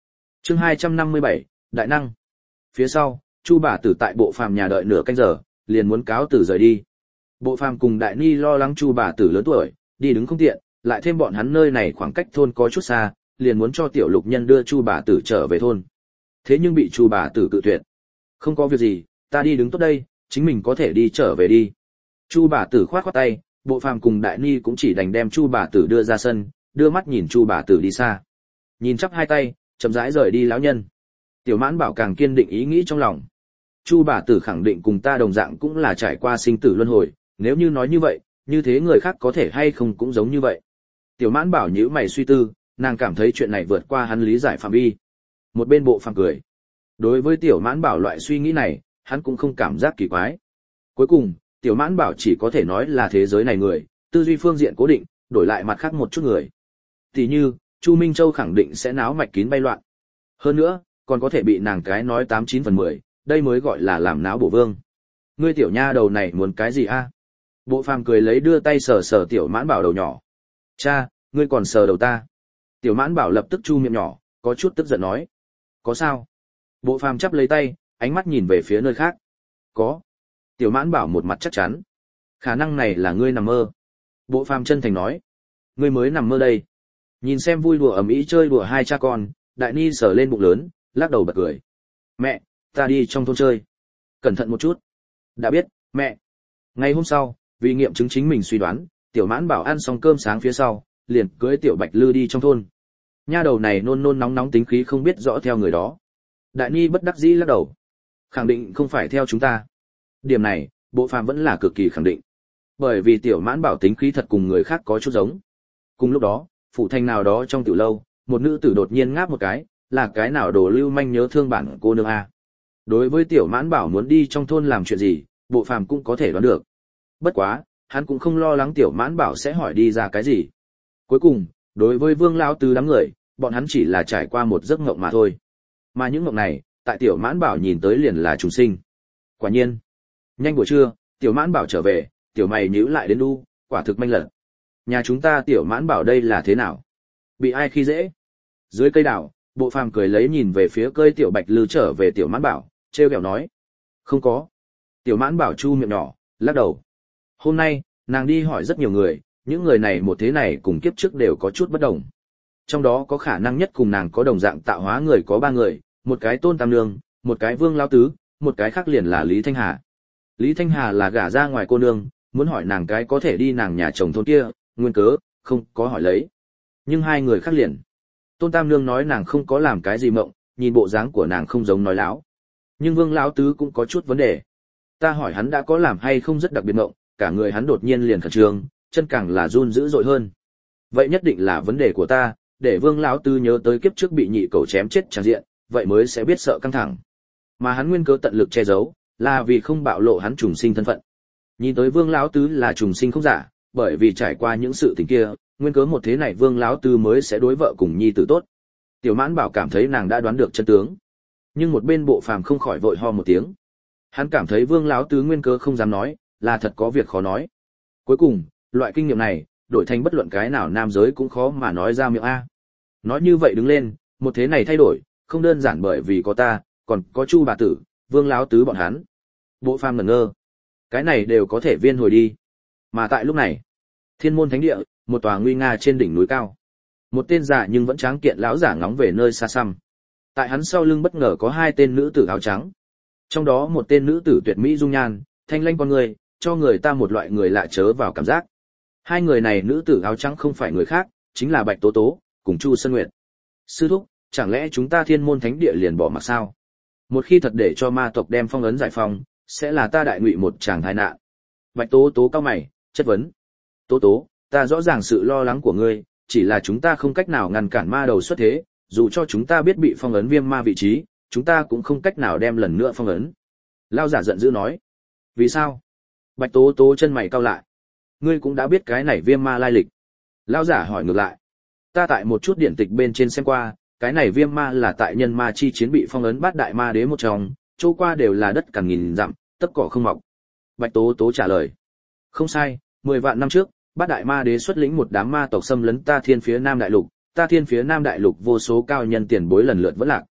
A: Chương hai trăm năm mươi bảy, đại năng. Phía sau, Chu bà tử tại Bộ Phàm nhà đợi nửa canh giờ, liền muốn cáo từ rời đi. Bộ Phàm cùng Đại Ni lo lắng Chu bà tử lớn tuổi, đi đứng không tiện, lại thêm bọn hắn nơi này khoảng cách thôn có chút xa, liền muốn cho Tiểu Lục Nhân đưa Chu bà tử trở về thôn. Thế nhưng bị Chu bà tử cự tuyệt. Không có việc gì, ta đi đứng tốt đây, chính mình có thể đi trở về đi. Chu bà tử khoát khoát tay, Bộ Phàm cùng Đại Ni cũng chỉ đành đem Chu bà tử đưa ra sân, đưa mắt nhìn Chu bà tử đi xa. Nhìn chắp hai tay, chậm rãi rời đi lão nhân. Tiểu Mãn Bảo càng kiên định ý nghĩ trong lòng. Chu bà tử khẳng định cùng ta đồng dạng cũng là trải qua sinh tử luân hồi, nếu như nói như vậy, như thế người khác có thể hay không cũng giống như vậy. Tiểu Mãn Bảo nhíu mày suy tư, nàng cảm thấy chuyện này vượt qua hắn lý giải phạm vi. Một bên Bộ Phàm cười. Đối với Tiểu Mãn Bảo loại suy nghĩ này, hắn cũng không cảm giác kỳ quái. Cuối cùng, Tiểu Mãn Bảo chỉ có thể nói là thế giới này người, tư duy phương diện cố định, đổi lại mặt khác một chút người. Tỷ như, Chu Minh Châu khẳng định sẽ náo mạch kín bay loạn. Hơn nữa, còn có thể bị nàng cái nói tám chín phần mười, đây mới gọi là làm náo bổ vương. Ngươi tiểu nha đầu này muốn cái gì a? Bộ Phàm cười lấy đưa tay sờ sờ Tiểu Mãn Bảo đầu nhỏ. Cha, ngươi còn sờ đầu ta. Tiểu Mãn Bảo lập tức chu miệng nhỏ, có chút tức giận nói. Có sao? Bộ Phàm chắp lấy tay, ánh mắt nhìn về phía nơi khác. Có. Tiểu Mãn Bảo một mặt chắc chắn. Khả năng này là ngươi nằm mơ. Bộ Phàm chân thành nói. Ngươi mới nằm mơ đây. Nhìn xem vui đùa ầm ĩ chơi đùa hai cha con, Đại Ni sờ lên bụng lớn, lắc đầu bật cười. Mẹ, ta đi trong thôn chơi. Cẩn thận một chút. Đã biết, mẹ. Ngày hôm sau, vì nghiệm chứng chính mình suy đoán, Tiểu Mãn Bảo ăn xong cơm sáng phía sau, liền cưới Tiểu Bạch Lư đi trong thôn. Nha đầu này nôn nôn nóng nóng tính khí không biết rõ theo người đó. Đại Ni bất đắc dĩ lắc đầu. Khẳng định không phải theo chúng ta. Điểm này, Bộ Phàm vẫn là cực kỳ khẳng định. Bởi vì Tiểu Mãn Bảo tính khí thật cùng người khác có chút giống. Cùng lúc đó, phủ thành nào đó trong tiểu lâu, một nữ tử đột nhiên ngáp một cái, là cái nào đồ lưu manh nhớ thương bản cô nương a. Đối với Tiểu Mãn Bảo muốn đi trong thôn làm chuyện gì, Bộ Phàm cũng có thể đoán được. Bất quá, hắn cũng không lo lắng Tiểu Mãn Bảo sẽ hỏi đi ra cái gì. Cuối cùng, đối với Vương lão tứ đám người, bọn hắn chỉ là trải qua một giấc mộng mà thôi. Mà những mộng này, tại Tiểu Mãn Bảo nhìn tới liền là trùng sinh. Quả nhiên, nhanh buổi trưa, Tiểu Mãn Bảo trở về, tiểu mày nhíu lại đến đu, quả thực manh lật. Nhà chúng ta Tiểu Mãn Bảo đây là thế nào? Bị ai khi dễ? Dưới cây đào, Bộ Phàm cười lấy nhìn về phía cơi Tiểu Bạch Lư trở về Tiểu Mãn Bảo, trêu ghẹo nói. Không có. Tiểu Mãn Bảo chu miệng nhỏ, lắc đầu. Hôm nay, nàng đi hỏi rất nhiều người, những người này một thế này cùng kiếp trước đều có chút bất đồng. Trong đó có khả năng nhất cùng nàng có đồng dạng tạo hóa người có ba người, một cái Tôn Tam Nương, một cái Vương Lão Tứ, một cái khác liền là Lý Thanh Hà. Lý Thanh Hà là gả ra ngoài cô nương, muốn hỏi nàng cái có thể đi nàng nhà chồng thôn kia, nguyên cớ, không có hỏi lấy. Nhưng hai người khác liền. Tôn Tam Nương nói nàng không có làm cái gì mộng, nhìn bộ dáng của nàng không giống nói láo. Nhưng Vương Lão Tứ cũng có chút vấn đề. Ta hỏi hắn đã có làm hay không rất đặc biệt mộng, cả người hắn đột nhiên liền khẩn trương, chân càng là run dữ dội hơn. Vậy nhất định là vấn đề của ta, để Vương Lão Tứ nhớ tới kiếp trước bị nhị cẩu chém chết tràn diện, vậy mới sẽ biết sợ căng thẳng. Mà hắn nguyên cớ tận lực che giấu, là vì không bạo lộ hắn trùng sinh thân phận. Nhìn tới Vương Lão Tứ là trùng sinh không giả, bởi vì trải qua những sự tình kia, nguyên cớ một thế này Vương Lão Tứ mới sẽ đối vợ cùng nhi tử tốt. Tiểu Mãn Bảo cảm thấy nàng đã đoán được chân tướng, nhưng một bên Bộ Phàm không khỏi vội ho một tiếng. Hắn cảm thấy Vương Lão Tứ nguyên cớ không dám nói, là thật có việc khó nói. Cuối cùng, loại kinh nghiệm này, đổi thành bất luận cái nào nam giới cũng khó mà nói ra miệng a. Nói như vậy đứng lên, một thế này thay đổi, không đơn giản bởi vì có ta, còn có Chu bà tử, Vương Lão Tứ bọn hắn. Bộ Phàm ngẩn ngơ. Cái này đều có thể viên hồi đi. Mà tại lúc này, Thiên Môn Thánh Địa, một tòa nguy nga trên đỉnh núi cao. Một tên già nhưng vẫn tráng kiện lão giả ngóng về nơi xa xăm. Tại hắn sau lưng bất ngờ có hai tên nữ tử áo trắng. Trong đó một tên nữ tử tuyệt mỹ dung nhan, thanh lanh con người, cho người ta một loại người lạ chớ vào cảm giác. Hai người này nữ tử áo trắng không phải người khác, chính là Bạch Tố Tố cùng Chu Sơn Nguyệt. Sư thúc, chẳng lẽ chúng ta Thiên Môn Thánh Địa liền bỏ mặc sao? Một khi thật để cho ma tộc đem phong ấn giải phong, sẽ là ta đại ngụy một tràng tai nạn. Bạch Tố Tố cau mày, chất vấn. Tố Tố, ta rõ ràng sự lo lắng của ngươi, chỉ là chúng ta không cách nào ngăn cản ma đầu xuất thế, dù cho chúng ta biết bị phong ấn viêm ma vị trí, chúng ta cũng không cách nào đem lần nữa phong ấn. Lão giả giận dữ nói. Vì sao? Bạch Tố Tố chân mày cau lại. Ngươi cũng đã biết cái này viêm ma lai lịch. Lão giả hỏi ngược lại. Ta tại một chút điển tịch bên trên xem qua, cái này viêm ma là tại nhân ma chi chiến bị phong ấn bát đại ma đế một trong, chỗ qua đều là đất cằn nghìn dặm, tất cỏ không mọc. Bạch Tố Tố trả lời. Không sai, mười vạn năm trước, bát đại ma đế xuất lĩnh một đám ma tộc xâm lấn ta thiên phía Nam đại lục, ta thiên phía Nam đại lục vô số cao nhân tiền bối lần lượt vẫn lạc,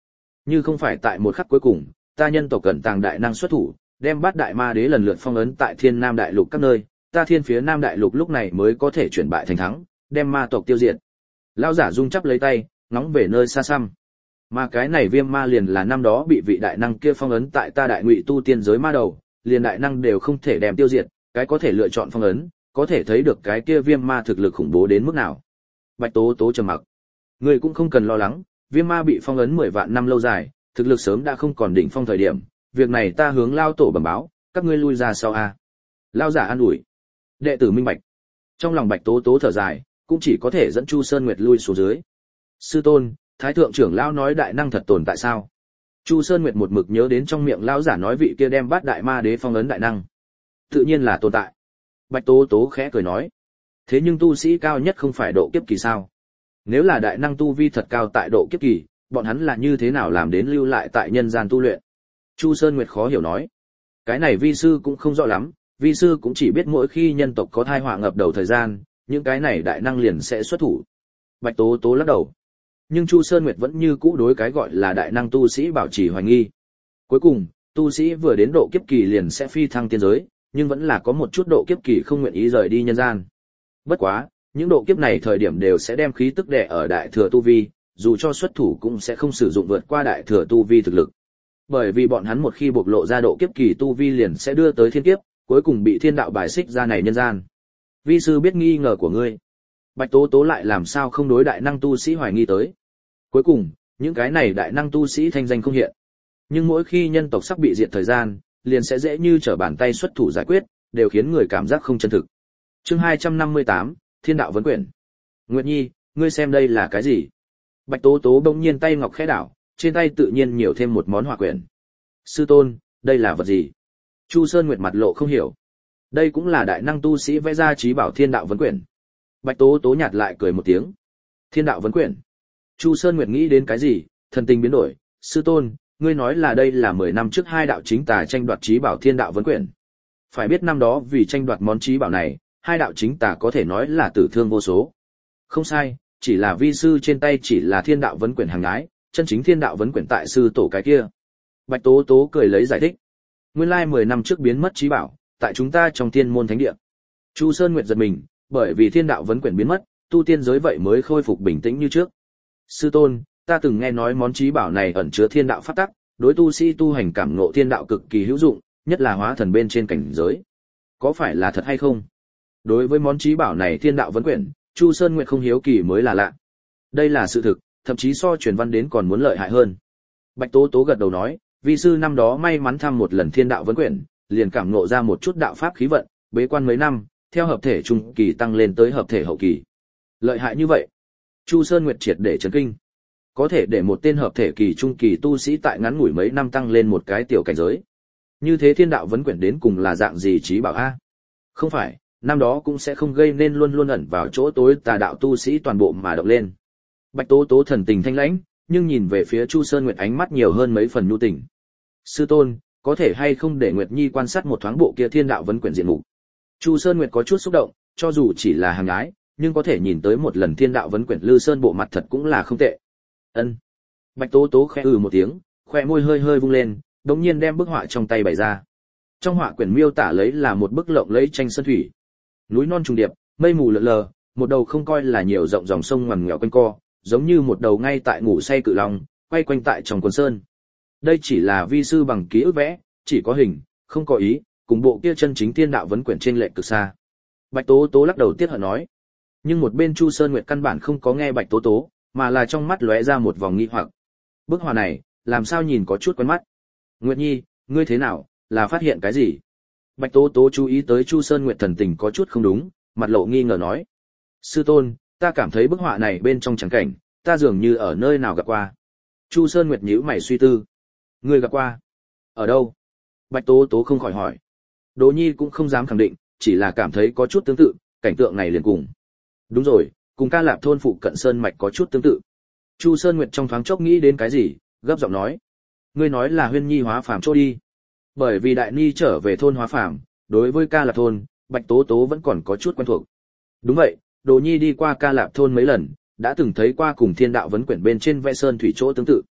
A: Như không phải tại một khắc cuối cùng, ta nhân tộc cẩn tàng đại năng xuất thủ, đem bát đại ma đế lần lượt phong ấn tại Thiên Nam đại lục các nơi, ta Thiên phía Nam đại lục lúc này mới có thể chuyển bại thành thắng, đem ma tộc tiêu diệt. Lão giả rung chắp lấy tay, ngóng về nơi xa xăm. Mà cái này viêm ma liền là năm đó bị vị đại năng kia phong ấn tại ta đại ngụy tu tiên giới ma đầu, liền đại năng đều không thể đem tiêu diệt, cái có thể lựa chọn phong ấn, có thể thấy được cái kia viêm ma thực lực khủng bố đến mức nào. Bạch Tố Tố trầm mặc. Người cũng không cần lo lắng, viêm ma bị phong ấn mười vạn năm lâu dài, thực lực sớm đã không còn đỉnh phong thời điểm, việc này ta hướng lao tổ bẩm báo, các ngươi lui ra sau a. Lao giả an ủi. Đệ tử minh bạch. Trong lòng Bạch Tố Tố thở dài, cũng chỉ có thể dẫn Chu Sơn Nguyệt lui xuống dưới. Sư tôn, Thái thượng trưởng lão nói đại năng thật tồn tại sao? Chu Sơn Nguyệt một mực nhớ đến trong miệng lão giả nói vị kia đem bát đại ma đế phong ấn đại năng. Tự nhiên là tồn tại. Bạch Tố Tố khẽ cười nói. Thế nhưng tu sĩ cao nhất không phải độ kiếp kỳ sao? Nếu là đại năng tu vi thật cao tại độ kiếp kỳ, bọn hắn là như thế nào làm đến lưu lại tại nhân gian tu luyện? Chu Sơn Nguyệt khó hiểu nói. Cái này vi sư cũng không rõ lắm, vi sư cũng chỉ biết mỗi khi nhân tộc có thai họa ngập đầu thời gian, những cái này đại năng liền sẽ xuất thủ. Bạch Tố Tố lắc đầu. Nhưng Chu Sơn Nguyệt vẫn như cũ đối cái gọi là đại năng tu sĩ bảo trì hoài nghi. Cuối cùng, tu sĩ vừa đến độ kiếp kỳ liền sẽ phi thăng tiên giới, nhưng vẫn là có một chút độ kiếp kỳ không nguyện ý rời đi nhân gian. Bất quá, những độ kiếp này thời điểm đều sẽ đem khí tức đè ở đại thừa tu vi, dù cho xuất thủ cũng sẽ không sử dụng vượt qua đại thừa tu vi thực lực. Bởi vì bọn hắn một khi bộc lộ ra độ kiếp kỳ tu vi liền sẽ đưa tới thiên kiếp, cuối cùng bị thiên đạo bài xích ra này nhân gian. Vi sư biết nghi ngờ của ngươi. Bạch Tố Tố lại làm sao không đối đại năng tu sĩ hoài nghi tới. Cuối cùng, những cái này đại năng tu sĩ thanh danh không hiện. Nhưng mỗi khi nhân tộc sắp bị diệt thời gian, liền sẽ dễ như trở bàn tay xuất thủ giải quyết, đều khiến người cảm giác không chân thực. Chương hai trăm năm mươi tám, Thiên đạo vấn quyển. Nguyệt Nhi, ngươi xem đây là cái gì? Bạch Tố Tố bỗng nhiên tay ngọc khẽ đảo, trên tay tự nhiên nhiều thêm một món hỏa quyển. Sư tôn, đây là vật gì? Chu Sơn Nguyệt mặt lộ không hiểu. Đây cũng là đại năng tu sĩ vẽ ra trí bảo Thiên đạo vấn quyển. Bạch Tố Tố nhạt lại cười một tiếng. Thiên đạo vấn quyển. Chu Sơn Nguyệt nghĩ đến cái gì, thần tình biến đổi. Sư tôn, ngươi nói là đây là mười năm trước hai đạo chính tà tranh đoạt trí bảo Thiên đạo vấn quyển. Phải biết năm đó vì tranh đoạt món trí bảo này, hai đạo chính tà có thể nói là tử thương vô số. Không sai, chỉ là vi sư trên tay chỉ là Thiên đạo vấn quyển hàng ái, chân chính Thiên đạo vấn quyển tại sư tổ cái kia. Bạch Tố Tố cười lấy giải thích. Nguyên lai mười năm trước biến mất trí bảo, tại chúng ta trong Thiên môn thánh địa. Chu Sơn Nguyệt giật mình, bởi vì Thiên đạo vấn quyển biến mất, tu tiên giới vậy mới khôi phục bình tĩnh như trước. Sư tôn, ta từng nghe nói món trí bảo này ẩn chứa thiên đạo pháp tắc, đối tu sĩ tu hành cảm ngộ thiên đạo cực kỳ hữu dụng, nhất là hóa thần bên trên cảnh giới. Có phải là thật hay không? Đối với món trí bảo này Thiên đạo vấn quyển, Chu Sơn Nguyệt không hiếu kỳ mới là lạ. Đây là sự thực, thậm chí so truyền văn đến còn muốn lợi hại hơn. Bạch Tố Tố gật đầu nói, vi sư năm đó may mắn thăm một lần Thiên đạo vấn quyển, liền cảm ngộ ra một chút đạo pháp khí vận, bế quan mấy năm, theo hợp thể trung kỳ tăng lên tới hợp thể hậu kỳ. Lợi hại như vậy. Chu Sơn Nguyệt triệt để chấn kinh. Có thể để một tên hợp thể kỳ trung kỳ tu sĩ tại ngắn ngủi mấy năm tăng lên một cái tiểu cảnh giới. Như thế Thiên đạo vấn quyển đến cùng là dạng gì trí bảo a? Không phải, năm đó cũng sẽ không gây nên luôn luôn ẩn vào chỗ tối tà đạo tu sĩ toàn bộ mà động lên. Bạch Tố Tố thần tình thanh lãnh, nhưng nhìn về phía Chu Sơn Nguyệt ánh mắt nhiều hơn mấy phần nhu tình. Sư tôn, có thể hay không để Nguyệt Nhi quan sát một thoáng bộ kia Thiên đạo vấn quyển diện mục? Chu Sơn Nguyệt có chút xúc động, cho dù chỉ là hàng ái, nhưng có thể nhìn tới một lần Thiên đạo vấn quyển Lư Sơn bộ mặt thật cũng là không tệ. Ân. Bạch Tố Tố khẽ ừ một tiếng, khóe môi hơi hơi vung lên, đống nhiên đem bức họa trong tay bày ra. Trong họa quyển miêu tả lấy là một bức lộng lẫy tranh sơn thủy. Núi non trùng điệp, mây mù lờ lờ, một đầu không coi là nhiều rộng dòng sông ngoằn nghèo quanh co, giống như một đầu ngay tại ngủ say cự long, quay quanh tại trong quần sơn. Đây chỉ là vi sư bằng ký ức vẽ, chỉ có hình, không có ý, cùng bộ kia chân chính Thiên đạo vấn quyển trên lệch cực xa. Bạch Tố Tố lắc đầu tiếc hận nói. Nhưng một bên Chu Sơn Nguyệt căn bản không có nghe Bạch Tố Tố, mà là trong mắt lóe ra một vòng nghi hoặc. Bức họa này, làm sao nhìn có chút quen mắt. Nguyệt Nhi, ngươi thế nào, là phát hiện cái gì? Bạch Tố Tố chú ý tới Chu Sơn Nguyệt thần tình có chút không đúng, mặt lộ nghi ngờ nói. Sư tôn, ta cảm thấy bức họa này bên trong trắng cảnh, ta dường như ở nơi nào gặp qua. Chu Sơn Nguyệt nhíu mày suy tư. Ngươi gặp qua? Ở đâu? Bạch Tố Tố không khỏi hỏi. Đỗ Nhi cũng không dám khẳng định, chỉ là cảm thấy có chút tương tự, cảnh tượng này liền cùng. Đúng rồi, cùng Ca Lạp thôn phụ cận sơn mạch có chút tương tự. Chu Sơn Nguyệt trong thoáng chốc nghĩ đến cái gì, gấp giọng nói. Ngươi nói là Huyên Nhi hóa phàm chỗ đi. Bởi vì Đại Ni trở về thôn hóa phàm, đối với Ca Lạp thôn, Bạch Tố Tố vẫn còn có chút quen thuộc. Đúng vậy, Đồ Nhi đi qua Ca Lạp thôn mấy lần, đã từng thấy qua cùng Thiên đạo vấn quyển bên trên vẽ sơn thủy chỗ tương tự.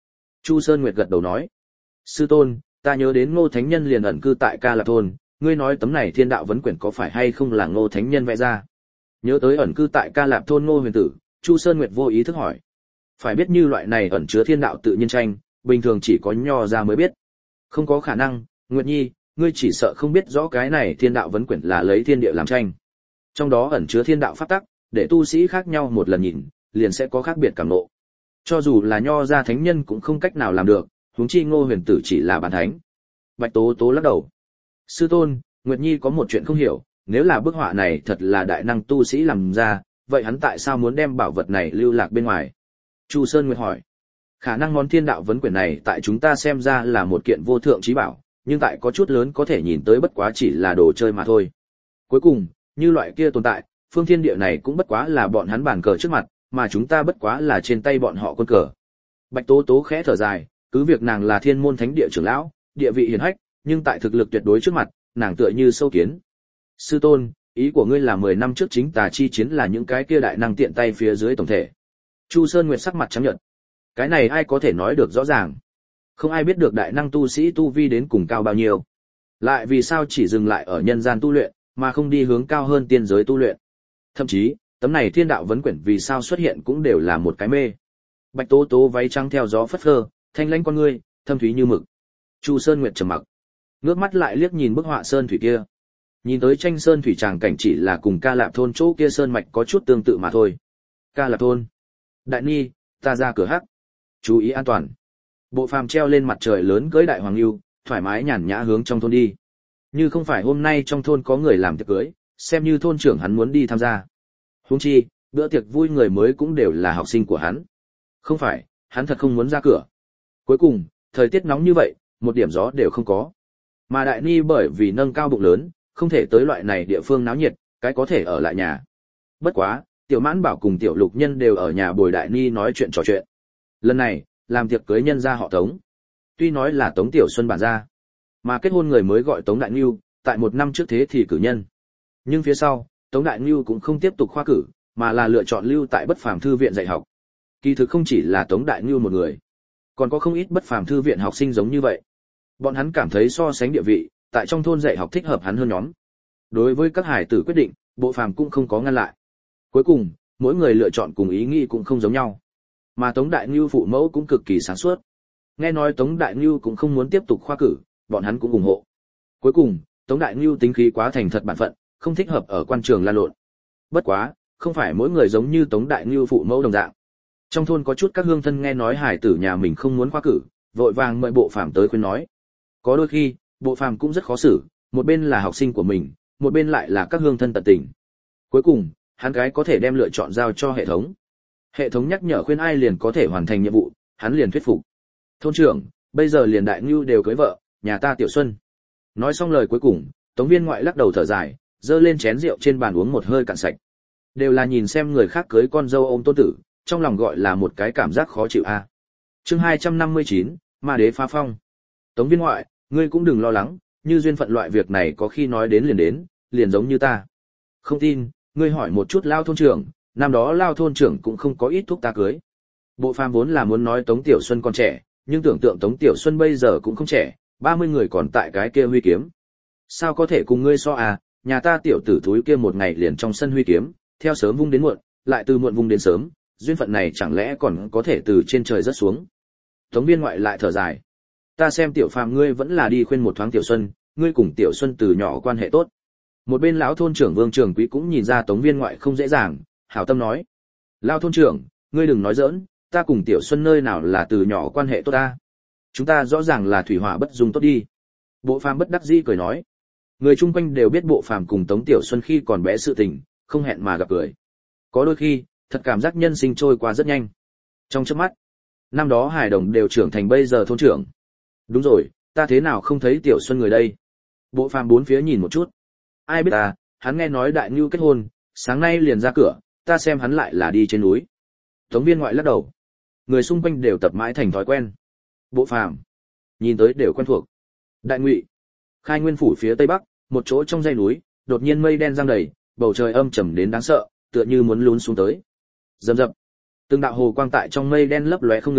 A: Chu Sơn Nguyệt gật đầu nói. Sư tôn, ta nhớ đến Ngô Thánh Nhân liền ẩn cư tại Ca Lạp thôn, ngươi nói tấm này thiên đạo vấn quyển có phải hay không là Ngô Thánh Nhân vẽ ra? Nhớ tới ẩn cư tại Ca Lạp thôn Ngô Huyền Tử, Chu Sơn Nguyệt vô ý thức hỏi. Phải biết như loại này ẩn chứa thiên đạo tự nhiên tranh, bình thường chỉ có nho ra mới biết. Không có khả năng, Nguyệt Nhi, ngươi chỉ sợ không biết rõ cái này thiên đạo vấn quyển là lấy thiên địa làm tranh. Trong đó ẩn chứa thiên đạo pháp tắc, để tu sĩ khác nhau một lần nhìn, liền sẽ có khác biệt cảm ngộ. Cho dù là nho ra thánh nhân cũng không cách nào làm được, huống chi Ngô Huyền Tử chỉ là bản thánh. Bạch Tố Tố lắc đầu. Sư tôn, Nguyệt Nhi có một chuyện không hiểu, nếu là bức họa này thật là đại năng tu sĩ làm ra, vậy hắn tại sao muốn đem bảo vật này lưu lạc bên ngoài? Chu Sơn Nguyệt hỏi. Khả năng món thiên đạo vấn quyển này tại chúng ta xem ra là một kiện vô thượng trí bảo, nhưng tại có chút lớn có thể nhìn tới bất quá chỉ là đồ chơi mà thôi. Cuối cùng, như loại kia tồn tại, phương thiên địa này cũng bất quá là bọn hắn bàn cờ trước mặt, mà chúng ta bất quá là trên tay bọn họ quân cờ. Bạch Tố Tố khẽ thở dài, cứ việc nàng là thiên môn thánh địa trưởng lão, địa vị hiển hách, nhưng tại thực lực tuyệt đối trước mặt, nàng tựa như sâu kiến. Sư tôn, ý của ngươi là mười năm trước chính tà chi chiến là những cái kia đại năng tiện tay phía dưới tổng thể. Chu Sơn Nguyệt sắc mặt trắng nhợt. Cái này ai có thể nói được rõ ràng? Không ai biết được đại năng tu sĩ tu vi đến cùng cao bao nhiêu. Lại vì sao chỉ dừng lại ở nhân gian tu luyện, mà không đi hướng cao hơn tiên giới tu luyện? Thậm chí, tấm này thiên đạo vấn quyển vì sao xuất hiện cũng đều là một cái mê. Bạch Tố Tố váy trắng theo gió phất phơ, thanh lãnh con ngươi, thâm thúy như mực. Chu Sơn Nguyệt trầm mặc, ngước mắt lại liếc nhìn bức họa sơn thủy kia. Nhìn tới tranh sơn thủy tràng cảnh chỉ là cùng Ca Lạp thôn chỗ kia sơn mạch có chút tương tự mà thôi. Ca Lạp thôn. Đại Ni, ta ra cửa hắc. Chú ý an toàn. Bộ phàm treo lên mặt trời lớn cưới đại hoàng lưu, thoải mái nhàn nhã hướng trong thôn đi. Như không phải hôm nay trong thôn có người làm tiệc cưới, xem như thôn trưởng hắn muốn đi tham gia. Huống chi, bữa tiệc vui người mới cũng đều là học sinh của hắn. Không phải, hắn thật không muốn ra cửa. Cuối cùng, thời tiết nóng như vậy, một điểm gió đều không có. Mà Đại Ni bởi vì nâng cao bụng lớn, không thể tới loại này địa phương náo nhiệt, cái có thể ở lại nhà. Bất quá, Tiểu Mãn Bảo cùng Tiểu Lục Nhân đều ở nhà bồi Đại Ni nói chuyện trò chuyện. Lần này, làm tiệc cưới nhân gia họ Tống. Tuy nói là Tống Tiểu Xuân bản gia, mà kết hôn người mới gọi Tống Đại Nưu, tại một năm trước thế thì cử nhân. Nhưng phía sau, Tống Đại Nưu cũng không tiếp tục khoa cử, mà là lựa chọn lưu tại Bất Phàm thư viện dạy học. Kỳ thực không chỉ là Tống Đại Nưu một người, còn có không ít Bất Phàm thư viện học sinh giống như vậy. Bọn hắn cảm thấy so sánh địa vị, tại trong thôn dạy học thích hợp hắn hơn nhóm. Đối với các hải tử quyết định, Bộ Phàm cũng không có ngăn lại. Cuối cùng, mỗi người lựa chọn cùng ý nghĩ cũng không giống nhau. Mà Tống Đại Nưu phụ mẫu cũng cực kỳ sáng suốt. Nghe nói Tống Đại Nưu cũng không muốn tiếp tục khoa cử, bọn hắn cũng ủng hộ. Cuối cùng, Tống Đại Nưu tính khí quá thành thật bản phận, không thích hợp ở quan trường lan lộn. Bất quá, không phải mỗi người giống như Tống Đại Nưu phụ mẫu đồng dạng. Trong thôn có chút các hương thân nghe nói hải tử nhà mình không muốn khoa cử, vội vàng mời Bộ Phàm tới khuyên nói. Có đôi khi, Bộ Phàm cũng rất khó xử, một bên là học sinh của mình, một bên lại là các hương thân tận tình. Cuối cùng, hắn gái có thể đem lựa chọn giao cho hệ thống. Hệ thống nhắc nhở khuyên ai liền có thể hoàn thành nhiệm vụ, hắn liền thuyết phục. Thôn trưởng, bây giờ liền Đại Nưu đều cưới vợ, nhà ta Tiểu Xuân. Nói xong lời cuối cùng, Tống Viên Ngoại lắc đầu thở dài, giơ lên chén rượu trên bàn uống một hơi cạn sạch. Đều là nhìn xem người khác cưới con dâu ôm tôn tử, trong lòng gọi là một cái cảm giác khó chịu a. À. Chương hai trăm năm mươi chín, Ma Đế phá phong. Tống Viên Ngoại, ngươi cũng đừng lo lắng, như duyên phận loại việc này có khi nói đến liền đến, liền giống như ta. Không tin, ngươi hỏi một chút Lao thôn trưởng, năm đó Lao thôn trưởng cũng không có ít thúc ta cưới. Bộ Phàm vốn là muốn nói Tống Tiểu Xuân còn trẻ, nhưng tưởng tượng Tống Tiểu Xuân bây giờ cũng không trẻ, ba mươi người còn tại cái kia huy kiếm. Sao có thể cùng ngươi so à, nhà ta tiểu tử thúi kia một ngày liền trong sân huy kiếm, theo sớm vung đến muộn, lại từ muộn vung đến sớm, duyên phận này chẳng lẽ còn có thể từ trên trời rớt xuống. Tống Viên Ngoại lại thở dài. Ta xem Tiểu Phàm ngươi vẫn là đi khuyên một thoáng Tiểu Xuân, ngươi cùng Tiểu Xuân từ nhỏ quan hệ tốt. Một bên lão thôn trưởng Vương Trường Quý cũng nhìn ra Tống Viên Ngoại không dễ dàng, hảo tâm nói. Lão thôn trưởng, ngươi đừng nói giỡn, ta cùng Tiểu Xuân nơi nào là từ nhỏ quan hệ tốt ta. Chúng ta rõ ràng là thủy hỏa bất dung tốt đi. Bộ Phàm bất đắc dĩ cười nói. Người chung quanh đều biết Bộ Phàm cùng Tống Tiểu Xuân khi còn bé sự tình, không hẹn mà gặp cười. Có đôi khi, thật cảm giác nhân sinh trôi qua rất nhanh. Trong chớp mắt, năm đó hài đồng đều trưởng thành bây giờ thôn trưởng. Đúng rồi, ta thế nào không thấy Tiểu Xuân người đây? Bộ Phàm bốn phía nhìn một chút. Ai biết ta, hắn nghe nói Đại Nưu kết hôn, sáng nay liền ra cửa, ta xem hắn lại là đi trên núi. Tống Viên Ngoại lắc đầu. Người xung quanh đều tập mãi thành thói quen. Bộ Phàm, nhìn tới đều quen thuộc. Đại Ngụy, Khai Nguyên phủ phía tây bắc, một chỗ trong dãy núi, đột nhiên mây đen giăng đầy, bầu trời âm trầm đến đáng sợ, tựa như muốn lún xuống tới. Rầm rập, từng đạo hồ quang tại trong mây đen lấp lóe không ngừng,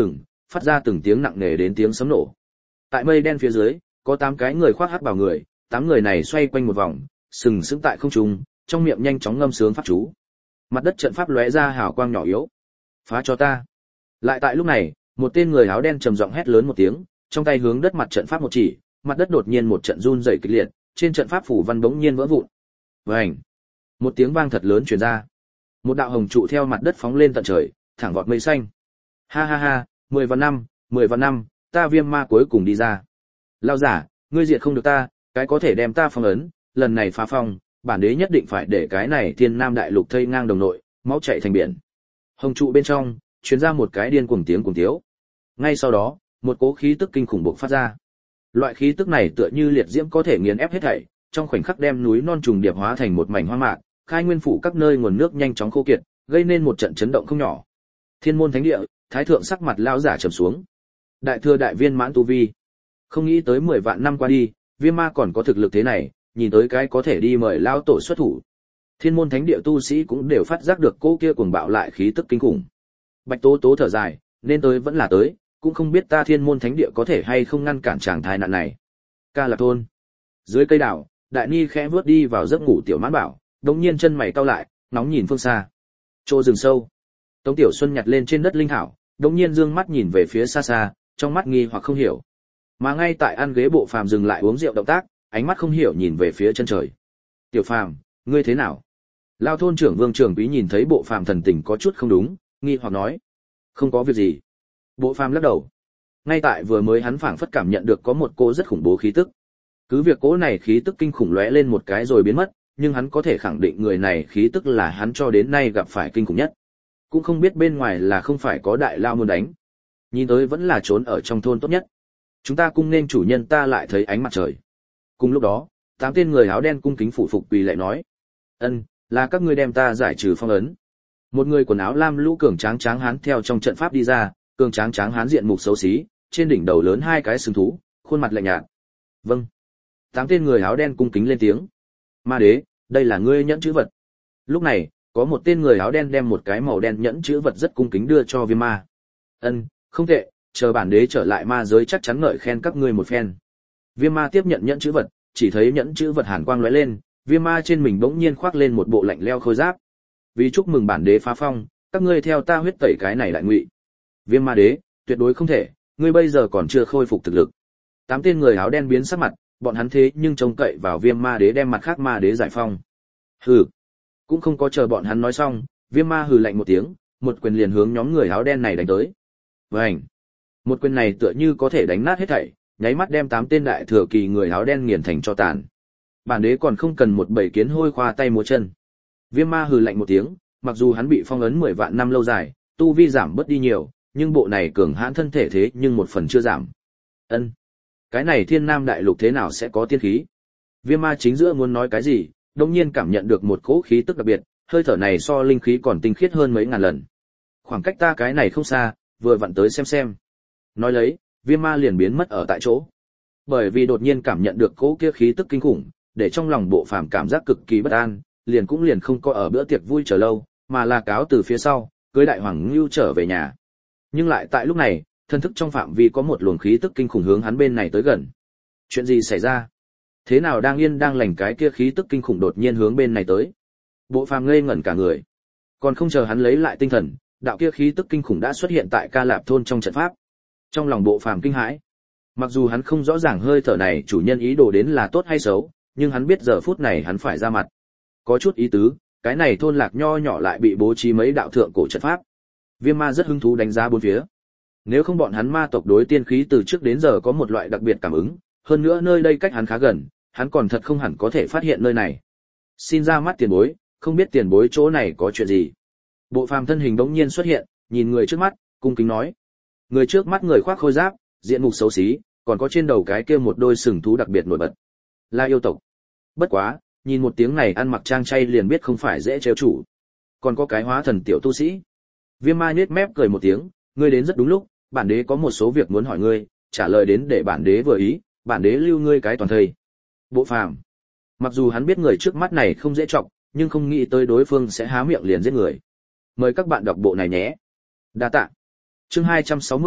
A: phát ra từng tiếng nặng nề đến tiếng sấm nổ. Tại mây đen phía dưới, có tám cái người khoác hắc bào người, tám người này xoay quanh một vòng, sừng sững tại không trung, trong miệng nhanh chóng ngâm sướng pháp chú. Mặt đất trận pháp lóe ra hào quang nhỏ yếu. Phá cho ta. Lại tại lúc này, một tên người áo đen trầm giọng hét lớn một tiếng, trong tay hướng đất mặt trận pháp một chỉ, mặt đất đột nhiên một trận run rẩy kịch liệt, trên trận pháp phủ văn bỗng nhiên vỡ vụn. Vành. Một tiếng vang thật lớn truyền ra. Một đạo hồng trụ theo mặt đất phóng lên tận trời, thẳng vọt mây xanh. Ha ha ha, mười vạn năm, mười vạn năm, ta Viêm Ma cuối cùng đi ra. Lão giả, ngươi diệt không được ta, cái có thể đem ta phong ấn, lần này phá phong, bản đế nhất định phải để cái này Thiên Nam đại lục thây ngang đồng nội, máu chảy thành biển. Hồng trụ bên trong truyền ra một cái điên cuồng tiếng cuồng tiếu. Ngay sau đó, một cỗ khí tức kinh khủng bộc phát ra. Loại khí tức này tựa như liệt diễm có thể nghiền ép hết thảy, trong khoảnh khắc đem núi non trùng điệp hóa thành một mảnh hoang mạc, khai nguyên phủ các nơi nguồn nước nhanh chóng khô kiệt, gây nên một trận chấn động không nhỏ. Thiên môn thánh địa, thái thượng sắc mặt lão giả trầm xuống. Đại thừa đại viên mãn tu vi. Không nghĩ tới mười vạn năm qua đi, Viêm Ma còn có thực lực thế này, nhìn tới cái có thể đi mời lão tổ xuất thủ. Thiên môn thánh địa tu sĩ cũng đều phát giác được cô kia cuồng bạo lại khí tức kinh khủng. Bạch Tố Tố thở dài, nên tới vẫn là tới, cũng không biết ta Thiên môn thánh địa có thể hay không ngăn cản chàng thái nạn này. Ca Lạc thôn. Dưới cây đảo, Đại Ni khẽ vướt đi vào giấc ngủ tiểu mãn bảo, đống nhiên chân mày cau lại, nóng nhìn phương xa. Chỗ rừng sâu. Tống Tiểu Xuân nhặt lên trên đất linh thảo, đống nhiên dương mắt nhìn về phía xa xa, trong mắt nghi hoặc không hiểu. Mà ngay tại ăn ghế Bộ Phàm dừng lại uống rượu động tác, ánh mắt không hiểu nhìn về phía chân trời. Tiểu Phàm, ngươi thế nào? Lao thôn trưởng Vương Trường Quý nhìn thấy Bộ Phàm thần tình có chút không đúng, nghi hoặc nói. Không có việc gì. Bộ Phàm lắc đầu. Ngay tại vừa mới hắn phảng phất cảm nhận được có một cô rất khủng bố khí tức. Cứ việc cỗ này khí tức kinh khủng lóe lên một cái rồi biến mất, nhưng hắn có thể khẳng định người này khí tức là hắn cho đến nay gặp phải kinh khủng nhất. Cũng không biết bên ngoài là không phải có đại lao muốn đánh. Nhìn tới vẫn là trốn ở trong thôn tốt nhất. Chúng ta cung nên chủ nhân ta lại thấy ánh mặt trời. Cùng lúc đó, tám tên người áo đen cung kính phụ phục quỳ lại nói. Ân, là các ngươi đem ta giải trừ phong ấn. Một người quần áo lam lũ cường tráng tráng hán theo trong trận pháp đi ra, cường tráng tráng hán diện mục xấu xí, trên đỉnh đầu lớn hai cái sừng thú, khuôn mặt lạnh nhạt. Vâng. Tám tên người áo đen cung kính lên tiếng. Ma đế, đây là ngươi nhẫn chữ vật. Lúc này, có một tên người áo đen đem một cái màu đen nhẫn chữ vật rất cung kính đưa cho Viêm Ma. Ân, không tệ, chờ bản đế trở lại ma giới chắc chắn ngợi khen các ngươi một phen. Viêm Ma tiếp nhận nhẫn chữ vật, chỉ thấy nhẫn chữ vật hàn quang lóe lên, Viêm Ma trên mình bỗng nhiên khoác lên một bộ lạnh leo khôi giáp. Vì chúc mừng bản đế phá phong, các ngươi theo ta huyết tẩy cái này đại ngụy. Viêm Ma đế, tuyệt đối không thể, ngươi bây giờ còn chưa khôi phục thực lực. Tám tên người áo đen biến sắc mặt, bọn hắn thế nhưng trông cậy vào Viêm Ma đế đem mặt khác ma đế giải phong. Hừ. Cũng không có chờ bọn hắn nói xong, Viêm Ma hừ lạnh một tiếng, một quyền liền hướng nhóm người áo đen này đánh tới. Vành. Một quyền này tựa như có thể đánh nát hết thảy, nháy mắt đem tám tên đại thừa kỳ người áo đen nghiền thành cho tàn. Bản đế còn không cần một bầy kiến hôi khoa tay múa chân. Viêm Ma hừ lạnh một tiếng, mặc dù hắn bị phong ấn mười vạn năm lâu dài, tu vi giảm bớt đi nhiều, nhưng bộ này cường hãn thân thể thế nhưng một phần chưa giảm. Ân, cái này Thiên Nam đại lục thế nào sẽ có tiên khí? Viêm Ma chính giữa muốn nói cái gì, đột nhiên cảm nhận được một cỗ khí tức đặc biệt, hơi thở này so linh khí còn tinh khiết hơn mấy ngàn lần. Khoảng cách ta cái này không xa, vừa vặn tới xem xem. Nói lấy, Viêm Ma liền biến mất ở tại chỗ. Bởi vì đột nhiên cảm nhận được cỗ kia khí tức kinh khủng, để trong lòng Bộ Phàm cảm giác cực kỳ bất an, liền cũng liền không có ở bữa tiệc vui chờ lâu, mà là cáo từ phía sau, cưới đại hoàng lưu trở về nhà. Nhưng lại tại lúc này, thân thức trong phạm vi có một luồng khí tức kinh khủng hướng hắn bên này tới gần. Chuyện gì xảy ra? Thế nào đang yên đang lành cái kia khí tức kinh khủng đột nhiên hướng bên này tới? Bộ Phàm ngây ngẩn cả người. Còn không chờ hắn lấy lại tinh thần, đạo kia khí tức kinh khủng đã xuất hiện tại Ca Lạp thôn trong trận pháp. Trong lòng Bộ Phàm kinh hãi. Mặc dù hắn không rõ ràng hơi thở này chủ nhân ý đồ đến là tốt hay xấu, nhưng hắn biết giờ phút này hắn phải ra mặt. Có chút ý tứ, cái này thôn lạc nho nhỏ lại bị bố trí mấy đạo thượng cổ trận pháp. Viêm Ma rất hứng thú đánh giá bốn phía. Nếu không bọn hắn ma tộc đối tiên khí từ trước đến giờ có một loại đặc biệt cảm ứng, hơn nữa nơi đây cách hắn khá gần, hắn còn thật không hẳn có thể phát hiện nơi này. Xin ra mắt tiền bối, không biết tiền bối chỗ này có chuyện gì. Bộ Phàm thân hình bỗng nhiên xuất hiện, nhìn người trước mắt, cung kính nói. Người trước mắt người khoác khôi giáp, diện mục xấu xí, còn có trên đầu cái kia một đôi sừng thú đặc biệt nổi bật. Là yêu tộc. Bất quá, nhìn một tiếng này ăn mặc trang chay liền biết không phải dễ trêu chủ. Còn có cái hóa thần tiểu tu sĩ. Viêm Ma nhếch mép cười một tiếng, ngươi đến rất đúng lúc, bản đế có một số việc muốn hỏi ngươi, trả lời đến để bản đế vừa ý, bản đế lưu ngươi cái toàn thây. Bộ Phàm, mặc dù hắn biết người trước mắt này không dễ trọng, nhưng không nghĩ tới đối phương sẽ há miệng liền giết người. Mời các bạn đọc bộ này nhé. Đa tạ. Chương hai trăm sáu mươi,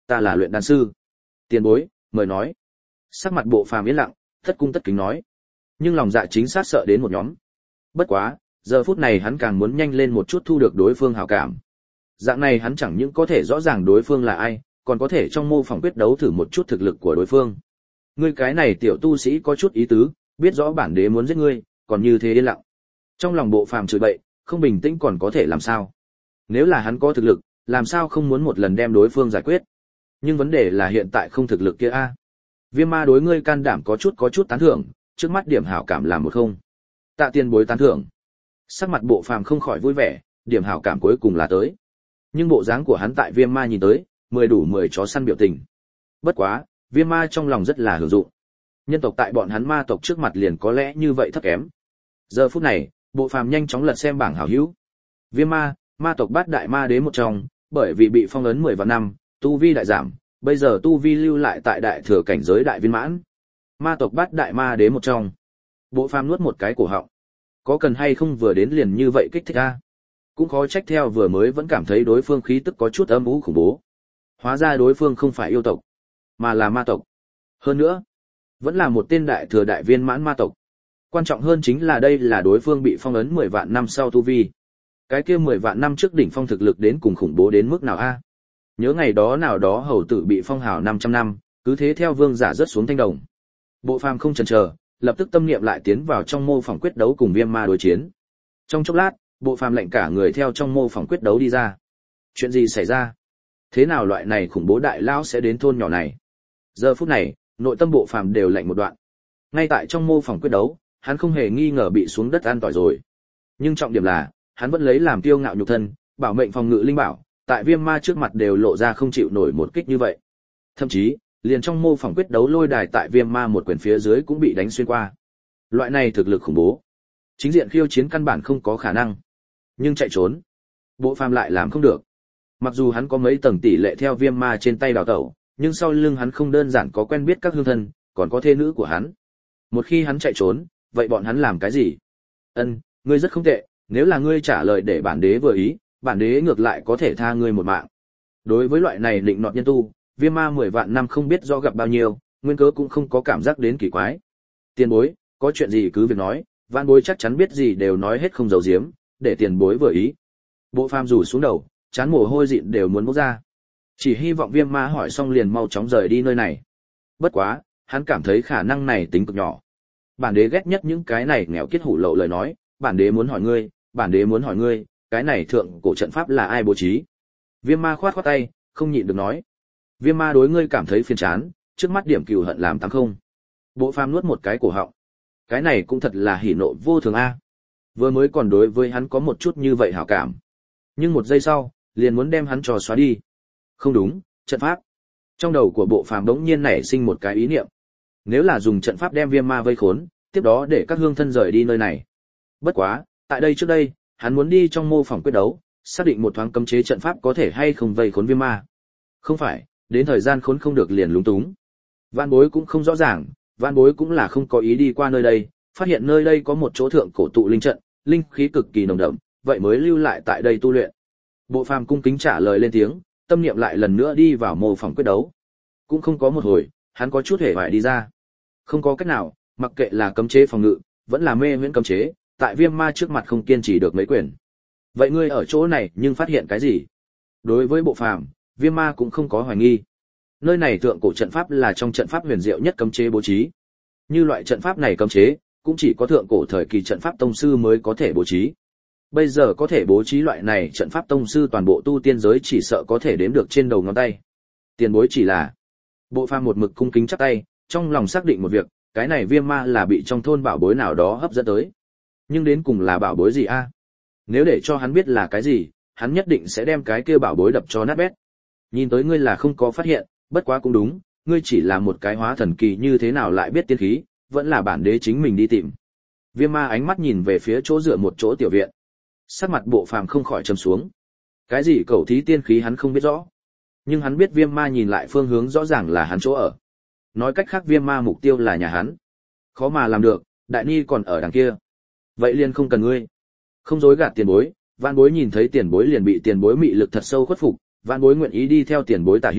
A: ta là luyện đan sư. Tiền bối, mời nói. Sắc mặt Bộ Phàm yên lặng, thất cung tất kính nói. Nhưng lòng dạ chính xác sợ đến một nhóm. Bất quá, giờ phút này hắn càng muốn nhanh lên một chút thu được đối phương hảo cảm. Dạng này hắn chẳng những có thể rõ ràng đối phương là ai, còn có thể trong mô phỏng quyết đấu thử một chút thực lực của đối phương. Ngươi cái này tiểu tu sĩ có chút ý tứ, biết rõ bản đế muốn giết ngươi, còn như thế yên lặng. Trong lòng Bộ Phàm chửi bậy, không bình tĩnh còn có thể làm sao? Nếu là hắn có thực lực, làm sao không muốn một lần đem đối phương giải quyết? Nhưng vấn đề là hiện tại không thực lực kia a. Viêm ma đối ngươi can đảm có chút có chút tán thưởng, trước mắt điểm hảo cảm là một không. Tạ Tiền bối tán thưởng. Sắc mặt Bộ Phàm không khỏi vui vẻ, điểm hảo cảm cuối cùng là tới. Nhưng bộ dáng của hắn tại Viêm ma nhìn tới, mười đủ mười chó săn biểu tình. Bất quá, Viêm ma trong lòng rất là hưởng dụng. Nhân tộc tại bọn hắn ma tộc trước mặt liền có lẽ như vậy thấp kém. Giờ phút này, Bộ Phàm nhanh chóng lật xem bảng hảo hữu. Viêm ma, ma tộc bát đại ma đế một trong, bởi vì bị phong ấn mười vạn năm, tu vi đại giảm, bây giờ tu vi lưu lại tại đại thừa cảnh giới đại viên mãn. Ma tộc bát đại ma đế một trong. Bộ Phàm nuốt một cái cổ họng. Có cần hay không vừa đến liền như vậy kích thích a? Cũng khó trách theo vừa mới vẫn cảm thấy đối phương khí tức có chút âm u khủng bố. Hóa ra đối phương không phải yêu tộc, mà là ma tộc. Hơn nữa, vẫn là một tên đại thừa đại viên mãn ma tộc. Quan trọng hơn chính là đây là đối phương bị phong ấn mười vạn năm sau tu vi. Cái kia mười vạn năm trước đỉnh phong thực lực đến cùng khủng bố đến mức nào a? Nhớ ngày đó nào đó hầu tử bị phong hào năm trăm năm, cứ thế theo vương giả rớt xuống thanh đồng. Bộ Phàm không chần chờ, lập tức tâm niệm lại tiến vào trong mô phỏng quyết đấu cùng Viêm ma đối chiến. Trong chốc lát, Bộ Phàm lệnh cả người theo trong mô phỏng quyết đấu đi ra. Chuyện gì xảy ra? Thế nào loại này khủng bố đại lão sẽ đến thôn nhỏ này? Giờ phút này, nội tâm Bộ Phàm đều lạnh một đoạn. Ngay tại trong mô phỏng quyết đấu, hắn không hề nghi ngờ bị xuống đất an tỏi rồi. Nhưng trọng điểm là, hắn vẫn lấy làm kiêu ngạo nhục thân, bảo mệnh phòng ngự linh bảo, tại Viêm ma trước mặt đều lộ ra không chịu nổi một kích như vậy. Thậm chí, liền trong mô phỏng quyết đấu lôi đài tại Viêm ma một quyền phía dưới cũng bị đánh xuyên qua. Loại này thực lực khủng bố, chính diện khiêu chiến căn bản không có khả năng. Nhưng chạy trốn, Bộ Phàm lại làm không được. Mặc dù hắn có mấy tầng tỷ lệ theo Viêm ma trên tay đào tẩu, nhưng sau lưng hắn không đơn giản có quen biết các hương thân, còn có thê nữ của hắn. Một khi hắn chạy trốn, vậy bọn hắn làm cái gì? Ân, ngươi rất không tệ, nếu là ngươi trả lời để bản đế vừa ý, bản đế ngược lại có thể tha ngươi một mạng. Đối với loại này định nọt nhân tu, Viêm ma mười vạn năm không biết do gặp bao nhiêu, nguyên cớ cũng không có cảm giác đến kỳ quái. Tiền bối, có chuyện gì cứ việc nói, vạn bối chắc chắn biết gì đều nói hết không giấu giếm, để tiền bối vừa ý. Bộ Phàm rủ xuống đầu, chán mồ hôi dịn đều muốn bốc ra. Chỉ hy vọng Viêm ma hỏi xong liền mau chóng rời đi nơi này. Bất quá, hắn cảm thấy khả năng này tính cực nhỏ. Bản đế ghét nhất những cái này nghèo kiết hủ lậu lời nói, bản đế muốn hỏi ngươi, bản đế muốn hỏi ngươi, cái này thượng cổ trận pháp là ai bố trí? Viêm ma khoát khoát tay, không nhịn được nói. Viêm ma đối ngươi cảm thấy phiền chán, trước mắt điểm cừu hận làm tăng không. Bộ Phàm nuốt một cái cổ họng. Cái này cũng thật là hỉ nộ vô thường a. Vừa mới còn đối với hắn có một chút như vậy hảo cảm, nhưng một giây sau, liền muốn đem hắn trò xóa đi. Không đúng, trận pháp. Trong đầu của Bộ Phàm đống nhiên nảy sinh một cái ý niệm. Nếu là dùng trận pháp đem Viêm ma vây khốn, tiếp đó để các hương thân rời đi nơi này. Bất quá, tại đây trước đây, hắn muốn đi trong mô phỏng quyết đấu, xác định một thoáng cấm chế trận pháp có thể hay không vây khốn Viêm ma. Không phải, đến thời gian khốn không được liền lúng túng. Vạn bối cũng không rõ ràng, vạn bối cũng là không có ý đi qua nơi đây, phát hiện nơi đây có một chỗ thượng cổ tụ linh trận, linh khí cực kỳ nồng đậm, vậy mới lưu lại tại đây tu luyện. Bộ Phàm cung kính trả lời lên tiếng, tâm niệm lại lần nữa đi vào mô phỏng quyết đấu. Cũng không có một hồi, hắn có chút hề hoài đi ra. Không có cách nào, mặc kệ là cấm chế phòng ngự, vẫn là mê huyễn cấm chế, tại Viêm ma trước mặt không kiên trì được mấy quyền. Vậy ngươi ở chỗ này nhưng phát hiện cái gì? Đối với Bộ Phàm, Viêm ma cũng không có hoài nghi. Nơi này thượng cổ trận pháp là trong trận pháp huyền diệu nhất cấm chế bố trí. Như loại trận pháp này cấm chế, cũng chỉ có thượng cổ thời kỳ trận pháp tông sư mới có thể bố trí. Bây giờ có thể bố trí loại này trận pháp tông sư toàn bộ tu tiên giới chỉ sợ có thể đếm được trên đầu ngón tay. Tiền bối chỉ là. Bộ Phàm một mực cung kính chắp tay, trong lòng xác định một việc, cái này Viêm ma là bị trong thôn bảo bối nào đó hấp dẫn tới. Nhưng đến cùng là bảo bối gì a? Nếu để cho hắn biết là cái gì, hắn nhất định sẽ đem cái kia bảo bối đập cho nát bét. Nhìn tới ngươi là không có phát hiện, bất quá cũng đúng, ngươi chỉ là một cái hóa thần kỳ như thế nào lại biết tiên khí, vẫn là bản đế chính mình đi tìm. Viêm ma ánh mắt nhìn về phía chỗ dựa một chỗ tiểu viện. Sắc mặt Bộ Phàm không khỏi trầm xuống. Cái gì cầu thí tiên khí hắn không biết rõ. Nhưng hắn biết Viêm ma nhìn lại phương hướng rõ ràng là hắn chỗ ở. Nói cách khác Viêm ma mục tiêu là nhà hắn. Khó mà làm được, Đại Ni còn ở đằng kia. Vậy liền không cần ngươi. Không dối gạt tiền bối, Vạn bối nhìn thấy tiền bối liền bị tiền bối mị lực thật sâu khuất phục, Vạn bối nguyện ý đi theo tiền bối tả hữu,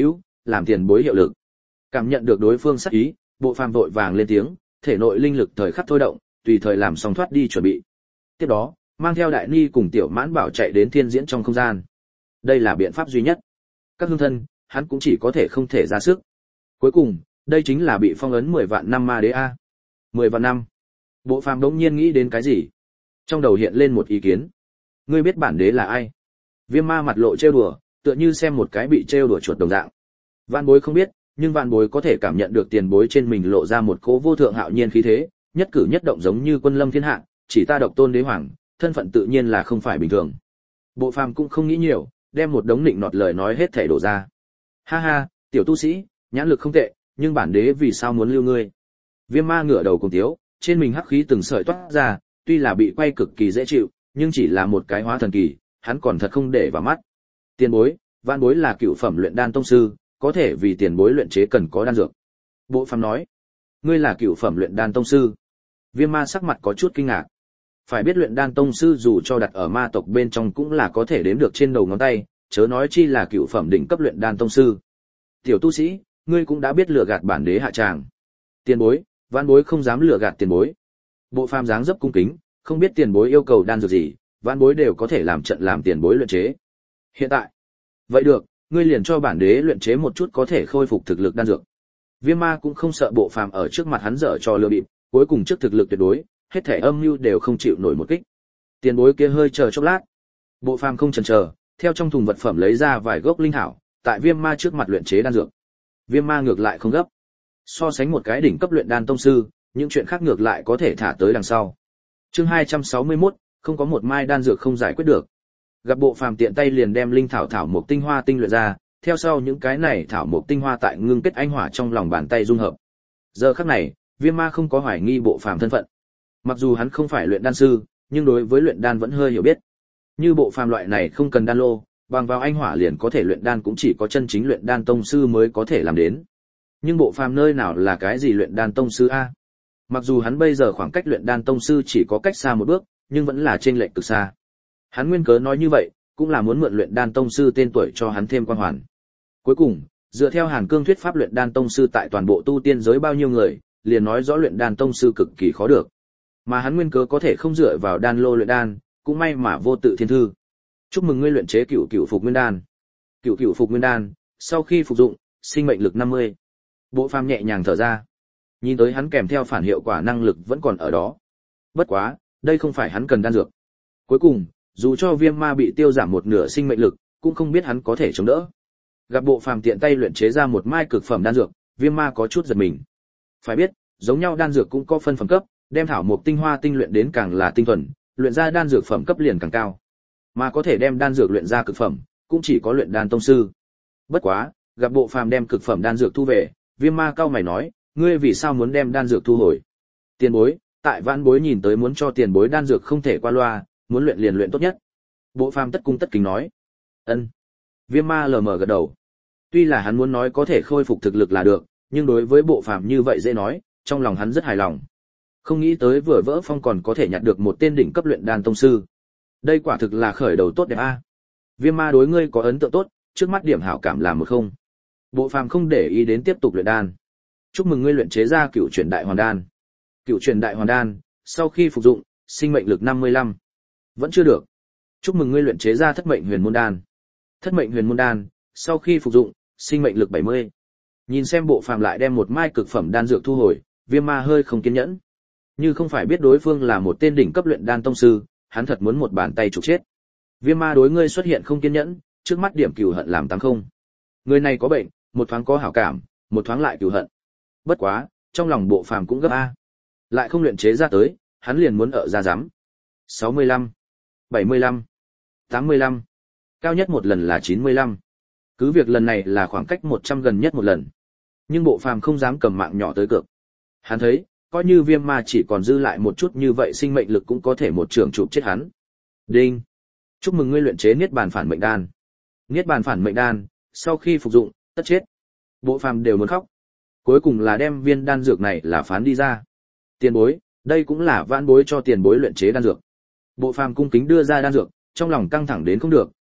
A: làm tiền bối hiệu lực. Cảm nhận được đối phương sắc ý, Bộ Phàm vội vàng lên tiếng, thể nội linh lực thời khắc thôi động, tùy thời làm xong thoát đi chuẩn bị. Tiếp đó, mang theo Đại Ni cùng Tiểu Mãn Bảo chạy đến thiên diễn trong không gian. Đây là biện pháp duy nhất. Các hương thân, hắn cũng chỉ có thể không thể ra sức. Cuối cùng, đây chính là bị phong ấn mười vạn năm ma đế a. mười vạn năm. Bộ Phàm đống nhiên nghĩ đến cái gì? Trong đầu hiện lên một ý kiến. Ngươi biết bản đế là ai? Viêm Ma mặt lộ trêu đùa, tựa như xem một cái bị trêu đùa chuột đồng dạng. Vạn Bối không biết, nhưng Vạn Bối có thể cảm nhận được tiền bối trên mình lộ ra một cỗ vô thượng hạo nhiên khí thế, nhất cử nhất động giống như quân lâm thiên hạ, chỉ ta độc tôn đế hoàng, thân phận tự nhiên là không phải bình thường. Bộ Phàm cũng không nghĩ nhiều, đem một đống nịnh nọt lời nói hết thảy đổ ra. Ha ha, tiểu tu sĩ, nhãn lực không tệ, nhưng bản đế vì sao muốn lưu ngươi? Viêm Ma ngửa đầu cùng tiếu, trên mình hắc khí từng sợi toát ra, tuy là bị quay cực kỳ dễ chịu, nhưng chỉ là một cái hóa thần kỳ, hắn còn thật không để vào mắt. Tiền bối, Vạn Bối là cựu phẩm luyện đan tông sư, có thể vì tiền bối luyện chế cần có đan dược. Bộ Phàm nói, ngươi là cựu phẩm luyện đan tông sư. Viêm Ma sắc mặt có chút kinh ngạc. Phải biết luyện đan tông sư dù cho đặt ở ma tộc bên trong cũng là có thể đếm được trên đầu ngón tay, chớ nói chi là cựu phẩm đỉnh cấp luyện đan tông sư. Tiểu tu sĩ, ngươi cũng đã biết lừa gạt bản đế hạ tràng. Tiền bối, Vạn Bối không dám lừa gạt tiền bối. Bộ Phàm dáng dấp cung kính, không biết tiền bối yêu cầu đan dược gì, Vạn Bối đều có thể làm trận làm tiền bối luyện chế. Hiện tại, vậy được, ngươi liền cho bản đế luyện chế một chút có thể khôi phục thực lực đan dược. Viêm Ma cũng không sợ Bộ Phàm ở trước mặt hắn dở trò lừa bịp, cuối cùng trước thực lực tuyệt đối, hết thể âm mưu đều không chịu nổi một kích. Tiền bối kia hơi chờ chốc lát. Bộ Phàm không chần chờ, theo trong thùng vật phẩm lấy ra vài gốc linh thảo, tại Viêm Ma trước mặt luyện chế đan dược. Viêm Ma ngược lại không gấp. So sánh một cái đỉnh cấp luyện đan tông sư, những chuyện khác ngược lại có thể thả tới đằng sau. Chương hai trăm sáu mươi mốt, không có một mai đan dược không giải quyết được. Gặp Bộ Phàm tiện tay liền đem linh thảo thảo mộc tinh hoa tinh luyện ra, theo sau những cái này thảo mộc tinh hoa tại ngưng kết anh hỏa trong lòng bàn tay dung hợp. Giờ khắc này, Viêm Ma không có hoài nghi Bộ Phàm thân phận. Mặc dù hắn không phải luyện đan sư, nhưng đối với luyện đan vẫn hơi hiểu biết. Như Bộ Phàm loại này không cần đan lô, bằng vào anh hỏa liền có thể luyện đan cũng chỉ có chân chính luyện đan tông sư mới có thể làm đến. Nhưng Bộ Phàm nơi nào là cái gì luyện đan tông sư a? Mặc dù hắn bây giờ khoảng cách luyện đan tông sư chỉ có cách xa một bước, nhưng vẫn là chênh lệch cực xa. Hắn nguyên cớ nói như vậy, cũng là muốn mượn luyện đan tông sư tên tuổi cho hắn thêm quan hoàn. Cuối cùng, dựa theo Hàn Cương thuyết pháp luyện đan tông sư tại toàn bộ tu tiên giới bao nhiêu người, liền nói rõ luyện đan tông sư cực kỳ khó được. Mà hắn nguyên cớ có thể không dựa vào đan lô luyện đan, cũng may mà vô tự thiên thư. Chúc mừng ngươi luyện chế Cửu Cửu Phục Nguyên Đan. Cửu Cửu Phục Nguyên Đan, sau khi phục dụng, sinh mệnh lực năm mươi. Bộ Phàm nhẹ nhàng thở ra. Nhìn tới hắn kèm theo phản hiệu quả năng lực vẫn còn ở đó. Bất quá, đây không phải hắn cần đan dược. Cuối cùng, dù cho Viêm Ma bị tiêu giảm một nửa sinh mệnh lực, cũng không biết hắn có thể chống đỡ. Gặp Bộ Phàm tiện tay luyện chế ra một mai cực phẩm đan dược, Viêm Ma có chút giật mình. Phải biết, giống nhau đan dược cũng có phân phẩm cấp, đem thảo mộc tinh hoa tinh luyện đến càng là tinh thuần, luyện ra đan dược phẩm cấp liền càng cao. Mà có thể đem đan dược luyện ra cực phẩm, cũng chỉ có luyện đan tông sư. Bất quá, gặp Bộ Phàm đem cực phẩm đan dược thu về, Viêm Ma cau mày nói, ngươi vì sao muốn đem đan dược thu hồi? Tiền bối, tại Vãn Bối nhìn tới muốn cho tiền bối đan dược không thể qua loa, muốn luyện liền luyện tốt nhất. Bộ Phàm tất cung tất kính nói. Ân. Viêm Ma lờ mờ gật đầu. Tuy là hắn muốn nói có thể khôi phục thực lực là được, nhưng đối với Bộ Phàm như vậy dễ nói, trong lòng hắn rất hài lòng. Không nghĩ tới vừa vỡ phong còn có thể nhặt được một tên đỉnh cấp luyện đan tông sư. Đây quả thực là khởi đầu tốt đẹp a. Viêm Ma đối ngươi có ấn tượng tốt, trước mắt điểm hảo cảm là một không. Bộ Phàm không để ý đến tiếp tục luyện đan. Chúc mừng ngươi luyện chế ra Cửu Chuyển Đại Hoàn Đan. Cửu Chuyển Đại Hoàn Đan, sau khi phục dụng, sinh mệnh lực năm mươi lăm. Vẫn chưa được. Chúc mừng ngươi luyện chế ra Thất Mệnh Huyền Môn Đan. Thất Mệnh Huyền Môn Đan, sau khi phục dụng, sinh mệnh lực bảy mươi. Nhìn xem Bộ Phàm lại đem một mai cực phẩm đan dược thu hồi, Viêm Ma hơi không kiên nhẫn. Như không phải biết đối phương là một tên đỉnh cấp luyện đan tông sư, hắn thật muốn một bàn tay trục chết. Viêm Ma đối ngươi xuất hiện không kiên nhẫn, trước mắt điểm cừu hận làm tám không. Người này có bệnh, một thoáng có hảo cảm, một thoáng lại cừu hận. Bất quá, trong lòng Bộ Phàm cũng gấp a. Lại không luyện chế ra tới, hắn liền muốn ở ra dám. sáu mươi lăm, bảy mươi lăm, tám mươi lăm, cao nhất một lần là chín mươi lăm. Cứ việc lần này là khoảng cách một trăm gần nhất một lần. Nhưng Bộ Phàm không dám cầm mạng nhỏ tới cược. Hắn thấy, coi như Viêm Ma chỉ còn dư lại một chút như vậy sinh mệnh lực cũng có thể một trường chụp chết hắn. Đinh. Chúc mừng ngươi luyện chế Niết Bàn Phản Mệnh Đan. Niết Bàn Phản Mệnh Đan, sau khi phục dụng, tất chết. Bộ Phàm đều muốn khóc. Cuối cùng là đem viên đan dược này là phán đi ra. Tiền bối, đây cũng là Vãn Bối cho tiền bối luyện chế đan dược. Bộ Phàm cung kính đưa ra đan dược, trong lòng căng thẳng đến không được,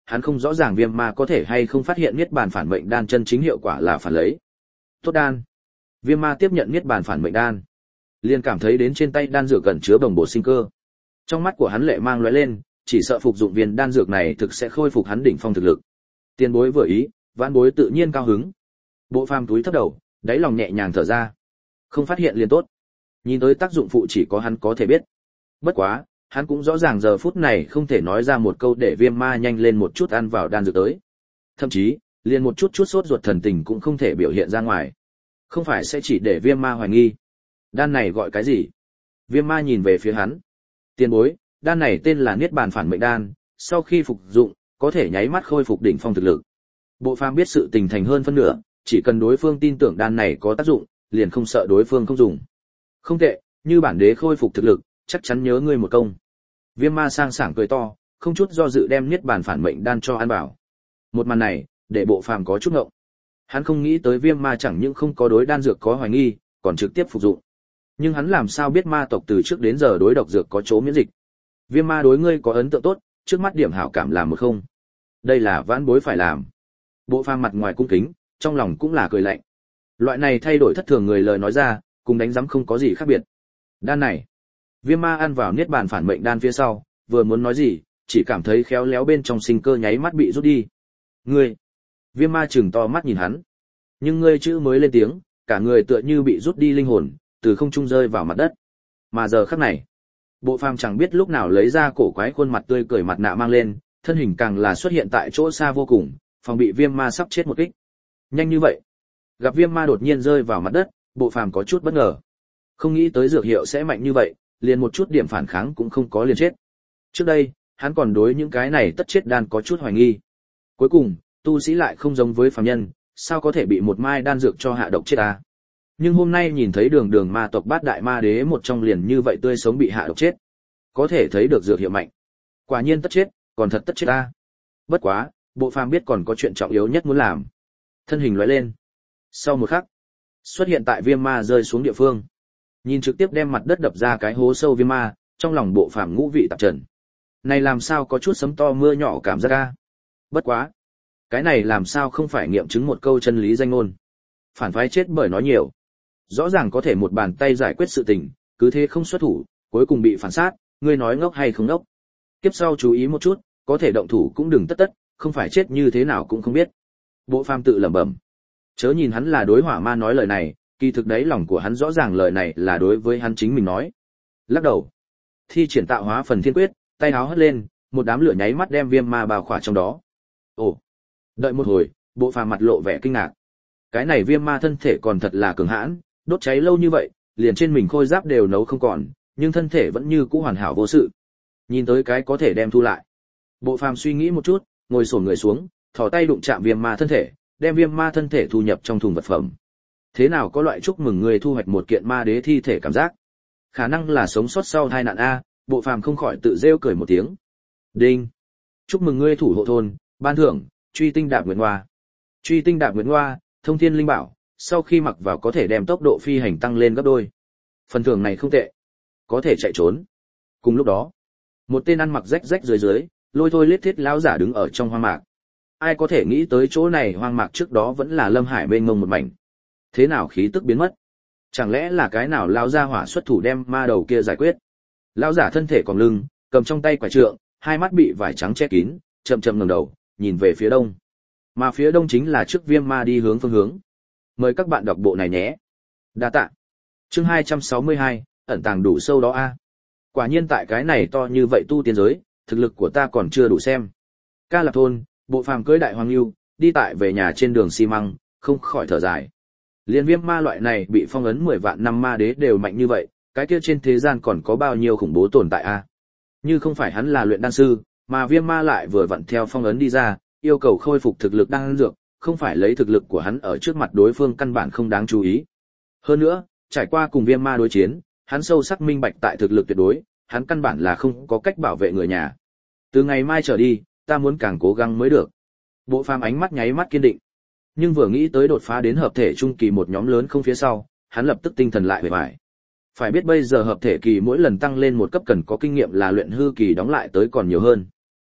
A: hắn không rõ ràng viêm ma có thể hay không phát hiện niết bàn phản mệnh đan chân chính hiệu quả là phản lấy. Tốt đan. Viêm ma tiếp nhận niết bàn phản mệnh đan, liền cảm thấy đến trên tay đan dược gần chứa bồng bột sinh cơ. Trong mắt của hắn lệ mang lóe lên, chỉ sợ phục dụng viên đan dược này thực sẽ khôi phục hắn đỉnh phong thực lực. Tiền bối vừa ý, vãn bối tự nhiên cao hứng. Bộ phàm túi thấp đầu, đáy lòng nhẹ nhàng thở ra. Không phát hiện liền tốt. Nhìn tới tác dụng phụ chỉ có hắn có thể biết. Bất quá, hắn cũng rõ ràng giờ phút này không thể nói ra một câu để viêm ma nhanh lên một chút ăn vào đan dược tới. Thậm chí, liền một chút chút sốt ruột thần tình cũng không thể biểu hiện ra ngoài. Không phải sẽ chỉ để viêm ma hoài nghi. Đan này gọi cái gì? Viêm ma nhìn về phía hắn. Tiền bối, đan này tên là niết bàn phản mệnh đan, sau khi phục dụng, có thể nháy mắt khôi phục đỉnh phong thực lực. Bộ phàm biết sự tình thành hơn phân nửa, chỉ cần đối phương tin tưởng đan này có tác dụng, liền không sợ đối phương không dùng. Không tệ, như bản đế khôi phục thực lực, chắc chắn nhớ ngươi một công. Viêm ma sang sảng cười to, không chút do dự đem niết bàn phản mệnh đan cho ăn bảo. Một màn này, để bộ phàm có chút ngộng. Hắn không nghĩ tới viêm ma chẳng những không có đối đan dược có hoài nghi, còn trực tiếp phục dụng. Nhưng hắn làm sao biết ma tộc từ trước đến giờ đối độc dược có chỗ miễn dịch. Viêm ma đối ngươi có ấn tượng tốt, trước mắt điểm hảo cảm làm một không. Đây là vãn bối phải làm. Bộ phàm mặt ngoài cung kính, trong lòng cũng là cười lạnh. Loại này thay đổi thất thường người lời nói ra, cùng đánh giấm không có gì khác biệt. Đan này, viêm ma ăn vào niết bàn phản mệnh đan phía sau, vừa muốn nói gì, chỉ cảm thấy khéo léo bên trong sinh cơ nháy mắt bị rút đi. Ngươi, viêm ma trừng to mắt nhìn hắn. Nhưng ngươi chữ mới lên tiếng, cả người tựa như bị rút đi linh hồn, từ không trung rơi vào mặt đất. Mà giờ khắc này, bộ phàm chẳng biết lúc nào lấy ra cổ quái khuôn mặt tươi cười mặt nạ mang lên, thân hình càng là xuất hiện tại chỗ xa vô cùng, phòng bị viêm ma sắp chết một kích. Nhanh như vậy, gặp viêm ma đột nhiên rơi vào mặt đất, bộ phàm có chút bất ngờ. Không nghĩ tới dược hiệu sẽ mạnh như vậy, liền một chút điểm phản kháng cũng không có liền chết. Trước đây, hắn còn đối những cái này tất chết đan có chút hoài nghi. Cuối cùng, tu sĩ lại không giống với phàm nhân, sao có thể bị một mai đan dược cho hạ độc chết ta? Nhưng hôm nay nhìn thấy đường đường ma tộc bát đại ma đế một trong liền như vậy tươi sống bị hạ độc chết. Có thể thấy được dược hiệu mạnh. Quả nhiên tất chết, còn thật tất chết ta. Bất quá, bộ phàm biết còn có chuyện trọng yếu nhất muốn làm. Thân hình lóe lên. Sau một khắc, xuất hiện tại viêm ma rơi xuống địa phương. Nhìn trực tiếp đem mặt đất đập ra cái hố sâu viêm ma, trong lòng bộ phàm ngũ vị tạp trần. Này làm sao có chút sấm to mưa nhỏ cảm giác a? Bất quá, cái này làm sao không phải nghiệm chứng một câu chân lý danh ngôn. Phản phái chết bởi nói nhiều. Rõ ràng có thể một bàn tay giải quyết sự tình, cứ thế không xuất thủ, cuối cùng bị phản sát, ngươi nói ngốc hay không ngốc. Kiếp sau chú ý một chút, có thể động thủ cũng đừng tất tất, không phải chết như thế nào cũng không biết. Bộ phàm tự lẩm bẩm. Chớ nhìn hắn là đối hỏa ma nói lời này, kỳ thực đấy lòng của hắn rõ ràng lời này là đối với hắn chính mình nói. Lắc đầu, thi triển tạo hóa phần thiên quyết, tay áo hất lên, một đám lửa nháy mắt đem viêm ma bao khỏa trong đó. Ồ, đợi một hồi, bộ phàm mặt lộ vẻ kinh ngạc. Cái này viêm ma thân thể còn thật là cường hãn, đốt cháy lâu như vậy, liền trên mình khôi giáp đều nấu không còn, nhưng thân thể vẫn như cũ hoàn hảo vô sự. Nhìn tới cái có thể đem thu lại. Bộ phàm suy nghĩ một chút, ngồi xổm người xuống, thò tay đụng chạm viêm ma thân thể, đem viêm ma thân thể thu nhập trong thùng vật phẩm. Thế nào có loại chúc mừng người thu hoạch một kiện ma đế thi thể cảm giác? Khả năng là sống sót sau tai nạn a, bộ phàm không khỏi tự rêu cười một tiếng. Đinh. Chúc mừng ngươi thủ hộ thôn, ban thưởng, truy tinh đạp nguyệt hoa. Truy tinh đạp nguyệt hoa, thông thiên linh bảo, sau khi mặc vào có thể đem tốc độ phi hành tăng lên gấp đôi. Phần thưởng này không tệ, có thể chạy trốn. Cùng lúc đó, một tên ăn mặc rách rách dưới dưới, lôi thôi lết thiết lão giả đứng ở trong hoang mạc. Ai có thể nghĩ tới chỗ này hoang mạc trước đó vẫn là lâm hải mênh mông một mảnh. Thế nào khí tức biến mất? Chẳng lẽ là cái nào lão gia hỏa xuất thủ đem ma đầu kia giải quyết? Lão giả thân thể còng lưng, cầm trong tay quả trượng, hai mắt bị vải trắng che kín, chậm chậm ngẩng đầu, nhìn về phía đông. Mà phía đông chính là trước viêm ma đi hướng phương hướng. Mời các bạn đọc bộ này nhé. Đa tạ. Chương hai trăm sáu mươi hai, ẩn tàng đủ sâu đó a. Quả nhiên tại cái này to như vậy tu tiên giới, thực lực của ta còn chưa đủ xem. Ca Lập thôn, bộ phàm cưỡi đại hoàng lưu, đi tại về nhà trên đường xi măng, không khỏi thở dài. Liên viêm ma loại này bị phong ấn mười vạn năm ma đế đều mạnh như vậy, cái kia trên thế gian còn có bao nhiêu khủng bố tồn tại a? Như không phải hắn là luyện đan sư, mà viêm ma lại vừa vặn theo phong ấn đi ra, yêu cầu khôi phục thực lực đan dược, không phải lấy thực lực của hắn ở trước mặt đối phương căn bản không đáng chú ý. Hơn nữa, trải qua cùng viêm ma đối chiến, hắn sâu sắc minh bạch tại thực lực tuyệt đối, hắn căn bản là không có cách bảo vệ người nhà. Từ ngày mai trở đi, ta muốn càng cố gắng mới được. Bộ phàm ánh mắt nháy mắt kiên định. Nhưng vừa nghĩ tới đột phá đến hợp thể trung kỳ một nhóm lớn không phía sau, hắn lập tức tinh thần lại bề bại. Phải biết bây giờ hợp thể kỳ mỗi lần tăng lên một cấp cần có kinh nghiệm là luyện hư kỳ đóng lại tới còn nhiều hơn.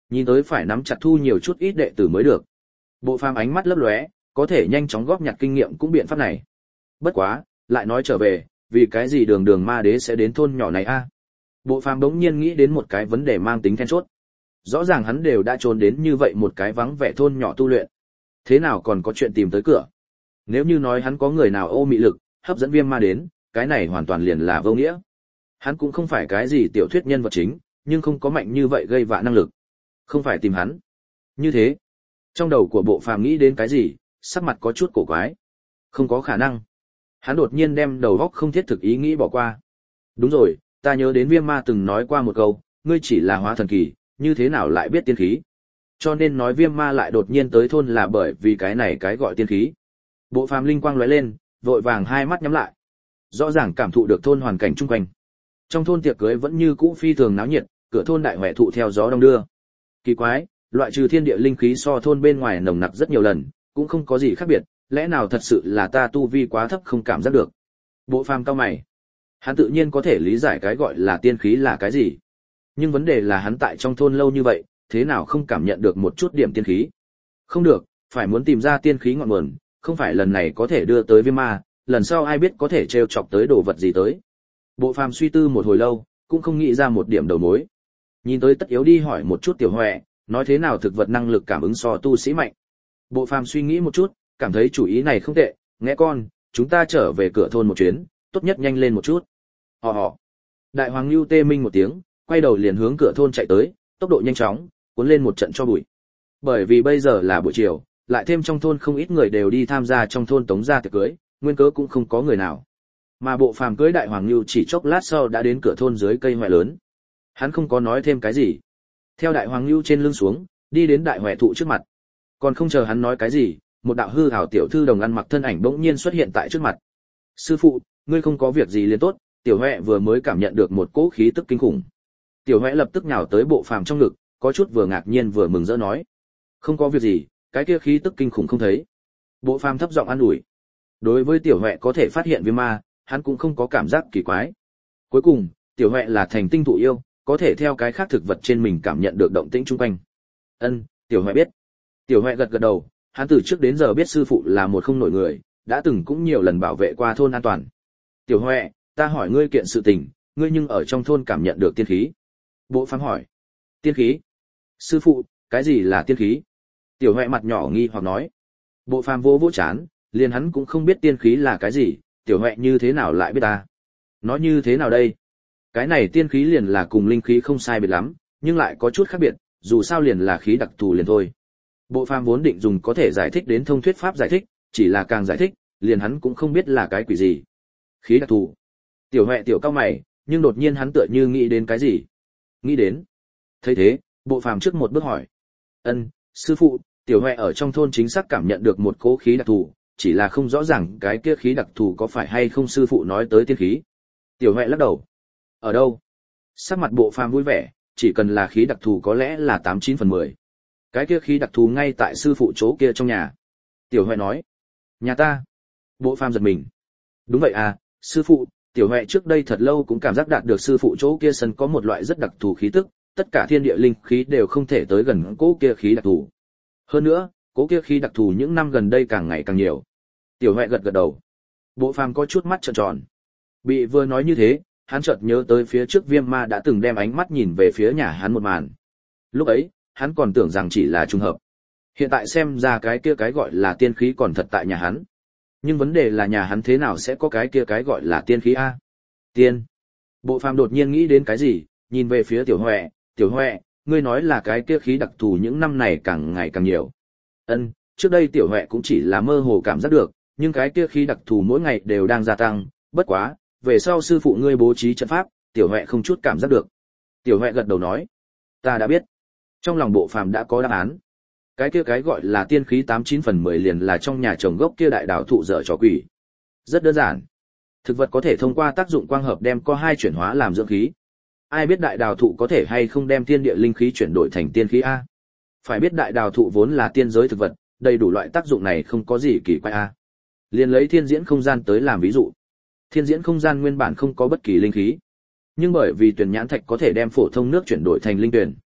A: Nhìn tới phải nắm chặt thu nhiều chút ít đệ tử mới được. Bộ phàm ánh mắt lấp lóe, có thể nhanh chóng góp nhặt kinh nghiệm cũng biện pháp này. Bất quá, lại nói trở về, vì cái gì đường đường ma đế sẽ đến thôn nhỏ này a? Bộ phàm bỗng nhiên nghĩ đến một cái vấn đề mang tính then chốt. Rõ ràng hắn đều đã trốn đến như vậy một cái vắng vẻ thôn nhỏ tu luyện. Thế nào còn có chuyện tìm tới cửa? Nếu như nói hắn có người nào ô mị lực, hấp dẫn viêm ma đến, cái này hoàn toàn liền là vô nghĩa. Hắn cũng không phải cái gì tiểu thuyết nhân vật chính, nhưng không có mạnh như vậy gây vạ năng lực. Không phải tìm hắn. Như thế, trong đầu của bộ phàm nghĩ đến cái gì, sắc mặt có chút cổ quái. Không có khả năng. Hắn đột nhiên đem đầu óc không thiết thực ý nghĩ bỏ qua. Đúng rồi, ta nhớ đến viêm ma từng nói qua một câu, ngươi chỉ là hóa thần kỳ, như thế nào lại biết tiên khí? Cho nên nói viêm ma lại đột nhiên tới thôn là bởi vì cái này cái gọi tiên khí. Bộ phàm linh quang lóe lên, vội vàng hai mắt nhắm lại. Rõ ràng cảm thụ được thôn hoàn cảnh chung quanh. Trong thôn tiệc cưới vẫn như cũ phi thường náo nhiệt, cửa thôn đại hoè thụ theo gió đông đưa. Kỳ quái, loại trừ thiên địa linh khí so thôn bên ngoài nồng nặc rất nhiều lần, cũng không có gì khác biệt, lẽ nào thật sự là ta tu vi quá thấp không cảm giác được. Bộ phàm cao mày. Hắn tự nhiên có thể lý giải cái gọi là tiên khí là cái gì. Nhưng vấn đề là hắn tại trong thôn lâu như vậy, thế nào không cảm nhận được một chút điểm tiên khí. Không được, phải muốn tìm ra tiên khí ngọn nguồn, không phải lần này có thể đưa tới viêm ma, lần sau ai biết có thể trêu chọc tới đồ vật gì tới. Bộ phàm suy tư một hồi lâu, cũng không nghĩ ra một điểm đầu mối. Nhìn tới tất yếu đi hỏi một chút tiểu Huệ, nói thế nào thực vật năng lực cảm ứng so tu sĩ mạnh. Bộ phàm suy nghĩ một chút, cảm thấy chủ ý này không tệ, nghe con, chúng ta trở về cửa thôn một chuyến, tốt nhất nhanh lên một chút. Hò hò. Đại hoàng lưu tê minh một tiếng, quay đầu liền hướng cửa thôn chạy tới, tốc độ nhanh chóng, cuốn lên một trận cho bụi. Bởi vì bây giờ là buổi chiều, lại thêm trong thôn không ít người đều đi tham gia trong thôn tống gia tiệc cưới, nguyên cớ cũng không có người nào. Mà bộ phàm cưới đại hoàng lưu chỉ chốc lát sau đã đến cửa thôn dưới cây hoè lớn. Hắn không có nói thêm cái gì. Theo đại hoàng lưu trên lưng xuống, đi đến đại hoè thụ trước mặt. Còn không chờ hắn nói cái gì, một đạo hư hảo tiểu thư đồng ăn mặc thân ảnh bỗng nhiên xuất hiện tại trước mặt. Sư phụ, ngươi không có việc gì liền tốt, tiểu Huệ vừa mới cảm nhận được một cỗ khí tức kinh khủng. Tiểu Huệ lập tức nhào tới bộ phàm trong ngực, có chút vừa ngạc nhiên vừa mừng rỡ nói. Không có việc gì, cái kia khí tức kinh khủng không thấy. Bộ phàm thấp giọng an ủi. Đối với tiểu Huệ có thể phát hiện viêm ma, hắn cũng không có cảm giác kỳ quái. Cuối cùng, tiểu Huệ là thành tinh thụ yêu, có thể theo cái khác thực vật trên mình cảm nhận được động tĩnh chung quanh. Ân, tiểu Huệ biết. Tiểu Huệ gật gật đầu, hắn từ trước đến giờ biết sư phụ là một không nổi người, đã từng cũng nhiều lần bảo vệ qua thôn an toàn. Tiểu Huệ, ta hỏi ngươi kiện sự tình, ngươi nhưng ở trong thôn cảm nhận được tiên khí. Bộ phàm hỏi. Tiên khí? Sư phụ, cái gì là tiên khí? Tiểu Huệ mặt nhỏ nghi hoặc nói. Bộ phàm vô vỗ chán, liền hắn cũng không biết tiên khí là cái gì, tiểu Huệ như thế nào lại biết ta? Nói như thế nào đây? Cái này tiên khí liền là cùng linh khí không sai biệt lắm, nhưng lại có chút khác biệt, dù sao liền là khí đặc thù liền thôi. Bộ phàm vốn định dùng có thể giải thích đến thông thuyết pháp giải thích, chỉ là càng giải thích, liền hắn cũng không biết là cái quỷ gì. Khí đặc thù. Tiểu Huệ tiểu cao mày, nhưng đột nhiên hắn tựa như nghĩ đến cái gì. Nghĩ đến. Thấy thế, bộ phàm trước một bước hỏi. Ân, sư phụ, tiểu Huệ ở trong thôn chính xác cảm nhận được một cỗ khí đặc thù, chỉ là không rõ ràng cái kia khí đặc thù có phải hay không sư phụ nói tới tiên khí. Tiểu Huệ lắc đầu. Ở đâu? Sắc mặt bộ phàm vui vẻ, chỉ cần là khí đặc thù có lẽ là tám chín phần mười. Cái kia khí đặc thù ngay tại sư phụ chỗ kia trong nhà. Tiểu Huệ nói. Nhà ta. Bộ phàm giật mình. Đúng vậy à, sư phụ, tiểu Huệ trước đây thật lâu cũng cảm giác đạt được sư phụ chỗ kia sân có một loại rất đặc thù khí tức, tất cả thiên địa linh khí đều không thể tới gần cố kia khí đặc thù. Hơn nữa, cố kia khí đặc thù những năm gần đây càng ngày càng nhiều. Tiểu Huệ gật gật đầu. Bộ phàm có chút mắt trợn tròn. Bị vừa nói như thế, hắn chợt nhớ tới phía trước viêm ma đã từng đem ánh mắt nhìn về phía nhà hắn một màn. Lúc ấy, hắn còn tưởng rằng chỉ là trùng hợp. Hiện tại xem ra cái kia cái gọi là tiên khí còn thật tại nhà hắn. Nhưng vấn đề là nhà hắn thế nào sẽ có cái kia cái gọi là tiên khí a? Tiên. Bộ phàm đột nhiên nghĩ đến cái gì, nhìn về phía tiểu Huệ, tiểu Huệ, ngươi nói là cái kia khí đặc thù những năm này càng ngày càng nhiều. Ân, trước đây tiểu Huệ cũng chỉ là mơ hồ cảm giác được, nhưng cái kia khí đặc thù mỗi ngày đều đang gia tăng, bất quá, về sau sư phụ ngươi bố trí trận pháp, tiểu Huệ không chút cảm giác được. Tiểu Huệ gật đầu nói, ta đã biết. Trong lòng bộ phàm đã có đáp án. Cái kia cái gọi là tiên khí tám chín phần mười liền là trong nhà trồng gốc kia đại đào thụ dở trò quỷ. Rất đơn giản. Thực vật có thể thông qua tác dụng quang hợp đem co hai chuyển hóa làm dưỡng khí. Ai biết đại đào thụ có thể hay không đem thiên địa linh khí chuyển đổi thành tiên khí a? Phải biết đại đào thụ vốn là tiên giới thực vật, đầy đủ loại tác dụng này không có gì kỳ quái a. Liền lấy thiên diễn không gian tới làm ví dụ. Thiên diễn không gian nguyên bản không có bất kỳ linh khí, nhưng bởi vì tuyển nhãn thạch có thể đem phổ thông nước chuyển đổi thành linh tuyển,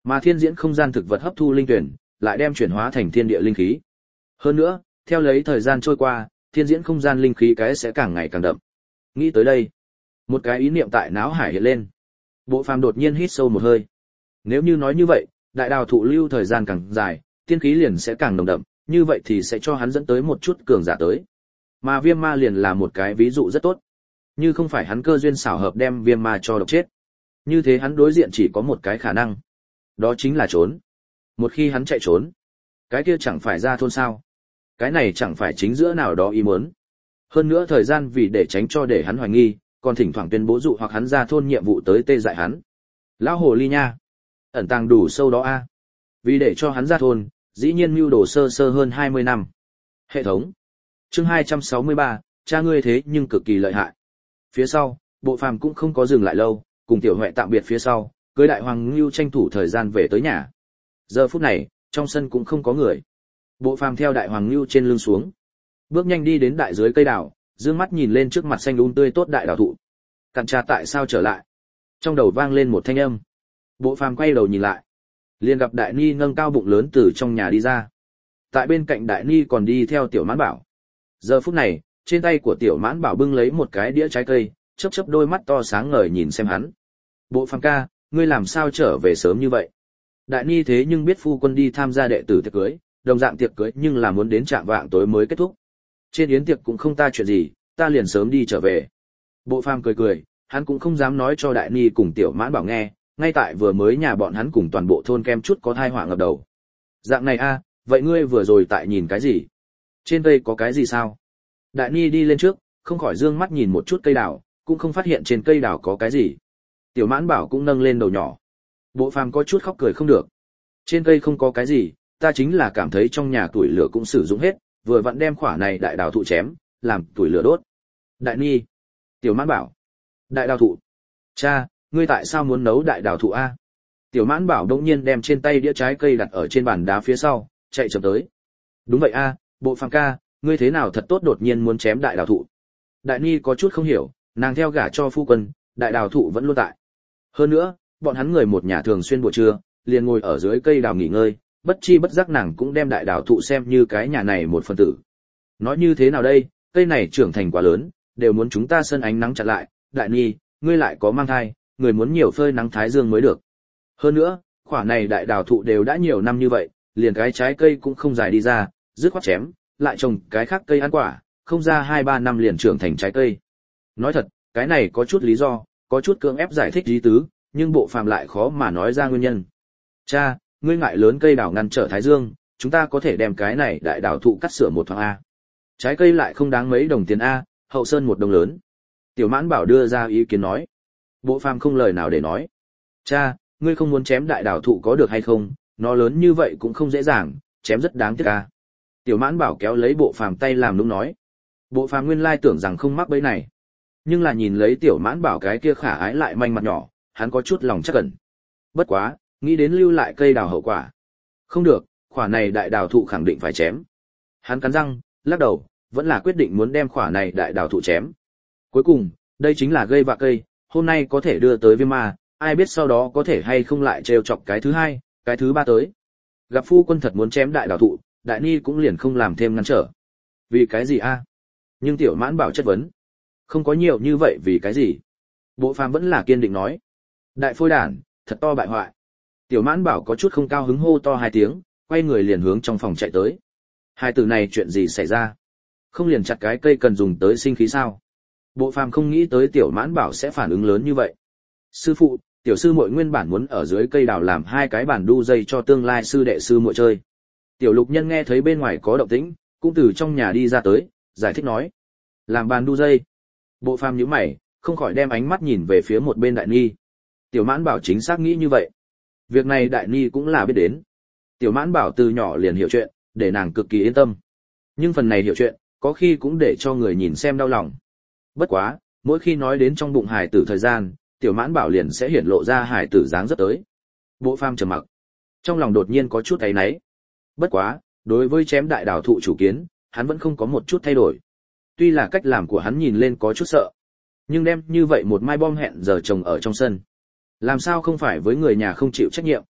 A: Mà thiên diễn không gian thực vật hấp thu linh tuyển, lại đem chuyển hóa thành thiên địa linh khí. Hơn nữa, theo lấy thời gian trôi qua, thiên diễn không gian linh khí cái sẽ càng ngày càng đậm. Nghĩ tới đây, một cái ý niệm tại não hải hiện lên. Bộ Phàm đột nhiên hít sâu một hơi. Nếu như nói như vậy, đại đào thụ lưu thời gian càng dài, tiên khí liền sẽ càng nồng đậm, như vậy thì sẽ cho hắn dẫn tới một chút cường giả tới. Mà viêm ma liền là một cái ví dụ rất tốt. Như không phải hắn cơ duyên xảo hợp đem viêm ma cho độc chết, như thế hắn đối diện chỉ có một cái khả năng, đó chính là trốn. Một khi hắn chạy trốn, cái kia chẳng phải ra thôn sao? Cái này chẳng phải chính giữa nào đó ý muốn. Hơn nữa thời gian vì để tránh cho để hắn hoài nghi, còn thỉnh thoảng tuyên bố dụ hoặc hắn ra thôn nhiệm vụ tới tê dại hắn. Lão hồ ly nha, ẩn tàng đủ sâu đó a. Vì để cho hắn ra thôn, dĩ nhiên mưu đồ sơ sơ hơn hai mươi năm. Hệ thống. Chương hai trăm sáu mươi ba, cha ngươi thế nhưng cực kỳ lợi hại. Phía sau, Bộ Phàm cũng không có dừng lại lâu, cùng Tiểu Huệ tạm biệt phía sau, cưới Đại Hoàng Ngưu tranh thủ thời gian về tới nhà. Giờ phút này, trong sân cũng không có người. Bộ Phàm theo Đại Hoàng Ngưu trên lưng xuống, bước nhanh đi đến đại dưới cây đào, dương mắt nhìn lên trước mặt xanh um tươi tốt đại đào thụ. Cặn trà tại sao trở lại? Trong đầu vang lên một thanh âm. Bộ Phàm quay đầu nhìn lại, liền gặp Đại Ni nâng cao bụng lớn từ trong nhà đi ra. Tại bên cạnh Đại Ni còn đi theo Tiểu Mãn Bảo. Giờ phút này, trên tay của Tiểu Mãn Bảo bưng lấy một cái đĩa trái cây, chớp chớp đôi mắt to sáng ngời nhìn xem hắn. Bộ Phàm ca, ngươi làm sao trở về sớm như vậy? Đại Ni thế nhưng biết phu quân đi tham gia đệ tử tiệc cưới, đồng dạng tiệc cưới nhưng là muốn đến trạm vạng tối mới kết thúc. Trên yến tiệc cũng không ta chuyện gì, ta liền sớm đi trở về. Bộ Phàm cười cười, hắn cũng không dám nói cho Đại Ni cùng Tiểu Mãn Bảo nghe, ngay tại vừa mới nhà bọn hắn cùng toàn bộ thôn kem chút có thai họa ngập đầu. Dạng này a, vậy ngươi vừa rồi tại nhìn cái gì? Trên cây có cái gì sao? Đại Ni đi lên trước, không khỏi dương mắt nhìn một chút cây đào, cũng không phát hiện trên cây đào có cái gì. Tiểu Mãn Bảo cũng nâng lên đầu nhỏ. Bộ Phàm có chút khóc cười không được. Trên cây không có cái gì, ta chính là cảm thấy trong nhà tuổi lửa cũng sử dụng hết, vừa vặn đem khỏa này đại đào thụ chém, làm tuổi lửa đốt. Đại Ni. Tiểu Mãn Bảo. Đại đào thụ. Cha, ngươi tại sao muốn nấu đại đào thụ a? Tiểu Mãn Bảo đột nhiên đem trên tay đĩa trái cây đặt ở trên bàn đá phía sau, chạy chậm tới. Đúng vậy a, Bộ Phàm ca, ngươi thế nào thật tốt đột nhiên muốn chém đại đào thụ. Đại Ni có chút không hiểu, nàng theo gả cho phu quân, đại đào thụ vẫn luôn tại. Hơn nữa, bọn hắn người một nhà thường xuyên buổi trưa, liền ngồi ở dưới cây đào nghỉ ngơi, bất chi bất giác nàng cũng đem đại đào thụ xem như cái nhà này một phần tử. Nói như thế nào đây, cây này trưởng thành quá lớn, đều muốn chúng ta sân ánh nắng chặn lại, Đại Ni, ngươi lại có mang thai, người muốn nhiều phơi nắng thái dương mới được. Hơn nữa, quả này đại đào thụ đều đã nhiều năm như vậy, liền cái trái cây cũng không dài đi ra, dứt khoát chém, lại trồng cái khác cây ăn quả, không ra hai ba năm liền trưởng thành trái cây. Nói thật, cái này có chút lý do, có chút cưỡng ép giải thích ý tứ, nhưng Bộ Phàm lại khó mà nói ra nguyên nhân. Cha, ngươi ngại lớn cây đào ngăn trở thái dương, chúng ta có thể đem cái này đại đào thụ cắt sửa một thoáng a. Trái cây lại không đáng mấy đồng tiền a, hậu sơn một đồng lớn. Tiểu Mãn Bảo đưa ra ý kiến nói. Bộ Phàm không lời nào để nói. Cha, ngươi không muốn chém đại đào thụ có được hay không, nó lớn như vậy cũng không dễ dàng, chém rất đáng tiếc a. Tiểu Mãn Bảo kéo lấy Bộ Phàm tay làm nũng nói. Bộ Phàm nguyên lai tưởng rằng không mắc bẫy này, nhưng là nhìn lấy Tiểu Mãn Bảo cái kia khả ái lại manh mặt nhỏ, hắn có chút lòng chắc ẩn. Bất quá, nghĩ đến lưu lại cây đào hậu quả. Không được, khỏa này đại đào thụ khẳng định phải chém. Hắn cắn răng, lắc đầu, vẫn là quyết định muốn đem khỏa này đại đào thụ chém. Cuối cùng, đây chính là gây vạ cây, hôm nay có thể đưa tới viêm ma, ai biết sau đó có thể hay không lại trêu chọc cái thứ hai, cái thứ ba tới. Gặp phu quân thật muốn chém đại đào thụ, Đại Ni cũng liền không làm thêm ngăn trở. Vì cái gì a? Nhưng Tiểu Mãn Bảo chất vấn. Không có nhiều như vậy vì cái gì? Bộ Phàm vẫn là kiên định nói. Đại phôi đản, thật to bại hoại. Tiểu Mãn Bảo có chút không cao hứng hô to hai tiếng, quay người liền hướng trong phòng chạy tới. Hai từ này chuyện gì xảy ra? Không liền chặt cái cây cần dùng tới sinh khí sao? Bộ Phàm không nghĩ tới Tiểu Mãn Bảo sẽ phản ứng lớn như vậy. Sư phụ, tiểu sư muội nguyên bản muốn ở dưới cây đào làm hai cái bàn đu dây cho tương lai sư đệ sư muội chơi. Tiểu Lục Nhân nghe thấy bên ngoài có động tĩnh, cũng từ trong nhà đi ra tới, giải thích nói. Làm bàn đu dây. Bộ Phàm nhíu mày, không khỏi đem ánh mắt nhìn về phía một bên Đại Ni. Tiểu Mãn Bảo chính xác nghĩ như vậy. Việc này Đại Ni cũng là biết đến. Tiểu Mãn Bảo từ nhỏ liền hiểu chuyện, để nàng cực kỳ yên tâm. Nhưng phần này hiểu chuyện, có khi cũng để cho người nhìn xem đau lòng. Bất quá, mỗi khi nói đến trong bụng hài tử thời gian, Tiểu Mãn Bảo liền sẽ hiển lộ ra hài tử dáng rất tới. Bộ Phàm trầm mặc, trong lòng đột nhiên có chút áy náy. Bất quá, đối với chém đại đào thụ chủ kiến, hắn vẫn không có một chút thay đổi. Tuy là cách làm của hắn nhìn lên có chút sợ, nhưng đem như vậy một mai bom hẹn giờ trồng ở trong sân, làm sao không phải với người nhà không chịu trách nhiệm.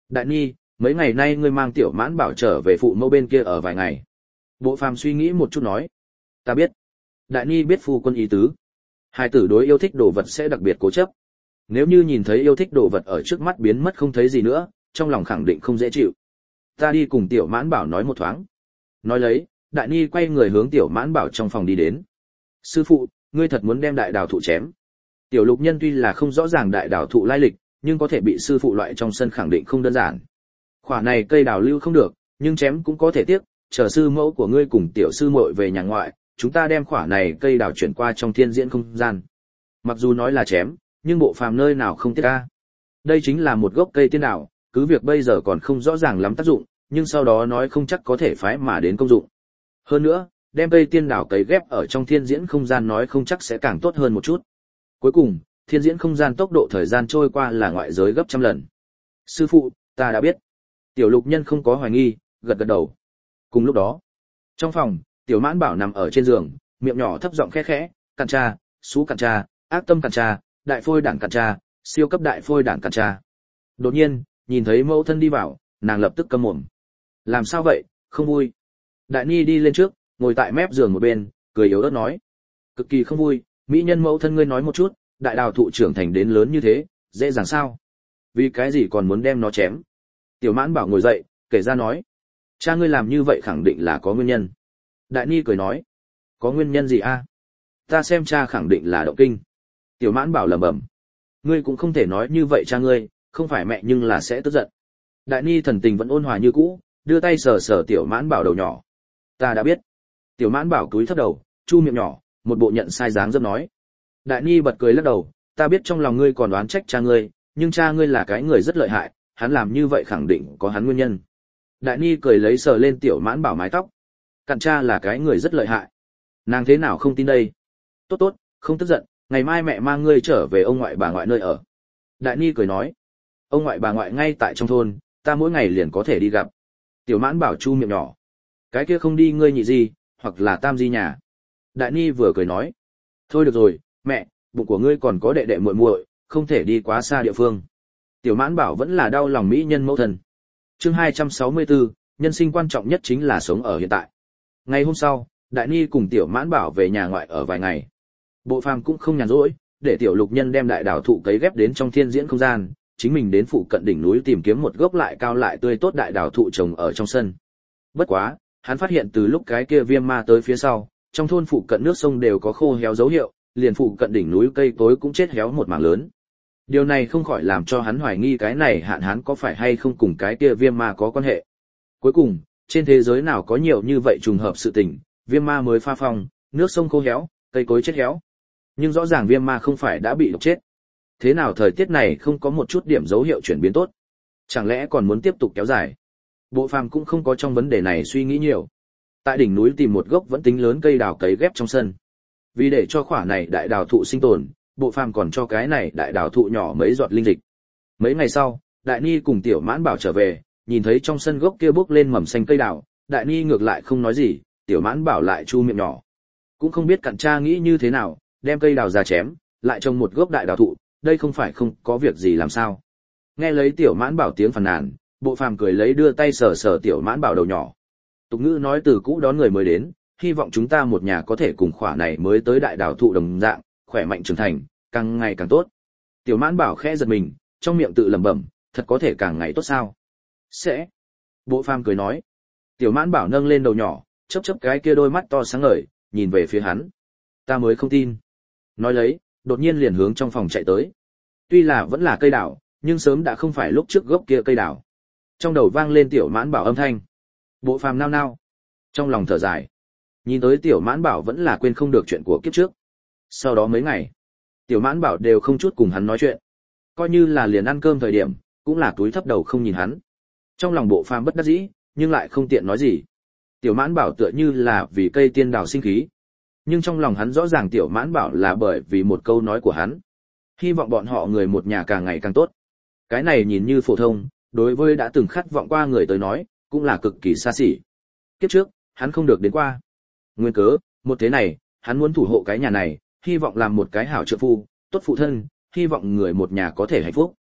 A: Đại Ni, mấy ngày nay ngươi mang tiểu mãn bảo trở về phụ mẫu bên kia ở vài ngày. Bộ phàm suy nghĩ một chút nói. Ta biết. Đại Ni biết phu quân ý tứ. Hai tử đối yêu thích đồ vật sẽ đặc biệt cố chấp. Nếu như nhìn thấy yêu thích đồ vật ở trước mắt biến mất không thấy gì nữa, trong lòng khẳng định không dễ chịu. Ta đi cùng tiểu mãn bảo nói một thoáng. Nói lấy, Đại Ni quay người hướng tiểu mãn bảo trong phòng đi đến. Sư phụ, ngươi thật muốn đem đại đào thụ chém. Tiểu lục nhân tuy là không rõ ràng đại đào thụ lai lịch, nhưng có thể bị sư phụ loại trong sân khẳng định không đơn giản. Khỏa này cây đào lưu không được, nhưng chém cũng có thể tiếc, chờ sư mẫu của ngươi cùng tiểu sư muội về nhà ngoại, chúng ta đem khỏa này cây đào chuyển qua trong thiên diễn không gian. Mặc dù nói là chém, nhưng bộ phàm nơi nào không tiếc a. Đây chính là một gốc cây tiên đào, cứ việc bây giờ còn không rõ ràng lắm tác dụng, nhưng sau đó nói không chắc có thể phái mà đến công dụng. Hơn nữa, đem cây tiên đào cấy ghép ở trong thiên diễn không gian nói không chắc sẽ càng tốt hơn một chút. Cuối cùng, thiên diễn không gian tốc độ thời gian trôi qua là ngoại giới gấp trăm lần. Sư phụ, ta đã biết. Tiểu lục nhân không có hoài nghi, gật gật đầu. Cùng lúc đó, trong phòng, tiểu mãn bảo nằm ở trên giường, miệng nhỏ thấp giọng khẽ khẽ, càn cha, xú càn cha, ác tâm càn cha, đại phôi đảng càn cha, siêu cấp đại phôi đảng càn cha. Đột nhiên, nhìn thấy mẫu thân đi vào, nàng lập tức câm mồm. Làm sao vậy, không vui. Đại Ni đi lên trước, ngồi tại mép giường một bên, cười yếu ớt nói. Cực kỳ không vui, mỹ nhân mẫu thân ngươi nói một chút, đại đào thụ trưởng thành đến lớn như thế, dễ dàng sao? Vì cái gì còn muốn đem nó chém? Tiểu mãn bảo ngồi dậy, kể ra nói. Cha ngươi làm như vậy khẳng định là có nguyên nhân. Đại Ni cười nói. Có nguyên nhân gì a? Ta xem cha khẳng định là động kinh. Tiểu mãn bảo lẩm bẩm. Ngươi cũng không thể nói như vậy cha ngươi, không phải mẹ nhưng là sẽ tức giận. Đại Ni thần tình vẫn ôn hòa như cũ, đưa tay sờ sờ tiểu mãn bảo đầu nhỏ. Ta đã biết. Tiểu mãn bảo cúi thấp đầu, chu miệng nhỏ, một bộ nhận sai dáng dấp nói. Đại Ni bật cười lắc đầu, ta biết trong lòng ngươi còn đoán trách cha ngươi, nhưng cha ngươi là cái người rất lợi hại, hắn làm như vậy khẳng định có hắn nguyên nhân. Đại Ni cười lấy sờ lên tiểu mãn bảo mái tóc. Cặn cha là cái người rất lợi hại. Nàng thế nào không tin đây? Tốt tốt, không tức giận, ngày mai mẹ mang ngươi trở về ông ngoại bà ngoại nơi ở. Đại Ni cười nói. Ông ngoại bà ngoại ngay tại trong thôn, ta mỗi ngày liền có thể đi gặp. Tiểu mãn bảo chu miệng nhỏ. Cái kia không đi ngươi nhị gì, hoặc là tam di nhà. Đại Ni vừa cười nói. Thôi được rồi, mẹ, bụng của ngươi còn có đệ đệ muội muội, không thể đi quá xa địa phương. Tiểu mãn bảo vẫn là đau lòng mỹ nhân mẫu thân. Chương hai trăm sáu mươi tư, nhân sinh quan trọng nhất chính là sống ở hiện tại. Ngày hôm sau, Đại Ni cùng tiểu mãn bảo về nhà ngoại ở vài ngày. Bộ phàm cũng không nhàn rỗi, để tiểu lục nhân đem đại đào thụ cấy ghép đến trong thiên diễn không gian, chính mình đến phụ cận đỉnh núi tìm kiếm một gốc lại cao lại tươi tốt đại đào thụ trồng ở trong sân. Bất quá, hắn phát hiện từ lúc cái kia viêm ma tới phía sau, trong thôn phụ cận nước sông đều có khô héo dấu hiệu, liền phụ cận đỉnh núi cây cối cũng chết héo một mảng lớn. Điều này không khỏi làm cho hắn hoài nghi cái này hạn hán có phải hay không cùng cái kia viêm ma có quan hệ. Cuối cùng, trên thế giới nào có nhiều như vậy trùng hợp sự tình, viêm ma mới pha phong, nước sông khô héo, cây cối chết héo. Nhưng rõ ràng viêm ma không phải đã bị độc chết. Thế nào thời tiết này không có một chút điểm dấu hiệu chuyển biến tốt? Chẳng lẽ còn muốn tiếp tục kéo dài? Bộ phàm cũng không có trong vấn đề này suy nghĩ nhiều. Tại đỉnh núi tìm một gốc vẫn tính lớn cây đào cấy ghép trong sân. Vì để cho khỏa này đại đào thụ sinh tồn, bộ phàm còn cho cái này đại đào thụ nhỏ mấy giọt linh dịch. Mấy ngày sau, Đại Ni cùng tiểu mãn bảo trở về, nhìn thấy trong sân gốc kia bốc lên mầm xanh cây đào, Đại Ni ngược lại không nói gì, tiểu mãn bảo lại chu miệng nhỏ. Cũng không biết cặn cha nghĩ như thế nào, đem cây đào ra chém, lại trồng một gốc đại đào thụ, đây không phải không có việc gì làm sao? Nghe lấy tiểu mãn bảo tiếng phàn nàn, bộ phàm cười lấy đưa tay sờ sờ tiểu mãn bảo đầu nhỏ. Tục ngữ nói từ cũ đón người mới đến, hy vọng chúng ta một nhà có thể cùng khỏa này mới tới đại đào thụ đồng dạng, khỏe mạnh trưởng thành, càng ngày càng tốt. Tiểu mãn bảo khẽ giật mình, trong miệng tự lẩm bẩm, thật có thể càng ngày tốt sao? Sẽ. Bộ phàm cười nói. Tiểu mãn bảo nâng lên đầu nhỏ, chớp chớp cái kia đôi mắt to sáng ngời, nhìn về phía hắn. Ta mới không tin. Nói lấy, đột nhiên liền hướng trong phòng chạy tới. Tuy là vẫn là cây đào, nhưng sớm đã không phải lúc trước gốc kia cây đào. Trong đầu vang lên tiểu mãn bảo âm thanh. Bộ phàm nao nao. Trong lòng thở dài. Nhìn tới tiểu mãn bảo vẫn là quên không được chuyện của kiếp trước. Sau đó mấy ngày, tiểu mãn bảo đều không chút cùng hắn nói chuyện. Coi như là liền ăn cơm thời điểm, cũng là túi thấp đầu không nhìn hắn. Trong lòng bộ phàm bất đắc dĩ, nhưng lại không tiện nói gì. Tiểu mãn bảo tựa như là vì cây tiên đào sinh khí. Nhưng trong lòng hắn rõ ràng tiểu mãn bảo là bởi vì một câu nói của hắn. Hy vọng bọn họ người một nhà càng ngày càng tốt. Cái này nhìn như phổ thông, đối với đã từng khát vọng qua người tới nói, cũng là cực kỳ xa xỉ. Kiếp trước, hắn không được đến qua. Nguyên cớ, một thế này, hắn muốn thủ hộ cái nhà này, hy vọng làm một cái hảo trợ phu, tốt phụ thân, hy vọng người một nhà có thể hạnh phúc.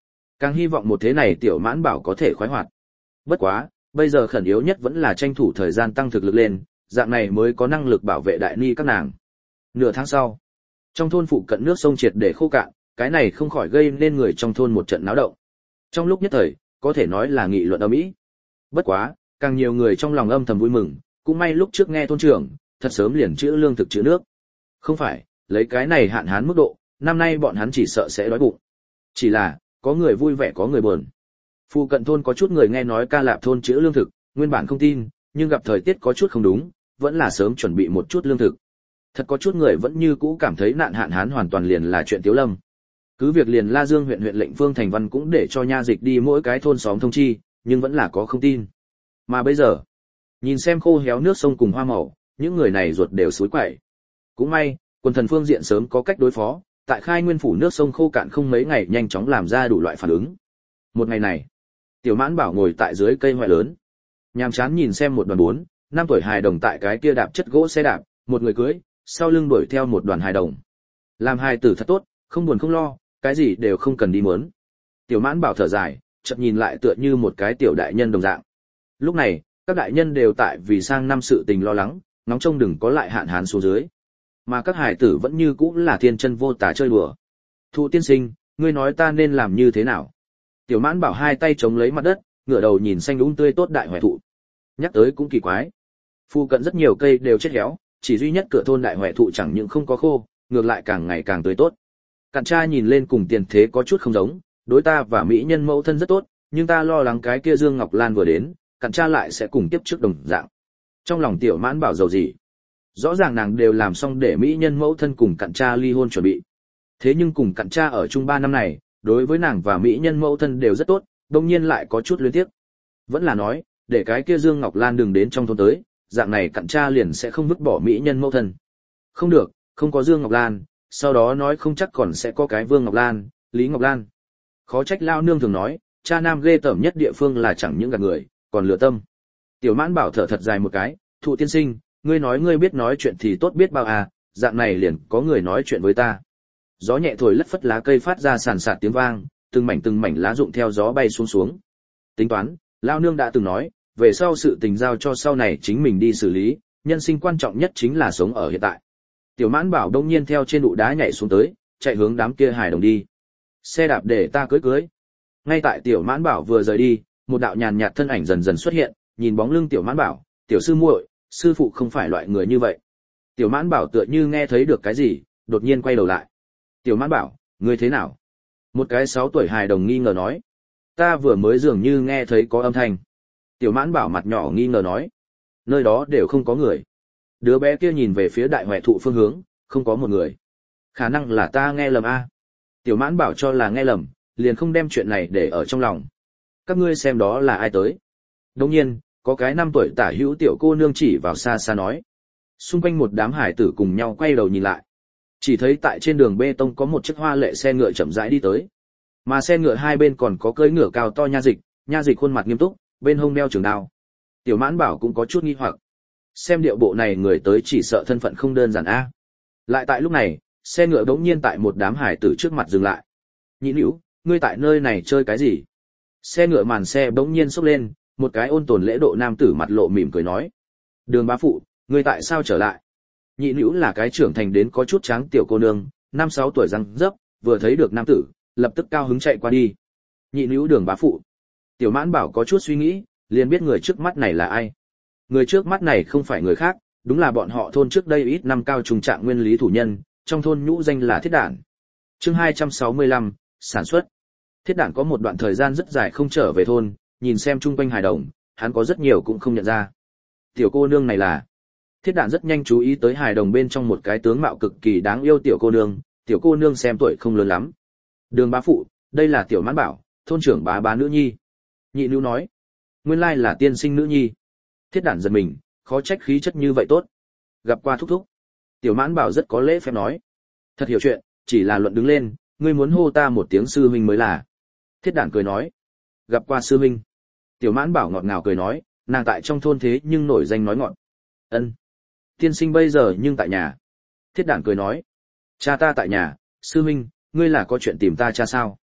A: Càng hy vọng một thế này tiểu mãn bảo có thể khoái hoạt. Bất quá, bây giờ khẩn yếu nhất vẫn là tranh thủ thời gian tăng thực lực lên, dạng này mới có năng lực bảo vệ đại ni các nàng. Nửa tháng sau, trong thôn phụ cận nước sông triệt để khô cạn, cái này không khỏi gây nên người trong thôn một trận náo động. Trong lúc nhất thời, có thể nói là nghị luận ầm ĩ. Bất quá, càng nhiều người trong lòng âm thầm vui mừng, cũng may lúc trước nghe thôn trưởng, thật sớm liền trữ lương thực trữ nước. Không phải, lấy cái này hạn hán mức độ, năm nay bọn hắn chỉ sợ sẽ đói bụng. Chỉ là, có người vui vẻ có người buồn. Phụ cận thôn có chút người nghe nói Ca Lạp thôn trữ lương thực, nguyên bản không tin, nhưng gặp thời tiết có chút không đúng, vẫn là sớm chuẩn bị một chút lương thực. Thật có chút người vẫn như cũ cảm thấy nạn hạn hán hoàn toàn liền là chuyện tiếu lâm. Cứ việc liền La Dương huyện huyện lệnh Phương Thành Văn cũng để cho nha dịch đi mỗi cái thôn xóm thông chi, nhưng vẫn là có không tin. Mà bây giờ, nhìn xem khô héo nước sông cùng hoa màu, những người này ruột đều xối quậy. Cũng may, quân thần phương diện sớm có cách đối phó, tại Khai Nguyên phủ nước sông khô cạn không mấy ngày nhanh chóng làm ra đủ loại phản ứng. Một ngày này, Tiểu Mãn Bảo ngồi tại dưới cây hoại lớn, nhàm chán nhìn xem một đoàn bốn, năm tuổi hài đồng tại cái kia đạp chất gỗ xe đạp, một người cưới, sau lưng đuổi theo một đoàn hài đồng. Làm hài tử thật tốt, không buồn không lo, cái gì đều không cần đi muốn. Tiểu Mãn Bảo thở dài, chợt nhìn lại tựa như một cái tiểu đại nhân đồng dạng. Lúc này, các đại nhân đều tại vì sang năm sự tình lo lắng, ngóng trông đừng có lại hạn hán xuống dưới. Mà các hài tử vẫn như cũ là thiên chân vô tà chơi đùa. Thụ tiên sinh, ngươi nói ta nên làm như thế nào? Tiểu Mãn Bảo hai tay chống lấy mặt đất, ngửa đầu nhìn xanh úng tươi tốt đại hoại thụ. Nhắc tới cũng kỳ quái. Phụ cận rất nhiều cây đều chết héo, chỉ duy nhất cửa thôn đại hoại thụ chẳng những không có khô, ngược lại càng ngày càng tươi tốt. Cặn cha nhìn lên cùng tiền thế có chút không giống, đối ta và mỹ nhân mẫu thân rất tốt, nhưng ta lo lắng cái kia Dương Ngọc Lan vừa đến, cặn cha lại sẽ cùng tiếp trước đồng dạng. Trong lòng Tiểu Mãn Bảo dầu gì? Rõ ràng nàng đều làm xong để mỹ nhân mẫu thân cùng cặn cha ly hôn chuẩn bị. Thế nhưng cùng cặn cha ở chung ba năm này, đối với nàng và mỹ nhân mẫu thân đều rất tốt, đương nhiên lại có chút luyến tiếc. Vẫn là nói, để cái kia Dương Ngọc Lan đừng đến trong thôn tới, dạng này cặn cha liền sẽ không vứt bỏ mỹ nhân mẫu thân. Không được, không có Dương Ngọc Lan, sau đó nói không chắc còn sẽ có cái Vương Ngọc Lan, Lý Ngọc Lan. Khó trách lao nương thường nói, cha nam ghê tởm nhất địa phương là chẳng những gạt người, còn lừa tâm. Tiểu Mãn Bảo thở thật dài một cái, Thụ tiên sinh, ngươi nói ngươi biết nói chuyện thì tốt biết bao à, dạng này liền có người nói chuyện với ta. Gió nhẹ thổi lất phất lá cây phát ra sàn sạt tiếng vang, từng mảnh từng mảnh lá rụng theo gió bay xuống xuống. Tính toán, lao nương đã từng nói, về sau sự tình giao cho sau này chính mình đi xử lý, nhân sinh quan trọng nhất chính là sống ở hiện tại. Tiểu Mãn Bảo đông nhiên theo trên đụ đá nhảy xuống tới, chạy hướng đám kia hài đồng đi. Xe đạp để ta cưới cưới. Ngay tại Tiểu Mãn Bảo vừa rời đi, một đạo nhàn nhạt thân ảnh dần dần xuất hiện, nhìn bóng lưng Tiểu Mãn Bảo, tiểu sư muội, sư phụ không phải loại người như vậy. Tiểu Mãn Bảo tựa như nghe thấy được cái gì, đột nhiên quay đầu lại. Tiểu Mãn Bảo, ngươi thế nào? Một cái sáu tuổi hài đồng nghi ngờ nói. Ta vừa mới dường như nghe thấy có âm thanh. Tiểu Mãn Bảo mặt nhỏ nghi ngờ nói. Nơi đó đều không có người. Đứa bé kia nhìn về phía đại hoại thụ phương hướng, không có một người. Khả năng là ta nghe lầm a. Tiểu Mãn Bảo cho là nghe lầm, liền không đem chuyện này để ở trong lòng. Các ngươi xem đó là ai tới? Đương nhiên, có cái năm tuổi tả hữu tiểu cô nương chỉ vào xa xa nói. Xung quanh một đám hải tử cùng nhau quay đầu nhìn lại. Chỉ thấy tại trên đường bê tông có một chiếc hoa lệ xe ngựa chậm rãi đi tới. Mà xe ngựa hai bên còn có cưỡi ngựa cao to nha dịch, nha dịch khuôn mặt nghiêm túc, bên hông đeo trường đao. Tiểu Mãn Bảo cũng có chút nghi hoặc. Xem điệu bộ này người tới chỉ sợ thân phận không đơn giản a. Lại tại lúc này, xe ngựa bỗng nhiên tại một đám hải tử trước mặt dừng lại. Nhĩ Nữu, ngươi tại nơi này chơi cái gì? Xe ngựa màn xe bỗng nhiên xốc lên, một cái ôn tồn lễ độ nam tử mặt lộ mỉm cười nói. Đường bá phụ, ngươi tại sao trở lại? Nhĩ Nữu là cái trưởng thành đến có chút tráng tiểu cô nương, năm sáu tuổi răng dấp, vừa thấy được nam tử, lập tức cao hứng chạy qua đi. Nhĩ Nữu Đường bá phụ. Tiểu Mãn Bảo có chút suy nghĩ, liền biết người trước mắt này là ai. Người trước mắt này không phải người khác, đúng là bọn họ thôn trước đây ít năm cao trùng trạng nguyên lý thủ nhân, trong thôn nhũ danh là Thiết Đản. Chương hai trăm sáu mươi lăm, sản xuất. Thiết Đản có một đoạn thời gian rất dài không trở về thôn, nhìn xem chung quanh hài đồng, hắn có rất nhiều cũng không nhận ra. Tiểu cô nương này là. Thiết Đản rất nhanh chú ý tới hài đồng bên trong một cái tướng mạo cực kỳ đáng yêu tiểu cô nương, tiểu cô nương xem tuổi không lớn lắm. Đường bá phụ, đây là Tiểu Mãn Bảo, thôn trưởng bá bá nữ nhi. Nhị Nữu nói. Nguyên lai là tiên sinh nữ nhi. Thiết Đản giật mình, khó trách khí chất như vậy tốt. Gặp qua thúc thúc. Tiểu Mãn Bảo rất có lễ phép nói. Thật hiểu chuyện, chỉ là luận đứng lên, ngươi muốn hô ta một tiếng sư huynh mới là. Thiết Đản cười nói. Gặp qua sư huynh. Tiểu Mãn Bảo ngọt ngào cười nói, nàng tại trong thôn thế nhưng nổi danh nói ngọt. Ân. Tiên sinh bây giờ nhưng tại nhà. Thiết Đản cười nói. Cha ta tại nhà, sư huynh, ngươi là có chuyện tìm ta cha sao?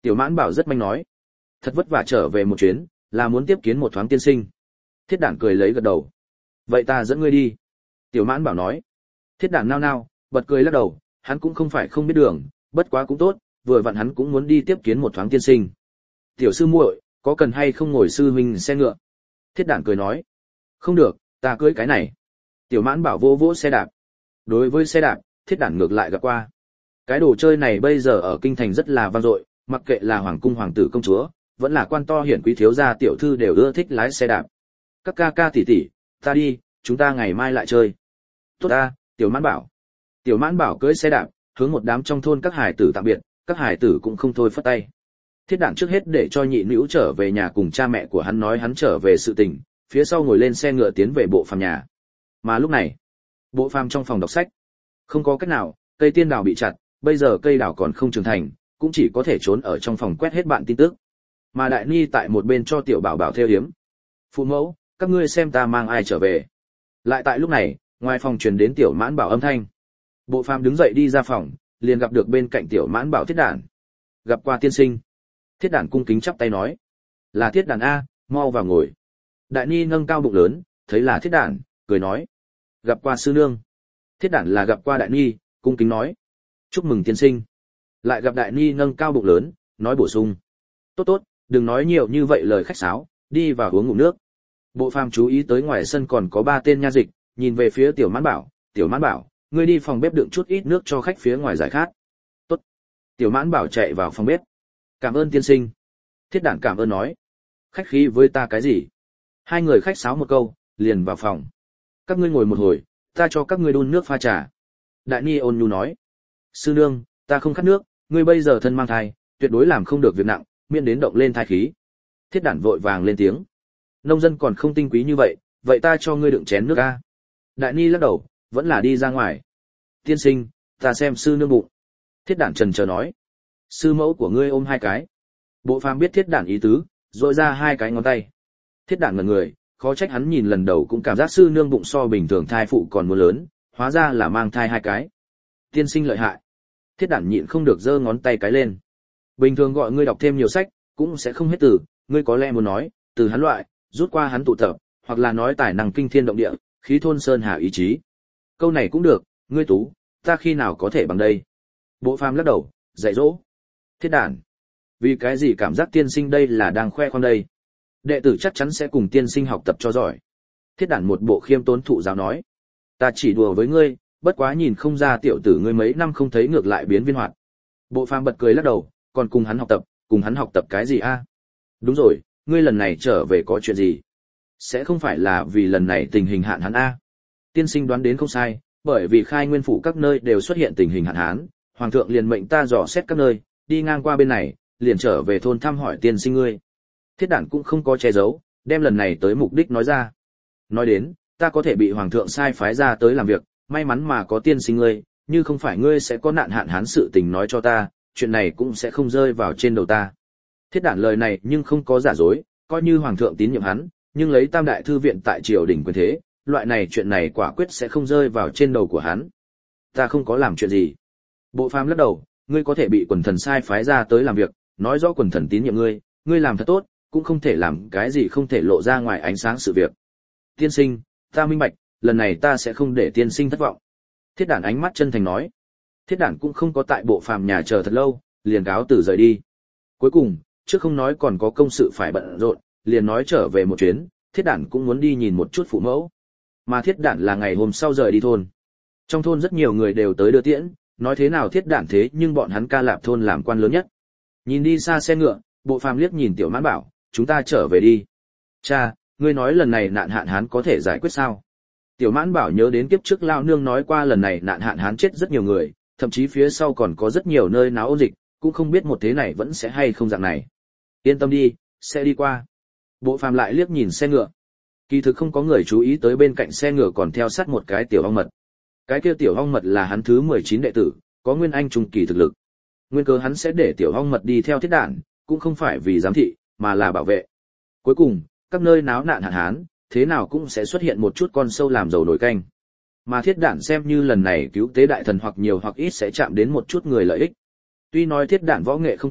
A: Tiểu Mãn Bảo rất manh nói. Thật vất vả trở về một chuyến, là muốn tiếp kiến một thoáng tiên sinh. Thiết Đản cười lấy gật đầu. Vậy ta dẫn ngươi đi. Tiểu Mãn Bảo nói. Thiết Đản nao nao, bật cười lắc đầu, hắn cũng không phải không biết đường, bất quá cũng tốt, vừa vặn hắn cũng muốn đi tiếp kiến một thoáng tiên sinh. Tiểu sư muội, có cần hay không ngồi sư huynh xe ngựa? Thiết Đản cười nói. Không được, ta cưới cái này. Tiểu Mãn Bảo vô vỗ xe đạp. Đối với xe đạp, Thiết Đản ngược lại gặp qua. Cái đồ chơi này bây giờ ở kinh thành rất là vang dội, mặc kệ là hoàng cung hoàng tử công chúa, vẫn là quan to hiển quý thiếu gia tiểu thư đều ưa thích lái xe đạp. Các ca ca tỷ tỷ, ta đi, chúng ta ngày mai lại chơi. Tốt ta, Tiểu Mãn Bảo. Tiểu Mãn Bảo cưỡi xe đạp, hướng một đám trong thôn các hải tử tạm biệt, các hải tử cũng không thôi phất tay. Thiết Đản trước hết để cho nhị nữu trở về nhà cùng cha mẹ của hắn nói hắn trở về sự tình, phía sau ngồi lên xe ngựa tiến về bộ phàm nhà. Mà lúc này, bộ phàm trong phòng đọc sách. Không có cách nào, cây tiên đào bị chặt, bây giờ cây đào còn không trưởng thành, cũng chỉ có thể trốn ở trong phòng quét hết bạn tin tức. Mà Đại Ni tại một bên cho tiểu bảo bảo theo hiếm. Phụ mẫu, các ngươi xem ta mang ai trở về. Lại tại lúc này, ngoài phòng truyền đến Tiểu Mãn Bảo âm thanh. Bộ phàm đứng dậy đi ra phòng, liền gặp được bên cạnh Tiểu Mãn Bảo Thiết Đản. Gặp qua tiên sinh. Thiết Đản cung kính chắp tay nói. Là Thiết Đản a, mau vào ngồi. Đại Ni nâng cao bụng lớn, thấy là Thiết Đản, cười nói. Gặp qua sư nương. Thiết Đản là gặp qua Đại Ni, cung kính nói. Chúc mừng tiên sinh. Lại gặp Đại Ni nâng cao bụng lớn, nói bổ sung. Tốt tốt, đừng nói nhiều như vậy lời khách sáo, đi vào uống ngụm nước. Bộ phàm chú ý tới ngoài sân còn có ba tên nha dịch, nhìn về phía Tiểu Mãn Bảo. Tiểu Mãn Bảo, ngươi đi phòng bếp đựng chút ít nước cho khách phía ngoài giải khát. Tốt. Tiểu Mãn Bảo chạy vào phòng bếp. Cảm ơn tiên sinh. Thiết Đản cảm ơn nói. Khách khí với ta cái gì? Hai người khách sáo một câu, liền vào phòng. Các ngươi ngồi một hồi, ta cho các ngươi đun nước pha trà. Đại Ni ôn nhu nói. Sư nương, ta không khát nước, ngươi bây giờ thân mang thai, tuyệt đối làm không được việc nặng, miễn đến động lên thai khí. Thiết Đản vội vàng lên tiếng. Nông dân còn không tinh quý như vậy, vậy ta cho ngươi đựng chén nước a. Đại Ni lắc đầu, vẫn là đi ra ngoài. Tiên sinh, ta xem sư nương bụng. Thiết Đản trần chờ nói. Sư mẫu của ngươi ôm hai cái. Bộ phàm biết Thiết Đản ý tứ, rỗi ra hai cái ngón tay. Thiết Đản ngẩn người, khó trách hắn nhìn lần đầu cũng cảm giác sư nương bụng so bình thường thai phụ còn muốn lớn, hóa ra là mang thai hai cái. Tiên sinh lợi hại. Thiết Đản nhịn không được giơ ngón tay cái lên. Bình thường gọi ngươi đọc thêm nhiều sách, cũng sẽ không hết từ, ngươi có lẽ muốn nói, từ hắn loại, rút qua hắn tụ tập, hoặc là nói tài năng kinh thiên động địa, khí thôn sơn hà ý chí. Câu này cũng được, ngươi tú, ta khi nào có thể bằng đây? Bộ phàm lắc đầu, dạy dỗ. Thiết Đản, vì cái gì cảm giác tiên sinh đây là đang khoe khoang đây? Đệ tử chắc chắn sẽ cùng tiên sinh học tập cho giỏi. Thiết Đản một bộ khiêm tốn thụ giáo nói. Ta chỉ đùa với ngươi, bất quá nhìn không ra tiểu tử ngươi mấy năm không thấy ngược lại biến viên hoạt. Bộ phàm bật cười lắc đầu, còn cùng hắn học tập, cùng hắn học tập cái gì a? Đúng rồi, ngươi lần này trở về có chuyện gì? Sẽ không phải là vì lần này tình hình hạn hán a? Tiên sinh đoán đến không sai, bởi vì khai nguyên phủ các nơi đều xuất hiện tình hình hạn hán, hoàng thượng liền mệnh ta dò xét các nơi, đi ngang qua bên này, liền trở về thôn thăm hỏi tiên sinh ngươi. Thiết Đản cũng không có che giấu, đem lần này tới mục đích nói ra. Nói đến, ta có thể bị hoàng thượng sai phái ra tới làm việc, may mắn mà có tiên sinh ngươi, như không phải ngươi sẽ có nạn hạn hán sự tình nói cho ta, chuyện này cũng sẽ không rơi vào trên đầu ta. Thiết Đản lời này nhưng không có giả dối, coi như hoàng thượng tín nhiệm hắn, nhưng lấy Tam đại thư viện tại triều đình quyền thế, loại này chuyện này quả quyết sẽ không rơi vào trên đầu của hắn. Ta không có làm chuyện gì. Bộ phàm lắc đầu, ngươi có thể bị quần thần sai phái ra tới làm việc, nói rõ quần thần tín nhiệm ngươi, ngươi làm thật tốt, cũng không thể làm cái gì không thể lộ ra ngoài ánh sáng sự việc. Tiên sinh, ta minh bạch, lần này ta sẽ không để tiên sinh thất vọng. Thiết Đản ánh mắt chân thành nói. Thiết Đản cũng không có tại bộ phàm nhà chờ thật lâu, liền cáo từ rời đi. Cuối cùng, trước không nói còn có công sự phải bận rộn, liền nói trở về một chuyến, Thiết Đản cũng muốn đi nhìn một chút phụ mẫu. Mà Thiết Đản là ngày hôm sau rời đi thôn. Trong thôn rất nhiều người đều tới đưa tiễn, nói thế nào Thiết Đản thế nhưng bọn hắn Ca Lạp thôn làm quan lớn nhất. Nhìn đi xa xe ngựa, bộ phàm liếc nhìn Tiểu Mãn Bảo, chúng ta trở về đi. Cha, ngươi nói lần này nạn hạn hán có thể giải quyết sao? Tiểu Mãn Bảo nhớ đến kiếp trước lao nương nói qua lần này nạn hạn hán chết rất nhiều người, thậm chí phía sau còn có rất nhiều nơi náo ôn dịch, cũng không biết một thế này vẫn sẽ hay không dạng này. Yên tâm đi, sẽ đi qua. Bộ phàm lại liếc nhìn xe ngựa. Kỳ thực không có người chú ý tới bên cạnh xe ngựa còn theo sát một cái tiểu ong mật. Cái kia tiểu ong mật là hắn thứ mười chín đệ tử, có nguyên anh trung kỳ thực lực. Nguyên cơ hắn sẽ để tiểu ong mật đi theo Thiết Đản, cũng không phải vì giám thị, mà là bảo vệ. Cuối cùng, các nơi náo nạn hạn hán, thế nào cũng sẽ xuất hiện một chút con sâu làm dầu nổi canh. Mà Thiết Đản xem như lần này cứu tế đại thần hoặc nhiều hoặc ít sẽ chạm đến một chút người lợi ích. Tuy nói Thiết Đản võ nghệ không kém,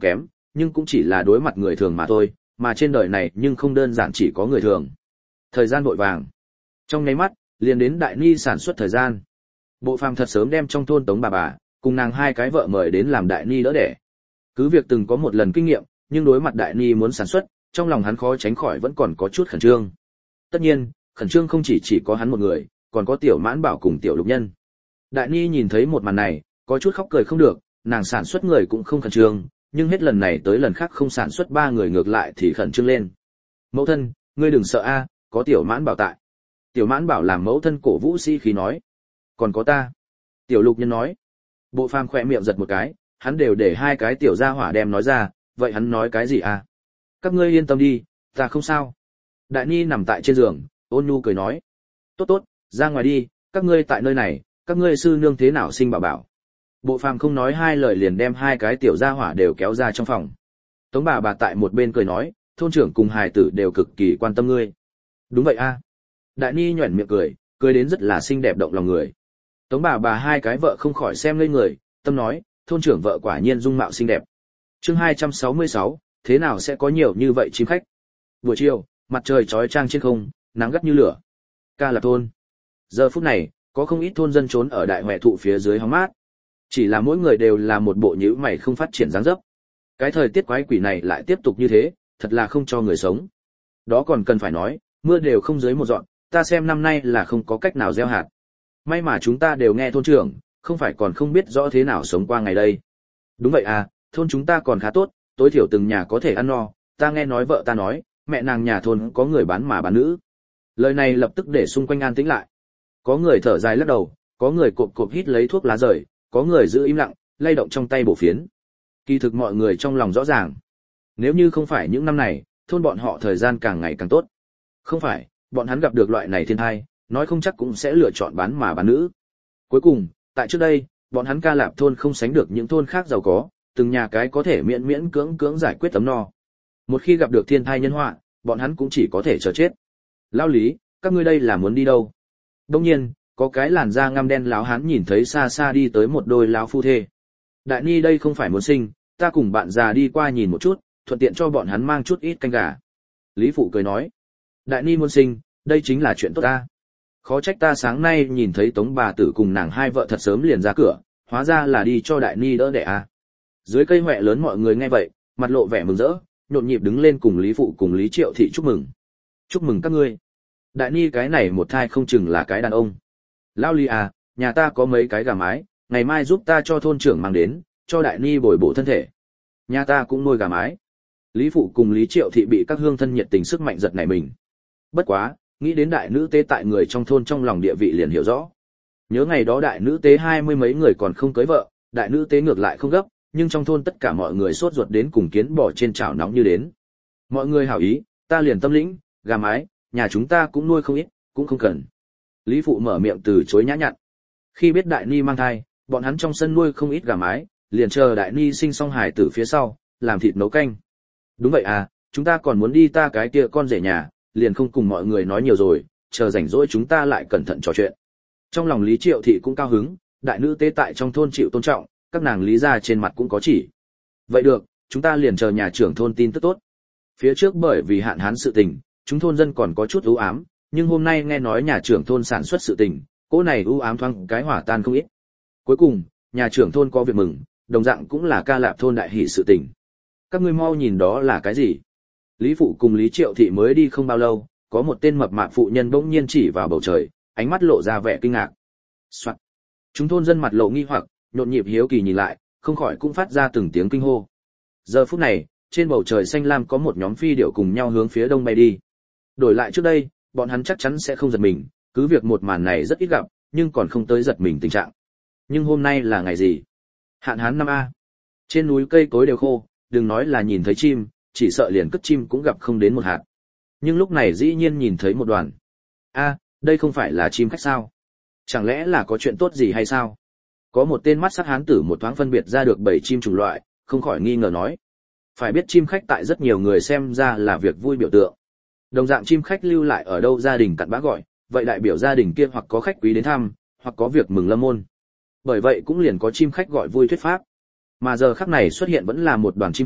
A: nhưng cũng chỉ là đối mặt người thường mà thôi, mà trên đời này nhưng không đơn giản chỉ có người thường. Thời gian vội vàng. Trong nháy mắt, liền đến Đại Ni sản xuất thời gian. Bộ Phàm thật sớm đem trong thôn Tống bà bà, cùng nàng hai cái vợ mời đến làm Đại Ni đỡ đẻ. Cứ việc từng có một lần kinh nghiệm, nhưng đối mặt Đại Ni muốn sản xuất, trong lòng hắn khó tránh khỏi vẫn còn có chút khẩn trương. Tất nhiên, khẩn trương không chỉ chỉ có hắn một người, còn có Tiểu Mãn Bảo cùng Tiểu Lục Nhân. Đại Ni nhìn thấy một màn này, có chút khóc cười không được, nàng sản xuất người cũng không khẩn trương, nhưng hết lần này tới lần khác không sản xuất ba người ngược lại thì khẩn trương lên. Mẫu thân, ngươi đừng sợ a, có Tiểu Mãn Bảo tại. Tiểu Mãn Bảo làm mẫu thân cổ vũ sĩ khí nói. Còn có ta. Tiểu Lục Nhân nói. Bộ Phàm khỏe miệng giật một cái, hắn đều để hai cái tiểu gia hỏa đem nói ra, vậy hắn nói cái gì à? Các ngươi yên tâm đi, ta không sao. Đại Ni nằm tại trên giường, ôn nhu cười nói. Tốt tốt, ra ngoài đi, các ngươi tại nơi này, các ngươi sư nương thế nào sinh bảo bảo. Bộ Phàm không nói hai lời liền đem hai cái tiểu gia hỏa đều kéo ra trong phòng. Tống bà bà tại một bên cười nói, thôn trưởng cùng hài tử đều cực kỳ quan tâm ngươi. Đúng vậy a. Đại Ni nhoẻn miệng cười, cười đến rất là xinh đẹp động lòng người. Tống bà bà hai cái vợ không khỏi xem ngây người, tâm nói, thôn trưởng vợ quả nhiên dung mạo xinh đẹp. Chương hai trăm sáu mươi sáu, thế nào sẽ có nhiều như vậy chim khách. Buổi chiều, mặt trời chói chang trên không, nắng gắt như lửa. Ca Lạp thôn. Giờ phút này, có không ít thôn dân trốn ở đại hoè thụ phía dưới hóng mát. Chỉ là mỗi người đều là một bộ nhíu mày không phát triển dáng dấp. Cái thời tiết quái quỷ này lại tiếp tục như thế, thật là không cho người sống. Đó còn cần phải nói, mưa đều không dưới một dọn, ta xem năm nay là không có cách nào gieo hạt. May mà chúng ta đều nghe thôn trưởng, không phải còn không biết rõ thế nào sống qua ngày đây. Đúng vậy à, thôn chúng ta còn khá tốt, tối thiểu từng nhà có thể ăn no, ta nghe nói vợ ta nói, mẹ nàng nhà thôn có người bán mà bán nữ. Lời này lập tức để xung quanh an tĩnh lại. Có người thở dài lắc đầu, có người cộp cộp hít lấy thuốc lá rời, có người giữ im lặng, lay động trong tay bổ phiến. Kỳ thực mọi người trong lòng rõ ràng. Nếu như không phải những năm này, thôn bọn họ thời gian càng ngày càng tốt. Không phải, bọn hắn gặp được loại này thiên tai, nói không chắc cũng sẽ lựa chọn bán mà bán nữ. Cuối cùng, tại trước đây, bọn hắn Ca Lạp thôn không sánh được những thôn khác giàu có, từng nhà cái có thể miễn miễn cưỡng cưỡng giải quyết tấm no. Một khi gặp được thiên tai nhân họa, bọn hắn cũng chỉ có thể chờ chết. Lão Lý, các ngươi đây là muốn đi đâu? Đương nhiên, có cái làn da ngăm đen láo hán nhìn thấy xa xa đi tới một đôi lão phu thê. Đại Ni đây không phải muốn sinh, ta cùng bạn già đi qua nhìn một chút, thuận tiện cho bọn hắn mang chút ít canh gà. Lý phụ cười nói. Đại Ni muốn sinh, đây chính là chuyện tốt ta. Khó trách ta sáng nay nhìn thấy Tống bà tử cùng nàng hai vợ thật sớm liền ra cửa, hóa ra là đi cho Đại Ni đỡ đẻ à. Dưới cây hoẹ lớn mọi người nghe vậy, mặt lộ vẻ mừng rỡ, nhộn nhịp đứng lên cùng Lý phụ cùng Lý Triệu thị chúc mừng. Chúc mừng các ngươi. Đại Ni cái này một thai không chừng là cái đàn ông. Lao Lý à, nhà ta có mấy cái gà mái, ngày mai giúp ta cho thôn trưởng mang đến, cho Đại Ni bồi bổ thân thể. Nhà ta cũng nuôi gà mái. Lý phụ cùng Lý Triệu thị bị các hương thân nhiệt tình sức mạnh giật nảy mình. Bất quá, nghĩ đến đại nữ tế tại người trong thôn trong lòng địa vị liền hiểu rõ. Nhớ ngày đó đại nữ tế hai mươi mấy người còn không cưới vợ, đại nữ tế ngược lại không gấp, nhưng trong thôn tất cả mọi người sốt ruột đến cùng kiến bò trên chảo nóng như đến. Mọi người hảo ý, ta liền tâm lĩnh, gà mái, nhà chúng ta cũng nuôi không ít, cũng không cần. Lý phụ mở miệng từ chối nhã nhặn. Khi biết Đại Ni mang thai, bọn hắn trong sân nuôi không ít gà mái, liền chờ Đại Ni sinh xong hài tử phía sau, làm thịt nấu canh. Đúng vậy à, chúng ta còn muốn đi ta cái kia con rể nhà, liền không cùng mọi người nói nhiều rồi, chờ rảnh rỗi chúng ta lại cẩn thận trò chuyện. Trong lòng Lý Triệu thị cũng cao hứng, đại nữ tế tại trong thôn chịu tôn trọng, các nàng Lý gia trên mặt cũng có chỉ. Vậy được, chúng ta liền chờ nhà trưởng thôn tin tức tốt. Phía trước bởi vì hạn hán sự tình, chúng thôn dân còn có chút u ám, nhưng hôm nay nghe nói nhà trưởng thôn sản xuất sự tình, cỗ này u ám thoáng cái hỏa tan không ít. Cuối cùng, nhà trưởng thôn có việc mừng, đồng dạng cũng là Ca Lạp thôn đại hỷ sự tình. Các ngươi mau nhìn đó là cái gì? Lý phụ cùng Lý Triệu thị mới đi không bao lâu, có một tên mập mạp phụ nhân bỗng nhiên chỉ vào bầu trời, ánh mắt lộ ra vẻ kinh ngạc. Soạn. Chúng thôn dân mặt lộ nghi hoặc, nhộn nhịp hiếu kỳ nhìn lại, không khỏi cũng phát ra từng tiếng kinh hô. Giờ phút này, trên bầu trời xanh lam có một nhóm phi điểu cùng nhau hướng phía đông bay đi. Đổi lại trước đây, bọn hắn chắc chắn sẽ không giật mình, cứ việc một màn này rất ít gặp, nhưng còn không tới giật mình tình trạng. Nhưng hôm nay là ngày gì? Hạn hán năm A. Trên núi cây cối đều khô, đừng nói là nhìn thấy chim, chỉ sợ liền cất chim cũng gặp không đến một hạt. Nhưng lúc này dĩ nhiên nhìn thấy một đoàn. A, đây không phải là chim khách sao? Chẳng lẽ là có chuyện tốt gì hay sao? Có một tên mắt sắc hán tử một thoáng phân biệt ra được bảy chim chủng loại, không khỏi nghi ngờ nói. Phải biết chim khách tại rất nhiều người xem ra là việc vui biểu tượng. Đồng dạng chim khách lưu lại ở đâu gia đình cặn bã gọi, vậy đại biểu gia đình kia hoặc có khách quý đến thăm, hoặc có việc mừng lâm môn. Bởi vậy cũng liền có chim khách gọi vui thuyết pháp. Mà giờ khắc này xuất hiện vẫn là một đoàn chim khách,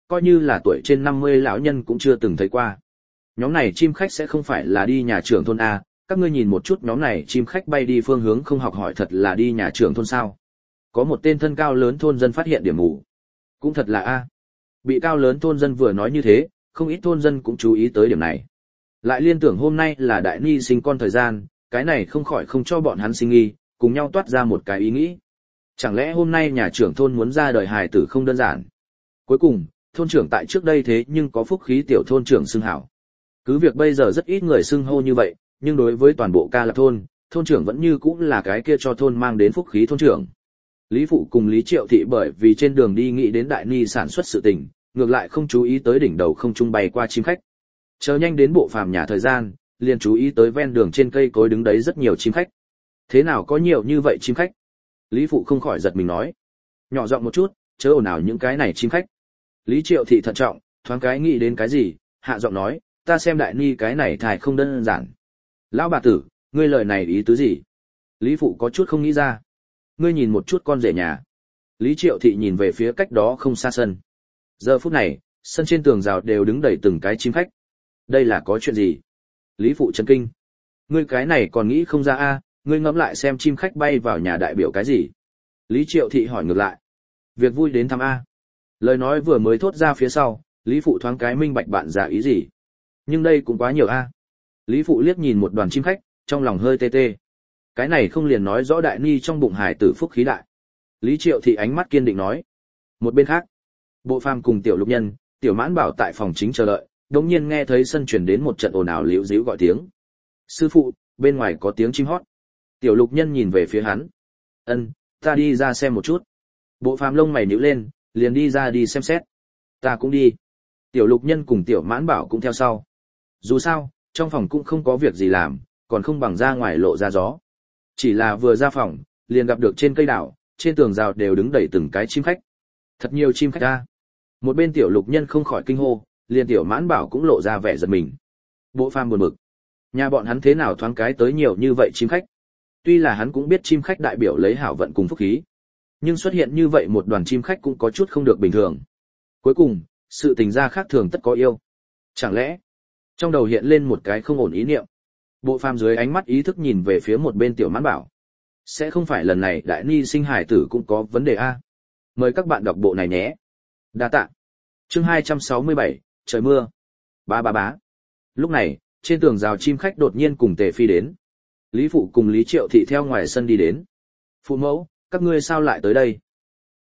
A: coi như là tuổi trên năm mươi lão nhân cũng chưa từng thấy qua. Nhóm này chim khách sẽ không phải là đi nhà trưởng thôn a, các ngươi nhìn một chút nhóm này chim khách bay đi phương hướng không học hỏi thật là đi nhà trưởng thôn sao? Có một tên thân cao lớn thôn dân phát hiện điểm mù. Cũng thật là a. Bị cao lớn thôn dân vừa nói như thế, không ít thôn dân cũng chú ý tới điểm này. Lại liên tưởng hôm nay là đại ni sinh con thời gian, cái này không khỏi không cho bọn hắn sinh nghi, cùng nhau toát ra một cái ý nghĩ. Chẳng lẽ hôm nay nhà trưởng thôn muốn ra đời hài tử không đơn giản? Cuối cùng, thôn trưởng tại trước đây thế nhưng có phúc khí tiểu thôn trưởng xưng hảo. Cứ việc bây giờ rất ít người xưng hô như vậy, nhưng đối với toàn bộ Ca Lập thôn, thôn trưởng vẫn như cũng là cái kia cho thôn mang đến phúc khí thôn trưởng. Lý Phụ cùng Lý Triệu Thị bởi vì trên đường đi nghĩ đến đại ni sản xuất sự tình, ngược lại không chú ý tới đỉnh đầu không trung bay qua chim khách. Chờ nhanh đến bộ phàm nhà thời gian, liền chú ý tới ven đường trên cây cối đứng đấy rất nhiều chim khách. Thế nào có nhiều như vậy chim khách? Lý Phụ không khỏi giật mình nói. Nhỏ giọng một chút, chớ ồn ào những cái này chim khách. Lý Triệu Thị thận trọng, thoáng cái nghĩ đến cái gì, hạ giọng nói, ta xem đại ni cái này thải không đơn giản. Lão bà tử, ngươi lời này ý tứ gì? Lý Phụ có chút không nghĩ ra. Ngươi nhìn một chút con rể nhà. Lý Triệu Thị nhìn về phía cách đó không xa sân. Giờ phút này, sân trên tường rào đều đứng đầy từng cái chim khách. Đây là có chuyện gì? Lý Phụ chấn kinh. Ngươi cái này còn nghĩ không ra a, ngươi ngẫm lại xem chim khách bay vào nhà đại biểu cái gì? Lý Triệu Thị hỏi ngược lại. Việc vui đến thăm a. Lời nói vừa mới thốt ra phía sau, Lý Phụ thoáng cái minh bạch bạn giả ý gì. Nhưng đây cũng quá nhiều a. Lý Phụ liếc nhìn một đoàn chim khách, trong lòng hơi tê tê. Cái này không liền nói rõ đại ni trong bụng hải tử phúc khí đại. Lý Triệu Thị ánh mắt kiên định nói. Một bên khác, Bộ Phàm cùng Tiểu Lục Nhân, Tiểu Mãn Bảo tại phòng chính chờ đợi, đột nhiên nghe thấy sân truyền đến một trận ồn ào líu díu gọi tiếng. Sư phụ, bên ngoài có tiếng chim hót. Tiểu Lục Nhân nhìn về phía hắn. Ân, ta đi ra xem một chút. Bộ Phàm lông mày nhíu lên, liền đi ra đi xem xét. Ta cũng đi. Tiểu Lục Nhân cùng Tiểu Mãn Bảo cũng theo sau. Dù sao, trong phòng cũng không có việc gì làm, còn không bằng ra ngoài lộ ra gió. Chỉ là vừa ra phòng, liền gặp được trên cây đảo, trên tường rào đều đứng đầy từng cái chim khách. Thật nhiều chim khách a. Một bên Tiểu Lục Nhân không khỏi kinh hô, liền Tiểu Mãn Bảo cũng lộ ra vẻ giật mình. Bộ Phàm buồn bực. Nhà bọn hắn thế nào thoáng cái tới nhiều như vậy chim khách? Tuy là hắn cũng biết chim khách đại biểu lấy hảo vận cùng phúc khí, nhưng xuất hiện như vậy một đoàn chim khách cũng có chút không được bình thường. Cuối cùng, sự tình ra khác thường tất có yêu. Chẳng lẽ, trong đầu hiện lên một cái không ổn ý niệm. Bộ Phàm dưới ánh mắt ý thức nhìn về phía một bên Tiểu Mãn Bảo. Sẽ không phải lần này đại ni sinh hải tử cũng có vấn đề a? Mời các bạn đọc bộ này nhé. Đa tạ. Chương hai trăm sáu mươi bảy, trời mưa. Ba ba bá. Lúc này, trên tường rào chim khách đột nhiên cùng Tề Phi đến. Lý Phụ cùng Lý Triệu Thị theo ngoài sân đi đến. Phụ mẫu, các ngươi sao lại tới đây?